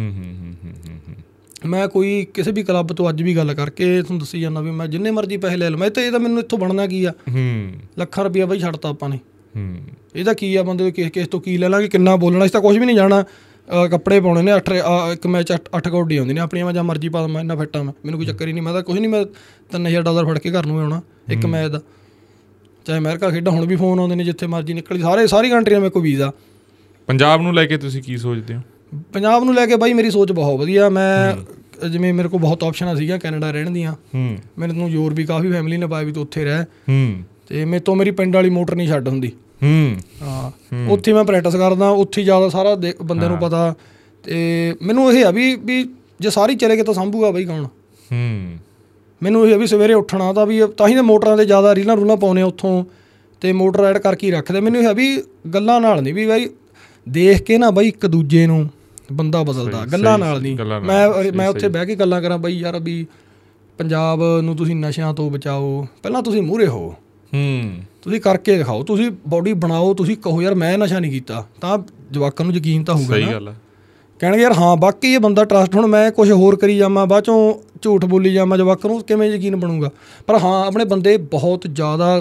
ਮੈਂ ਕੋਈ ਕਿਸੇ ਵੀ ਕਲੱਬ ਤੋਂ ਅੱਜ ਵੀ ਗੱਲ ਕਰਕੇ ਤੁਹਾਨੂੰ ਦੱਸੀ ਜਾਂਦਾ ਵੀ ਮੈਂ ਜਿੰਨੇ ਮਰਜ਼ੀ ਪੈਸੇ ਲੈ ਲਵਾਂ, ਇਹ ਤਾਂ ਇਹ ਤਾਂ ਮੈਨੂੰ ਇੱਥੋਂ ਬਣਨਾ ਕੀ ਆ। ਲੱਖਾਂ ਰੁਪਈਆ ਬਈ ਛੱਡਤਾ ਆਪਾਂ ਨੇ। ਇਹਦਾ ਕੀ ਆ, ਬੰਦੇ ਕਿਸ ਕਿਸ ਤੋਂ ਕੀ ਲੈ ਲਾਂਗੇ, ਕਿੰਨਾ ਬੋਲਣਾ। ਇਸ ਤਾਂ ਕੁਛ ਵੀ ਨਹੀਂ ਜਾਣਾ। ਕੱਪੜੇ ਪਾਉਣੇ ਨੇ ਅੱਠ, ਇੱਕ ਮੈਚ ਅੱਠ ਅੱਠ ਕੌਡੀ ਆਉਂਦੀ ਨੇ ਆਪਣੀਆਂ। ਮੈਂ ਜਾਂ ਮਰਜ਼ੀ ਪਾ ਮੈਂ ਇੰਨਾ ਫਿੱਟਾਂ, ਮੈਂ ਮੈਨੂੰ ਕੋਈ ਚੱਕਰ ਹੀ ਨਹੀਂ। ਮੈਂ ਤਾਂ ਕੁਛ ਨਹੀਂ, ਮੈਂ ਤਿੰਨ ਹਜ਼ਾਰ ਡਾਲਰ ਫੜ ਕੇ ਘਰ ਨੂੰ ਆਉਣਾ ਇੱਕ ਮੈਚ ਦਾ। ਚਾਹੇ ਅਮਰੀਕਾ ਖੇਡਾਂ, ਹੁਣ ਵੀ ਫੋਨ ਆਉਂਦੇ ਨੇ ਜਿੱਥੇ ਮਰਜ਼ੀ ਨਿਕਲ, ਸਾਰੇ ਸਾਰੀ ਕੰਟਰੀਆਂ ਮੇਰੇ ਕੋਲ ਵੀਜ਼ਾ। ਪੰਜਾਬ ਨੂੰ ਲੈ ਕੇ ਤੁਸੀਂ ਕੀ ਸੋਚਦੇ ਹੋ? ਪੰਜਾਬ ਨੂੰ ਲੈ ਕੇ ਬਾਈ ਮੇਰੀ ਸੋਚ ਬਹੁਤ ਵਧੀਆ। ਮੈਂ ਜਿਵੇਂ ਮੇਰੇ ਕੋਲ ਬਹੁਤ ਆਪਸ਼ਨਾਂ ਸੀਗੀਆਂ ਕੈਨੇਡਾ ਰਹਿਣ ਦੀਆਂ। ਮੈਨੂੰ ਹੋਰ ਵੀ ਕਾਫੀ ਫੈਮਿਲੀ ਨੇ ਪਾਇਆ ਵੀ ਤੂੰ ਉੱਥੇ ਰਹਿ, ਅਤੇ ਮੇਰੇ ਤੋਂ ਮੇਰੀ ਪਿੰਡ ਵਾਲੀ ਮੋਟਰ ਨਹੀਂ ਛੱਡ ਹੁੰਦੀ। ਹਾਂ, ਉੱਥੇ ਮੈਂ ਪ੍ਰੈਕਟਿਸ ਕਰਦਾ, ਉੱਥੇ ਜ਼ਿਆਦਾ ਸਾਰਾ ਦੇ ਬੰਦੇ ਨੂੰ ਪਤਾ। ਅਤੇ ਮੈਨੂੰ ਇਹ ਆ ਵੀ ਵੀ ਜੇ ਸਾਰੀ ਚਲੇ ਗਏ ਤਾਂ ਸਾਂਭੂਗਾ ਬਾਈ ਕੌਣ। ਮੈਨੂੰ ਇਹ ਆ ਵੀ ਸਵੇਰੇ ਉੱਠਣਾ ਤਾਂ ਵੀ ਤਾਂ ਹੀ ਤਾਂ ਮੋਟਰਾਂ 'ਤੇ ਜ਼ਿਆਦਾ ਰੀਲਾਂ ਰੂਲਾਂ ਪਾਉਂਦੇ ਉੱਥੋਂ, ਅਤੇ ਮੋਟਰ ਐਡ ਕਰਕੇ ਹੀ ਰੱਖਦੇ। ਮੈਨੂੰ ਇਹ ਆ ਵੀ ਗੱਲਾਂ ਨਾਲ ਨਹੀਂ, ਵੀ ਬਾਈ ਦੇਖ ਕੇ ਨਾ ਬਾਈ ਇੱਕ ਦੂਜੇ ਨੂੰ ਬੰਦਾ ਬਦਲਦਾ, ਗੱਲਾਂ ਨਾਲ ਨਹੀਂ। ਮੈਂ ਮੈਂ ਉੱਥੇ ਬਹਿ ਕੇ ਗੱਲਾਂ ਕਰਾਂ ਬਾਈ ਯਾਰ ਵੀ ਪੰਜਾਬ ਨੂੰ ਤੁਸੀਂ ਨਸ਼ਿਆਂ ਤੋਂ ਬਚਾਓ, ਪਹਿਲਾਂ ਤੁਸੀਂ ਮੂਹਰੇ ਹੋ, ਤੁਸੀਂ ਕਰਕੇ ਦਿਖਾਓ, ਤੁਸੀਂ ਬੋਡੀ ਬਣਾਓ, ਤੁਸੀਂ ਕਹੋ ਯਾਰ ਮੈਂ ਨਸ਼ਾ ਨਹੀਂ ਕੀਤਾ, ਤਾਂ ਜਵਾਕਾਂ ਨੂੰ ਯਕੀਨ ਤਾਂ ਹੋਊਗਾ ਨਾ। ਕਹਿਣਗੇ ਯਾਰ ਹਾਂ ਬਾਕੀ ਇਹ ਬੰਦਾ ਟਰਸਟ, ਹੁਣ ਮੈਂ ਕੁਛ ਹੋਰ ਕਰੀ ਜਾਵਾਂ ਬਾਅਦ ਚੋਂ ਝੂਠ ਬੋਲੀ ਜਾਵਾਂ ਜਵਾਕਾਂ ਨੂੰ, ਕਿਵੇਂ ਯਕੀਨ ਬਣੂਗਾ। ਪਰ ਹਾਂ ਆਪਣੇ ਬੰਦੇ ਬਹੁਤ ਜ਼ਿਆਦਾ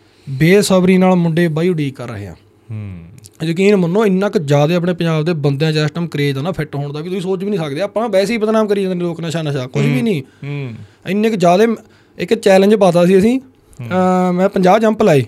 ਬੇਸਬਰੀ ਨਾਲ ਮੁੰਡੇ ਬਾਈ ਉਡੀਕ ਕਰ ਰਹੇ ਆ। ਯਕੀਨ ਮੰਨੋ ਇੰਨਾ ਕੁ ਜ਼ਿਆਦਾ ਆਪਣੇ ਪੰਜਾਬ ਦੇ ਬੰਦਿਆਂ 'ਚ ਇਸ ਟਾਈਮ ਕਰੇਜ਼ ਆ ਨਾ ਫਿੱਟ ਹੋਣ ਦਾ ਵੀ ਤੁਸੀਂ ਸੋਚ ਵੀ ਨਹੀਂ ਸਕਦੇ। ਆਪਾਂ ਵੈਸੇ ਹੀ ਬਦਨਾਮ ਕਰੀ ਜਾਂਦੇ ਨੇ ਲੋਕ, ਨਸ਼ਾ ਨਸ਼ਾ ਕੁਛ ਵੀ ਨਹੀਂ। ਇੰਨੇ ਕੁ ਜ਼ਿਆਦਾ ਇੱਕ ਚੈਲੰਜ ਪਾਤਾ ਸੀ ਅਸੀਂ, ਮੈਂ ਪੰਜਾਹ ਜੰਪ ਲਾਏ।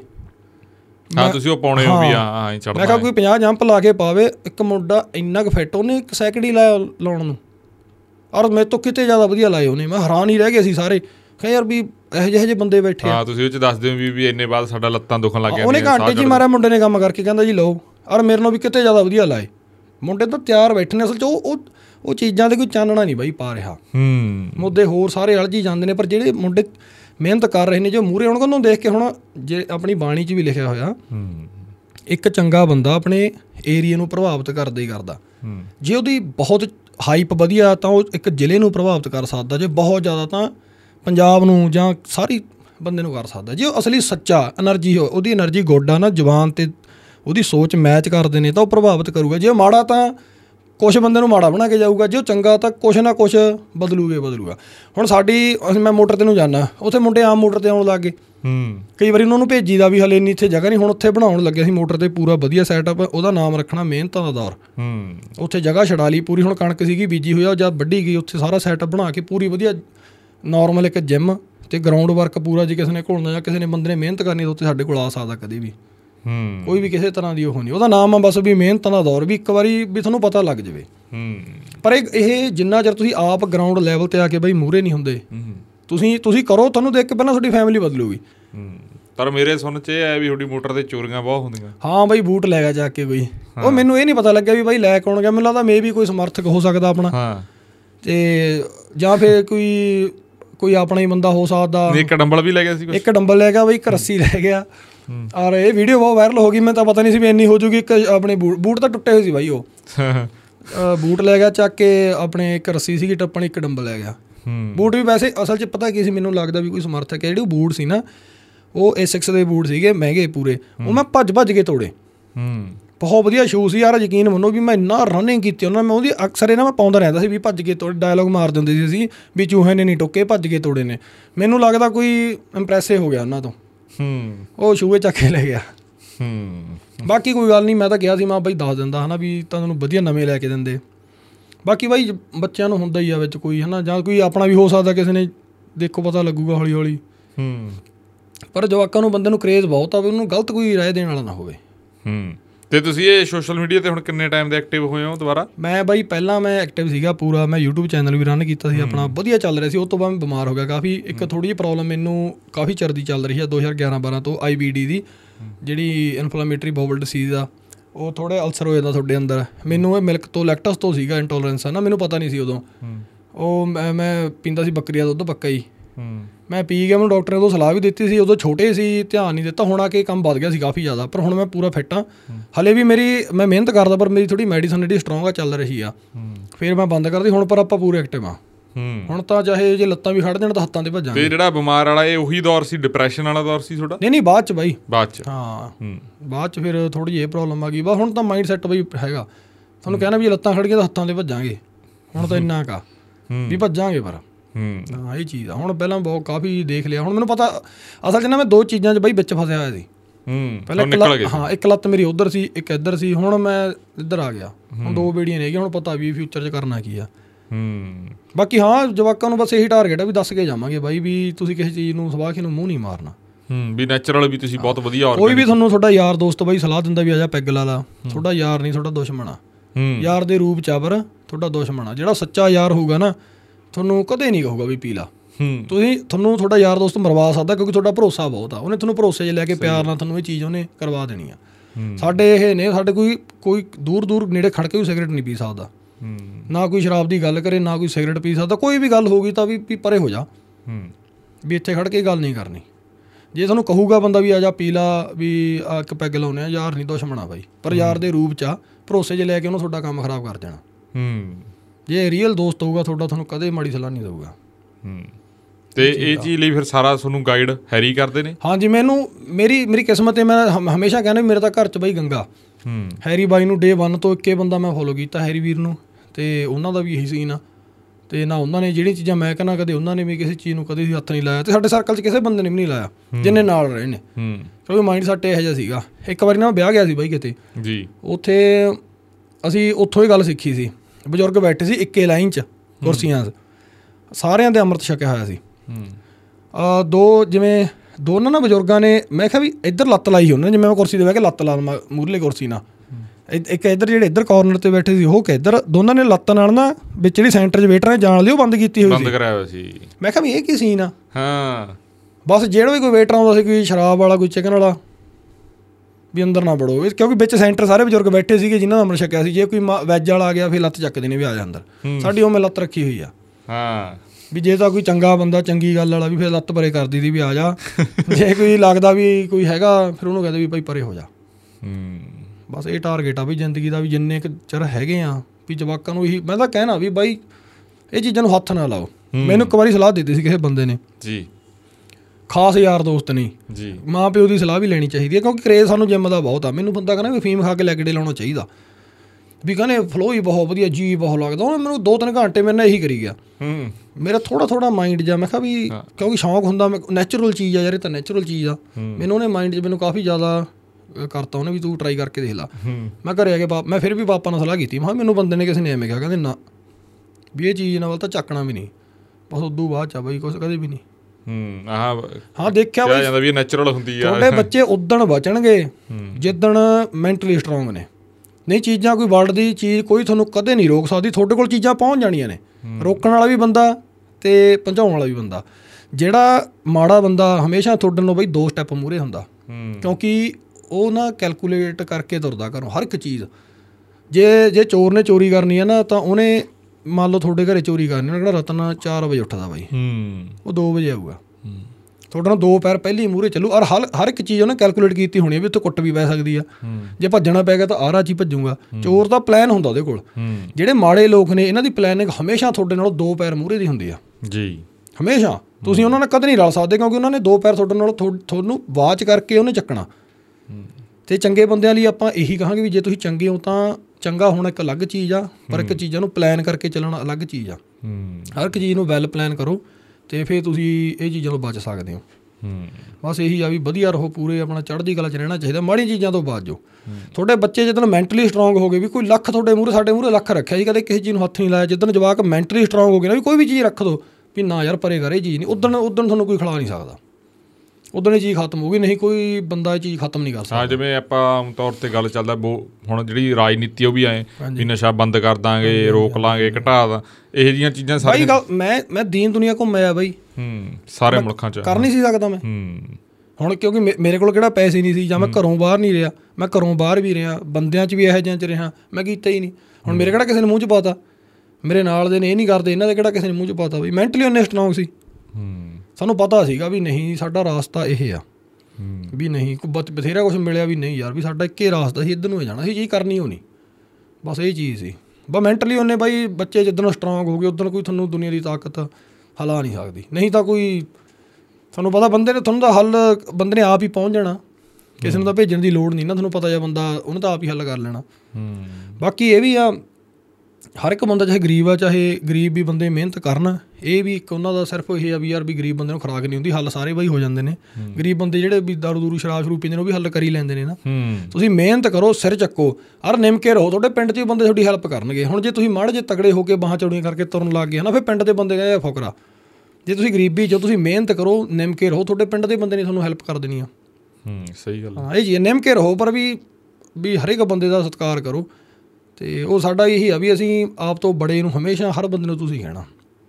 ਹਾਂ ਤੁਸੀਂ ਉਹ ਪਾਉਣੇ ਹੋ ਵੀ ਹਾਂ ਚੜ੍ਹਦਾ। ਮੈਂ ਕਿਹਾ ਕੋਈ ਪੰਜਾਹ ਜੰਪ ਲਾ ਕੇ ਪਾਵੇ, ਇੱਕ ਮੁੰਡਾ ਇੰਨਾ ਕੁ ਫਿੱਟ, ਉਹਨੇ ਇੱਕ ਸੈਕਿੰਡ ਹੀ ਲਾਇਆ ਲਾਉਣ ਨੂੰ, ਔਰ ਮੇਰੇ ਤੋਂ ਕਿਤੇ ਜ਼ਿਆਦਾ ਵਧੀਆ ਲਾਏ ਉਹਨੇ। ਮੈਂ ਹੈਰਾਨ ਹੀ ਰਹਿ ਗਏ ਸੀ ਸਾਰੇ, ਕਹੇ ਯਾਰ ਵੀ ਇਹੋ ਜਿਹੇ ਜਿਹੇ ਬੰਦੇ ਬੈਠੇ। ਹਾਂ ਤੁਸੀਂ ਉਹ 'ਚ ਦੱਸਦੇ ਹੋ ਵੀ ਵੀ ਇੰਨੇ ਬਾਅਦ ਸਾਡਾ ਲੱਤਾਂ ਦੁਖਣ ਲੱਗ ਗਿਆ। ਉਹਨੇ ਘੰਟੇ 'ਚ ਹੀ ਮਾਰਿਆ ਮੁੰਡੇ ਨੇ ਕੰਮ ਕਰਕੇ, ਕਹਿੰਦਾ ਜੀ ਲਓ, ਔਰ ਮੇਰੇ ਨਾਲ ਵੀ ਕਿਤੇ ਜ਼ਿਆਦਾ ਵਧੀਆ ਲਾਏ। ਮੁੰਡੇ ਤਾਂ ਤਿਆਰ ਬੈਠੇ ਨੇ। ਅਸਲ 'ਚ ਉਹ ਉਹ ਚੀਜ਼ਾਂ 'ਤੇ ਕੋਈ ਚਾਨਣਾ ਨਹੀਂ ਬਾਈ ਪਾ ਰਿਹਾ। ਮੁੱਦੇ ਹੋਰ ਸਾਰੇ ਅਲਝੀ ਜਾਂਦੇ ਨੇ, ਪਰ ਜਿਹੜੇ ਮੁੰਡੇ ਮਿਹਨਤ ਕਰ ਰਹੇ ਨੇ ਜੋ ਮੂਹਰੇ ਆਉਣਗੇ ਉਹਨੂੰ ਦੇਖ ਕੇ, ਹੁਣ ਜੇ ਆਪਣੀ ਬਾਣੀ 'ਚ ਵੀ ਲਿਖਿਆ ਹੋਇਆ ਇੱਕ ਚੰਗਾ ਬੰਦਾ ਆਪਣੇ ਏਰੀਏ ਨੂੰ ਪ੍ਰਭਾਵਿਤ ਕਰਦਾ ਹੀ ਕਰਦਾ। ਜੇ ਉਹਦੀ ਬਹੁਤ ਹਾਈਪ ਵਧੀਆ ਤਾਂ ਉਹ ਇੱਕ ਜ਼ਿਲ੍ਹੇ ਨੂੰ ਪ੍ਰਭਾਵਿਤ ਕਰ ਸਕਦਾ, ਜੇ ਬਹੁਤ ਜ਼ਿਆਦਾ ਤਾਂ ਪੰਜਾਬ ਨੂੰ ਜਾਂ ਸਾਰੀ ਬੰਦੇ ਨੂੰ ਕਰ ਸਕਦਾ। ਜੇ ਉਹ ਅਸਲੀ ਸੱਚਾ ਐਨਰਜੀ ਹੋ, ਉਹਦੀ ਐਨਰਜੀ ਗੁੱਡ ਆ ਨਾ, ਜਵਾਨ ਅਤੇ ਉਹਦੀ ਸੋਚ ਮੈਚ ਕਰਦੇ ਨੇ ਤਾਂ ਉਹ ਪ੍ਰਭਾਵਿਤ ਕਰੂਗਾ। ਜੇ ਉਹ ਮਾੜਾ ਤਾਂ ਕੁਛ ਬੰਦੇ ਨੂੰ ਮਾੜਾ ਬਣਾ ਕੇ ਜਾਊਗਾ, ਜੇ ਉਹ ਚੰਗਾ ਤਾਂ ਕੁਛ ਨਾ ਕੁਛ ਬਦਲੂਗੇ ਬਦਲੂਗਾ। ਹੁਣ ਸਾਡੀ ਮੈਂ ਮੋਟਰ 'ਤੇ ਨੂੰ ਜਾਂਦਾ, ਉੱਥੇ ਮੁੰਡੇ ਆਮ ਮੋਟਰ 'ਤੇ ਆਉਣ ਲੱਗ ਗਏ। ਕਈ ਵਾਰੀ ਉਹਨਾਂ ਨੂੰ ਭੇਜੀ ਦਾ ਵੀ ਹਲੇ ਇੰਨੀ ਇੱਥੇ ਜਗ੍ਹਾ ਨਹੀਂ, ਹੁਣ ਉੱਥੇ ਬਣਾਉਣ ਲੱਗਿਆ ਸੀ ਮੋਟਰ 'ਤੇ ਪੂਰਾ ਵਧੀਆ ਸੈਟਅਪ, ਉਹਦਾ ਨਾਮ ਰੱਖਣਾ ਮਿਹਨਤਾਂ ਦਾ ਦੌਰ। ਉੱਥੇ ਜਗ੍ਹਾ ਛਡਾ ਲਈ ਪੂਰੀ, ਹੁਣ ਕਣਕ ਸੀਗੀ ਬੀਜੀ ਹੋਈ ਆ, ਜਦ ਵੱਢੀ ਗਈ ਉੱਥੇ ਸਾਰਾ ਸੈਟਅਪ ਬਣਾ ਕੇ ਪੂਰੀ ਵਧੀਆ ਨੋਰਮਲ ਇੱਕ ਜਿੰਮ ਅਤੇ ਗਰਾਊਂਡ ਵਰਕ ਪੂਰਾ। ਜੇ ਕਿਸੇ ਨੇ ਘੁਲਣਾ ਜਾਂ ਕਿਸੇ ਨੇ ਬੰਦੇ ਨੇ ਮਿਹਨਤ ਕਰਨੀ ਤਾਂ ਉੱਥੇ ਸਾਡੇ ਕੋਲ ਆ ਸਕਦਾ ਕਦੇ ਵੀ। ਕੋਈ ਵੀ ਕਿਸੇ ਤਰ੍ਹਾਂ ਦੀ ਉਹ ਨਹੀਂ, ਉਹਦਾ ਨਾਮ ਆ ਬਸ ਵੀ ਮਿਹਨਤਾਂ ਦਾ ਦੌਰ, ਵੀ ਇੱਕ ਵਾਰੀ ਵੀ ਤੁਹਾਨੂੰ ਪਤਾ ਲੱਗ ਜਾਵੇ। ਪਰ ਇਹ ਇਹ ਜਿੰਨਾ ਚਿਰ ਤੁਸੀਂ ਆਪ ਗਰਾਊਂਡ ਲੈਵਲ 'ਤੇ ਆ ਕੇ ਬਈ ਮੂਹਰੇ ਨਹੀਂ ਹੁੰਦੇ, ਤੁਸੀਂ ਤੁਸੀਂ ਕਰੋ, ਤੁਹਾਨੂੰ ਦੇਖ ਕੇ ਪਹਿਲਾਂ ਤੁਹਾਡੀ ਫੈਮਿਲੀ ਬਦਲੂਗੀ। ਪਰ ਮੇਰੇ ਸੁਣ 'ਚ ਇਹ ਹੈ ਵੀ ਤੁਹਾਡੀ ਮੋਟਰ 'ਤੇ ਚੋਰੀਆਂ ਬਹੁਤ ਹੁੰਦੀਆਂ। ਹਾਂ ਬਾਈ ਬੂਟ ਲੈ ਗਿਆ ਜਾ ਕੇ ਕੋਈ, ਉਹ ਮੈਨੂੰ ਇਹ ਨਹੀਂ ਪਤਾ ਲੱਗਿਆ ਵੀ ਬਾਈ ਲੈ ਕੌਣ ਗਿਆ। ਮੈਨੂੰ ਲੱਗਦਾ ਮੇ ਵੀ ਕੋਈ ਸਮਰਥਕ ਹੋ ਸਕਦਾ ਆਪਣਾ, ਅਤੇ ਜਾਂ ਫਿਰ ਕੋਈ ਕੋਈ ਆਪਣਾ ਹੀ ਬੰਦਾ ਹੋ ਸਕਦਾ। ਇੱਕ ਡੰਬਲ ਵੀ ਲੈ ਗਿਆ ਸੀ, ਇੱਕ ਡੰਬਲ ਲੈ ਗਿਆ ਬਾਈ, ਇੱਕ ਰੱਸੀ ਲੈ ਗਿਆ। ਔਰ ਇਹ ਵੀਡੀਓ ਬਹੁਤ ਵਾਇਰਲ ਹੋ ਗਈ, ਮੈਨੂੰ ਤਾਂ ਪਤਾ ਨਹੀਂ ਸੀ ਵੀ ਇੰਨੀ ਹੋ ਜੂਗੀ। ਇੱਕ ਆਪਣੇ ਬੂਟ ਬੂਟ ਤਾਂ ਟੁੱਟੇ ਹੋਏ ਸੀ ਬਾਈ, ਉਹ ਬੂਟ ਲੈ ਗਿਆ ਚੱਕ ਕੇ, ਆਪਣੇ ਇੱਕ ਰੱਸੀ ਸੀਗੀ ਟੱਪਣ, ਇੱਕ ਡੰਬਲ ਲੈ ਗਿਆ। ਬੂਟ ਵੀ ਵੈਸੇ ਅਸਲ 'ਚ ਪਤਾ ਕੀ ਸੀ, ਮੈਨੂੰ ਲੱਗਦਾ ਵੀ ਕੋਈ ਸਮਰਥਕ ਹੈ। ਜਿਹੜੇ ਉਹ ਬੂਟ ਸੀ ਨਾ, ਉਹ ਏਸਿਕਸ ਦੇ ਬੂਟ ਸੀਗੇ ਮਹਿੰਗੇ ਪੂਰੇ, ਉਹ ਮੈਂ ਭੱਜ ਭੱਜ ਕੇ ਤੋੜੇ। ਬਹੁਤ ਵਧੀਆ ਸ਼ੂਜ਼ ਸੀ ਯਾਰ, ਯਕੀਨ ਮੰਨੋ ਵੀ ਮੈਂ ਇੰਨਾ ਰਨਿੰਗ ਕੀਤੀ ਉਹਨਾਂ, ਮੈਂ ਉਹਦੀ ਅਕਸਰ ਇਹ ਨਾ ਮੈਂ ਪਾਉਂਦਾ ਰਹਿੰਦਾ ਸੀ ਵੀ ਭੱਜ ਕੇ ਤੋੜੇ, ਡਾਇਲੋਗ ਮਾਰ ਦਿੰਦੇ ਸੀ ਅਸੀਂ ਵੀ ਚੂਹੇ ਨੇ ਨਹੀਂ ਟੋਕੇ, ਭੱਜ ਕੇ ਤੋੜੇ ਨੇ। ਮੈਨੂੰ ਲੱਗਦਾ ਕੋਈ ਇੰਪਰੈਸਿਵ ਹੋ ਗਿਆ ਉਹਨਾਂ ਤੋਂ, ਉਹ ਸ਼ੂਏ ਚੱਕ ਕੇ ਲੈ ਗਿਆ। ਬਾਕੀ ਕੋਈ ਗੱਲ ਨਹੀਂ, ਮੈਂ ਤਾਂ ਕਿਹਾ ਸੀ ਮੈਂ ਬਾਈ ਦੱਸ ਦਿੰਦਾ ਹੈ ਨਾ ਵੀ ਤੁਹਾਨੂੰ ਵਧੀਆ ਨਵੇਂ ਲੈ ਕੇ ਦਿੰਦੇ। ਬਾਕੀ ਬਾਈ ਬੱਚਿਆਂ ਨੂੰ ਹੁੰਦਾ ਹੀ ਆ ਵਿੱਚ ਕੋਈ ਹੈ ਨਾ, ਜਾਂ ਕੋਈ ਆਪਣਾ ਵੀ ਹੋ ਸਕਦਾ ਕਿਸੇ ਨੇ, ਦੇਖੋ ਪਤਾ ਲੱਗੂਗਾ ਹੌਲੀ ਹੌਲੀ। ਪਰ ਜਵਾਕਾਂ ਨੂੰ ਬੰਦੇ ਨੂੰ ਕਰੇਜ਼ ਬਹੁਤ ਆ ਵੀ ਉਹਨੂੰ ਗਲਤ ਕੋਈ ਰਾਏ ਦੇਣ ਵਾਲਾ ਨਾ ਹੋਵੇ। ਅਤੇ ਤੁਸੀਂ ਇਹ ਸੋਸ਼ਲ ਮੀਡੀਆ 'ਤੇ ਹੁਣ ਕਿੰਨੇ ਟਾਈਮ ਦੇ ਐਕਟਿਵ ਹੋਏ ਹੋ ਦੁਬਾਰਾ? ਮੈਂ ਬਾਈ ਪਹਿਲਾਂ ਮੈਂ ਐਕਟਿਵ ਸੀਗਾ ਪੂਰਾ, ਮੈਂ ਯੂਟਿਊਬ ਚੈਨਲ ਵੀ ਰਨ ਕੀਤਾ ਸੀ ਆਪਣਾ, ਵਧੀਆ ਚੱਲ ਰਿਹਾ ਸੀ। ਉਸ ਤੋਂ ਬਾਅਦ ਮੈਂ ਬਿਮਾਰ ਹੋ ਗਿਆ ਕਾਫੀ, ਇੱਕ ਥੋੜ੍ਹੀ ਜਿਹੀ ਪ੍ਰੋਬਲਮ ਮੈਨੂੰ ਕਾਫੀ ਚਿਰ ਦੀ ਚੱਲ ਰਹੀ ਹੈ, ਦੋ ਹਜ਼ਾਰ ਗਿਆਰਾਂ ਬਾਰਾਂ ਤੋਂ, ਆਈ ਬੀ ਡੀ ਦੀ, ਜਿਹੜੀ ਇਨਫਲਾਮੇਟਰੀ ਬਾਊਲ ਡਿਸੀਜ਼ ਆ, ਉਹ ਥੋੜ੍ਹਾ ਅਲਸਰ ਹੋ ਜਾਂਦਾ ਤੁਹਾਡੇ ਅੰਦਰ। ਮੈਨੂੰ ਇਹ ਮਿਲਕ ਤੋਂ, ਲੈਕਟਸ ਤੋਂ ਸੀਗਾ ਇੰਟੋਲਰੈਂਸ ਹੈ ਨਾ, ਮੈਨੂੰ ਪਤਾ ਨਹੀਂ ਸੀ ਉਦੋਂ। ਉਹ ਮੈਂ ਮੈਂ ਪੀਂਦਾ ਸੀ ਬੱਕਰੀ ਦਾ ਦੁੱਧ ਪੱਕਾ ਹੀ, ਮੈਂ ਪੀ ਗਿਆ। ਮੈਨੂੰ ਡਾਕਟਰ ਨੇ ਉਦੋਂ ਸਲਾਹ ਵੀ ਦਿੱਤੀ ਸੀ, ਉਦੋਂ ਛੋਟੇ ਸੀ ਧਿਆਨ ਨਹੀਂ ਦਿੱਤਾ, ਹੁਣ ਆ ਕੇ ਕੰਮ ਵੱਧ ਗਿਆ ਸੀ ਕਾਫੀ ਜ਼ਿਆਦਾ। ਪਰ ਹੁਣ ਮੈਂ ਪੂਰਾ ਫਿੱਟ ਹਾਂ, ਹਾਲੇ ਵੀ ਮੇਰੀ ਮੈਂ ਮਿਹਨਤ ਕਰਦਾ, ਪਰ ਮੇਰੀ ਥੋੜ੍ਹੀ ਮੈਡੀਸਨ ਜਿਹੜੀ ਸਟਰੋਂਗ ਆ ਚੱਲ ਰਹੀ ਆ, ਫਿਰ ਮੈਂ ਬੰਦ ਕਰਦੀ ਹੁਣ। ਪਰ ਆਪਾਂ ਪੂਰੇ ਐਕਟਿਵ ਹਾਂ ਹੁਣ ਤਾਂ, ਚਾਹੇ ਜੇ ਲੱਤਾਂ ਵੀ ਖੜ੍ਹ ਜਾਣ ਤਾਂ ਹੱਥਾਂ 'ਤੇ ਭੱਜਾਂਗੇ। ਤੇ ਜਿਹੜਾ ਬਿਮਾਰ ਵਾਲਾ ਇਹ ਉਹੀ ਦੌਰ ਸੀ, ਡਿਪਰੈਸ਼ਨ ਵਾਲਾ ਦੌਰ ਸੀ ਤੁਹਾਡਾ? ਨਹੀਂ ਨਹੀਂ ਬਾਅਦ 'ਚ ਬਾਈ, ਬਾਅਦ 'ਚ ਹਾਂ ਬਾਅਦ 'ਚ ਫਿਰ ਥੋੜ੍ਹੀ ਜਿਹੀ ਇਹ ਪ੍ਰੋਬਲਮ ਆ ਗਈ। ਬਸ ਹੁਣ ਤਾਂ ਮਾਈਂਡ ਸੈੱਟ ਬਈ ਹੈਗਾ, ਤੁਹਾਨੂੰ ਕਹਿਣਾ ਵੀ ਜੇ ਲੱਤਾਂ ਖੜ੍ਹ ਗਈਆਂ ਤਾਂ ਹੱਥਾਂ 'ਤੇ ਭੱਜਾਂਗੇ। ਹੁਣ ਤਾਂ ਇੰਨਾ ਕਾ ਵੀ ਭੱਜਾਂਗੇ, ਪਰ ਹਾਂ ਇਹ ਚੀਜ਼ ਆ। ਹੁਣ ਪਹਿਲਾਂ ਬਹੁਤ ਕਾਫੀ ਦੇਖ ਲਿਆ, ਹੁਣ ਮੈਨੂੰ ਪਤਾ ਅਸਲ 'ਚ ਨਾ ਮੈਂ ਦੋ ਚੀਜ਼ਾਂ 'ਚ ਬਾਈ ਵਿੱਚ ਫਸਿਆ ਹੋਇਆ ਸੀ। ਪਹਿਲਾਂ ਇੱਕ ਲੱਤ, ਹਾਂ ਇੱਕ ਲੱਤ ਮੇਰੀ ਉੱਧਰ ਸੀ, ਇੱਕ ਇੱਧਰ ਸੀ, ਹੁਣ ਮੈਂ ਇੱਧਰ ਆ ਗਿਆ। ਹੁਣ ਦੋ ਬੇੜੀਆਂ ਨੇ ਹੈਗੀਆਂ, ਹੁਣ ਪਤਾ ਵੀ ਫਿਊਚਰ 'ਚ ਕਰਨਾ ਕੀ ਆ। ਬਾਕੀ ਹਾਂ ਜਵਾਕਾਂ ਨੂੰ ਬਸ ਇਹੀ ਟਾਰਗੇਟ ਆ ਵੀ ਦੱਸ ਕੇ ਜਾਵਾਂਗੇ ਬਾਈ ਵੀ ਤੁਸੀਂ ਕਿਸੇ ਚੀਜ਼ ਨੂੰ ਸਵਾਖੀ ਨੂੰ ਮੂੰਹ ਨਹੀਂ ਮਾਰਨਾ, ਵੀ ਨੈਚੁਰਲ ਵੀ ਤੁਸੀਂ ਬਹੁਤ ਵਧੀਆ। ਕੋਈ ਵੀ ਤੁਹਾਨੂੰ ਤੁਹਾਡਾ ਯਾਰ ਦੋਸਤ ਬਾਈ ਸਲਾਹ ਦਿੰਦਾ ਵੀ ਆ ਜਾ ਪੈਗ ਲਾ ਲਾ, ਤੁਹਾਡਾ ਯਾਰ ਨਹੀਂ ਤੁਹਾਡਾ ਦੁਸ਼ਮਣ ਆ। ਯਾਰ ਦੇ ਰੂਪ 'ਚ ਆ ਪਰ ਤੁਹਾਡਾ ਦੁਸ਼ਮਣ ਆ। ਜਿਹੜਾ ਸੱਚਾ ਯਾਰ ਹੋਊਗਾ ਨਾ ਤੁਹਾਨੂੰ ਕਦੇ ਨਹੀਂ ਕਹੂਗਾ ਵੀ ਪੀ ਲਾ। ਤੁਸੀਂ ਤੁਹਾਨੂੰ ਤੁਹਾਡਾ ਯਾਰ ਦੋਸਤ ਮਰਵਾ ਸਕਦਾ ਕਿਉਂਕਿ ਤੁਹਾਡਾ ਭਰੋਸਾ ਬਹੁਤ ਆ, ਉਹਨੇ ਤੁਹਾਨੂੰ ਭਰੋਸੇ 'ਚ ਲੈ ਕੇ ਪਿਆਰ ਨਾਲ ਤੁਹਾਨੂੰ ਇਹ ਚੀਜ਼ ਉਹਨੇ ਕਰਵਾ ਦੇਣੀ ਆ। ਸਾਡੇ ਇਹ ਨੇ, ਸਾਡੇ ਕੋਈ ਕੋਈ ਦੂਰ ਦੂਰ ਨੇੜੇ ਖੜ੍ਹ ਕੇ ਵੀ ਸਿਗਰਟ ਨਹੀਂ ਪੀ ਸਕਦਾ, ਨਾ ਕੋਈ ਸ਼ਰਾਬ ਦੀ ਗੱਲ ਕਰੇ, ਨਾ ਕੋਈ ਸਿਗਰਟ ਪੀ ਸਕਦਾ। ਕੋਈ ਵੀ ਗੱਲ ਹੋ ਗਈ ਤਾਂ ਵੀ ਵੀ ਪਰੇ ਹੋ ਜਾ, ਵੀ ਇੱਥੇ ਖੜ੍ਹ ਕੇ ਗੱਲ ਨਹੀਂ ਕਰਨੀ। ਜੇ ਤੁਹਾਨੂੰ ਕਹੂਗਾ ਬੰਦਾ ਵੀ ਆ ਜਾ ਪੀ ਲਾ, ਵੀ ਆ ਇੱਕ ਪੈਗ ਲਾਉਂਦੇ ਆ, ਯਾਰ ਨਹੀਂ ਦੁਸ਼ਮਣ ਆ ਬਾਈ, ਪਰ ਯਾਰ ਦੇ ਰੂਪ 'ਚ ਆ, ਭਰੋਸੇ 'ਚ ਲੈ ਕੇ ਉਹਨੂੰ ਤੁਹਾਡਾ ਕੰਮ ਖਰਾਬ ਕਰ ਦੇਣਾ। ਜੇ ਰੀਅਲ ਦੋਸਤ ਹੋਊਗਾ ਤੁਹਾਡਾ, ਤੁਹਾਨੂੰ ਕਦੇ ਮਾੜੀ ਸਲਾਹ ਨਹੀਂ ਦੇਊਗਾ। ਅਤੇ ਇਹ ਚੀਜ਼ ਲਈ ਫਿਰ ਸਾਰਾ ਤੁਹਾਨੂੰ ਗਾਈਡ ਹੈਰੀ ਕਰਦੇ ਨੇ? ਹਾਂਜੀ, ਮੈਨੂੰ ਮੇਰੀ ਮੇਰੀ ਕਿਸਮਤ ਹੈ, ਮੈਂ ਹਮੇਸ਼ਾ ਕਹਿੰਦਾ ਮੇਰੇ ਤਾਂ ਘਰ 'ਚ ਬਾਈ ਗੰਗਾ। ਹੈਰੀ ਬਾਈ ਨੂੰ ਡੇ ਵਨ ਤੋਂ ਇੱਕੇ ਬੰਦਾ ਮੈਂ ਫੋਲੋ ਕੀਤਾ, ਹੈਰੀ ਵੀਰ ਨੂੰ। ਅਤੇ ਉਹਨਾਂ ਦਾ ਵੀ ਇਹੀ ਸੀਨ ਆ। ਅਤੇ ਨਾ ਉਹਨਾਂ ਨੇ ਜਿਹੜੀਆਂ ਚੀਜ਼ਾਂ ਮੈਂ ਕਹਿੰਦਾ ਕਦੇ ਉਹਨਾਂ ਨੇ ਵੀ ਕਿਸੇ ਚੀਜ਼ ਨੂੰ ਕਦੇ ਵੀ ਹੱਥ ਨਹੀਂ ਲਾਇਆ, ਅਤੇ ਸਾਡੇ ਸਰਕਲ 'ਚ ਕਿਸੇ ਬੰਦੇ ਨੇ ਵੀ ਨਹੀਂ ਲਾਇਆ ਜਿੰਨੇ ਨਾਲ ਰਹੇ ਨੇ, ਕਿਉਂਕਿ ਮਾਈਂਡ ਸੈੱਟ ਇਹੋ ਜਿਹਾ ਸੀਗਾ। ਇੱਕ ਵਾਰੀ ਨਾ ਵਿਆਹ ਗਿਆ ਸੀ ਬਾਈ ਕਿਤੇ ਜੀ, ਉੱਥੇ ਅਸੀਂ ਉੱਥੋਂ ਹੀ ਗੱਲ ਸਿੱਖੀ ਸੀ। ਬਜ਼ੁਰਗ ਬੈਠੇ ਸੀ ਇੱਕੇ ਲਾਈਨ 'ਚ ਕੁਰਸੀਆਂ, ਸਾਰਿਆਂ ਦੇ ਅੰਮ੍ਰਿਤ ਛਕਿਆ ਹੋਇਆ ਸੀ। ਦੋ ਜਿਵੇਂ ਦੋਨਾਂ ਨਾ ਬਜ਼ੁਰਗਾਂ ਨੇ, ਮੈਂ ਕਿਹਾ ਵੀ ਇੱਧਰ ਲੱਤ ਲਾਈ ਉਹਨਾਂ ਨੇ, ਜਿਵੇਂ ਮੈਂ ਕੁਰਸੀ 'ਤੇ ਬਹਿ ਕੇ ਲੱਤ ਲਾ ਲਵਾਂ ਮੂਹਰਲੇ ਕੁਰਸੀ ਨਾਲ, ਇੱਕ ਇੱਧਰ ਜਿਹੜੇ ਇੱਧਰ ਕਾਰਨਰ 'ਤੇ ਬੈਠੇ ਸੀ ਉਹ ਕਿ ਇੱਧਰ, ਦੋਨਾਂ ਨੇ ਲੱਤ ਨਾਲ ਨਾ ਵਿੱਚ ਜਿਹੜੀ ਸੈਂਟਰ 'ਚ ਵੇਟਰ ਨੇ ਜਾਣ ਲਈ ਉਹ ਬੰਦ ਕੀਤੀ ਹੋਈ ਸੀ, ਬੰਦ ਕਰਾਇਆ ਹੋਇਆ ਸੀ। ਮੈਂ ਕਿਹਾ ਵੀ ਇਹ ਕੀ ਸੀਨ ਆ। ਹਾਂ ਬਸ ਜਿਹੜਾ ਵੀ ਕੋਈ ਵੇਟਰ ਆਉਂਦਾ ਸੀ, ਕੋਈ ਸ਼ਰਾਬ ਵਾਲਾ, ਕੋਈ ਚਿਕਨ ਵਾਲਾ, ਵੀ ਅੰਦਰ ਨਾ ਵੜੋ, ਕਿਉਂਕਿ ਵਿੱਚ ਸੈਂਟਰ ਸਾਰੇ ਬਜ਼ੁਰਗ ਬੈਠੇ ਸੀਗੇ ਜਿਨ੍ਹਾਂ ਦਾ ਅੰਮ੍ਰਿਤ ਛਕਿਆ ਸੀ। ਜੇ ਕੋਈ ਵੈਜ ਵਾਲਾ ਆ ਗਿਆ ਫਿਰ ਲੱਤ ਚੱਕਦੇ ਨੇ ਵੀ ਆ ਜਾ ਅੰਦਰ, ਸਾਡੀ ਉਵੇਂ ਲੱਤ ਰੱਖੀ ਹੋਈ ਆ। ਹਾਂ ਵੀ ਜੇ ਤਾਂ ਕੋਈ ਚੰਗਾ ਬੰਦਾ, ਚੰਗੀ ਗੱਲ ਵਾਲਾ, ਵੀ ਫਿਰ ਲੱਤ ਪਰੇ ਕਰਦੀ ਦੀ ਵੀ ਆ ਜਾ, ਜੇ ਕੋਈ ਲੱਗਦਾ ਵੀ ਕੋਈ ਹੈਗਾ ਫਿਰ ਉਹਨੂੰ ਕਹਿੰਦੇ ਵੀ ਭਾਈ ਪਰੇ ਹੋ ਜਾ। ਬਸ ਇਹ ਟਾਰਗੇਟ ਆ ਵੀ ਜ਼ਿੰਦਗੀ ਦਾ, ਵੀ ਜਿੰਨੇ ਕੁ ਚਿਰ ਹੈਗੇ ਆ ਵੀ ਜਵਾਕਾਂ ਨੂੰ ਇਹੀ ਮੈਂ ਤਾਂ ਕਹਿਣਾ ਵੀ ਬਾਈ ਇਹ ਚੀਜ਼ਾਂ ਨੂੰ ਹੱਥ ਨਾ ਲਾਓ। ਮੈਨੂੰ ਇੱਕ ਵਾਰੀ ਸਲਾਹ ਦਿੱਤੀ ਸੀ ਕਿਸੇ ਬੰਦੇ ਨੇ ਜੀ, ਖਾਸ ਯਾਰ ਦੋਸਤ ਨਹੀਂ ਜੀ, ਮਾਂ ਪਿਓ ਦੀ ਸਲਾਹ ਵੀ ਲੈਣੀ ਚਾਹੀਦੀ ਹੈ, ਕਿਉਂਕਿ ਕਰੇਜ਼ ਸਾਨੂੰ ਜਿੰਮ ਦਾ ਬਹੁਤ ਆ। ਮੈਨੂੰ ਬੰਦਾ ਕਹਿੰਦਾ ਵੀ ਫੀਮ ਖਾ ਕੇ ਲੈਗ ਡੇ ਲਾਉਣਾ ਚਾਹੀਦਾ, ਵੀ ਕਹਿੰਦੇ ਫਲੋ ਹੀ ਬਹੁਤ ਵਧੀਆ, ਜੀ ਬਹੁਤ ਲੱਗਦਾ। ਉਹਨੇ ਮੈਨੂੰ ਦੋ ਤਿੰਨ ਘੰਟੇ ਮੇਰੇ ਨਾਲ ਇਹੀ ਕਰੀ ਗਿਆ। ਮੇਰਾ ਥੋੜ੍ਹਾ ਥੋੜ੍ਹਾ ਮਾਈਂਡ ਜਾ, ਮੈਂ ਕਿਹਾ ਵੀ ਕਿਉਂਕਿ ਸ਼ੌਂਕ ਹੁੰਦਾ, ਮੈਂ ਨੈਚੁਰਲ ਚੀਜ਼ ਆ ਯਾਰ, ਇਹ ਤਾਂ ਨੈਚੁਰਲ ਚੀਜ਼ ਆ। ਮੈਨੂੰ ਉਹਨੇ ਮਾਈਂਡ 'ਚ ਮੈਨੂੰ ਕਾਫੀ ਜ਼ਿਆਦਾ ਕਰਤਾ ਉਹਨੇ ਵੀ ਤੂੰ ਟਰਾਈ ਕਰਕੇ ਦੇਖ ਲਾ। ਮੈਂ ਘਰੇ ਆ ਕੇ ਪਾ ਮੈਂ ਫਿਰ ਵੀ ਪਾਪਾ ਨਾਲ ਸਲਾਹ ਕੀਤੀ, ਮੈਂ ਕਿਹਾ ਮੈਨੂੰ ਬੰਦੇ ਨੇ ਕਿਸੇ ਨੇ ਐਵੇਂ ਕਿਹਾ, ਕਹਿੰਦੇ ਨਾ ਵੀ ਇਹ ਚੀਜ਼ ਨਾਲ ਤਾਂ ਚੱਕਣਾ ਵੀ ਨਹੀਂ। ਬਸ ਉਦੋਂ ਬਾਅਦ 'ਚ ਆ ਬਾਈ ਕੁਛ ਕਦੇ ਵੀ ਨਹੀਂ। ਹਾਂ ਦੇਖਿਆ ਵੀ ਨੈਚੁਰਲ ਹੁੰਦੀ ਆ। ਤੁਹਾਡੇ ਬੱਚੇ ਉਦਣ ਬਚਣਗੇ ਜਿੱਦਣ ਮੈਂਟਲੀ ਸਟਰੋਂਗ ਨੇ। ਨਹੀਂ ਚੀਜ਼ਾਂ ਕੋਈ ਵਰਲਡ ਦੀ ਚੀਜ਼ ਕੋਈ ਤੁਹਾਨੂੰ ਕਦੇ ਨਹੀਂ ਰੋਕ ਸਕਦੀ, ਤੁਹਾਡੇ ਕੋਲ ਚੀਜ਼ਾਂ ਪਹੁੰਚ ਜਾਣੀਆਂ ਨੇ। ਰੋਕਣ ਵਾਲਾ ਵੀ ਬੰਦਾ ਅਤੇ ਪਹੁੰਚਾਉਣ ਵਾਲਾ ਵੀ ਬੰਦਾ। ਜਿਹੜਾ ਮਾੜਾ ਬੰਦਾ ਹਮੇਸ਼ਾ ਤੁਹਾਡੇ ਨਾਲੋਂ ਬਈ ਦੋ ਸਟੈਪ ਮੂਹਰੇ ਹੁੰਦਾ, ਕਿਉਂਕਿ ਉਹ ਨਾ ਕੈਲਕੂਲੇਟ ਕਰਕੇ ਤੁਰਦਾ ਘਰੋਂ ਹਰ ਇੱਕ ਚੀਜ਼। ਜੇ ਜੇ ਚੋਰ ਨੇ ਚੋਰੀ ਕਰਨੀ ਹੈ ਨਾ, ਤਾਂ ਉਹਨੇ ਮੰਨ ਲਓ ਤੁਹਾਡੇ ਘਰੇ ਚੋਰੀ ਕਰਨੀ, ਉਹਨੇ ਕਿਹੜਾ ਰਤਨ ਚਾਰ ਵਜੇ ਉੱਠਦਾ ਬਾਈ, ਉਹ ਦੋ ਵਜੇ ਆਊਗਾ। ਤੁਹਾਡੇ ਨਾਲ ਦੋ ਪੈਰ ਪਹਿਲੇ ਹੀ ਮੂਹਰੇ ਚੱਲੂ। ਔਰ ਹਰ ਹਰ ਇੱਕ ਚੀਜ਼ ਉਹਨੇ ਕੈਲਕੂਲੇਟ ਕੀਤੀ ਹੋਣੀ ਹੈ ਵੀ ਉੱਥੇ ਕੁੱਟ ਵੀ ਪੈ ਸਕਦੀ ਆ, ਜੇ ਭੱਜਣਾ ਪੈ ਗਿਆ ਤਾਂ ਆਰਾ 'ਚ ਹੀ ਭੱਜੂਗਾ। ਚੋਰ ਦਾ ਪਲਾਨ ਹੁੰਦਾ ਉਹਦੇ ਕੋਲ। ਜਿਹੜੇ ਮਾੜੇ ਲੋਕ ਨੇ ਇਹਨਾਂ ਦੀ ਪਲੈਨਿੰਗ ਹਮੇਸ਼ਾ ਤੁਹਾਡੇ ਨਾਲੋਂ ਦੋ ਪੈਰ ਮੂਹਰੇ ਦੀ ਹੁੰਦੀ ਆ ਜੀ, ਹਮੇਸ਼ਾ। ਤੁਸੀਂ ਉਹਨਾਂ ਨਾਲ ਕਦੇ ਨਹੀਂ ਰਲ ਸਕਦੇ, ਕਿਉਂਕਿ ਉਹਨਾਂ ਨੇ ਦੋ ਪੈਰ ਤੁਹਾਡੇ ਨਾਲ ਤੁਹਾਨੂੰ ਵਾਚ ਕਰਕੇ ਉਹਨੇ ਚੱਕਣਾ। ਅਤੇ ਚੰਗੇ ਬੰਦਿਆਂ ਲਈ ਆਪਾਂ ਇਹੀ ਕਹਾਂਗੇ ਵੀ ਜੇ ਤੁਸੀਂ ਚੰਗੇ ਹੋ ਤਾਂ ਚੰਗਾ ਹੋਣਾ ਇੱਕ ਅਲੱਗ ਚੀਜ਼ ਆ, ਪਰ ਇੱਕ ਚੀਜ਼ਾਂ ਨੂੰ ਪਲਾਨ ਕਰਕੇ ਚੱਲਣਾ ਅਲੱਗ ਚੀਜ਼ ਆ। ਹਰ ਇੱਕ ਚੀਜ਼ ਨੂੰ ਵੈਲ ਪਲਾਨ ਕਰੋ ਅਤੇ ਫਿਰ ਤੁਸੀਂ ਇਹ ਚੀਜ਼ਾਂ ਤੋਂ ਬਚ ਸਕਦੇ ਹੋ। ਬਸ ਇਹੀ ਆ ਵੀ ਵਧੀਆ ਰਹੋ, ਪੂਰੇ ਆਪਣਾ ਚੜ੍ਹਦੀ ਕਲਾ 'ਚ ਰਹਿਣਾ ਚਾਹੀਦਾ, ਮਾੜੀਆਂ ਚੀਜ਼ਾਂ ਤੋਂ ਬਾਅਦ ਜੋ। ਤੁਹਾਡੇ ਬੱਚੇ ਜਿੱਦਣ ਮੈਂਟਲੀ ਸਟਰੋਂਗ ਹੋ ਗਏ, ਵੀ ਕੋਈ ਲੱਖ ਤੁਹਾਡੇ ਮੂਹਰੇ ਸਾਡੇ ਮੂਹਰੇ ਲੱਖ ਰੱਖਿਆ ਜੀ, ਕਦੇ ਕਿਸੇ ਚੀਜ਼ ਨੂੰ ਹੱਥ ਨਹੀਂ ਲਾਇਆ। ਜਿੱਦਣ ਜਵਾਕ ਮੈਂਟਲੀ ਸਟਰੋਂਗ ਹੋ ਗਏ ਨਾ, ਵੀ ਕੋਈ ਵੀ ਚੀਜ਼ ਰੱਖ ਦਿਓ ਵੀ ਨਾ ਯਾਰ ਪਰੇ ਕਰ ਇਹ ਚੀਜ਼ ਨਹੀਂ, ਉੱਦਣ ਉੱਦਣ ਤੁਹਾਨੂੰ ਕੋਈ ਖਿਲਾ ਨਹੀਂ ਸਕਦਾ, ਉੱਦਣ ਇਹ ਚੀਜ਼ ਖਤਮ ਹੋ ਗਈ। ਨਹੀਂ ਕੋਈ ਬੰਦਾ ਇਹ ਚੀਜ਼ ਖਤਮ ਨਹੀਂ ਕਰ ਸਕਦਾ। ਹਾਂ ਜਿਵੇਂ ਆਪਾਂ ਆਮ ਤੌਰ 'ਤੇ ਗੱਲ ਚੱਲਦਾ ਬੋ ਹੁਣ ਜਿਹੜੀ ਰਾਜਨੀਤੀ ਉਹ ਵੀ ਆਏ ਵੀ ਨਸ਼ਾ ਬੰਦ ਕਰ ਦਾਂਗੇ, ਰੋਕ ਲਾਂਗੇ, ਘਟਾ ਦਾ, ਇਹੋ ਜਿਹੀਆਂ ਚੀਜ਼ਾਂ ਸਾਰੀਆਂ। ਗੱਲ ਮੈਂ ਮੈਂ ਦੀਨ ਦੁਨੀਆ ਘੁੰਮਿਆ ਬਾਈ, ਸਾਰੇ ਮੁਲਕਾਂ 'ਚ ਕਰ ਨਹੀਂ ਸੀ ਸਕਦਾ ਮੈਂ ਹੁਣ, ਕਿਉਂਕਿ ਮੇ ਮੇਰੇ ਕੋਲ ਕਿਹੜਾ ਪੈਸੇ ਨਹੀਂ ਸੀ, ਜਾਂ ਮੈਂ ਘਰੋਂ ਬਾਹਰ ਨਹੀਂ ਰਿਹਾ। ਮੈਂ ਘਰੋਂ ਬਾਹਰ ਵੀ ਰਿਹਾ, ਬੰਦਿਆਂ 'ਚ ਵੀ ਇਹੋ ਜਿਹਿਆਂ 'ਚ ਰਿਹਾ, ਮੈਂ ਕੀਤਾ ਹੀ ਨਹੀਂ। ਹੁਣ ਮੇਰੇ ਕਿਹੜਾ ਕਿਸੇ ਨੇ ਮੂੰਹ 'ਚ ਪਾਤਾ, ਮੇਰੇ ਨਾਲ ਦੇ ਨੇ ਇਹ ਨਹੀਂ ਕਰਦੇ, ਇਹਨਾਂ ਦੇ ਕਿਹੜਾ ਕਿਸੇ ਨੇ ਮੂੰਹ 'ਚ ਪਾਤਾ। ਵੀ ਮੈਂਟਲੀ ਉਹਨੇ ਸਟਰੋਂਗ ਸੀ, ਸਾਨੂੰ ਪਤਾ ਸੀਗਾ ਵੀ ਨਹੀਂ ਸਾਡਾ ਰਾਸਤਾ ਇਹ ਆ, ਵੀ ਨਹੀਂ ਕੋਈ ਬਥੇਰਾ ਕੁਛ ਮਿਲਿਆ ਵੀ ਨਹੀਂ ਯਾਰ, ਵੀ ਸਾਡਾ ਇੱਕੇ ਰਾਸਤਾ ਸੀ, ਇੱਧਰ ਨੂੰ ਜਾਣਾ ਸੀ, ਚੀਜ਼ ਕਰਨੀ ਹੋਣੀ। ਬਸ ਇਹ ਚੀਜ਼ ਸੀ। ਬਸ ਮੈਂਟਲੀ ਉਹਨੇ ਬਾਈ ਬੱਚੇ ਜਿੱਦਣ ਸਟਰੋਂਗ ਹੋ ਗਏ ਉੱਦਣ ਕੋਈ ਤੁਹਾਨੂੰ ਦੁਨੀਆ ਦੀ ਤਾਕਤ ਹਿਲਾ ਨਹੀਂ ਸਕਦੀ। ਨਹੀਂ ਤਾਂ ਕੋਈ ਤੁਹਾਨੂੰ ਪਤਾ ਬੰਦੇ ਨੇ ਤੁਹਾਨੂੰ ਤਾਂ ਹੱਲ ਬੰਦੇ ਨੇ ਆਪ ਹੀ ਪਹੁੰਚ ਜਾਣਾ, ਕਿਸੇ ਨੂੰ ਤਾਂ ਭੇਜਣ ਦੀ ਲੋੜ ਨਹੀਂ ਨਾ। ਤੁਹਾਨੂੰ ਪਤਾ ਜਾਂ ਬੰਦਾ ਉਹਨੇ ਤਾਂ ਆਪ ਹੀ ਹੱਲ ਕਰ ਲੈਣਾ। ਬਾਕੀ ਇਹ ਵੀ ਆ ਹਰ ਇੱਕ ਬੰਦਾ ਚਾਹੇ ਗਰੀਬ ਆ ਚਾਹੇ ਗਰੀਬ ਵੀ ਬੰਦੇ ਮਿਹਨਤ ਕਰਨ, ਇਹ ਵੀ ਇੱਕ ਉਹਨਾਂ ਦਾ ਸਿਰਫ ਇਹ ਆ ਵੀ ਯਾਰ ਵੀ ਗਰੀਬ ਬੰਦੇ ਨੂੰ ਖੁਰਾਕ ਨਹੀਂ ਹੁੰਦੀ, ਹੱਲ ਸਾਰੇ ਬਾਈ ਹੋ ਜਾਂਦੇ ਨੇ। ਗਰੀਬ ਬੰਦੇ ਜਿਹੜੇ ਵੀ ਦਾਰੂ ਦੂਰੂ ਸ਼ਰਾਬ ਸ਼ਰੂਬ ਪੀਂਦੇ ਨੇ ਉਹ ਵੀ ਹੱਲ ਕਰੀ ਲੈਂਦੇ ਨੇ ਨਾ। ਤੁਸੀਂ ਮਿਹਨਤ ਕਰੋ, ਸਿਰ ਚੱਕੋ, ਔਰ ਨਿਮ ਕੇ ਰਹੋ। ਤੁਹਾਡੇ ਪਿੰਡ 'ਚ ਵੀ ਬੰਦੇ ਤੁਹਾਡੀ ਹੈਲਪ ਕਰਨਗੇ। ਹੁਣ ਜੇ ਤੁਸੀਂ ਮਾੜੇ ਜਿਹੇ ਤਗੜੇ ਹੋ ਕੇ ਬਾਹਾਂ ਚੌੜੀਆਂ ਕਰਕੇ ਤੁਰਨ ਲੱਗ ਗਏ ਨਾ, ਫਿਰ ਪਿੰਡ ਦੇ ਬੰਦੇ ਕਹਿੰਦੇ ਫੁਕਰਾ। ਜੇ ਤੁਸੀਂ ਗਰੀਬੀ 'ਚ ਤੁਸੀਂ ਮਿਹਨਤ ਕਰੋ, ਨਿਮ ਕੇ ਰਹੋ, ਤੁਹਾਡੇ ਪਿੰਡ ਦੇ ਬੰਦੇ ਨੇ ਤੁਹਾਨੂੰ ਹੈਲਪ ਕਰ ਦੇਣੀ ਆ। ਸਹੀ ਗੱਲ ਹਾਂ ਇਹ ਚੀਜ਼ ਨਿਮ ਕੇ ਰਹੋ, ਪਰ ਵੀ ਵੀ ਹਰੇਕ ਬੰਦੇ ਦਾ ਸਤਿਕਾਰ ਕਰੋ। ਅਤੇ ਉਹ ਸਾਡਾ ਇਹੀ ਆ ਵੀ ਅਸੀਂ ਆਪ ਤੋਂ ਬੜੇ ਨੂੰ ਹਮੇਸ਼ਾ ਹਰ ਬੰਦੇ ਨੂੰ ਤੁਸੀਂ ਕਹਿਣਾ।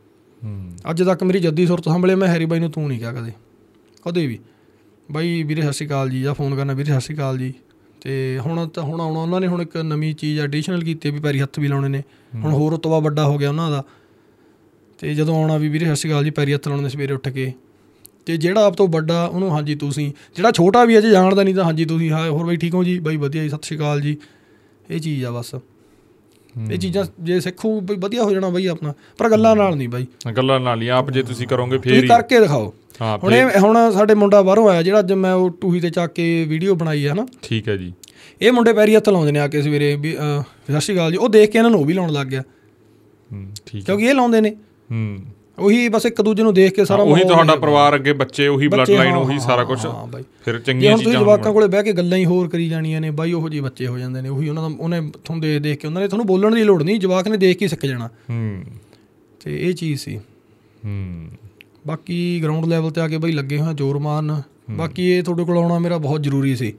ਅੱਜ ਤੱਕ ਮੇਰੀ ਜੱਦੀ ਸੁਰਤ ਸੰਭਲੇ ਮੈਂ ਹੈਰੀ ਬਾਈ ਨੂੰ ਤੂੰ ਨਹੀਂ ਕਿਹਾ ਕਦੇ ਕਦੇ ਵੀ। ਬਾਈ ਵੀਰੇ ਸਤਿ ਸ਼੍ਰੀ ਅਕਾਲ ਜੀ, ਜਾਂ ਫੋਨ ਕਰਨਾ ਵੀਰੇ ਸਤਿ ਸ਼੍ਰੀ ਅਕਾਲ ਜੀ। ਅਤੇ ਹੁਣ ਤਾਂ ਹੁਣ ਆਉਣਾ ਉਹਨਾਂ ਨੇ ਹੁਣ ਇੱਕ ਨਵੀਂ ਚੀਜ਼ ਐਡੀਸ਼ਨਲ ਕੀਤੀ ਵੀ ਪੈਰੀ ਹੱਥ ਵੀ ਲਾਉਣੇ ਨੇ। ਹੁਣ ਹੋਰ ਉਤਵਾ ਵੱਡਾ ਹੋ ਗਿਆ ਉਹਨਾਂ ਦਾ। ਅਤੇ ਜਦੋਂ ਆਉਣਾ ਵੀ ਵੀਰੇ ਸਤਿ ਸ਼੍ਰੀ ਅਕਾਲ ਜੀ, ਪੈਰੀ ਹੱਥ ਲਾਉਣੇ ਸਵੇਰੇ ਉੱਠ ਕੇ। ਅਤੇ ਜਿਹੜਾ ਆਪ ਤੋਂ ਵੱਡਾ ਉਹਨੂੰ ਹਾਂਜੀ ਤੁਸੀਂ, ਜਿਹੜਾ ਛੋਟਾ ਵੀ ਅਜੇ ਜਾਣਦਾ ਨਹੀਂ ਤਾਂ ਹਾਂਜੀ ਤੁਸੀਂ, ਹਾਂ ਹੋਰ ਬਾਈ ਠੀਕ ਹੋ ਜੀ, ਬਾਈ ਵਧੀਆ ਜੀ, ਸਤਿ ਸ਼੍ਰੀ ਅਕਾਲ ਜੀ। ਇਹ ਚੀਜ਼ ਆ ਬਸ। ਇਹ ਚੀਜ਼ਾਂ ਜੇ ਸਿੱਖੋ ਬਈ ਵਧੀਆ ਹੋ ਜਾਣਾ ਬਾਈ ਆਪਣਾ, ਪਰ ਗੱਲਾਂ ਨਾਲ ਨਹੀਂ ਬਾਈ, ਗੱਲਾਂ ਨਾਲ ਹੀ ਆਪ ਜੇ ਤੁਸੀਂ ਕਰੋਗੇ ਫਿਰ ਕਰਕੇ ਦਿਖਾਓ। ਹੁਣ ਇਹ ਹੁਣ ਸਾਡੇ ਮੁੰਡਾ ਬਾਹਰੋਂ ਆਇਆ ਜਿਹੜਾ ਅੱਜ ਮੈਂ ਉਹ ਟੂਹੀ 'ਤੇ ਚੱਕ ਕੇ ਵੀਡੀਓ ਬਣਾਈ ਹੈ ਨਾ। ਠੀਕ ਹੈ ਜੀ। ਇਹ ਮੁੰਡੇ ਪੈਰੀ ਹੱਥ ਲਾਉਂਦੇ ਨੇ ਆ ਕੇ ਸਵੇਰੇ ਵੀ ਸਤਿ ਸ਼੍ਰੀ ਅਕਾਲ ਜੀ। ਉਹ ਦੇਖ ਕੇ ਇਹਨਾਂ ਨੂੰ ਉਹ ਵੀ ਲਾਉਣ ਲੱਗ ਗਿਆ ਕਿਉਂਕਿ ਇਹ ਲਾਉਂਦੇ ਨੇ ਉਹੀ ਬਸ ਇੱਕ ਦੂਜੇ ਨੂੰ ਦੇਖ ਕੇ ਸਾਰਾ ਉਹੀ ਤੁਹਾਡਾ ਪਰਿਵਾਰ ਅੱਗੇ ਬੱਚੇ ਉਹੀ ਬਲੱਡ ਲਾਈਨ ਉਹੀ ਸਾਰਾ ਕੁਝ ਫਿਰ ਚੰਗੀਆਂ ਚੀਜ਼ਾਂ ਜਵਾਕਾਂ ਕੋਲੇ ਬਹਿ ਕੇ ਗੱਲਾਂ ਹੀ ਹੋਰ ਕਰੀ ਜਾਣੀਆਂ ਨੇ ਬਾਈ ਉਹੋ ਜਿਹੇ ਬੱਚੇ ਹੋ ਜਾਂਦੇ ਨੇ ਉਹੀ ਉਹਨਾਂ ਦਾ ਉਹਨੇ ਤੁਹਾਨੂੰ ਦੇਖ ਦੇਖ ਕੇ ਉਹਨਾਂ ਨੇ ਤੁਹਾਨੂੰ ਬੋਲਣ ਦੀ ਲੋੜ ਨਹੀਂ ਜਵਾਕ ਨੇ ਦੇਖ ਕੇ ਸਿੱਖ ਜਾਣਾ ਤੇ ਇਹ ਚੀਜ਼ ਸੀ। ਬਾਕੀ ਗਰਾਊਂਡ ਲੈਵਲ ਤੇ ਆ ਕੇ ਬਈ ਲੱਗੇ ਹੋਏ ਜ਼ੋਰ ਮਾਰਨ। ਬਾਕੀ ਇਹ ਤੁਹਾਡੇ ਕੋਲ ਆਉਣਾ ਮੇਰਾ ਬਹੁਤ ਜ਼ਰੂਰੀ ਸੀ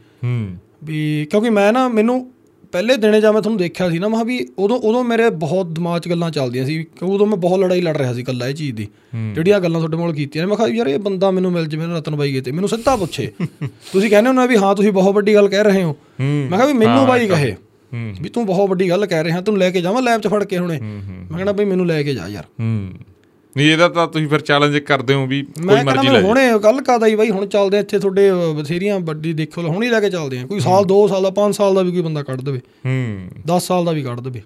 ਵੀ ਕਿਉਂਕਿ ਮੈਂ ਨਾ ਮੈਨੂੰ ਪਹਿਲੇ ਦਿਨੇ ਜਾਂ ਮੈਂ ਤੁਹਾਨੂੰ ਦੇਖਿਆ ਸੀ ਨਾ ਮੈਂ ਵੀ ਉਦੋਂ ਉਦੋਂ ਮੇਰੇ ਬਹੁਤ ਦਿਮਾਗ 'ਚ ਗੱਲਾਂ ਚੱਲਦੀਆਂ ਸੀ ਕਿਉਂਕਿ ਉਦੋਂ ਮੈਂ ਬਹੁਤ ਲੜਾਈ ਲੜ ਰਿਹਾ ਸੀ ਇਕੱਲਾ ਇਹ ਚੀਜ਼ ਦੀ ਜਿਹੜੀਆਂ ਗੱਲਾਂ ਤੁਹਾਡੇ ਕੋਲ ਕੀਤੀਆਂ ਨੇ। ਮੈਂ ਕਿਹਾ ਯਾਰ ਇਹ ਬੰਦਾ ਮੈਨੂੰ ਮਿਲ ਜਾਵੇ ਰਤਨ ਬਾਈ ਗਏ ਤੇ ਮੈਨੂੰ ਸਿੱਧਾ ਪੁੱਛੇ ਤੁਸੀਂ ਕਹਿੰਦੇ ਹੋ ਨਾ ਵੀ ਹਾਂ ਤੁਸੀਂ ਬਹੁਤ ਵੱਡੀ ਗੱਲ ਕਹਿ ਰਹੇ ਹੋ ਮੈਂ ਕਿਹਾ ਵੀ ਮੈਨੂੰ ਬਾਈ ਕਹੇ ਵੀ ਤੂੰ ਬਹੁਤ ਵੱਡੀ ਗੱਲ ਕਹਿ ਰਿਹਾ ਤੈਨੂੰ ਲੈ ਕੇ ਜਾਵਾਂ ਲੈਬ 'ਚ ਫੜ ਕੇ ਹੁਣੇ ਮੈਂ ਕਹਿਣਾ ਬਈ ਮੈਨੂੰ ਲੈ ਕੇ ਜਾ ਯਾਰ ਨਹੀਂ ਇਹਦਾ ਤਾਂ ਤੁਸੀਂ ਫਿਰ ਚੈਲੰਜ ਕਰਦੇ ਹੋ ਵੀ ਮੈਂ ਕਹਿੰਦਾ ਹੁਣੇ ਗੱਲ ਕਾਹਦਾ ਹੀ ਬਾਈ ਹੁਣ ਚੱਲਦੇ ਇੱਥੇ ਤੁਹਾਡੇ ਬਥੇਰੀਆਂ ਵੱਡੀ ਦੇਖੋ ਹੁਣ ਹੀ ਲੈ ਕੇ ਚੱਲਦੇ ਆ ਕੋਈ ਸਾਲ ਦੋ ਸਾਲ ਦਾ ਪੰਜ ਸਾਲ ਦਾ ਵੀ ਕੋਈ ਬੰਦਾ ਕੱਢ ਦੇਵੇ ਦਸ ਸਾਲ ਦਾ ਵੀ ਕੱਢ ਦੇਵੇ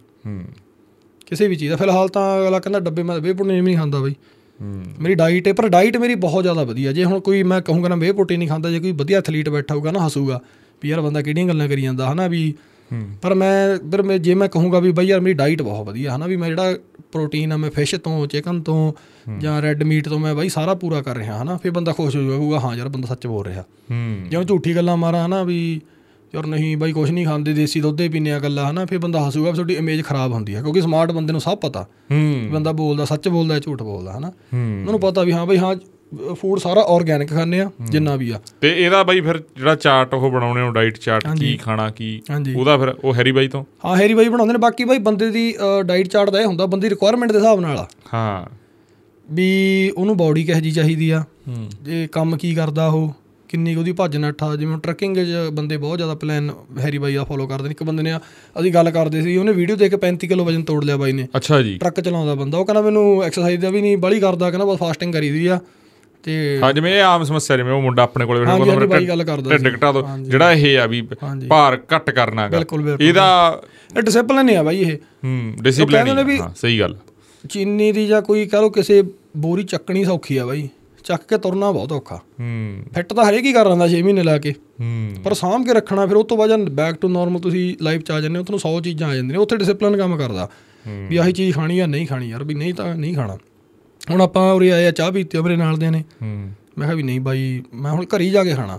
ਕਿਸੇ ਵੀ ਚੀਜ਼ ਦਾ। ਫਿਲਹਾਲ ਤਾਂ ਅਗਲਾ ਕਹਿੰਦਾ ਡੱਬੇ ਮੈਂ ਵੇ ਪ੍ਰੋਟੀਨ ਨਹੀਂ ਖਾਂਦਾ ਬਾਈ ਮੇਰੀ ਡਾਈਟ ਹੈ ਪਰ ਡਾਈਟ ਮੇਰੀ ਬਹੁਤ ਜ਼ਿਆਦਾ ਵਧੀਆ। ਜੇ ਹੁਣ ਕੋਈ ਮੈਂ ਕਹੂੰਗਾ ਨਾ ਵੇ ਪ੍ਰੋਟੀਨ ਨਹੀਂ ਖਾਂਦਾ ਜੇ ਕੋਈ ਵਧੀਆ ਐਥਲੀਟ ਬੈਠਾ ਹੋਊਗਾ ਨਾ ਹੱਸੂਗਾ ਵੀ ਯਾਰ ਬੰਦਾ ਕਿਹੜੀਆਂ ਗੱਲਾਂ ਕਰੀ ਜਾਂਦਾ ਹੈ ਨਾ ਵੀ ਪਰ ਮੈਂ ਫਿਰ ਮੈਂ ਜੇ ਮੈਂ ਕਹੂੰਗਾ ਵੀ ਬਾਈ ਯਾਰ ਮੇਰੀ ਡਾਈਟ ਬਹੁਤ ਵਧੀਆ ਹੈ ਨਾ ਵੀ ਮੈਂ ਜਿਹੜਾ ਪ੍ਰੋਟੀਨ ਆ ਮੈਂ ਫਿਸ਼ ਤੋਂ ਚਿਕਨ ਤੋਂ ਜਾਂ ਰੈੱਡ ਮੀਟ ਤੋਂ ਮੈਂ ਬਾਈ ਸਾਰਾ ਪੂਰਾ ਕਰ ਰਿਹਾ ਹੈ ਨਾ ਫਿਰ ਬੰਦਾ ਖੁਸ਼ ਹੋ ਜਾਊਗਾ ਕਹੂਗਾ ਹਾਂ ਯਾਰ ਬੰਦਾ ਸੱਚ ਬੋਲ ਰਿਹਾ। ਜੇ ਮੈਂ ਝੂਠੀ ਗੱਲਾਂ ਮਾਰਾਂ ਹੈ ਨਾ ਵੀ ਯਾਰ ਨਹੀਂ ਬਾਈ ਕੁਛ ਨਹੀਂ ਖਾਂਦੇ ਦੇਸੀ ਦੁੱਧ ਹੀ ਪੀਂਦੇ ਆ ਗੱਲਾਂ ਹੈ ਨਾ ਫਿਰ ਬੰਦਾ ਹੱਸੂਗਾ ਤੁਹਾਡੀ ਇਮੇਜ ਖਰਾਬ ਹੁੰਦੀ ਹੈ ਕਿਉਂਕਿ ਸਮਾਰਟ ਬੰਦੇ ਨੂੰ ਸਭ ਪਤਾ ਬੰਦਾ ਬੋਲਦਾ ਸੱਚ ਬੋਲਦਾ ਝੂਠ ਬੋਲਦਾ ਹੈ ਨਾ ਉਹਨੂੰ ਪਤਾ ਵੀ ਹਾਂ ਬਾਈ ਹਾਂ ਫੂਡ ਸਾਰਾ ਔਰਗੈਨਿਕ ਖਾਂਦੇ ਆ ਜਿੰਨਾ ਵੀ ਆ। ਤੇ ਇਹਦਾ ਬਾਈ ਫਿਰ ਜਿਹੜਾ ਚਾਰਟ ਉਹ ਬਣਾਉਣੇ ਹੋ ਡਾਈਟ ਚਾਰਟ ਕੀ ਖਾਣਾ ਕੀ ਉਹਦਾ ਫਿਰ ਉਹ ਹੈਰੀ ਬਾਈ ਤੋਂ ਹਾਂ ਹੈਰੀ ਬਾਈ ਬਣਾਉਂਦੇ ਨੇ। ਬਾਕੀ ਬਾਈ ਬੰਦੇ ਦੀ ਡਾਈਟ ਚਾਰਟ ਦਾ ਇਹ ਹੁੰਦਾ ਬੰਦੇ ਦੀ ਰਿਕੁਆਇਰਮੈਂਟ ਦੇ ਹਿਸਾਬ ਨਾਲ ਆ ਹਾਂ ਵੀ ਉਹਨੂੰ ਬੋਡੀ ਕਿਹੋ ਜਿਹੀ ਚਾਹੀਦੀ ਆ ਜੇ ਕੰਮ ਕੀ ਕਰਦਾ ਉਹ ਕਿੰਨੀ ਕੁ ਉਹਦੀ ਭੱਜ ਨੱਠਾ ਜਿਵੇਂ ਟਰੱਕਿੰਗ 'ਚ ਬੰਦੇ ਬਹੁਤ ਜ਼ਿਆਦਾ ਪਲਾਨ ਹੈਰੀ ਬਾਈ ਦਾ ਫੋਲੋ ਕਰਦੇ ਨੇ। ਇੱਕ ਬੰਦੇ ਨੇ ਅਸੀਂ ਗੱਲ ਕਰਦੇ ਸੀ ਉਹਨੇ ਵੀਡੀਓ ਦੇਖ ਕੇ ਪੈਂਤੀ ਕਿਲੋ ਵਜਨ ਤੋੜ ਲਿਆ ਬਾਈ ਨੇ। ਅੱਛਾ ਜੀ ਟਰੱਕ ਚਲਾਉਂਦਾ ਬੰਦਾ ਉਹ ਕਹਿੰਦਾ ਮੈਨੂੰ ਐਕਸਰਸਾਈਜ਼ ਦਾ ਵੀ ਨਹੀਂ ਬਾਹਲੀ ਕਰਦਾ ਕਹਿੰਦਾ ਬਸ ਫਾਸਟਿੰਗ ਕਰੀ ਦੀ ਆ ਤੇ ਹਾਂ ਜਿਵੇਂ ਇਹ ਆਮ ਸਮੱਸਿਆ ਜਿਵੇਂ ਉਹ ਮੁੰਡਾ ਆਪਣੇ ਕੋਲ ਢਿੱਡ ਘਟਾ ਦੋ ਜਿਹੜਾ ਇਹ ਆ ਵੀ ਭਾਰ ਘੱਟ ਕਰਨਾ ਇਹਦਾ ਡਿਸਿਪਲਿਨ ਆ ਬਾਈ ਇਹ ਡਿਸਿਪਲਿਨ ਸਹੀ ਗੱਲ। ਚੀਨੀ ਦੀ ਜਾਂ ਕੋਈ ਕਹਿ ਲਓ ਕਿਸੇ ਬੋਰੀ ਚੱਕਣੀ ਸੌਖੀ ਆ ਬਾਈ ਚੱਕ ਕੇ ਤੁਰਨਾ ਬਹੁਤ ਔਖਾ ਫਿੱਟ ਤਾਂ ਹਰੇਕ ਹੀ ਕਰ ਲੈਂਦਾ ਛੇ ਮਹੀਨੇ ਲਾ ਕੇ ਪਰ ਸਾਂਭ ਕੇ ਰੱਖਣਾ ਫਿਰ ਉਹ ਤੋਂ ਬਾਅਦ ਬੈਕ ਟੂ ਨੋਰਮਲ ਤੁਸੀਂ ਲਾਈਫ 'ਚ ਆ ਜਾਂਦੇ ਹੋ ਤੁਹਾਨੂੰ ਸੌ ਚੀਜ਼ਾਂ ਆ ਜਾਂਦੀਆਂ ਨੇ ਉੱਥੇ ਡਿਸਿਪਲਿਨ ਕੰਮ ਕਰਦਾ ਵੀ ਆਹੀ ਚੀਜ਼ ਖਾਣੀ ਜਾਂ ਨਹੀਂ ਖਾਣੀ ਯਾਰ ਵੀ ਨਹੀਂ ਤਾਂ ਨਹੀਂ ਖਾਣਾ। ਹੁਣ ਆਪਾਂ ਉਰੇ ਆਏ ਆ ਚਾਹ ਪੀਤੀ ਮੇਰੇ ਨਾਲ ਦਿਆਂ ਨੇ ਮੈਂ ਕਿਹਾ ਵੀ ਨਹੀਂ ਬਾਈ ਮੈਂ ਹੁਣ ਘਰ ਹੀ ਜਾ ਕੇ ਖਾਣਾ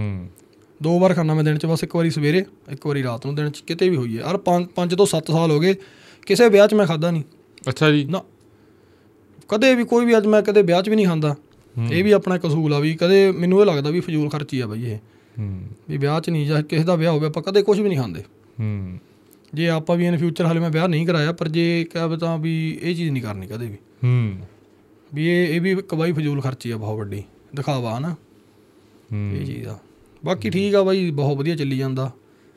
ਦੋ ਵਾਰ ਖਾਣਾ ਮੈਂ ਦਿਨ 'ਚ ਬਸ ਇੱਕ ਵਾਰੀ ਸਵੇਰੇ ਇੱਕ ਵਾਰੀ ਰਾਤ ਨੂੰ ਦਿਨ 'ਚ ਕਿਤੇ ਵੀ ਹੋਈ ਹੈ ਯਾਰ ਪੰਜ ਪੰਜ ਤੋਂ ਸੱਤ ਸਾਲ ਹੋ ਗਏ ਕਿਸੇ ਵਿਆਹ 'ਚ ਮੈਂ ਖਾਧਾ ਨਹੀਂ। ਅੱਛਾ ਜੀ ਨਾ ਕਦੇ ਵੀ ਕੋਈ ਵੀ ਅੱਜ ਮੈਂ ਕਦੇ ਵਿਆਹ 'ਚ ਵੀ ਨਹੀਂ ਖਾਂਦਾ ਇਹ ਵੀ ਆਪਣਾ ਕਸੂਲ ਆ ਵੀ ਕਦੇ ਮੈਨੂੰ ਇਹ ਲੱਗਦਾ ਵੀ ਫਜ਼ੂਲ ਖਰਚੀ ਆ ਬਾਈ ਇਹ ਵੀ ਵਿਆਹ 'ਚ ਨਹੀਂ ਜਾਂ ਕਿਸੇ ਦਾ ਵਿਆਹ ਹੋਵੇ ਆਪਾਂ ਕਦੇ ਕੁਛ ਵੀ ਨਹੀਂ ਖਾਂਦੇ ਜੇ ਆਪਾਂ ਵੀ ਇਨ ਫਿਊਚਰ ਹਾਲੇ ਮੈਂ ਵਿਆਹ ਨਹੀਂ ਕਰਾਇਆ ਪਰ ਜੇ ਕਹੇ ਤਾਂ ਵੀ ਇਹ ਚੀਜ਼ ਨਹੀਂ ਕਰਨੀ ਕਦੇ ਵੀ ਵੀ ਇਹ ਇਹ ਵੀ ਇੱਕ ਬਾਈ ਫਜ਼ੂਲ ਖਰਚੀ ਆ ਬਹੁਤ ਵੱਡੀ ਦਿਖਾਵਾ ਹੈ ਨਾ ਇਹ ਚੀਜ਼ ਆ। ਬਾਕੀ ਠੀਕ ਆ ਬਾਈ ਬਹੁਤ ਵਧੀਆ ਚੱਲੀ ਜਾਂਦਾ।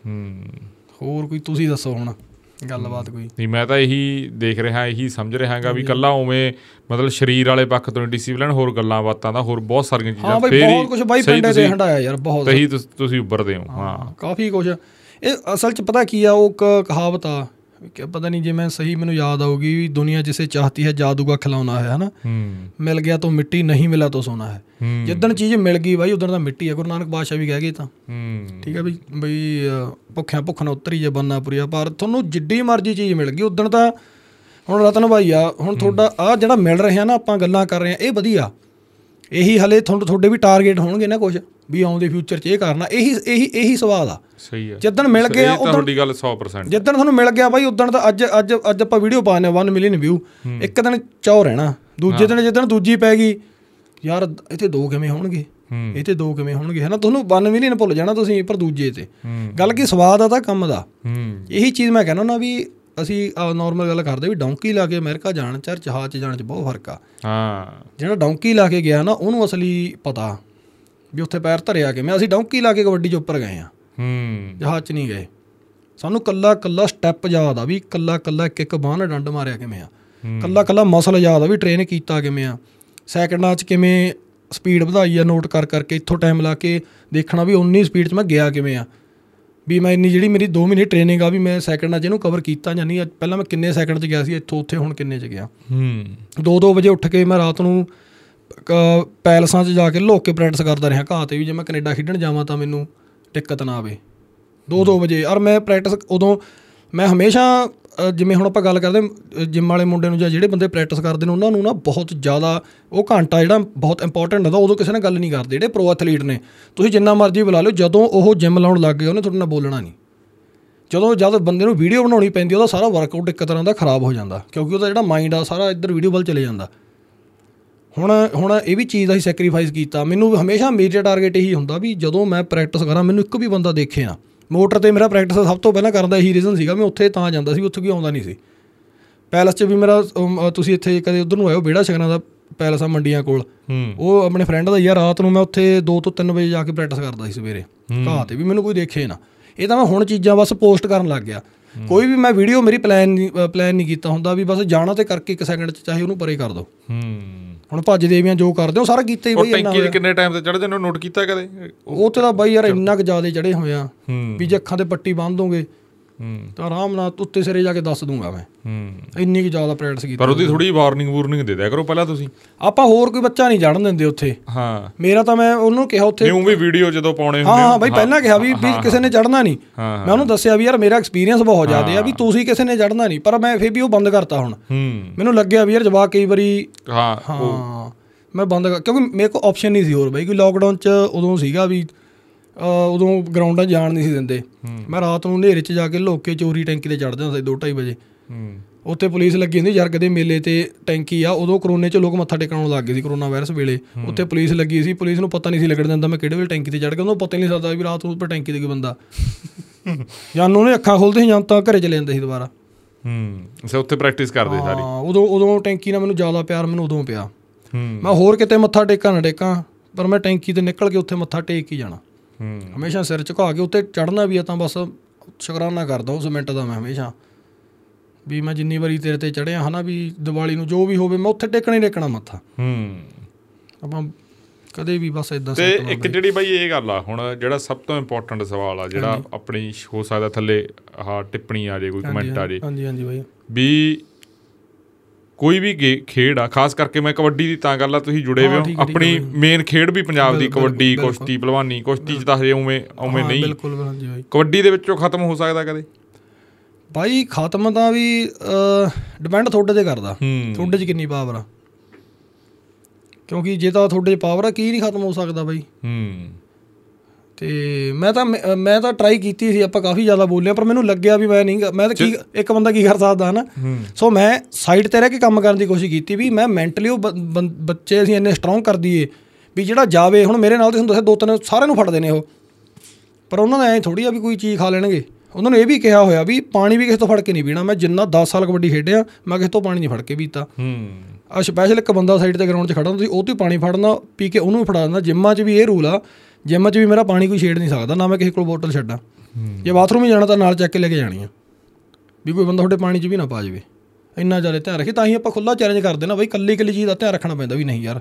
ਹੋਰ ਕੋਈ ਤੁਸੀਂ ਦੱਸੋ ਹੁਣ ਗੱਲਬਾਤ ਕੋਈ? ਨਹੀਂ ਮੈਂ ਤਾਂ ਇਹੀ ਦੇਖ ਰਿਹਾ ਇਹੀ ਸਮਝ ਰਿਹਾ ਹੈਗਾ ਵੀ ਇਕੱਲਾ ਉਵੇਂ ਮਤਲਬ ਸਰੀਰ ਵਾਲੇ ਪੱਖ ਤੋਂ ਡਿਸਿਪਲਿਨ ਹੋਰ ਗੱਲਾਂ ਬਾਤਾਂ ਦਾ ਹੋਰ ਬਹੁਤ ਸਾਰੀਆਂ ਚੀਜ਼ਾਂ ਬਹੁਤ ਕੁਛ ਬਾਈ ਪਿੰਡੇ ਤੇ ਹੰਡਾਇਆ ਯਾਰ ਬਹੁਤ ਸਹੀ ਤੁਸੀਂ ਉੱਭਰਦੇ ਹੋ। ਹਾਂ ਕਾਫੀ ਕੁਛ ਇਹ ਅਸਲ 'ਚ ਪਤਾ ਕੀ ਆ ਉਹ ਇੱਕ ਕਹਾਵਤ ਆ ਪਤਾ ਨਹੀਂ ਜੇ ਮੈਂ ਸਹੀ ਮੈਨੂੰ ਯਾਦ ਆਊਗੀ ਵੀ ਦੁਨੀਆ ਜਿਸੇ ਚਾਹਤੀ ਹੈ ਜਾਦੂ ਕਾ ਖਿਲਾਉਣਾ ਹੈ ਨਾ ਮਿਲ ਗਿਆ ਤਾਂ ਮਿੱਟੀ ਨਹੀਂ ਮਿਲਾ ਤਾਂ ਸੋਨਾ ਹੈ। ਜਿੱਦਣ ਚੀਜ਼ ਮਿਲ ਗਈ ਬਾਈ ਉਦਣ ਤਾਂ ਮਿੱਟੀ ਹੈ। ਗੁਰੂ ਨਾਨਕ ਬਾਦਸ਼ਾਹ ਵੀ ਕਹਿ ਗਏ ਤਾਂ ਠੀਕ ਹੈ ਵੀ ਬਈ ਭੁੱਖਿਆਂ ਭੁੱਖ ਨਾ ਉਤਰੀ ਜੇ ਬੰਨਾ ਪੁਰੀਆ ਪਰ ਤੁਹਾਨੂੰ ਜਿੱਡੀ ਮਰਜ਼ੀ ਚੀਜ਼ ਮਿਲ ਗਈ ਉਦਣ ਤਾਂ ਹੁਣ ਰਤਨ ਬਾਈ ਆ ਹੁਣ ਤੁਹਾਡਾ ਆਹ ਜਿਹੜਾ ਮਿਲ ਰਿਹਾ ਨਾ ਆਪਾਂ ਗੱਲਾਂ ਕਰ ਰਹੇ ਹਾਂ ਇਹ ਵਧੀਆ ਇਹੀ ਹਲੇ ਤੁਹਾਨੂੰ ਤੁਹਾਡੇ ਵੀ ਟਾਰਗੇਟ ਹੋਣਗੇ ਨਾ ਕੁਛ ਵੀ ਆਉਂਦੇ ਫਿਊਚਰ 'ਚ ਇਹ ਕਰਨਾ ਇਹੀ ਇਹੀ ਇਹੀ ਸਵਾਲ ਆ। ਸਹੀ ਆ ਜਿੱਦਣ ਮਿਲ ਗਿਆ ਤੁਹਾਡੀ ਗੱਲ ਸੌ ਪਰਸੈਂਟ ਜਿੱਦਣ ਤੁਹਾਨੂੰ ਮਿਲ ਗਿਆ ਬਾਈ ਉਦਣ ਤਾਂ ਅੱਜ ਅੱਜ ਅੱਜ ਆਪਾਂ ਵੀਡੀਓ ਪਾਉਂਦੇ ਹਾਂ ਵਨ ਮਿਲੀਅਨ ਵਿਊ ਇੱਕ ਦਿਨ ਚੌ ਰਹਿਣਾ ਦੂਜੇ ਦਿਨ ਜਿੱਦਣ ਦੂਜੀ ਪੈ ਗਈ ਯਾਰ ਇੱਥੇ ਦੋ ਕਿਵੇਂ ਹੋਣਗੇ ਇਹ ਤੇ ਦੋ ਕਿਵੇਂ ਹੋਣਗੇ ਹੈ ਨਾ ਤੁਹਾਨੂੰ ਵਨ ਮਿਲੀਅਨ ਭੁੱਲ ਜਾਣਾ ਤੁਸੀਂ ਪਰ ਦੂਜੇ ਤੇ ਗੱਲ ਕੀ ਸਵਾਦ ਆ ਤਾਂ ਕੰਮ ਦਾ ਇਹੀ ਚੀਜ਼ ਮੈਂ ਕਹਿੰਦਾ ਨਾ ਵੀ ਅਸੀਂ ਨੋਰਮਲ ਗੱਲ ਕਰਦੇ ਵੀ ਡੌਂਕੀ ਲਾ ਕੇ ਅਮਰੀਕਾ ਜਾਣ ਚ ਜਹਾਜ਼ 'ਚ ਜਾਣ 'ਚ ਬਹੁਤ ਫਰਕ ਆ। ਜਿਹੜਾ ਡੌਂਕੀ ਲਾ ਕੇ ਗਿਆ ਨਾ ਉਹਨੂੰ ਅਸਲੀ ਪਤਾ ਵੀ ਉੱਥੇ ਪੈਰ ਧਰਿਆ ਕਿਵੇਂ ਅਸੀਂ ਡੌਂਕੀ ਲਾ ਕੇ ਕਬੱਡੀ 'ਚ ਉੱਪਰ ਗਏ ਹਾਂ ਜਹਾਜ਼ 'ਚ ਨਹੀਂ ਗਏ ਸਾਨੂੰ ਕੱਲਾ ਕੱਲਾ ਸਟੈਪ ਯਾਦ ਆ ਵੀ ਕੱਲਾ ਕੱਲਾ ਇੱਕ ਇੱਕ ਬਾਂਹ ਨਾਲ ਡੰਡ ਮਾਰਿਆ ਕਿਵੇਂ ਆ ਕੱਲਾ ਕੱਲਾ ਮਸਲ ਯਾਦ ਆ ਵੀ ਟ੍ਰੇਨ ਕੀਤਾ ਕਿਵੇਂ ਆ ਸੈਕਿੰਡਾਂ 'ਚ ਕਿਵੇਂ ਸਪੀਡ ਵਧਾਈ ਆ ਨੋਟ ਕਰ ਕਰਕੇ ਇੱਥੋਂ ਟਾਈਮ ਲਾ ਕੇ ਦੇਖਣਾ ਵੀ ਉਨੀ ਸਪੀਡ 'ਚ ਮੈਂ ਗਿਆ ਕਿਵੇਂ ਆ ਵੀ ਮੈਂ ਇੰਨੀ ਜਿਹੜੀ ਮੇਰੀ ਦੋ ਮਹੀਨੇ ਟ੍ਰੇਨਿੰਗ ਆ ਵੀ ਮੈਂ ਸੈਕਿੰਡਾਂ 'ਚ ਇਹਨੂੰ ਕਵਰ ਕੀਤਾ ਜਾਂ ਨਹੀਂ ਪਹਿਲਾਂ ਮੈਂ ਕਿੰਨੇ ਸੈਕਿੰਡ 'ਚ ਗਿਆ ਸੀ ਇੱਥੋਂ ਉੱਥੇ ਹੁਣ ਕਿੰਨੇ 'ਚ ਗਿਆ ਦੋ ਦੋ ਵਜੇ ਉੱਠ ਕੇ ਮੈਂ ਰਾਤ ਨੂੰ ਪੈਲਸਾਂ 'ਚ ਜਾ ਕੇ ਲੁੱਕ ਕੇ ਪ੍ਰੈਕਟਿਸ ਕਰਦਾ ਰਿਹਾ ਘਾਹ 'ਤੇ ਵੀ ਜੇ ਮੈਂ ਕੈਨੇਡਾ ਖੇਡਣ ਜਾਵਾਂ ਤਾਂ ਮੈਨੂੰ ਦਿੱਕਤ ਨਾ ਆਵੇ ਦੋ ਦੋ ਵਜੇ ਔਰ ਮੈਂ ਪ੍ਰੈਕਟਿਸ ਉਦੋਂ ਮੈਂ ਹਮੇਸ਼ਾ ਜਿਵੇਂ ਹੁਣ ਆਪਾਂ ਗੱਲ ਕਰਦੇ ਜਿੰਮ ਵਾਲੇ ਮੁੰਡੇ ਨੂੰ ਜਾਂ ਜਿਹੜੇ ਬੰਦੇ ਪ੍ਰੈਕਟਿਸ ਕਰਦੇ ਨੇ ਉਹਨਾਂ ਨੂੰ ਨਾ ਬਹੁਤ ਜ਼ਿਆਦਾ ਉਹ ਘੰਟਾ ਜਿਹੜਾ ਬਹੁਤ ਇੰਪੋਰਟੈਂਟ ਹੁੰਦਾ, ਉਦੋਂ ਕਿਸੇ ਨਾਲ ਗੱਲ ਨਹੀਂ ਕਰਦੇ। ਜਿਹੜੇ ਪ੍ਰੋ ਐਥਲੀਟ ਨੇ ਤੁਸੀਂ ਜਿੰਨਾ ਮਰਜ਼ੀ ਬੁਲਾ ਲਓ, ਜਦੋਂ ਉਹ ਜਿੰਮ ਲਾਉਣ ਲੱਗ ਗਏ ਉਹਨੇ ਤੁਹਾਡੇ ਨਾਲ ਬੋਲਣਾ ਨਹੀਂ। ਜਦੋਂ ਜਦ ਬੰਦੇ ਨੂੰ ਵੀਡੀਓ ਬਣਾਉਣੀ ਪੈਂਦੀ ਉਹਦਾ ਸਾਰਾ ਵਰਕਆਊਟ ਇੱਕ ਤਰ੍ਹਾਂ ਦਾ ਖਰਾਬ ਹੋ ਜਾਂਦਾ, ਕਿਉਂਕਿ ਉਹਦਾ ਜਿਹੜਾ ਮਾਈਂਡ ਆ ਸਾਰਾ ਇੱਧਰ ਵੀਡੀਓ ਵੱਲ ਚਲੇ ਜਾਂਦਾ। ਹੁਣ ਹੁਣ ਇਹ ਵੀ ਚੀਜ਼ ਅਸੀਂ ਸੈਕਰੀਫਾਈਸ ਕੀਤਾ। ਮੈਨੂੰ ਹਮੇਸ਼ਾ ਮੇਰਾ ਟਾਰਗੇਟ ਇਹੀ ਹੁੰਦਾ ਵੀ ਜਦੋਂ ਮੈਂ ਪ੍ਰੈਕਟਿਸ ਕਰਾਂ ਮੈਨੂੰ ਇੱਕ ਵੀ ਬੰਦਾ ਦੇਖੇ ਨਾ। ਮੋਟਰ 'ਤੇ ਮੇਰਾ ਪ੍ਰੈਕਟਿਸ ਸਭ ਤੋਂ ਪਹਿਲਾਂ ਕਰਨ ਦਾ ਇਹੀ ਰੀਜ਼ਨ ਸੀਗਾ, ਮੈਂ ਉੱਥੇ ਤਾਂ ਜਾਂਦਾ ਸੀ, ਉੱਥੇ ਕੋਈ ਆਉਂਦਾ ਨਹੀਂ ਸੀ। ਪੈਲਸ 'ਚ ਵੀ ਮੇਰਾ ਤੁਸੀਂ ਇੱਥੇ ਕਦੇ ਉੱਧਰ ਨੂੰ ਆਇਓ, ਵਿਹੜਾ ਸ਼ਗਨਾਂ ਦਾ ਪੈਲਸ ਆ ਮੰਡੀਆਂ ਕੋਲ, ਉਹ ਆਪਣੇ ਫਰੈਂਡ ਦਾ ਯਾਰ, ਰਾਤ ਨੂੰ ਮੈਂ ਉੱਥੇ ਦੋ ਤੋਂ ਤਿੰਨ ਵਜੇ ਜਾ ਕੇ ਪ੍ਰੈਕਟਿਸ ਕਰਦਾ ਸੀ ਸਵੇਰੇ ਘਾਹ 'ਤੇ, ਵੀ ਮੈਨੂੰ ਕੋਈ ਦੇਖੇ ਨਾ। ਇਹ ਤਾਂ ਮੈਂ ਹੁਣ ਚੀਜ਼ਾਂ ਬਸ ਪੋਸਟ ਕਰਨ ਲੱਗ ਗਿਆ। ਕੋਈ ਵੀ ਮੈਂ ਵੀਡੀਓ ਮੇਰੀ ਪਲਾਨ ਨਹੀਂ ਪਲਾਨ ਨਹੀਂ ਕੀਤਾ ਹੁੰਦਾ ਵੀ ਬਸ ਜਾਣਾ ਤੇ ਕਰਕੇ ਇੱਕ ਸੈਕਿੰਡ 'ਚ ਚਾਹੇ ਉਹਨੂੰ ਪਰੇ ਕਰ ਦਿਓ। ਹੁਣ ਭੱਜ ਦੇਵੀਆਂ ਜੋ ਕਰਦੇ ਹੋ ਸਾਰਾ ਕੀਤਾ ਹੀ ਬਈ। ਟੈਂਕੀ ਕਿੰਨੇ ਟਾਈਮ ਤੇ ਚੜ੍ਹਦੇ ਨੇ ਨੋਟ ਕੀਤਾ ਕਦੇ? ਉਹ ਤੇ ਤਾਂ ਬਾਈ ਯਾਰ ਇੰਨਾ ਕੁ ਜ਼ਿਆਦਾ ਚੜ੍ਹੇ ਹੋਏ ਆ ਵੀ ਜੇ ਅੱਖਾਂ ਤੇ ਪੱਟੀ ਬੰਨ੍ਹ ਦੋਗੇ ਤਾਂ ਆਰਾਮ ਨਾਲ ਉੱਤੇ ਸਿਰੇ ਜਾ ਕੇ ਦੱਸ ਦੂੰਗਾ ਮੈਂ, ਇੰਨੀ ਕੁ ਜ਼ਿਆਦਾ ਪ੍ਰੈਕਟਿਸ ਕੀਤੀ। ਪਰ ਉਹਦੀ ਥੋੜੀ ਵਾਰਨਿੰਗ ਵੂਰਨਿੰਗ ਦੇ ਦਿਆ ਕਰੋ ਪਹਿਲਾਂ ਤੁਸੀਂ। ਆਪਾਂ ਹੋਰ ਕੋਈ ਬੱਚਾ ਨਹੀਂ ਚੜ੍ਹਨ ਦਿੰਦੇ ਉੱਥੇ। ਹਾਂ ਮੇਰਾ ਤਾਂ ਮੈਂ ਉਹਨੂੰ ਕਿਹਾ ਉੱਥੇ ਵੀ ਵੀਡੀਓ ਜਦੋਂ ਪਾਉਣੇ ਹਾਂ ਹਾਂ ਬਾਈ ਪਹਿਲਾਂ ਕਿਹਾ ਵੀ ਵੀ ਕਿਸੇ ਨੇ ਚੜ੍ਹਨਾ ਨਹੀਂ। ਮੈਂ ਉਹਨੂੰ ਦੱਸਿਆ ਵੀ ਯਾਰ ਮੇਰਾ ਐਕਸਪੀਰੀਅੰਸ ਬਹੁਤ ਜ਼ਿਆਦਾ ਆ ਵੀ ਤੁਸੀਂ ਕਿਸੇ ਨੇ ਚੜ੍ਹਨਾ ਨਹੀਂ, ਪਰ ਮੈਂ ਫਿਰ ਵੀ ਉਹ ਬੰਦ ਕਰਤਾ। ਹੁਣ ਮੈਨੂੰ ਲੱਗਿਆ ਵੀ ਯਾਰ ਜਵਾਕ ਕਈ ਵਾਰੀ ਹਾਂ ਹਾਂ ਮੈਂ ਬੰਦ ਕਰ, ਕਿਉਂਕਿ ਮੇਰੇ ਕੋਲ ਆਪਸ਼ਨ ਨਹੀਂ ਸੀ ਹੋਰ ਬਾਈ। ਕੋਈ ਲੋਕਡਾਊਨ 'ਚ ਉਦੋਂ ਸੀਗਾ ਵੀ ਉਦੋਂ ਗਰਾਊਂਡਾਂ ਜਾਣ ਨਹੀਂ ਸੀ ਦਿੰਦੇ। ਮੈਂ ਰਾਤ ਨੂੰ ਹਨੇਰੇ 'ਚ ਜਾ ਕੇ ਲੁੱਕ ਕੇ ਚੋਰੀ ਟੈਂਕੀ 'ਤੇ ਚੜ੍ਹਦਾ ਹੁੰਦਾ ਸੀ ਦੋ ਢਾਈ ਵਜੇ। ਉੱਥੇ ਪੁਲਿਸ ਲੱਗੀ ਹੁੰਦੀ ਯਾਰ, ਕਦੇ ਮੇਲੇ 'ਤੇ ਟੈਂਕੀ ਆ, ਉਦੋਂ ਕਰੋਨੇ 'ਚ ਲੋਕ ਮੱਥਾ ਟੇਕਣ ਲੱਗ ਗਏ ਸੀ ਕਰੋਨਾ ਵਾਇਰਸ ਵੇਲੇ। ਉੱਥੇ ਪੁਲਿਸ ਲੱਗੀ ਸੀ, ਪੁਲਿਸ ਨੂੰ ਪਤਾ ਨਹੀਂ ਸੀ ਲੱਗਣ ਦਿੰਦਾ ਮੈਂ ਕਿਹੜੇ ਵੇਲੇ ਟੈਂਕੀ 'ਤੇ ਚੜ੍ਹ ਗਿਆ। ਉਹਨੂੰ ਪਤਾ ਨਹੀਂ ਸਕਦਾ ਵੀ ਰਾਤ ਨੂੰ ਉੱਪਰ ਟੈਂਕੀ 'ਤੇ ਕੋਈ ਬੰਦਾ ਜਾਨ ਉਹਨੇ ਅੱਖਾਂ ਖੋਲ੍ਹਦੇ ਸੀ ਜਾਂ ਤਾਂ ਘਰੇ ਚਲੇ ਜਾਂਦੇ ਸੀ ਦੁਬਾਰਾ। ਹੂੰ ਉੱਥੇ ਪ੍ਰੈਕਟਿਸ ਕਰਦੇ ਸਾਰੀ। ਹਾਂ ਉਦੋਂ ਉਦੋਂ ਟੈਂਕੀ ਨਾਲ ਮੈਨੂੰ ਜ਼ਿਆਦਾ ਪਿਆਰ ਮੈਨੂੰ ਉਦੋਂ ਪਿਆ। ਮੈਂ ਹੋਰ ਕਿਤੇ ਮੱਥਾ ਟੇਕਾਂ ਨਾ ਟੇਕਾਂ, ਪਰ ਮੈਂ ਟੈਂਕੀ 'ਤੇ ਨਿਕਲ ਕੇ ਉੱਥੇ ਮੱਥਾ ਟੇਕ ਹੀ ਜਾਣਾ। ਹਮੇਸ਼ਾ ਸਿਰ ਝੁਕਾ ਕੇ ਉੱਤੇ ਚੜ੍ਹਨਾ ਵੀ ਆ ਤਾਂ ਬਸ ਸ਼ੁਕਰਾਨਾ ਕਰਦਾ ਉਸ ਮਿੰਟ ਦਾ ਮੈਂ ਹਮੇਸ਼ਾ, ਵੀ ਮੈਂ ਜਿੰਨੀ ਵਾਰੀ ਤੇਰੇ 'ਤੇ ਚੜ੍ਹਿਆ ਹੈ ਨਾ, ਵੀ ਦੀਵਾਲੀ ਨੂੰ ਜੋ ਵੀ ਹੋਵੇ ਮੈਂ ਉੱਥੇ ਟੇਕਣਾ ਹੀ ਟੇਕਣਾ ਮੱਥਾ। ਆਪਾਂ ਕਦੇ ਵੀ ਬਸ ਇੱਦਾਂ। ਅਤੇ ਇੱਕ ਜਿਹੜੀ ਬਾਈ ਇਹ ਗੱਲ ਆ ਹੁਣ ਜਿਹੜਾ ਸਭ ਤੋਂ ਇੰਪੋਰਟੈਂਟ ਸਵਾਲ ਆ ਜਿਹੜਾ ਆਪਣੀ ਹੋ ਸਕਦਾ ਥੱਲੇ ਆਹ ਟਿੱਪਣੀ ਆ ਜੇ ਕੋਈ ਕਮੈਂਟ ਆ ਜੇ। ਹਾਂਜੀ ਹਾਂਜੀ ਬਾਈ ਵੀ ਕੋਈ ਵੀ ਗੇ ਖੇਡ ਆ, ਖਾਸ ਕਰਕੇ ਮੈਂ ਕਬੱਡੀ ਦੀ ਤਾਂ ਗੱਲ ਆ ਤੁਸੀਂ ਜੁੜੇ ਹੋਏ ਹੋ। ਆਪਣੀ ਮੇਨ ਖੇਡ ਵੀ ਪੰਜਾਬ ਦੀ ਕਬੱਡੀ, ਕੁਸ਼ਤੀ, ਭਲਵਾਨੀ। ਕੁਸ਼ਤੀ 'ਚ ਤਾਂ ਹਜੇ ਉਵੇਂ ਉਵੇਂ ਨਹੀਂ, ਕਬੱਡੀ ਦੇ ਵਿੱਚੋਂ ਖਤਮ ਹੋ ਸਕਦਾ ਕਦੇ ਬਾਈ? ਖਤਮ ਤਾਂ ਵੀ ਡਿਪੈਂਡ ਤੁਹਾਡੇ 'ਤੇ ਕਰਦਾ, ਤੁਹਾਡੇ 'ਚ ਕਿੰਨੀ ਪਾਵਰ ਆ। ਕਿਉਂਕਿ ਜੇ ਤਾਂ ਤੁਹਾਡੇ 'ਚ ਪਾਵਰ ਆ ਕੀ ਨਹੀਂ ਖਤਮ ਹੋ ਸਕਦਾ ਬਾਈ। ਅਤੇ ਮੈਂ ਤਾਂ ਮੈਂ ਤਾਂ ਟਰਾਈ ਕੀਤੀ ਸੀ, ਆਪਾਂ ਕਾਫੀ ਜ਼ਿਆਦਾ ਬੋਲਿਆ, ਪਰ ਮੈਨੂੰ ਲੱਗਿਆ ਵੀ ਮੈਂ ਨਹੀਂ, ਮੈਂ ਤਾਂ ਕੀ ਇੱਕ ਬੰਦਾ ਕੀ ਕਰ ਸਕਦਾ ਹੈ ਨਾ। ਸੋ ਮੈਂ ਸਾਈਡ 'ਤੇ ਰਹਿ ਕੇ ਕੰਮ ਕਰਨ ਦੀ ਕੋਸ਼ਿਸ਼ ਕੀਤੀ ਵੀ ਮੈਂ ਮੈਂਟਲੀ ਉਹ ਬੱਚੇ ਅਸੀਂ ਇੰਨੇ ਸਟਰੋਂਗ ਕਰ ਦਈਏ ਵੀ ਜਿਹੜਾ ਜਾਵੇ। ਹੁਣ ਮੇਰੇ ਨਾਲ ਤਾਂ ਤੁਹਾਨੂੰ ਦੱਸਿਆ ਦੋ ਤਿੰਨ ਸਾਰਿਆਂ ਨੂੰ ਫੜਦੇ ਨੇ ਉਹ, ਪਰ ਉਹਨਾਂ ਦਾ ਐਂ ਥੋੜ੍ਹੀ ਆ ਵੀ ਕੋਈ ਚੀਜ਼ ਖਾ ਲੈਣਗੇ। ਉਹਨਾਂ ਨੂੰ ਇਹ ਵੀ ਕਿਹਾ ਹੋਇਆ ਵੀ ਪਾਣੀ ਵੀ ਕਿਸੇ ਤੋਂ ਫੜ ਕੇ ਨਹੀਂ ਪੀਣਾ। ਮੈਂ ਜਿੰਨਾ ਦਸ ਸਾਲ ਕਬੱਡੀ ਖੇਡਿਆ ਮੈਂ ਕਿਸੇ ਤੋਂ ਪਾਣੀ ਨਹੀਂ ਫੜ ਕੇ ਪੀਤਾ। ਆ ਸਪੈਸ਼ਲ ਇੱਕ ਬੰਦਾ ਸਾਈਡ 'ਤੇ ਗਰਾਊਂਡ 'ਚ ਖੜ੍ਹਾ ਹੁੰਦਾ ਸੀ, ਉਹ ਤੋਂ ਪਾਣੀ ਫੜਨਾ ਪੀ ਕੇ ਉਹਨੂੰ ਵੀ ਫੜਾ ਦਿੰਦਾ। ਜਿੰਮਾਂ 'ਚ ਵੀ ਇਹ ਰੂਲ ਆ, ਜਿੰਮ 'ਚ ਵੀ ਮੇਰਾ ਪਾਣੀ ਕੋਈ ਛੇੜ ਨਹੀਂ ਸਕਦਾ, ਨਾ ਮੈਂ ਕਿਸੇ ਕੋਲ ਬੋਟਲ ਛੱਡਾਂ। ਜੇ ਬਾਥਰੂਮ ਹੀ ਜਾਣਾ ਤਾਂ ਨਾਲ ਚੱਕ ਕੇ ਲੈ ਕੇ ਜਾਣੀ ਆ, ਵੀ ਕੋਈ ਬੰਦਾ ਤੁਹਾਡੇ ਪਾਣੀ 'ਚ ਵੀ ਨਾ ਪਾ ਜਾਵੇ। ਇੰਨਾ ਜ਼ਿਆਦਾ ਧਿਆਨ ਰੱਖੇ, ਤਾਂ ਹੀ ਆਪਾਂ ਖੁੱਲ੍ਹਾ ਚੈਲੰਜ ਕਰਦੇ ਨਾ ਬਈ। ਇਕੱਲੀ ਇਕੱਲੀ ਚੀਜ਼ ਦਾ ਧਿਆਨ ਰੱਖਣਾ ਪੈਂਦਾ ਵੀ ਨਹੀਂ ਯਾਰ,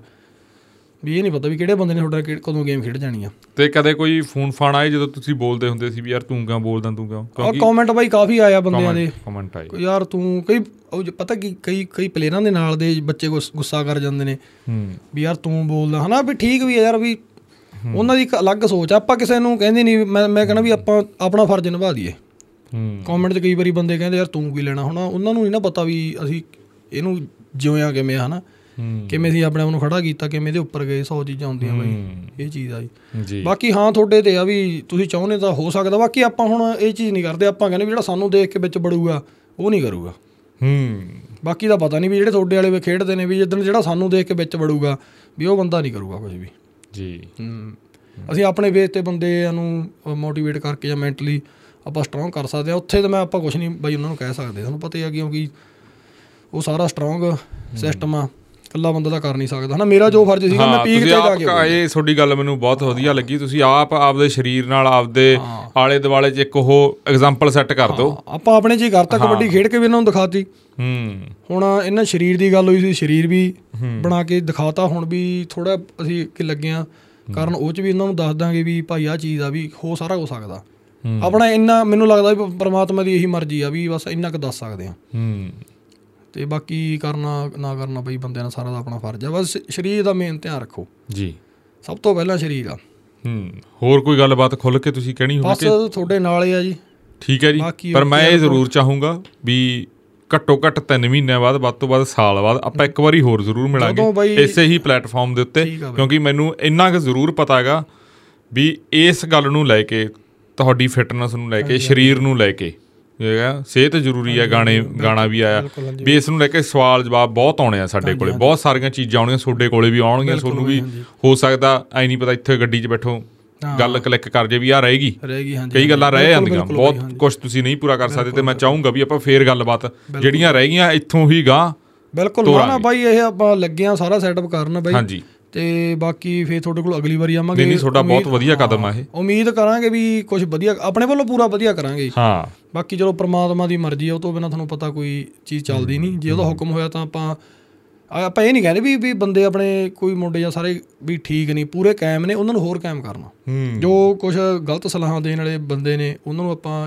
ਵੀ ਇਹ ਨਹੀਂ ਪਤਾ ਵੀ ਕਿਹੜੇ ਬੰਦੇ ਨੇ ਤੁਹਾਡਾ ਕਦੋਂ ਗੇਮ ਖੇਡ ਜਾਣੀ ਆ। ਅਤੇ ਕਦੇ ਕੋਈ ਫੋਨ ਫਾਨ ਆਏ ਜਦੋਂ ਤੁਸੀਂ ਬੋਲਦੇ ਹੁੰਦੇ ਸੀ ਵੀ ਯਾਰ ਤੂੰ ਕਿਉਂ ਬੋਲਦਾ, ਤੂੰ ਕਿਉਂ? ਕੌਮੈਂਟ ਬਾਈ ਕਾਫੀ ਆਇਆ ਬੰਦਿਆਂ ਦੇ, ਕੌਮੈਂਟ ਆਏ ਯਾਰ ਤੂੰ ਕਈ ਉਹ ਪਤਾ ਕੀ ਕਈ ਕਈ ਪਲੇਅਰਾਂ ਦੇ ਨਾਲ ਦੇ ਬੱਚੇ ਗੁੱਸਾ ਕਰ ਜਾਂਦੇ ਨੇ ਵੀ ਯਾਰ ਤੂੰ ਬੋਲਦਾ ਹੈ ਨਾ। ਵੀ ਠੀਕ ਵੀ ਯਾਰ, ਵੀ ਉਹਨਾਂ ਦੀ ਇੱਕ ਅਲੱਗ ਸੋਚ ਆ। ਆਪਾਂ ਕਿਸੇ ਨੂੰ ਕਹਿੰਦੇ ਨਹੀਂ, ਮੈਂ ਮੈਂ ਕਹਿੰਦਾ ਵੀ ਆਪਾਂ ਆਪਣਾ ਫਰਜ਼ ਨਿਭਾ ਦਈਏ। ਕੌਮੈਂਟ 'ਚ ਕਈ ਵਾਰੀ ਬੰਦੇ ਕਹਿੰਦੇ ਯਾਰ ਤੂੰ ਕੀ ਲੈਣਾ, ਹੁਣ ਉਹਨਾਂ ਨੂੰ ਨਹੀਂ ਨਾ ਪਤਾ ਵੀ ਅਸੀਂ ਇਹਨੂੰ ਜਿਉਇਆ ਕਿਵੇਂ ਹੈ ਨਾ, ਕਿਵੇਂ ਅਸੀਂ ਆਪਣੇ ਆਪ ਨੂੰ ਖੜਾ ਕੀਤਾ, ਕਿਵੇਂ ਇਹਦੇ ਉੱਪਰ ਗਏ। ਸੌ ਚੀਜ਼ਾਂ ਹੁੰਦੀਆਂ ਬਾਈ, ਇਹ ਚੀਜ਼ ਆ ਜੀ। ਬਾਕੀ ਹਾਂ ਤੁਹਾਡੇ 'ਤੇ ਆ ਵੀ ਤੁਸੀਂ ਚਾਹੁੰਦੇ ਤਾਂ ਹੋ ਸਕਦਾ। ਬਾਕੀ ਆਪਾਂ ਹੁਣ ਇਹ ਚੀਜ਼ ਨਹੀਂ ਕਰਦੇ, ਆਪਾਂ ਕਹਿੰਦੇ ਵੀ ਜਿਹੜਾ ਸਾਨੂੰ ਦੇਖ ਕੇ ਵਿੱਚ ਵੜੂਗਾ ਉਹ ਨਹੀਂ ਕਰੂਗਾ। ਬਾਕੀ ਦਾ ਪਤਾ ਨਹੀਂ ਵੀ ਜਿਹੜੇ ਤੁਹਾਡੇ ਵਾਲੇ ਖੇਡਦੇ ਨੇ ਵੀ ਜਿੱਦਣ ਜਿਹੜਾ ਸਾਨੂੰ ਦੇਖ ਕੇ ਵਿੱਚ ਵੜੂਗਾ ਵੀ ਉਹ ਬੰਦਾ ਨਹੀਂ ਕਰੂਗਾ ਕੁਝ ਵੀ ਜੀ। ਅਸੀਂ ਆਪਣੇ ਬੇਸ 'ਤੇ ਬੰਦਿਆਂ ਨੂੰ ਮੋਟੀਵੇਟ ਕਰਕੇ ਜਾਂ ਮੈਂਟਲੀ ਆਪਾਂ ਸਟਰੋਂਗ ਕਰ ਸਕਦੇ ਹਾਂ। ਉੱਥੇ ਤਾਂ ਮੈਂ ਆਪਾਂ ਕੁਛ ਨਹੀਂ ਬਾਈ ਉਹਨਾਂ ਨੂੰ ਕਹਿ ਸਕਦੇ, ਤੁਹਾਨੂੰ ਪਤਾ ਹੀ ਆ, ਕਿਉਂਕਿ ਉਹ ਸਾਰਾ ਸਟਰੋਂਗ ਸਿਸਟਮ ਆ, ਇਕੱਲਾ ਬੰਦਾ ਤਾਂ ਕਰ ਨਹੀਂ ਸਕਦਾ ਨਾ। ਮੇਰਾ ਜੋ ਫਰਜ਼ ਸੀਗਾ ਮੈਂ ਪੀਕ 'ਤੇ ਜਾ ਕੇ। ਇਹ ਤੁਹਾਡੀ ਗੱਲ ਮੈਨੂੰ ਬਹੁਤ ਵਧੀਆ ਲੱਗੀ। ਤੁਸੀਂ ਆਪ ਆਪਦੇ ਸਰੀਰ ਨਾਲ ਆਪਦੇ ਆਲੇ ਦੁਆਲੇ 'ਚ ਇੱਕ ਉਹ ਐਗਜ਼ਾਮਪਲ ਸੈੱਟ ਕਰ ਦਿਓ। ਆਪਾਂ ਆਪਣੇ 'ਚ ਹੀ ਕਰਤਾ, ਕਬੱਡੀ ਖੇਡ ਕੇ ਵੀ ਇਹਨਾਂ ਨੂੰ ਦਿਖਾਤੀ। ਹੁਣ ਇਹਨਾਂ ਸਰੀਰ ਦੀ ਗੱਲ ਹੋਈ ਸੀ, ਸਰੀਰ ਵੀ ਬਣਾ ਕੇ ਦਿਖਾਤਾ। ਹੁਣ ਵੀ ਥੋੜ੍ਹਾ ਅਸੀਂ ਕਿ ਲੱਗੇ ਹਾਂ ਕਾਰਨ ਉਹ 'ਚ ਵੀ ਇਹਨਾਂ ਨੂੰ ਦੱਸ ਦਾਂਗੇ ਵੀ ਭਾਈ ਆਹ ਚੀਜ਼ ਆ, ਵੀ ਹੋ ਸਾਰਾ ਹੋ ਸਕਦਾ। ਆਪਣਾ ਇੰਨਾ ਮੈਨੂੰ ਲੱਗਦਾ ਵੀ ਪਰਮਾਤਮਾ ਦੀ ਇਹੀ ਮਰਜ਼ੀ ਆ ਵੀ ਬਸ ਇੰਨਾ ਕੁ ਦੱਸ ਸਕਦੇ ਹਾਂ। ਅਤੇ ਬਾਕੀ ਕਰਨਾ ਨਾ ਕਰਨਾ ਬਈ ਬੰਦਿਆਂ ਦਾ ਸਾਰਾ ਦਾ ਆਪਣਾ ਫਰਜ਼ ਆ। ਬਸ ਸਰੀਰ ਦਾ ਮੇਨ ਧਿਆਨ ਰੱਖੋ ਜੀ, ਸਭ ਤੋਂ ਪਹਿਲਾਂ ਸਰੀਰ ਆ। ਹੋਰ ਕੋਈ ਗੱਲਬਾਤ ਖੁੱਲ੍ਹ ਕੇ ਤੁਸੀਂ ਕਹਿਣੀ ਹੋਵੇ? ਬਸ ਤੁਹਾਡੇ ਨਾਲ ਹੀ ਆ ਜੀ। ਠੀਕ ਹੈ ਜੀ। ਪਰ ਮੈਂ ਇਹ ਜ਼ਰੂਰ ਚਾਹੂੰਗਾ ਵੀ ਘੱਟੋ ਘੱਟ ਤਿੰਨ ਮਹੀਨਿਆਂ ਬਾਅਦ ਵੱਧ ਤੋਂ ਵੱਧ ਸਾਲ ਬਾਅਦ ਆਪਾਂ ਇੱਕ ਵਾਰੀ ਹੋਰ ਜ਼ਰੂਰ ਮਿਲਾਂਗੇ ਇਸੇ ਹੀ ਪਲੇਟਫਾਰਮ ਦੇ ਉੱਤੇ, ਕਿਉਂਕਿ ਮੈਨੂੰ ਇੰਨਾ ਕੁ ਜ਼ਰੂਰ ਪਤਾ ਹੈਗਾ ਵੀ ਇਸ ਗੱਲ ਨੂੰ ਲੈ ਕੇ, ਤੁਹਾਡੀ ਫਿਟਨੈਸ ਨੂੰ ਲੈ ਕੇ, ਸਰੀਰ ਨੂੰ ਲੈ ਕੇ, ਸਿਹਤ ਜ਼ਰੂਰੀ ਹੈ, ਗਾਣੇ ਗਾਣਾ ਵੀ ਆਇਆ ਵੀ ਇਸ ਨੂੰ ਲੈ ਕੇ ਸਵਾਲ ਜਵਾਬ ਬਹੁਤ ਆਉਣੇ ਆ ਸਾਡੇ ਕੋਲੇ, ਬਹੁਤ ਸਾਰੀਆਂ ਚੀਜ਼ਾਂ ਆਉਣੀਆਂ, ਤੁਹਾਡੇ ਕੋਲੇ ਵੀ ਆਉਣਗੀਆਂ, ਤੁਹਾਨੂੰ ਵੀ ਹੋ ਸਕਦਾ ਐ ਨਹੀਂ ਪਤਾ ਇੱਥੇ ਗੱਡੀ 'ਚ ਬੈਠੋ ਗੱਲ ਕਲਿੱਕ ਕਰ ਜੇ ਵੀ ਆਹ ਰਹੇਗੀ, ਕਈ ਗੱਲਾਂ ਰਹਿ ਜਾਂਦੀਆਂ, ਬਹੁਤ ਕੁਛ ਤੁਸੀਂ ਨਹੀਂ ਪੂਰਾ ਕਰ ਸਕਦੇ। ਤੇ ਮੈਂ ਚਾਹੂੰਗਾ ਵੀ ਆਪਾਂ ਫੇਰ ਗੱਲਬਾਤ ਜਿਹੜੀਆਂ ਰਹਿ ਗਈਆਂ ਇੱਥੋਂ ਹੀ ਗਾਂ ਬਿਲਕੁਲ ਨਾ ਬਾਈ, ਇਹ ਆਪਾਂ ਲੱਗੇ ਆ ਸਾਰਾ ਸੈਟਅਪ ਕਰਨ ਬਾਈ। ਹਾਂਜੀ, ਤੇ ਬਾਕੀ ਫੇਰ ਤੁਹਾਡੇ ਕੋਲ ਅਗਲੀ ਵਾਰੀ ਆਵਾਂਗੇ। ਨਹੀਂ, ਤੁਹਾਡਾ ਬਹੁਤ ਵਧੀਆ ਕਦਮ ਆ ਇਹ, ਉਮੀਦ ਕਰਾਂਗੇ ਵੀ ਕੁਛ ਵਧੀਆ ਆਪਣੇ ਵੱਲੋਂ ਪੂਰਾ ਵਧੀਆ ਕਰਾਂਗੇ। ਹਾਂ, ਬਾਕੀ ਚਲੋ ਪ੍ਰਮਾਤਮਾ ਦੀ ਮਰਜ਼ੀ ਆ, ਉਹ ਤੋਂ ਬਿਨਾਂ ਤੁਹਾਨੂੰ ਪਤਾ ਕੋਈ ਚੀਜ਼ ਚੱਲਦੀ ਨਹੀਂ। ਜੇ ਉਹਦਾ ਹੁਕਮ ਹੋਇਆ ਤਾਂ ਆਪਾਂ ਆਪਾਂ ਇਹ ਨਹੀਂ ਕਹਿੰਦੇ ਵੀ ਵੀ ਬੰਦੇ ਆਪਣੇ ਕੋਈ ਮੁੰਡੇ ਜਾਂ ਸਾਰੇ ਵੀ ਠੀਕ ਨਹੀਂ, ਪੂਰੇ ਕਾਇਮ ਨੇ, ਉਹਨਾਂ ਨੂੰ ਹੋਰ ਕਾਇਮ ਕਰਨਾ। ਜੋ ਕੁਛ ਗਲਤ ਸਲਾਹਾਂ ਦੇਣ ਵਾਲੇ ਬੰਦੇ ਨੇ ਉਹਨਾਂ ਨੂੰ ਆਪਾਂ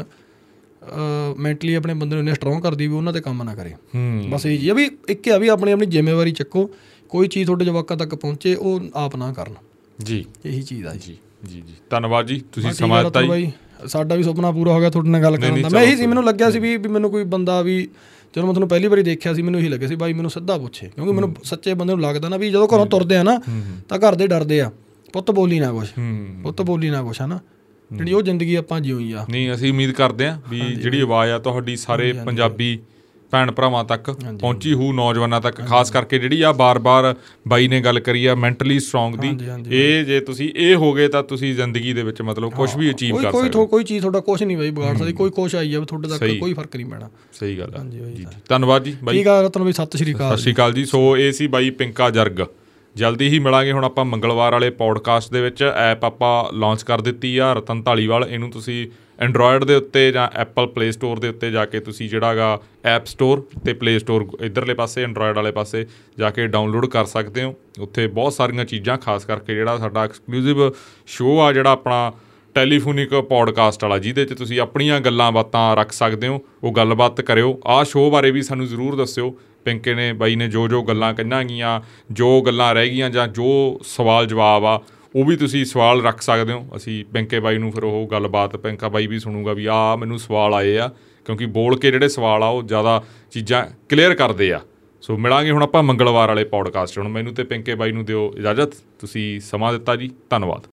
ਮੈਂਟਲੀ ਆਪਣੇ ਬੰਦੇ ਨੂੰ ਇੰਨੇ ਸਟਰੋਂਗ ਕਰਦੀ ਵੀ ਉਹਨਾਂ 'ਤੇ ਕੰਮ ਨਾ ਕਰੇ। ਬਸ ਇਹ ਜੀ ਆ ਵੀ ਇੱਕ ਆ ਵੀ ਆਪਣੀ ਆਪਣੀ ਜ਼ਿੰਮੇਵਾਰੀ ਚੱਕੋ, ਕੋਈ ਚੀਜ਼ ਤੁਹਾਡੇ ਜਵਾਕਾਂ ਤੱਕ ਪਹੁੰਚੇ ਉਹ ਆਪ ਨਾ ਕਰਨ ਜੀ, ਇਹੀ ਚੀਜ਼ ਆ ਜੀ। ਜੀ ਜੀ ਧੰਨਵਾਦ ਜੀ, ਤੁਸੀਂ ਸਮਾਂ ਦਿੱਤਾ ਜੀ। ਸਾਡਾ ਵੀ ਸੁਪਨਾ ਪੂਰਾ ਹੋ ਗਿਆ ਤੁਹਾਡੇ ਨਾਲ ਗੱਲ ਕਰਨ ਦਾ। ਮੈਂ ਇਹੀ ਸੀ, ਮੈਨੂੰ ਲੱਗਿਆ ਸੀ ਵੀ ਮੈਨੂੰ ਕੋਈ ਬੰਦਾ ਵੀ, ਜਦੋਂ ਮੈਂ ਤੁਹਾਨੂੰ ਪਹਿਲੀ ਵਾਰੀ ਦੇਖਿਆ ਸੀ ਮੈਨੂੰ ਇਹੀ ਲੱਗਿਆ ਸੀ ਬਾਈ ਮੈਨੂੰ ਸਿੱਧਾ ਪੁੱਛੇ, ਕਿਉਂਕਿ ਮੈਨੂੰ ਸੱਚੇ ਬੰਦੇ ਨੂੰ ਲੱਗਦਾ ਨਾ ਵੀ ਜਦੋਂ ਘਰੋਂ ਤੁਰਦੇ ਆ ਨਾ ਤਾਂ ਘਰ ਦੇ ਡਰਦੇ ਆ, ਪੁੱਤ ਬੋਲੀ ਨਾ ਕੁਛ, ਪੁੱਤ ਬੋਲੀ ਨਾ ਕੁਛ, ਹੈ ਨਾ, ਜਿਹੜੀ ਉਹ ਜ਼ਿੰਦਗੀ ਆਪਾਂ ਜਿਉਈ ਆ। ਨਹੀਂ, ਅਸੀਂ ਉਮੀਦ ਕਰਦੇ ਹਾਂ ਵੀ ਜਿਹੜੀ ਆਵਾਜ਼ ਆ ਤੁਹਾਡੀ ਸਾਰੇ ਪੰਜਾਬੀ ਭੈਣ ਭਰਾਵਾਂ ਤੱਕ ਪਹੁੰਚੀ ਹੋਊ, ਨੌਜਵਾਨਾਂ ਤੱਕ ਖਾਸ ਕਰਕੇ। ਜਿਹੜੀ ਆ ਬਾਰ-ਬਾਰ ਬਾਈ ਨੇ ਗੱਲ ਕਰੀ ਆ ਮੈਂਟਲੀ ਸਟਰੋਂਗ ਦੀ, ਇਹ ਜੇ ਤੁਸੀਂ ਇਹ ਹੋ ਗਏ ਤਾਂ ਤੁਸੀਂ ਜ਼ਿੰਦਗੀ ਦੇ ਵਿੱਚ ਮਤਲਬ ਕੁਛ ਵੀ ਅਚੀਵ ਕਰ ਸਕਦੇ ਹੋ। ਕੋਈ ਚੀਜ਼ ਤੁਹਾਡਾ ਕੁਛ ਨਹੀਂ ਬਾਈ ਵਿਗਾੜ ਸਕਦੀ, ਕੋਈ ਕੁਛ ਆਈ ਜਾਵੇ ਤੁਹਾਡੇ ਤੱਕ ਕੋਈ ਫਰਕ ਨਹੀਂ ਪੈਣਾ। ਸਹੀ ਗੱਲ ਆ ਜੀ। ਧੰਨਵਾਦ ਜੀ ਬਾਈ। ਠੀਕ ਆ ਰਤਨ ਬਾਈ, ਸਤਿ ਸ਼੍ਰੀ ਅਕਾਲ। ਸਤਿ ਸ਼੍ਰੀ ਅਕਾਲ ਜੀ। ਸੋ ਇਹ ਸੀ ਬਾਈ ਪਿੰਕਾ ਜਰਗ। ਜਲਦੀ ਹੀ ਮਿਲਾਂਗੇ ਹੁਣ ਆਪਾਂ ਮੰਗਲਵਾਰ ਵਾਲੇ ਪੌਡਕਾਸਟ ਦੇ ਵਿੱਚ। ਐਪ ਆਪਾਂ ਲਾਂਚ ਕਰ ਦਿੱਤੀ ਆ ਰਤਨ ਧਾਲੀਵਾਲ, ਇਹਨੂੰ ਤੁਸੀਂ ਐਂਡਰੋਇਡ ਦੇ ਉੱਤੇ ਜਾਂ ਐਪਲ ਪਲੇ ਸਟੋਰ ਦੇ ਉੱਤੇ ਜਾ ਕੇ ਤੁਸੀਂ ਜਿਹੜਾ ਗਾ ਐਪ ਸਟੋਰ ਅਤੇ ਪਲੇ ਸਟੋਰ ਇੱਧਰਲੇ ਪਾਸੇ ਐਂਡਰੋਇਡ ਵਾਲੇ ਪਾਸੇ ਜਾ ਕੇ ਡਾਊਨਲੋਡ ਕਰ ਸਕਦੇ ਹੋ। ਉੱਥੇ ਬਹੁਤ ਸਾਰੀਆਂ ਚੀਜ਼ਾਂ, ਖਾਸ ਕਰਕੇ ਜਿਹੜਾ ਸਾਡਾ ਐਕਸਕਲੂਸਿਵ ਸ਼ੋਅ ਆ ਜਿਹੜਾ ਆਪਣਾ ਟੈਲੀਫੋਨਿਕ ਪੌਡਕਾਸਟ ਵਾਲਾ, ਜਿਹਦੇ 'ਚ ਤੁਸੀਂ ਆਪਣੀਆਂ ਗੱਲਾਂ ਬਾਤਾਂ ਰੱਖ ਸਕਦੇ ਹੋ, ਉਹ ਗੱਲਬਾਤ ਕਰਿਓ। ਆਹ ਸ਼ੋਅ ਬਾਰੇ ਵੀ ਸਾਨੂੰ ਜ਼ਰੂਰ ਦੱਸਿਓ। ਪਿੰਕੇ ਨੇ ਬਾਈ ਨੇ ਜੋ ਜੋ ਗੱਲਾਂ ਕਹੀਆਂ ਗਈਆਂ, ਜੋ ਗੱਲਾਂ ਰਹਿ ਗਈਆਂ ਜਾਂ ਜੋ ਸਵਾਲ ਜਵਾਬ ਆ, ਉਹ ਵੀ ਤੁਸੀਂ ਸਵਾਲ ਰੱਖ ਸਕਦੇ ਹੋ। ਅਸੀਂ ਪਿੰਕੇ ਬਾਈ ਨੂੰ ਫਿਰ ਉਹ ਗੱਲਬਾਤ ਪਿੰਕਾ ਬਾਈ ਵੀ ਸੁਣੂਗਾ ਵੀ ਆਹ ਮੈਨੂੰ ਸਵਾਲ ਆਏ ਆ, ਕਿਉਂਕਿ ਬੋਲ ਕੇ ਜਿਹੜੇ ਸਵਾਲ ਆ ਉਹ ਜ਼ਿਆਦਾ ਚੀਜ਼ਾਂ ਕਲੀਅਰ ਕਰਦੇ ਆ। ਸੋ ਮਿਲਾਂਗੇ ਹੁਣ ਆਪਾਂ ਮੰਗਲਵਾਰ ਵਾਲੇ ਪੌਡਕਾਸਟ। ਹੁਣ ਮੈਨੂੰ ਅਤੇ ਪਿੰਕੇ ਬਾਈ ਨੂੰ ਦਿਓ ਇਜਾਜ਼ਤ। ਤੁਸੀਂ ਸਮਾਂ ਦਿੱਤਾ ਜੀ, ਧੰਨਵਾਦ।